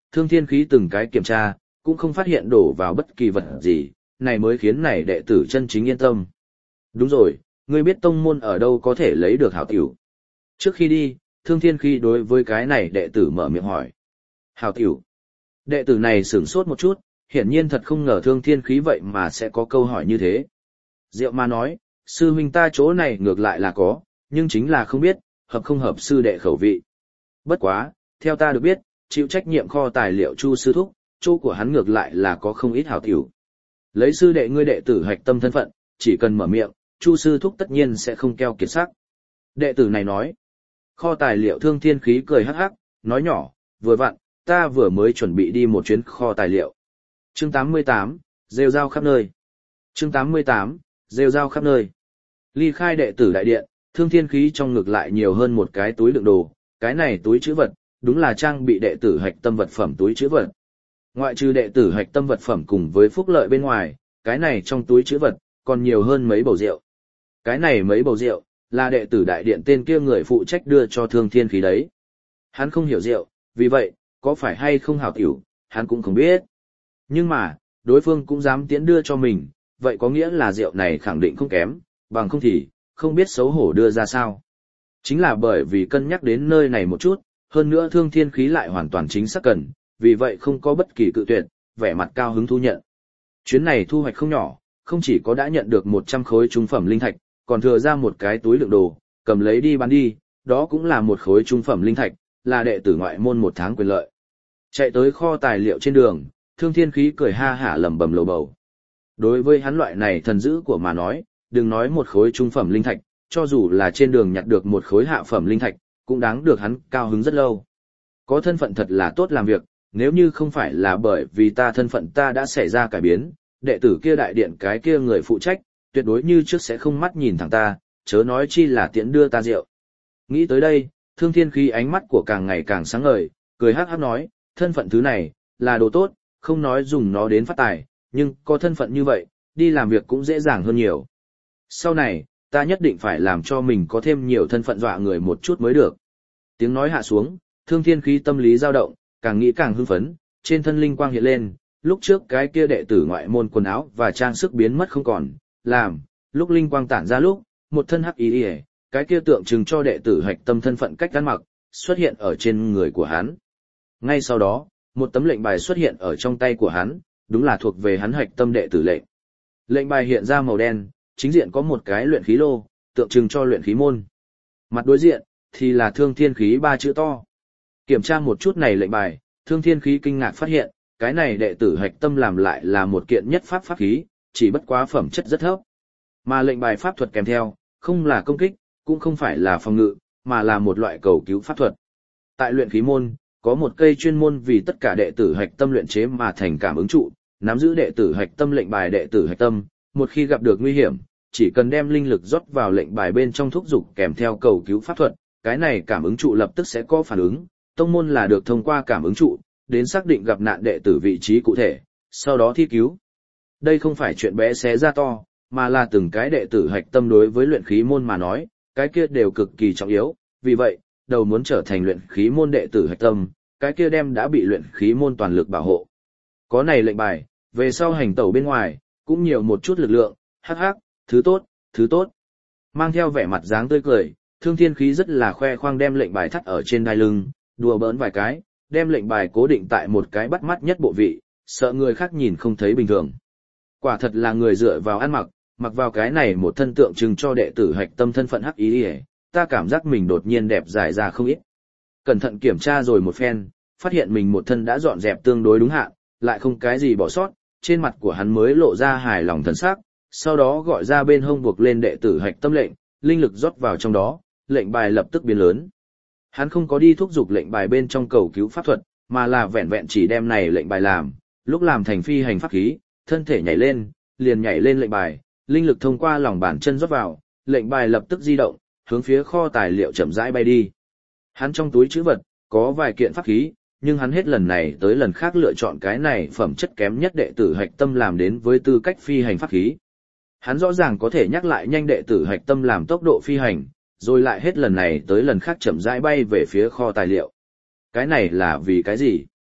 Thương Thiên Khí từng cái kiểm tra, cũng không phát hiện đổ vào bất kỳ vật gì, này mới khiến này đệ tử chân chính yên tâm. Đúng rồi, ngươi biết tông môn ở đâu có thể lấy được hảo tiểu. Trước khi đi, Thương Thiên Khí đối với cái này đệ tử mở miệng hỏi. Hảo tiểu. Đệ tử này sửng sốt một chút, hiển nhiên thật không ngờ Thương Thiên Khí vậy mà sẽ có câu hỏi như thế. Diệu Ma nói, sư huynh ta chỗ này ngược lại là có, nhưng chính là không biết, hợp không hợp sư đệ khẩu vị. Bất quá, theo ta được biết, chịu trách nhiệm kho tài liệu Chu sư thúc, chỗ của hắn ngược lại là có không ít hảo tiểu. Lấy sư đệ ngươi đệ tử hạch tâm thân phận, chỉ cần mở miệng, Chu sư thúc tất nhiên sẽ không keo kiệt sắc. Đệ tử này nói, kho tài liệu Thương Thiên Khí cười hắc hắc, nói nhỏ, vừa vặn, ta vừa mới chuẩn bị đi một chuyến kho tài liệu. Chương tám mươi tám, rêu rao khắp nơi. Chương tám mươi tám, rêu rao khắp nơi. Ly khai đệ tử đại điện, Thương Thiên Khí trong ngực lại nhiều hơn một cái túi đựng đồ, cái này túi trữ vật, đúng là trang bị đệ tử hạch tâm vật phẩm túi trữ vật. Ngoại trừ đệ tử hạch tâm vật phẩm cùng với phúc lợi bên ngoài, cái này trong túi trữ vật, còn nhiều hơn mấy bầu rượu. Cái này mấy bầu rượu, là đệ tử đại điện tên kia người phụ trách đưa cho Thương Thiên Khí đấy. Hắn không hiểu rượu, vì vậy, có phải hay không hảo tiểu, hắn cũng không biết. Nhưng mà, đối phương cũng dám tiễn đưa cho mình, vậy có nghĩa là rượu này khẳng định không kém, bằng không thì, không biết xấu hổ đưa ra sao. Chính là bởi vì cân nhắc đến nơi này một chút, hơn nữa Thương Thiên Khí lại hoàn toàn chính xác cần, vì vậy không có bất kỳ cự tuyệt, vẻ mặt cao hứng thu nhận. Chuyến này thu hoạch không nhỏ, không chỉ có đã nhận được một trăm khối trung phẩm linh thạch, còn thừa ra một cái túi đựng đồ, cầm lấy đi bán đi, đó cũng là một khối trung phẩm linh thạch, là đệ tử ngoại môn một tháng quyền lợi. Chạy tới kho tài liệu trên đường, Thương Thiên Khí cười ha hả lẩm bẩm lầu bầu. Đối với hắn loại này thần dữ của mà nói, đừng nói một khối trung phẩm linh thạch, cho dù là trên đường nhặt được một khối hạ phẩm linh thạch, cũng đáng được hắn cao hứng rất lâu. Có thân phận thật là tốt làm việc, nếu như không phải là bởi vì ta thân phận ta đã xảy ra cải biến, đệ tử kia đại điện cái kia người phụ trách, tuyệt đối như trước sẽ không mắt nhìn thẳng ta, chớ nói chi là tiễn đưa ta rượu. Nghĩ tới đây, Thương Thiên Khí ánh mắt của càng ngày càng sáng ngời, cười hắc hắc nói, thân phận thứ này, là đồ tốt, không nói dùng nó đến phát tài, nhưng có thân phận như vậy, đi làm việc cũng dễ dàng hơn nhiều. Sau này, ta nhất định phải làm cho mình có thêm nhiều thân phận dọa người một chút mới được. Tiếng nói hạ xuống, Thương Thiên Khí tâm lý dao động, càng nghĩ càng hưng phấn, trên thân linh quang hiện lên, lúc trước cái kia đệ tử ngoại môn quần áo và trang sức biến mất không còn, làm, lúc linh quang tản ra lúc, một thân hắc y, cái kia tượng trưng cho đệ tử hạch tâm thân phận cách ăn mặc, xuất hiện ở trên người của hắn. Ngay sau đó, một tấm lệnh bài xuất hiện ở trong tay của hắn, đúng là thuộc về hắn hạch tâm đệ tử lệnh. Lệnh bài hiện ra màu đen, chính diện có một cái luyện khí lô, tượng trưng cho luyện khí môn. Mặt đối diện, thì là Thương Thiên Khí ba chữ to. Kiểm tra một chút này lệnh bài, Thương Thiên Khí kinh ngạc phát hiện, cái này đệ tử hạch tâm làm lại là một kiện nhất pháp pháp khí, chỉ bất quá phẩm chất rất thấp. Mà lệnh bài pháp thuật kèm theo, không là công kích, cũng không phải là phòng ngự, mà là một loại cầu cứu pháp thuật. Tại luyện khí môn, có một cây chuyên môn vì tất cả đệ tử hạch tâm luyện chế mà thành cảm ứng trụ, nắm giữ đệ tử hạch tâm lệnh bài đệ tử hạch tâm, một khi gặp được nguy hiểm, chỉ cần đem linh lực rót vào lệnh bài bên trong thúc dục kèm theo cầu cứu pháp thuật, cái này cảm ứng trụ lập tức sẽ có phản ứng, tông môn là được thông qua cảm ứng trụ, đến xác định gặp nạn đệ tử vị trí cụ thể, sau đó thi cứu. Đây không phải chuyện bé xé ra to, mà là từng cái đệ tử hạch tâm đối với luyện khí môn mà nói, cái kia đều cực kỳ trọng yếu, vì vậy, đầu muốn trở thành luyện khí môn đệ tử hạch tâm, cái kia đem đã bị luyện khí môn toàn lực bảo hộ. Có này lệnh bài, về sau hành tẩu bên ngoài, cũng nhiều một chút lực lượng, hắc hắc, thứ tốt, thứ tốt. Mang theo vẻ mặt dáng tươi cười, Thương Thiên Khí rất là khoe khoang đem lệnh bài thắt ở trên đai lưng, đùa bỡn vài cái, đem lệnh bài cố định tại một cái bắt mắt nhất bộ vị, sợ người khác nhìn không thấy bình thường. Quả thật là người dựa vào ăn mặc, mặc vào cái này một thân tượng trưng cho đệ tử hạch tâm thân phận hắc ý ý, ta cảm giác mình đột nhiên đẹp dài ra không ít. Cẩn thận kiểm tra rồi một phen, phát hiện mình một thân đã dọn dẹp tương đối đúng hạn, lại không cái gì bỏ sót, trên mặt của hắn mới lộ ra hài lòng thần sắc, sau đó gọi ra bên hông buộc lên đệ tử hạch tâm lệnh, linh lực rót vào trong đó, lệnh bài lập tức biến lớn. Hắn không có đi thúc giục lệnh bài bên trong cầu cứu pháp thuật, mà là vẹn vẹn chỉ đem này lệnh bài làm, lúc làm thành phi hành pháp khí, thân thể nhảy lên, liền nhảy lên lệnh bài, linh lực thông qua lòng bàn chân rót vào, lệnh bài lập tức di động, hướng phía kho tài liệu chậm rãi bay đi. Hắn trong túi trữ vật, có vài kiện pháp khí, nhưng hắn hết lần này tới lần khác lựa chọn cái này phẩm chất kém nhất đệ tử hạch tâm làm đến với tư cách phi hành pháp khí. Hắn rõ ràng có thể nhắc lại nhanh đệ tử hạch tâm làm tốc độ phi hành, rồi lại hết lần này tới lần khác chậm rãi bay về phía kho tài liệu. Cái này là vì cái gì?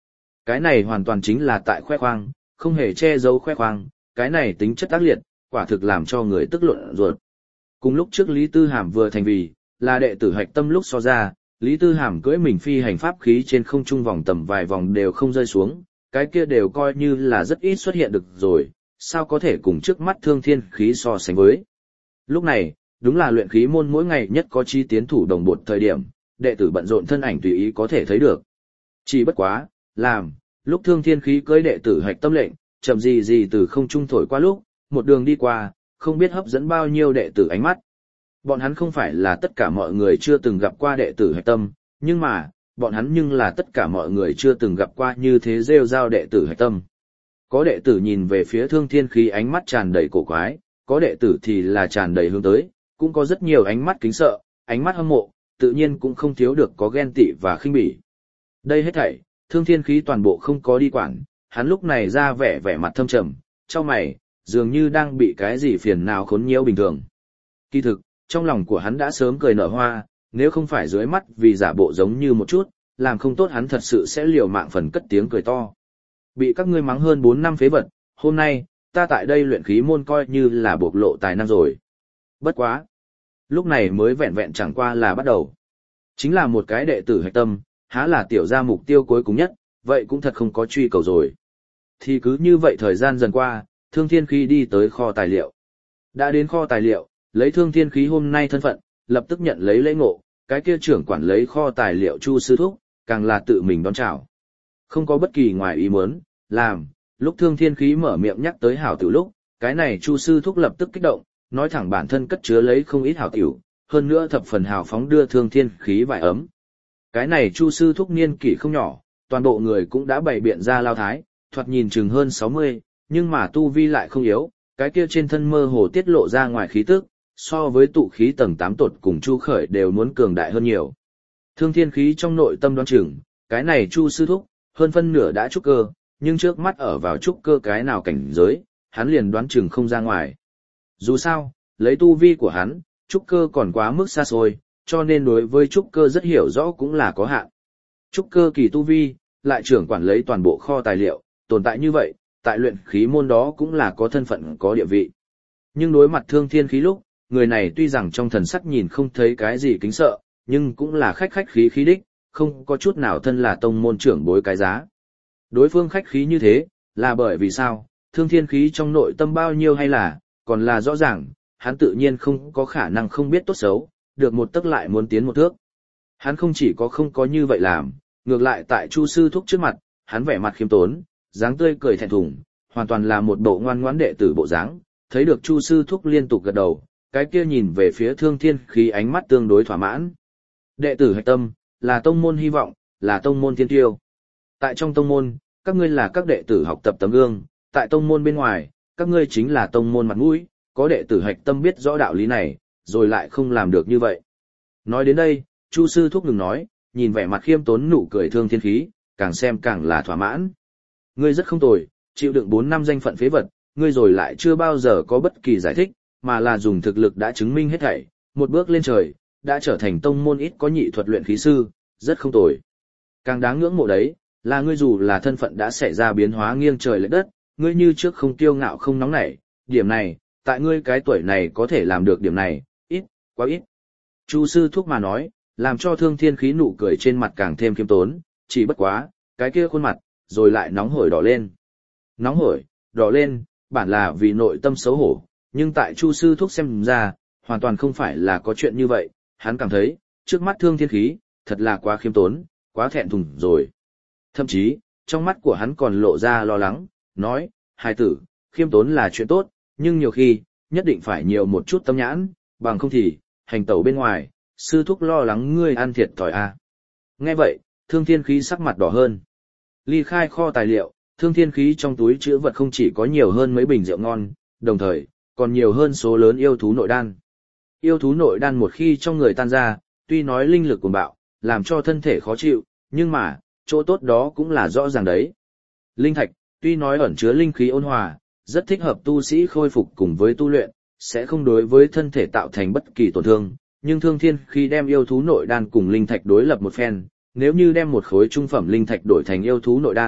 Cái này hoàn toàn chính là tại khoe khoang, không hề che giấu khoe khoang, cái này tính chất ác liệt, quả thực làm cho người tức luận ruột. Cùng lúc trước Lý Tư Hàm vừa thành vì, là đệ tử hạch tâm lúc so ra, Lý Tư Hàm cưỡi mình phi hành pháp khí trên không trung vòng tầm vài vòng đều không rơi xuống, cái kia đều coi như là rất ít xuất hiện được rồi, sao có thể cùng trước mắt thương thiên khí so sánh với. Lúc này, đúng là luyện khí môn mỗi ngày nhất có chi tiến thủ đồng bột thời điểm, đệ tử bận rộn thân ảnh tùy ý có thể thấy được. Chỉ bất quá, làm, lúc thương thiên khí cưỡi đệ tử hạch tâm lệnh, chậm gì gì từ không trung thổi qua lúc, một đường đi qua, không biết hấp dẫn bao nhiêu đệ tử ánh mắt. Bọn hắn không phải là tất cả mọi người chưa từng gặp qua đệ tử hạch tâm, nhưng mà, bọn hắn nhưng là tất cả mọi người chưa từng gặp qua như thế rêu rao đệ tử hạch tâm. Có đệ tử nhìn về phía thương thiên khí ánh mắt tràn đầy cổ quái, có đệ tử thì là tràn đầy hướng tới, cũng có rất nhiều ánh mắt kính sợ, ánh mắt hâm mộ, tự nhiên cũng không thiếu được có ghen tị và khinh bỉ. Đây hết thảy, thương thiên khí toàn bộ không có đi quản, hắn lúc này ra vẻ vẻ mặt thâm trầm, chau mày, dường như đang bị cái gì phiền nào khốn nhiễu bình thường. Kỳ thực, trong lòng của hắn đã sớm cười nở hoa, nếu không phải dưới mắt vì giả bộ giống như một chút, làm không tốt hắn thật sự sẽ liều mạng phần cất tiếng cười to. Bị các ngươi mắng hơn bốn năm phế vật, hôm nay, ta tại đây luyện khí môn coi như là bộc lộ tài năng rồi. Bất quá. Lúc này mới vẹn vẹn chẳng qua là bắt đầu. Chính là một cái đệ tử hạch tâm, há là tiểu ra mục tiêu cuối cùng nhất, vậy cũng thật không có truy cầu rồi. Thì cứ như vậy thời gian dần qua, thương thiên khí đi tới kho tài liệu. Đã đến kho tài liệu, lấy thương thiên khí hôm nay thân phận, lập tức nhận lấy lễ ngộ, cái kia trưởng quản lấy kho tài liệu Chu sư thúc, càng là tự mình đón chào. Không có bất kỳ ngoài ý muốn, làm, lúc thương thiên khí mở miệng nhắc tới hảo tiểu lúc, cái này Chu sư thúc lập tức kích động, nói thẳng bản thân cất chứa lấy không ít hảo tiểu, hơn nữa thập phần hào phóng đưa thương thiên khí vải ấm. Cái này Chu sư thúc niên kỷ không nhỏ, toàn bộ người cũng đã bày biện ra lao thái, thoạt nhìn chừng hơn sáu mươi, nhưng mà tu vi lại không yếu, cái kia trên thân mơ hồ tiết lộ ra ngoài khí tức, so với tụ khí tầng tám tột cùng Chu Khởi đều muốn cường đại hơn nhiều. Thương thiên khí trong nội tâm đoán chừng, cái này Chu sư thúc, hơn phân nửa đã trúc cơ, nhưng trước mắt ở vào trúc cơ cái nào cảnh giới, hắn liền đoán chừng không ra ngoài. Dù sao, lấy tu vi của hắn, trúc cơ còn quá mức xa xôi, cho nên đối với trúc cơ rất hiểu rõ cũng là có hạn. Trúc cơ kỳ tu vi, lại trưởng quản lấy toàn bộ kho tài liệu, tồn tại như vậy, tại luyện khí môn đó cũng là có thân phận có địa vị. Nhưng đối mặt thương thiên khí lúc, người này tuy rằng trong thần sắc nhìn không thấy cái gì kính sợ, nhưng cũng là khách khách khí khí đích, không có chút nào thân là tông môn trưởng bối cái giá. Đối phương khách khí như thế, là bởi vì sao, thương thiên khí trong nội tâm bao nhiêu hay là, còn là rõ ràng, hắn tự nhiên không có khả năng không biết tốt xấu, được một tấc lại muốn tiến một thước. Hắn không chỉ có không có như vậy làm, ngược lại tại Chu sư thúc trước mặt, hắn vẻ mặt khiêm tốn, dáng tươi cười thẹn thùng, hoàn toàn là một bộ ngoan ngoãn đệ tử bộ dáng. Thấy được Chu sư thúc liên tục gật đầu, cái kia nhìn về phía thương thiên khí ánh mắt tương đối thỏa mãn. Đệ tử hạch tâm, là tông môn hy vọng, là tông môn thiên tiêu. Tại trong tông môn, các ngươi là các đệ tử học tập tấm gương, tại tông môn bên ngoài, các ngươi chính là tông môn mặt mũi, có đệ tử hạch tâm biết rõ đạo lý này, rồi lại không làm được như vậy. Nói đến đây, Chu sư thúc ngừng nói, nhìn vẻ mặt khiêm tốn nụ cười thương thiên khí, càng xem càng là thỏa mãn. Ngươi rất không tồi, chịu đựng bốn năm danh phận phế vật, ngươi rồi lại chưa bao giờ có bất kỳ giải thích, mà là dùng thực lực đã chứng minh hết thảy, một bước lên trời, đã trở thành tông môn ít có nhị thuật luyện khí sư, rất không tồi. Càng đáng ngưỡng mộ đấy, là ngươi dù là thân phận đã xảy ra biến hóa nghiêng trời lệch đất, ngươi như trước không kiêu ngạo không nóng nảy, điểm này, tại ngươi cái tuổi này có thể làm được điểm này, ít, quá ít. Chu sư thúc mà nói, làm cho thương thiên khí nụ cười trên mặt càng thêm khiêm tốn, chỉ bất quá, cái kia khuôn mặt, rồi lại nóng hổi đỏ lên. Nóng hổi, đỏ lên, bản là vì nội tâm xấu hổ, nhưng tại Chu sư thúc xem ra, hoàn toàn không phải là có chuyện như vậy, hắn cảm thấy, trước mắt thương thiên khí, thật là quá khiêm tốn, quá thẹn thùng rồi. Thậm chí, trong mắt của hắn còn lộ ra lo lắng, nói, hài tử, khiêm tốn là chuyện tốt, nhưng nhiều khi, nhất định phải nhiều một chút tâm nhãn, bằng không thì, hành tẩu bên ngoài, sư thúc lo lắng ngươi ăn thiệt thòi à. Nghe vậy, thương thiên khí sắc mặt đỏ hơn. Ly khai kho tài liệu, thương thiên khí trong túi chữ vật không chỉ có nhiều hơn mấy bình rượu ngon, đồng thời, còn nhiều hơn số lớn yêu thú nội đan. Yêu thú nội đan một khi trong người tan ra, tuy nói linh lực cuồng bạo, làm cho thân thể khó chịu, nhưng mà, chỗ tốt đó cũng là rõ ràng đấy. Linh thạch, tuy nói ẩn chứa linh khí ôn hòa, rất thích hợp tu sĩ khôi phục cùng với tu luyện, sẽ không đối với thân thể tạo thành bất kỳ tổn thương, nhưng thương thiên khi đem yêu thú nội đan cùng linh thạch đối lập một phen, nếu như đem một khối trung phẩm linh thạch đổi thành yêu thú nội đan,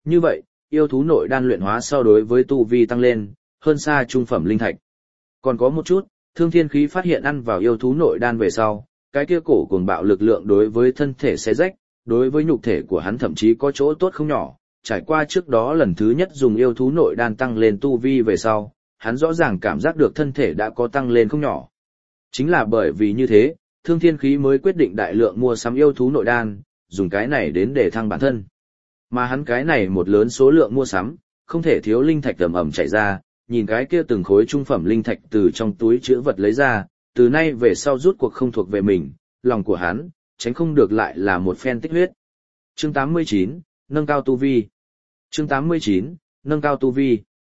Như vậy, yêu thú nội đan luyện hóa sau đối với tu vi tăng lên, hơn xa trung phẩm linh thạch. Còn có một chút, Thương Thiên Khí phát hiện ăn vào yêu thú nội đan về sau, cái kia cổ cuồng bạo lực lượng đối với thân thể xé rách, đối với nhục thể của hắn thậm chí có chỗ tốt không nhỏ. Trải qua trước đó lần thứ nhất dùng yêu thú nội đan tăng lên tu vi về sau, hắn rõ ràng cảm giác được thân thể đã có tăng lên không nhỏ. Chính là bởi vì như thế, Thương Thiên Khí mới quyết định đại lượng mua sắm yêu thú nội đan, dùng cái này đến để thăng bản thân. Mà hắn cái này một lớn số lượng mua sắm, không thể thiếu linh thạch ầm ầm chảy ra, nhìn cái kia từng khối trung phẩm linh thạch từ trong túi chữ vật lấy ra, từ nay về sau rút cuộc không thuộc về mình, lòng của hắn, tránh không được lại là một phen tích huyết. Chương tám mươi chín, nâng cao tu vi. Chương tám mươi chín, nâng cao tu vi.